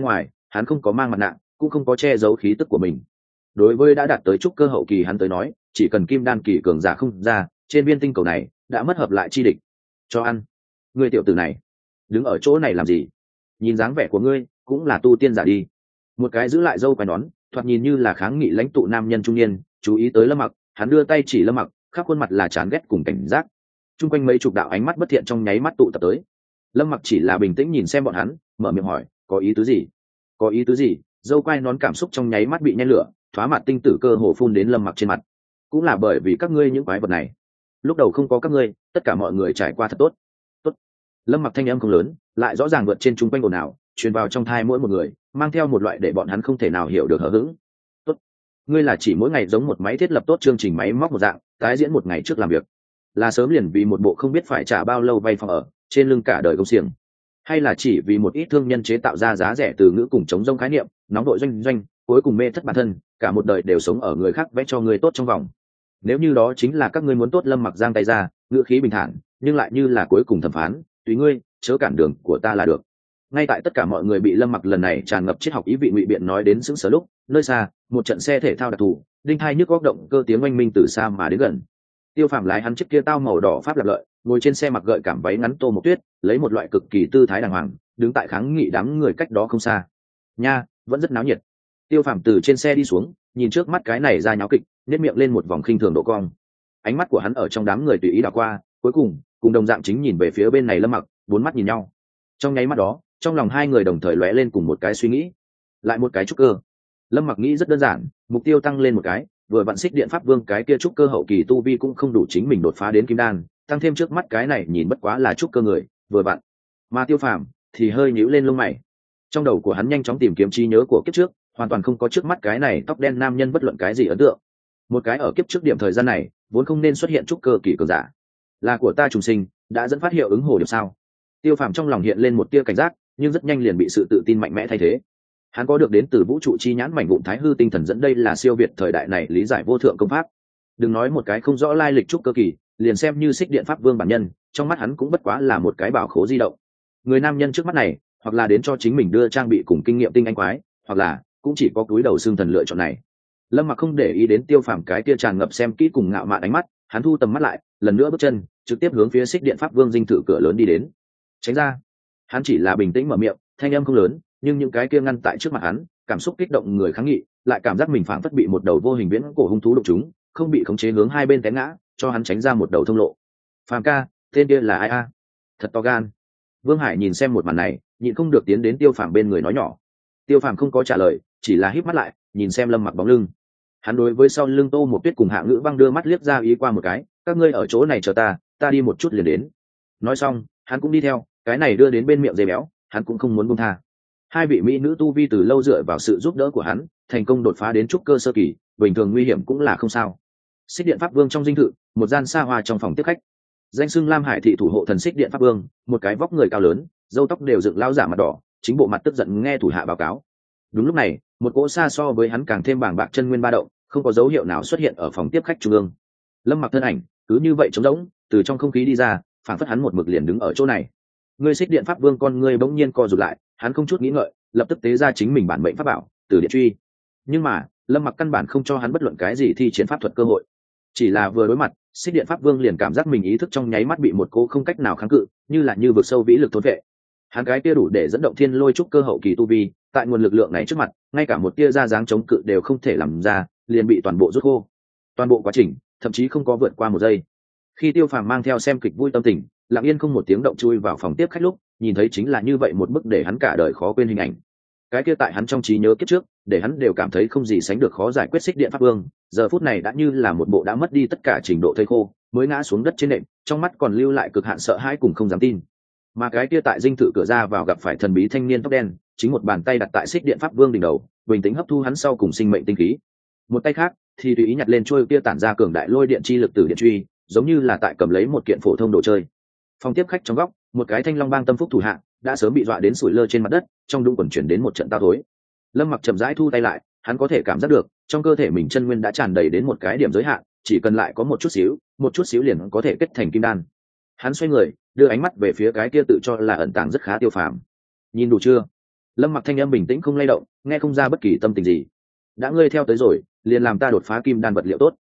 hắn không có mang mặt nạ, cũng không có che giấu khí tức của mình. Đối với đã đạt tới trúc cơ hậu kỳ hắn tới nói, chỉ cần kim đan kỳ cường giả không ra, trên viên tinh cầu này đã mất hợp lại chi địch. Cho ăn. Ngươi tiểu tử này, đứng ở chỗ này làm gì? Nhìn dáng vẻ của ngươi, cũng là tu tiên giả đi. Một cái giữ lại râu quai nón, thoạt nhìn như là kháng nghị lãnh tụ nam nhân trung niên, chú ý tới Lâm Mặc, hắn đưa tay chỉ Lâm Mặc, khắp khuôn mặt là chán ghét cùng cảnh giác. Trung quanh mấy chục đạo ánh mắt bất thiện trong nháy mắt tụ tập tới. Lâm Mặc chỉ là bình tĩnh nhìn xem bọn hắn, mở miệng hỏi, có ý tứ gì? Có ý tứ gì? Dâu quai nón cảm xúc trong nháy mắt bị nhen lửa, thoá mặt tinh tử cơ hồ phun đến Lâm Mặc trên mặt. Cũng là bởi vì các ngươi những quái vật này, lúc đầu không có các ngươi, tất cả mọi người trải qua thật tốt. Tốt. Lâm Mặc thanh âm không lớn, lại rõ ràng vượt trên trung quanh ồn ào, truyền vào trong thai mỗi một người, mang theo một loại để bọn hắn không thể nào hiểu được hờ hững. Tốt. Ngươi là chỉ mỗi ngày giống một máy thiết lập tốt chương trình máy móc một dạng, tái diễn một ngày trước làm việc, là sớm liền vì một bộ không biết phải trả bao lâu vay phòng ở, trên lưng cả đời công xiềng, hay là chỉ vì một ít thương nhân chế tạo ra giá rẻ từ ngữ cùng chống rông khái niệm, nóng đội doanh doanh, cuối cùng mê thất bản thân, cả một đời đều sống ở người khác vẽ cho người tốt trong vòng. Nếu như đó chính là các ngươi muốn tốt, Lâm Mặc giang tay ra, ngữ khí bình thản, nhưng lại như là cuối cùng thẩm phán, tùy ngươi, chớ cản đường của ta là được. Ngay tại tất cả mọi người bị Lâm Mặc lần này tràn ngập triết học ý vị ngụy biện nói đến sững sờ lúc, nơi xa, một trận xe thể thao đặc thù, đinh hai nhức góc động cơ tiếng oanh minh từ xa mà đến gần. Tiêu Phàm lái hắn chiếc kia tao màu đỏ pháp lập lợi, ngồi trên xe mặc gợi cảm váy ngắn tô một tuyết, lấy một loại cực kỳ tư thái đàng hoàng, đứng tại kháng nghị đám người cách đó không xa. Nha, vẫn rất náo nhiệt. Tiêu Phàm từ trên xe đi xuống, nhìn trước mắt cái này ra nháo kịch, nét miệng lên một vòng khinh thường độ cong. Ánh mắt của hắn ở trong đám người tùy ý đảo qua, cuối cùng, cùng đồng dạng chính nhìn về phía bên này Lâm Mặc, bốn mắt nhìn nhau. Trong nháy mắt đó, trong lòng hai người đồng thời lóe lên cùng một cái suy nghĩ, lại một cái trúc cơ. Lâm Mặc nghĩ rất đơn giản, mục tiêu tăng lên một cái, vừa vặn xích điện pháp vương cái kia trúc cơ hậu kỳ tu vi cũng không đủ chính mình đột phá đến kim đan, tăng thêm trước mắt cái này nhìn bất quá là trúc cơ người, vừa vặn. Mà Tiêu Phàm thì hơi nhíu lên lông mày. Trong đầu của hắn nhanh chóng tìm kiếm trí nhớ của kiếp trước, hoàn toàn không có trước mắt cái này tóc đen nam nhân bất luận cái gì ấn tượng. Một cái ở kiếp trước điểm thời gian này, vốn không nên xuất hiện trúc cơ kỳ cường giả. Là của ta trùng sinh, đã dẫn phát hiệu ứng hồ điệp sao? Tiêu Phàm trong lòng hiện lên một tia cảnh giác, nhưng rất nhanh liền bị sự tự tin mạnh mẽ thay thế. Hắn có được đến từ vũ trụ chi nhãn mảnh vụn thái hư tinh thần dẫn, đây là siêu việt thời đại này lý giải vô thượng công pháp. Đừng nói một cái không rõ lai lịch trúc cơ kỳ, liền xem như xích điện pháp vương bản nhân, trong mắt hắn cũng bất quá là một cái bảo khố di động. Người nam nhân trước mắt này, hoặc là đến cho chính mình đưa trang bị cùng kinh nghiệm tinh anh quái, hoặc là cũng chỉ có túi đầu xương thần lựa chọn này. Lâm Mặc không để ý đến Tiêu Phàm cái kia tràn ngập xem kỹ cùng ngạo mạn ánh mắt, hắn thu tầm mắt lại, lần nữa bước chân trực tiếp hướng phía xích điện pháp vương dinh thự cửa lớn đi đến. Tránh ra. Hắn chỉ là bình tĩnh mở miệng, thanh âm không lớn, nhưng những cái kia ngăn tại trước mặt hắn, cảm xúc kích động người kháng nghị, lại cảm giác mình phảng phất bị một đầu vô hình viễn cổ hung thú đụng chúng, không bị khống chế hướng hai bên té ngã, cho hắn tránh ra một đầu thông lộ. Phàm ca, tên kia là ai a? Thật to gan. Vương Hải nhìn xem một màn này, nhịn không được tiến đến Tiêu Phàm bên người nói nhỏ. Tiêu Phàm không có trả lời, chỉ là híp mắt lại, nhìn xem Lâm Mặc bóng lưng. Hắn đối với sau lưng Tô một Tuyết cùng Hạ Ngữ Băng đưa mắt liếc ra ý qua một cái, các ngươi ở chỗ này chờ ta, ta đi một chút liền đến. Nói xong, hắn cũng đi theo, cái này đưa đến bên miệng dây béo, hắn cũng không muốn buông tha. Hai vị mỹ nữ tu vi từ lâu dựa vào sự giúp đỡ của hắn, thành công đột phá đến trúc cơ sơ kỳ, bình thường nguy hiểm cũng là không sao. Xích điện pháp vương trong dinh thự, một gian xa hoa trong phòng tiếp khách. Danh xưng Lam Hải thị thủ hộ thần xích điện pháp vương, một cái vóc người cao lớn, râu tóc đều dựng lao giả mặt đỏ, chính bộ mặt tức giận nghe thủ hạ báo cáo. Đúng lúc này, một cỗ xa so với hắn càng thêm bàng bạc chân nguyên ba động, không có dấu hiệu nào xuất hiện ở phòng tiếp khách trung ương. Lâm Mặc thân ảnh cứ như vậy trống rỗng từ trong không khí đi ra, phản phất hắn một mực liền đứng ở chỗ này. Ngươi xích điện pháp vương con ngươi bỗng nhiên co rụt lại, hắn không chút nghĩ ngợi, lập tức tế ra chính mình bản mệnh pháp bảo, Tử Điện Truy. Nhưng mà, Lâm Mặc căn bản không cho hắn bất luận cái gì thi triển pháp thuật cơ hội. Chỉ là vừa đối mặt, xích điện pháp vương liền cảm giác mình ý thức trong nháy mắt bị một cỗ không cách nào kháng cự, như là như vực sâu vĩ lực thôn vệ. Hắn cái tia đủ để dẫn động thiên lôi trúc cơ hậu kỳ tu vi, tại nguồn lực lượng này trước mặt, ngay cả một tia ra dáng chống cự đều không thể làm ra, liền bị toàn bộ rút khô. Toàn bộ quá trình, thậm chí không có vượt qua một giây. Khi Tiêu Phàm mang theo xem kịch vui tâm tình, lặng yên không một tiếng động chui vào phòng tiếp khách lúc, nhìn thấy chính là như vậy một bức để hắn cả đời khó quên hình ảnh. Cái kia tại hắn trong trí nhớ kiếp trước, để hắn đều cảm thấy không gì sánh được khó giải quyết xích điện pháp vương, giờ phút này đã như là một bộ đã mất đi tất cả trình độ thây khô, mới ngã xuống đất trên nệm, trong mắt còn lưu lại cực hạn sợ hãi cùng không dám tin. Mà cái kia tại dinh thự cửa ra vào gặp phải thần bí thanh niên tóc đen, chính một bàn tay đặt tại xích điện pháp vương đỉnh đầu, bình tĩnh hấp thu hắn sau cùng sinh mệnh tinh khí. Một tay khác thì tùy ý nhặt lên chuôi kia tản ra cường đại lôi điện chi lực Tử Điện Truy, giống như là tại cầm lấy một kiện phổ thông đồ chơi. Phòng tiếp khách trong góc, một cái thanh long bang tâm phúc thủ hạ đã sớm bị dọa đến sủi lơ trên mặt đất, trong đung quần chuyển đến một trận tao thối. Lâm Mặc chậm rãi thu tay lại, hắn có thể cảm giác được trong cơ thể mình chân nguyên đã tràn đầy đến một cái điểm giới hạn, chỉ cần lại có một chút xíu, một chút xíu liền có thể kết thành kim đan. Hắn xoay người, đưa ánh mắt về phía cái kia tự cho là ẩn tàng rất khá Tiêu Phàm. Nhìn đủ chưa? Lâm Mặc thanh âm bình tĩnh không lay động, nghe không ra bất kỳ tâm tình gì. Đã ngươi theo tới rồi, liền làm ta đột phá kim đan vật liệu tốt.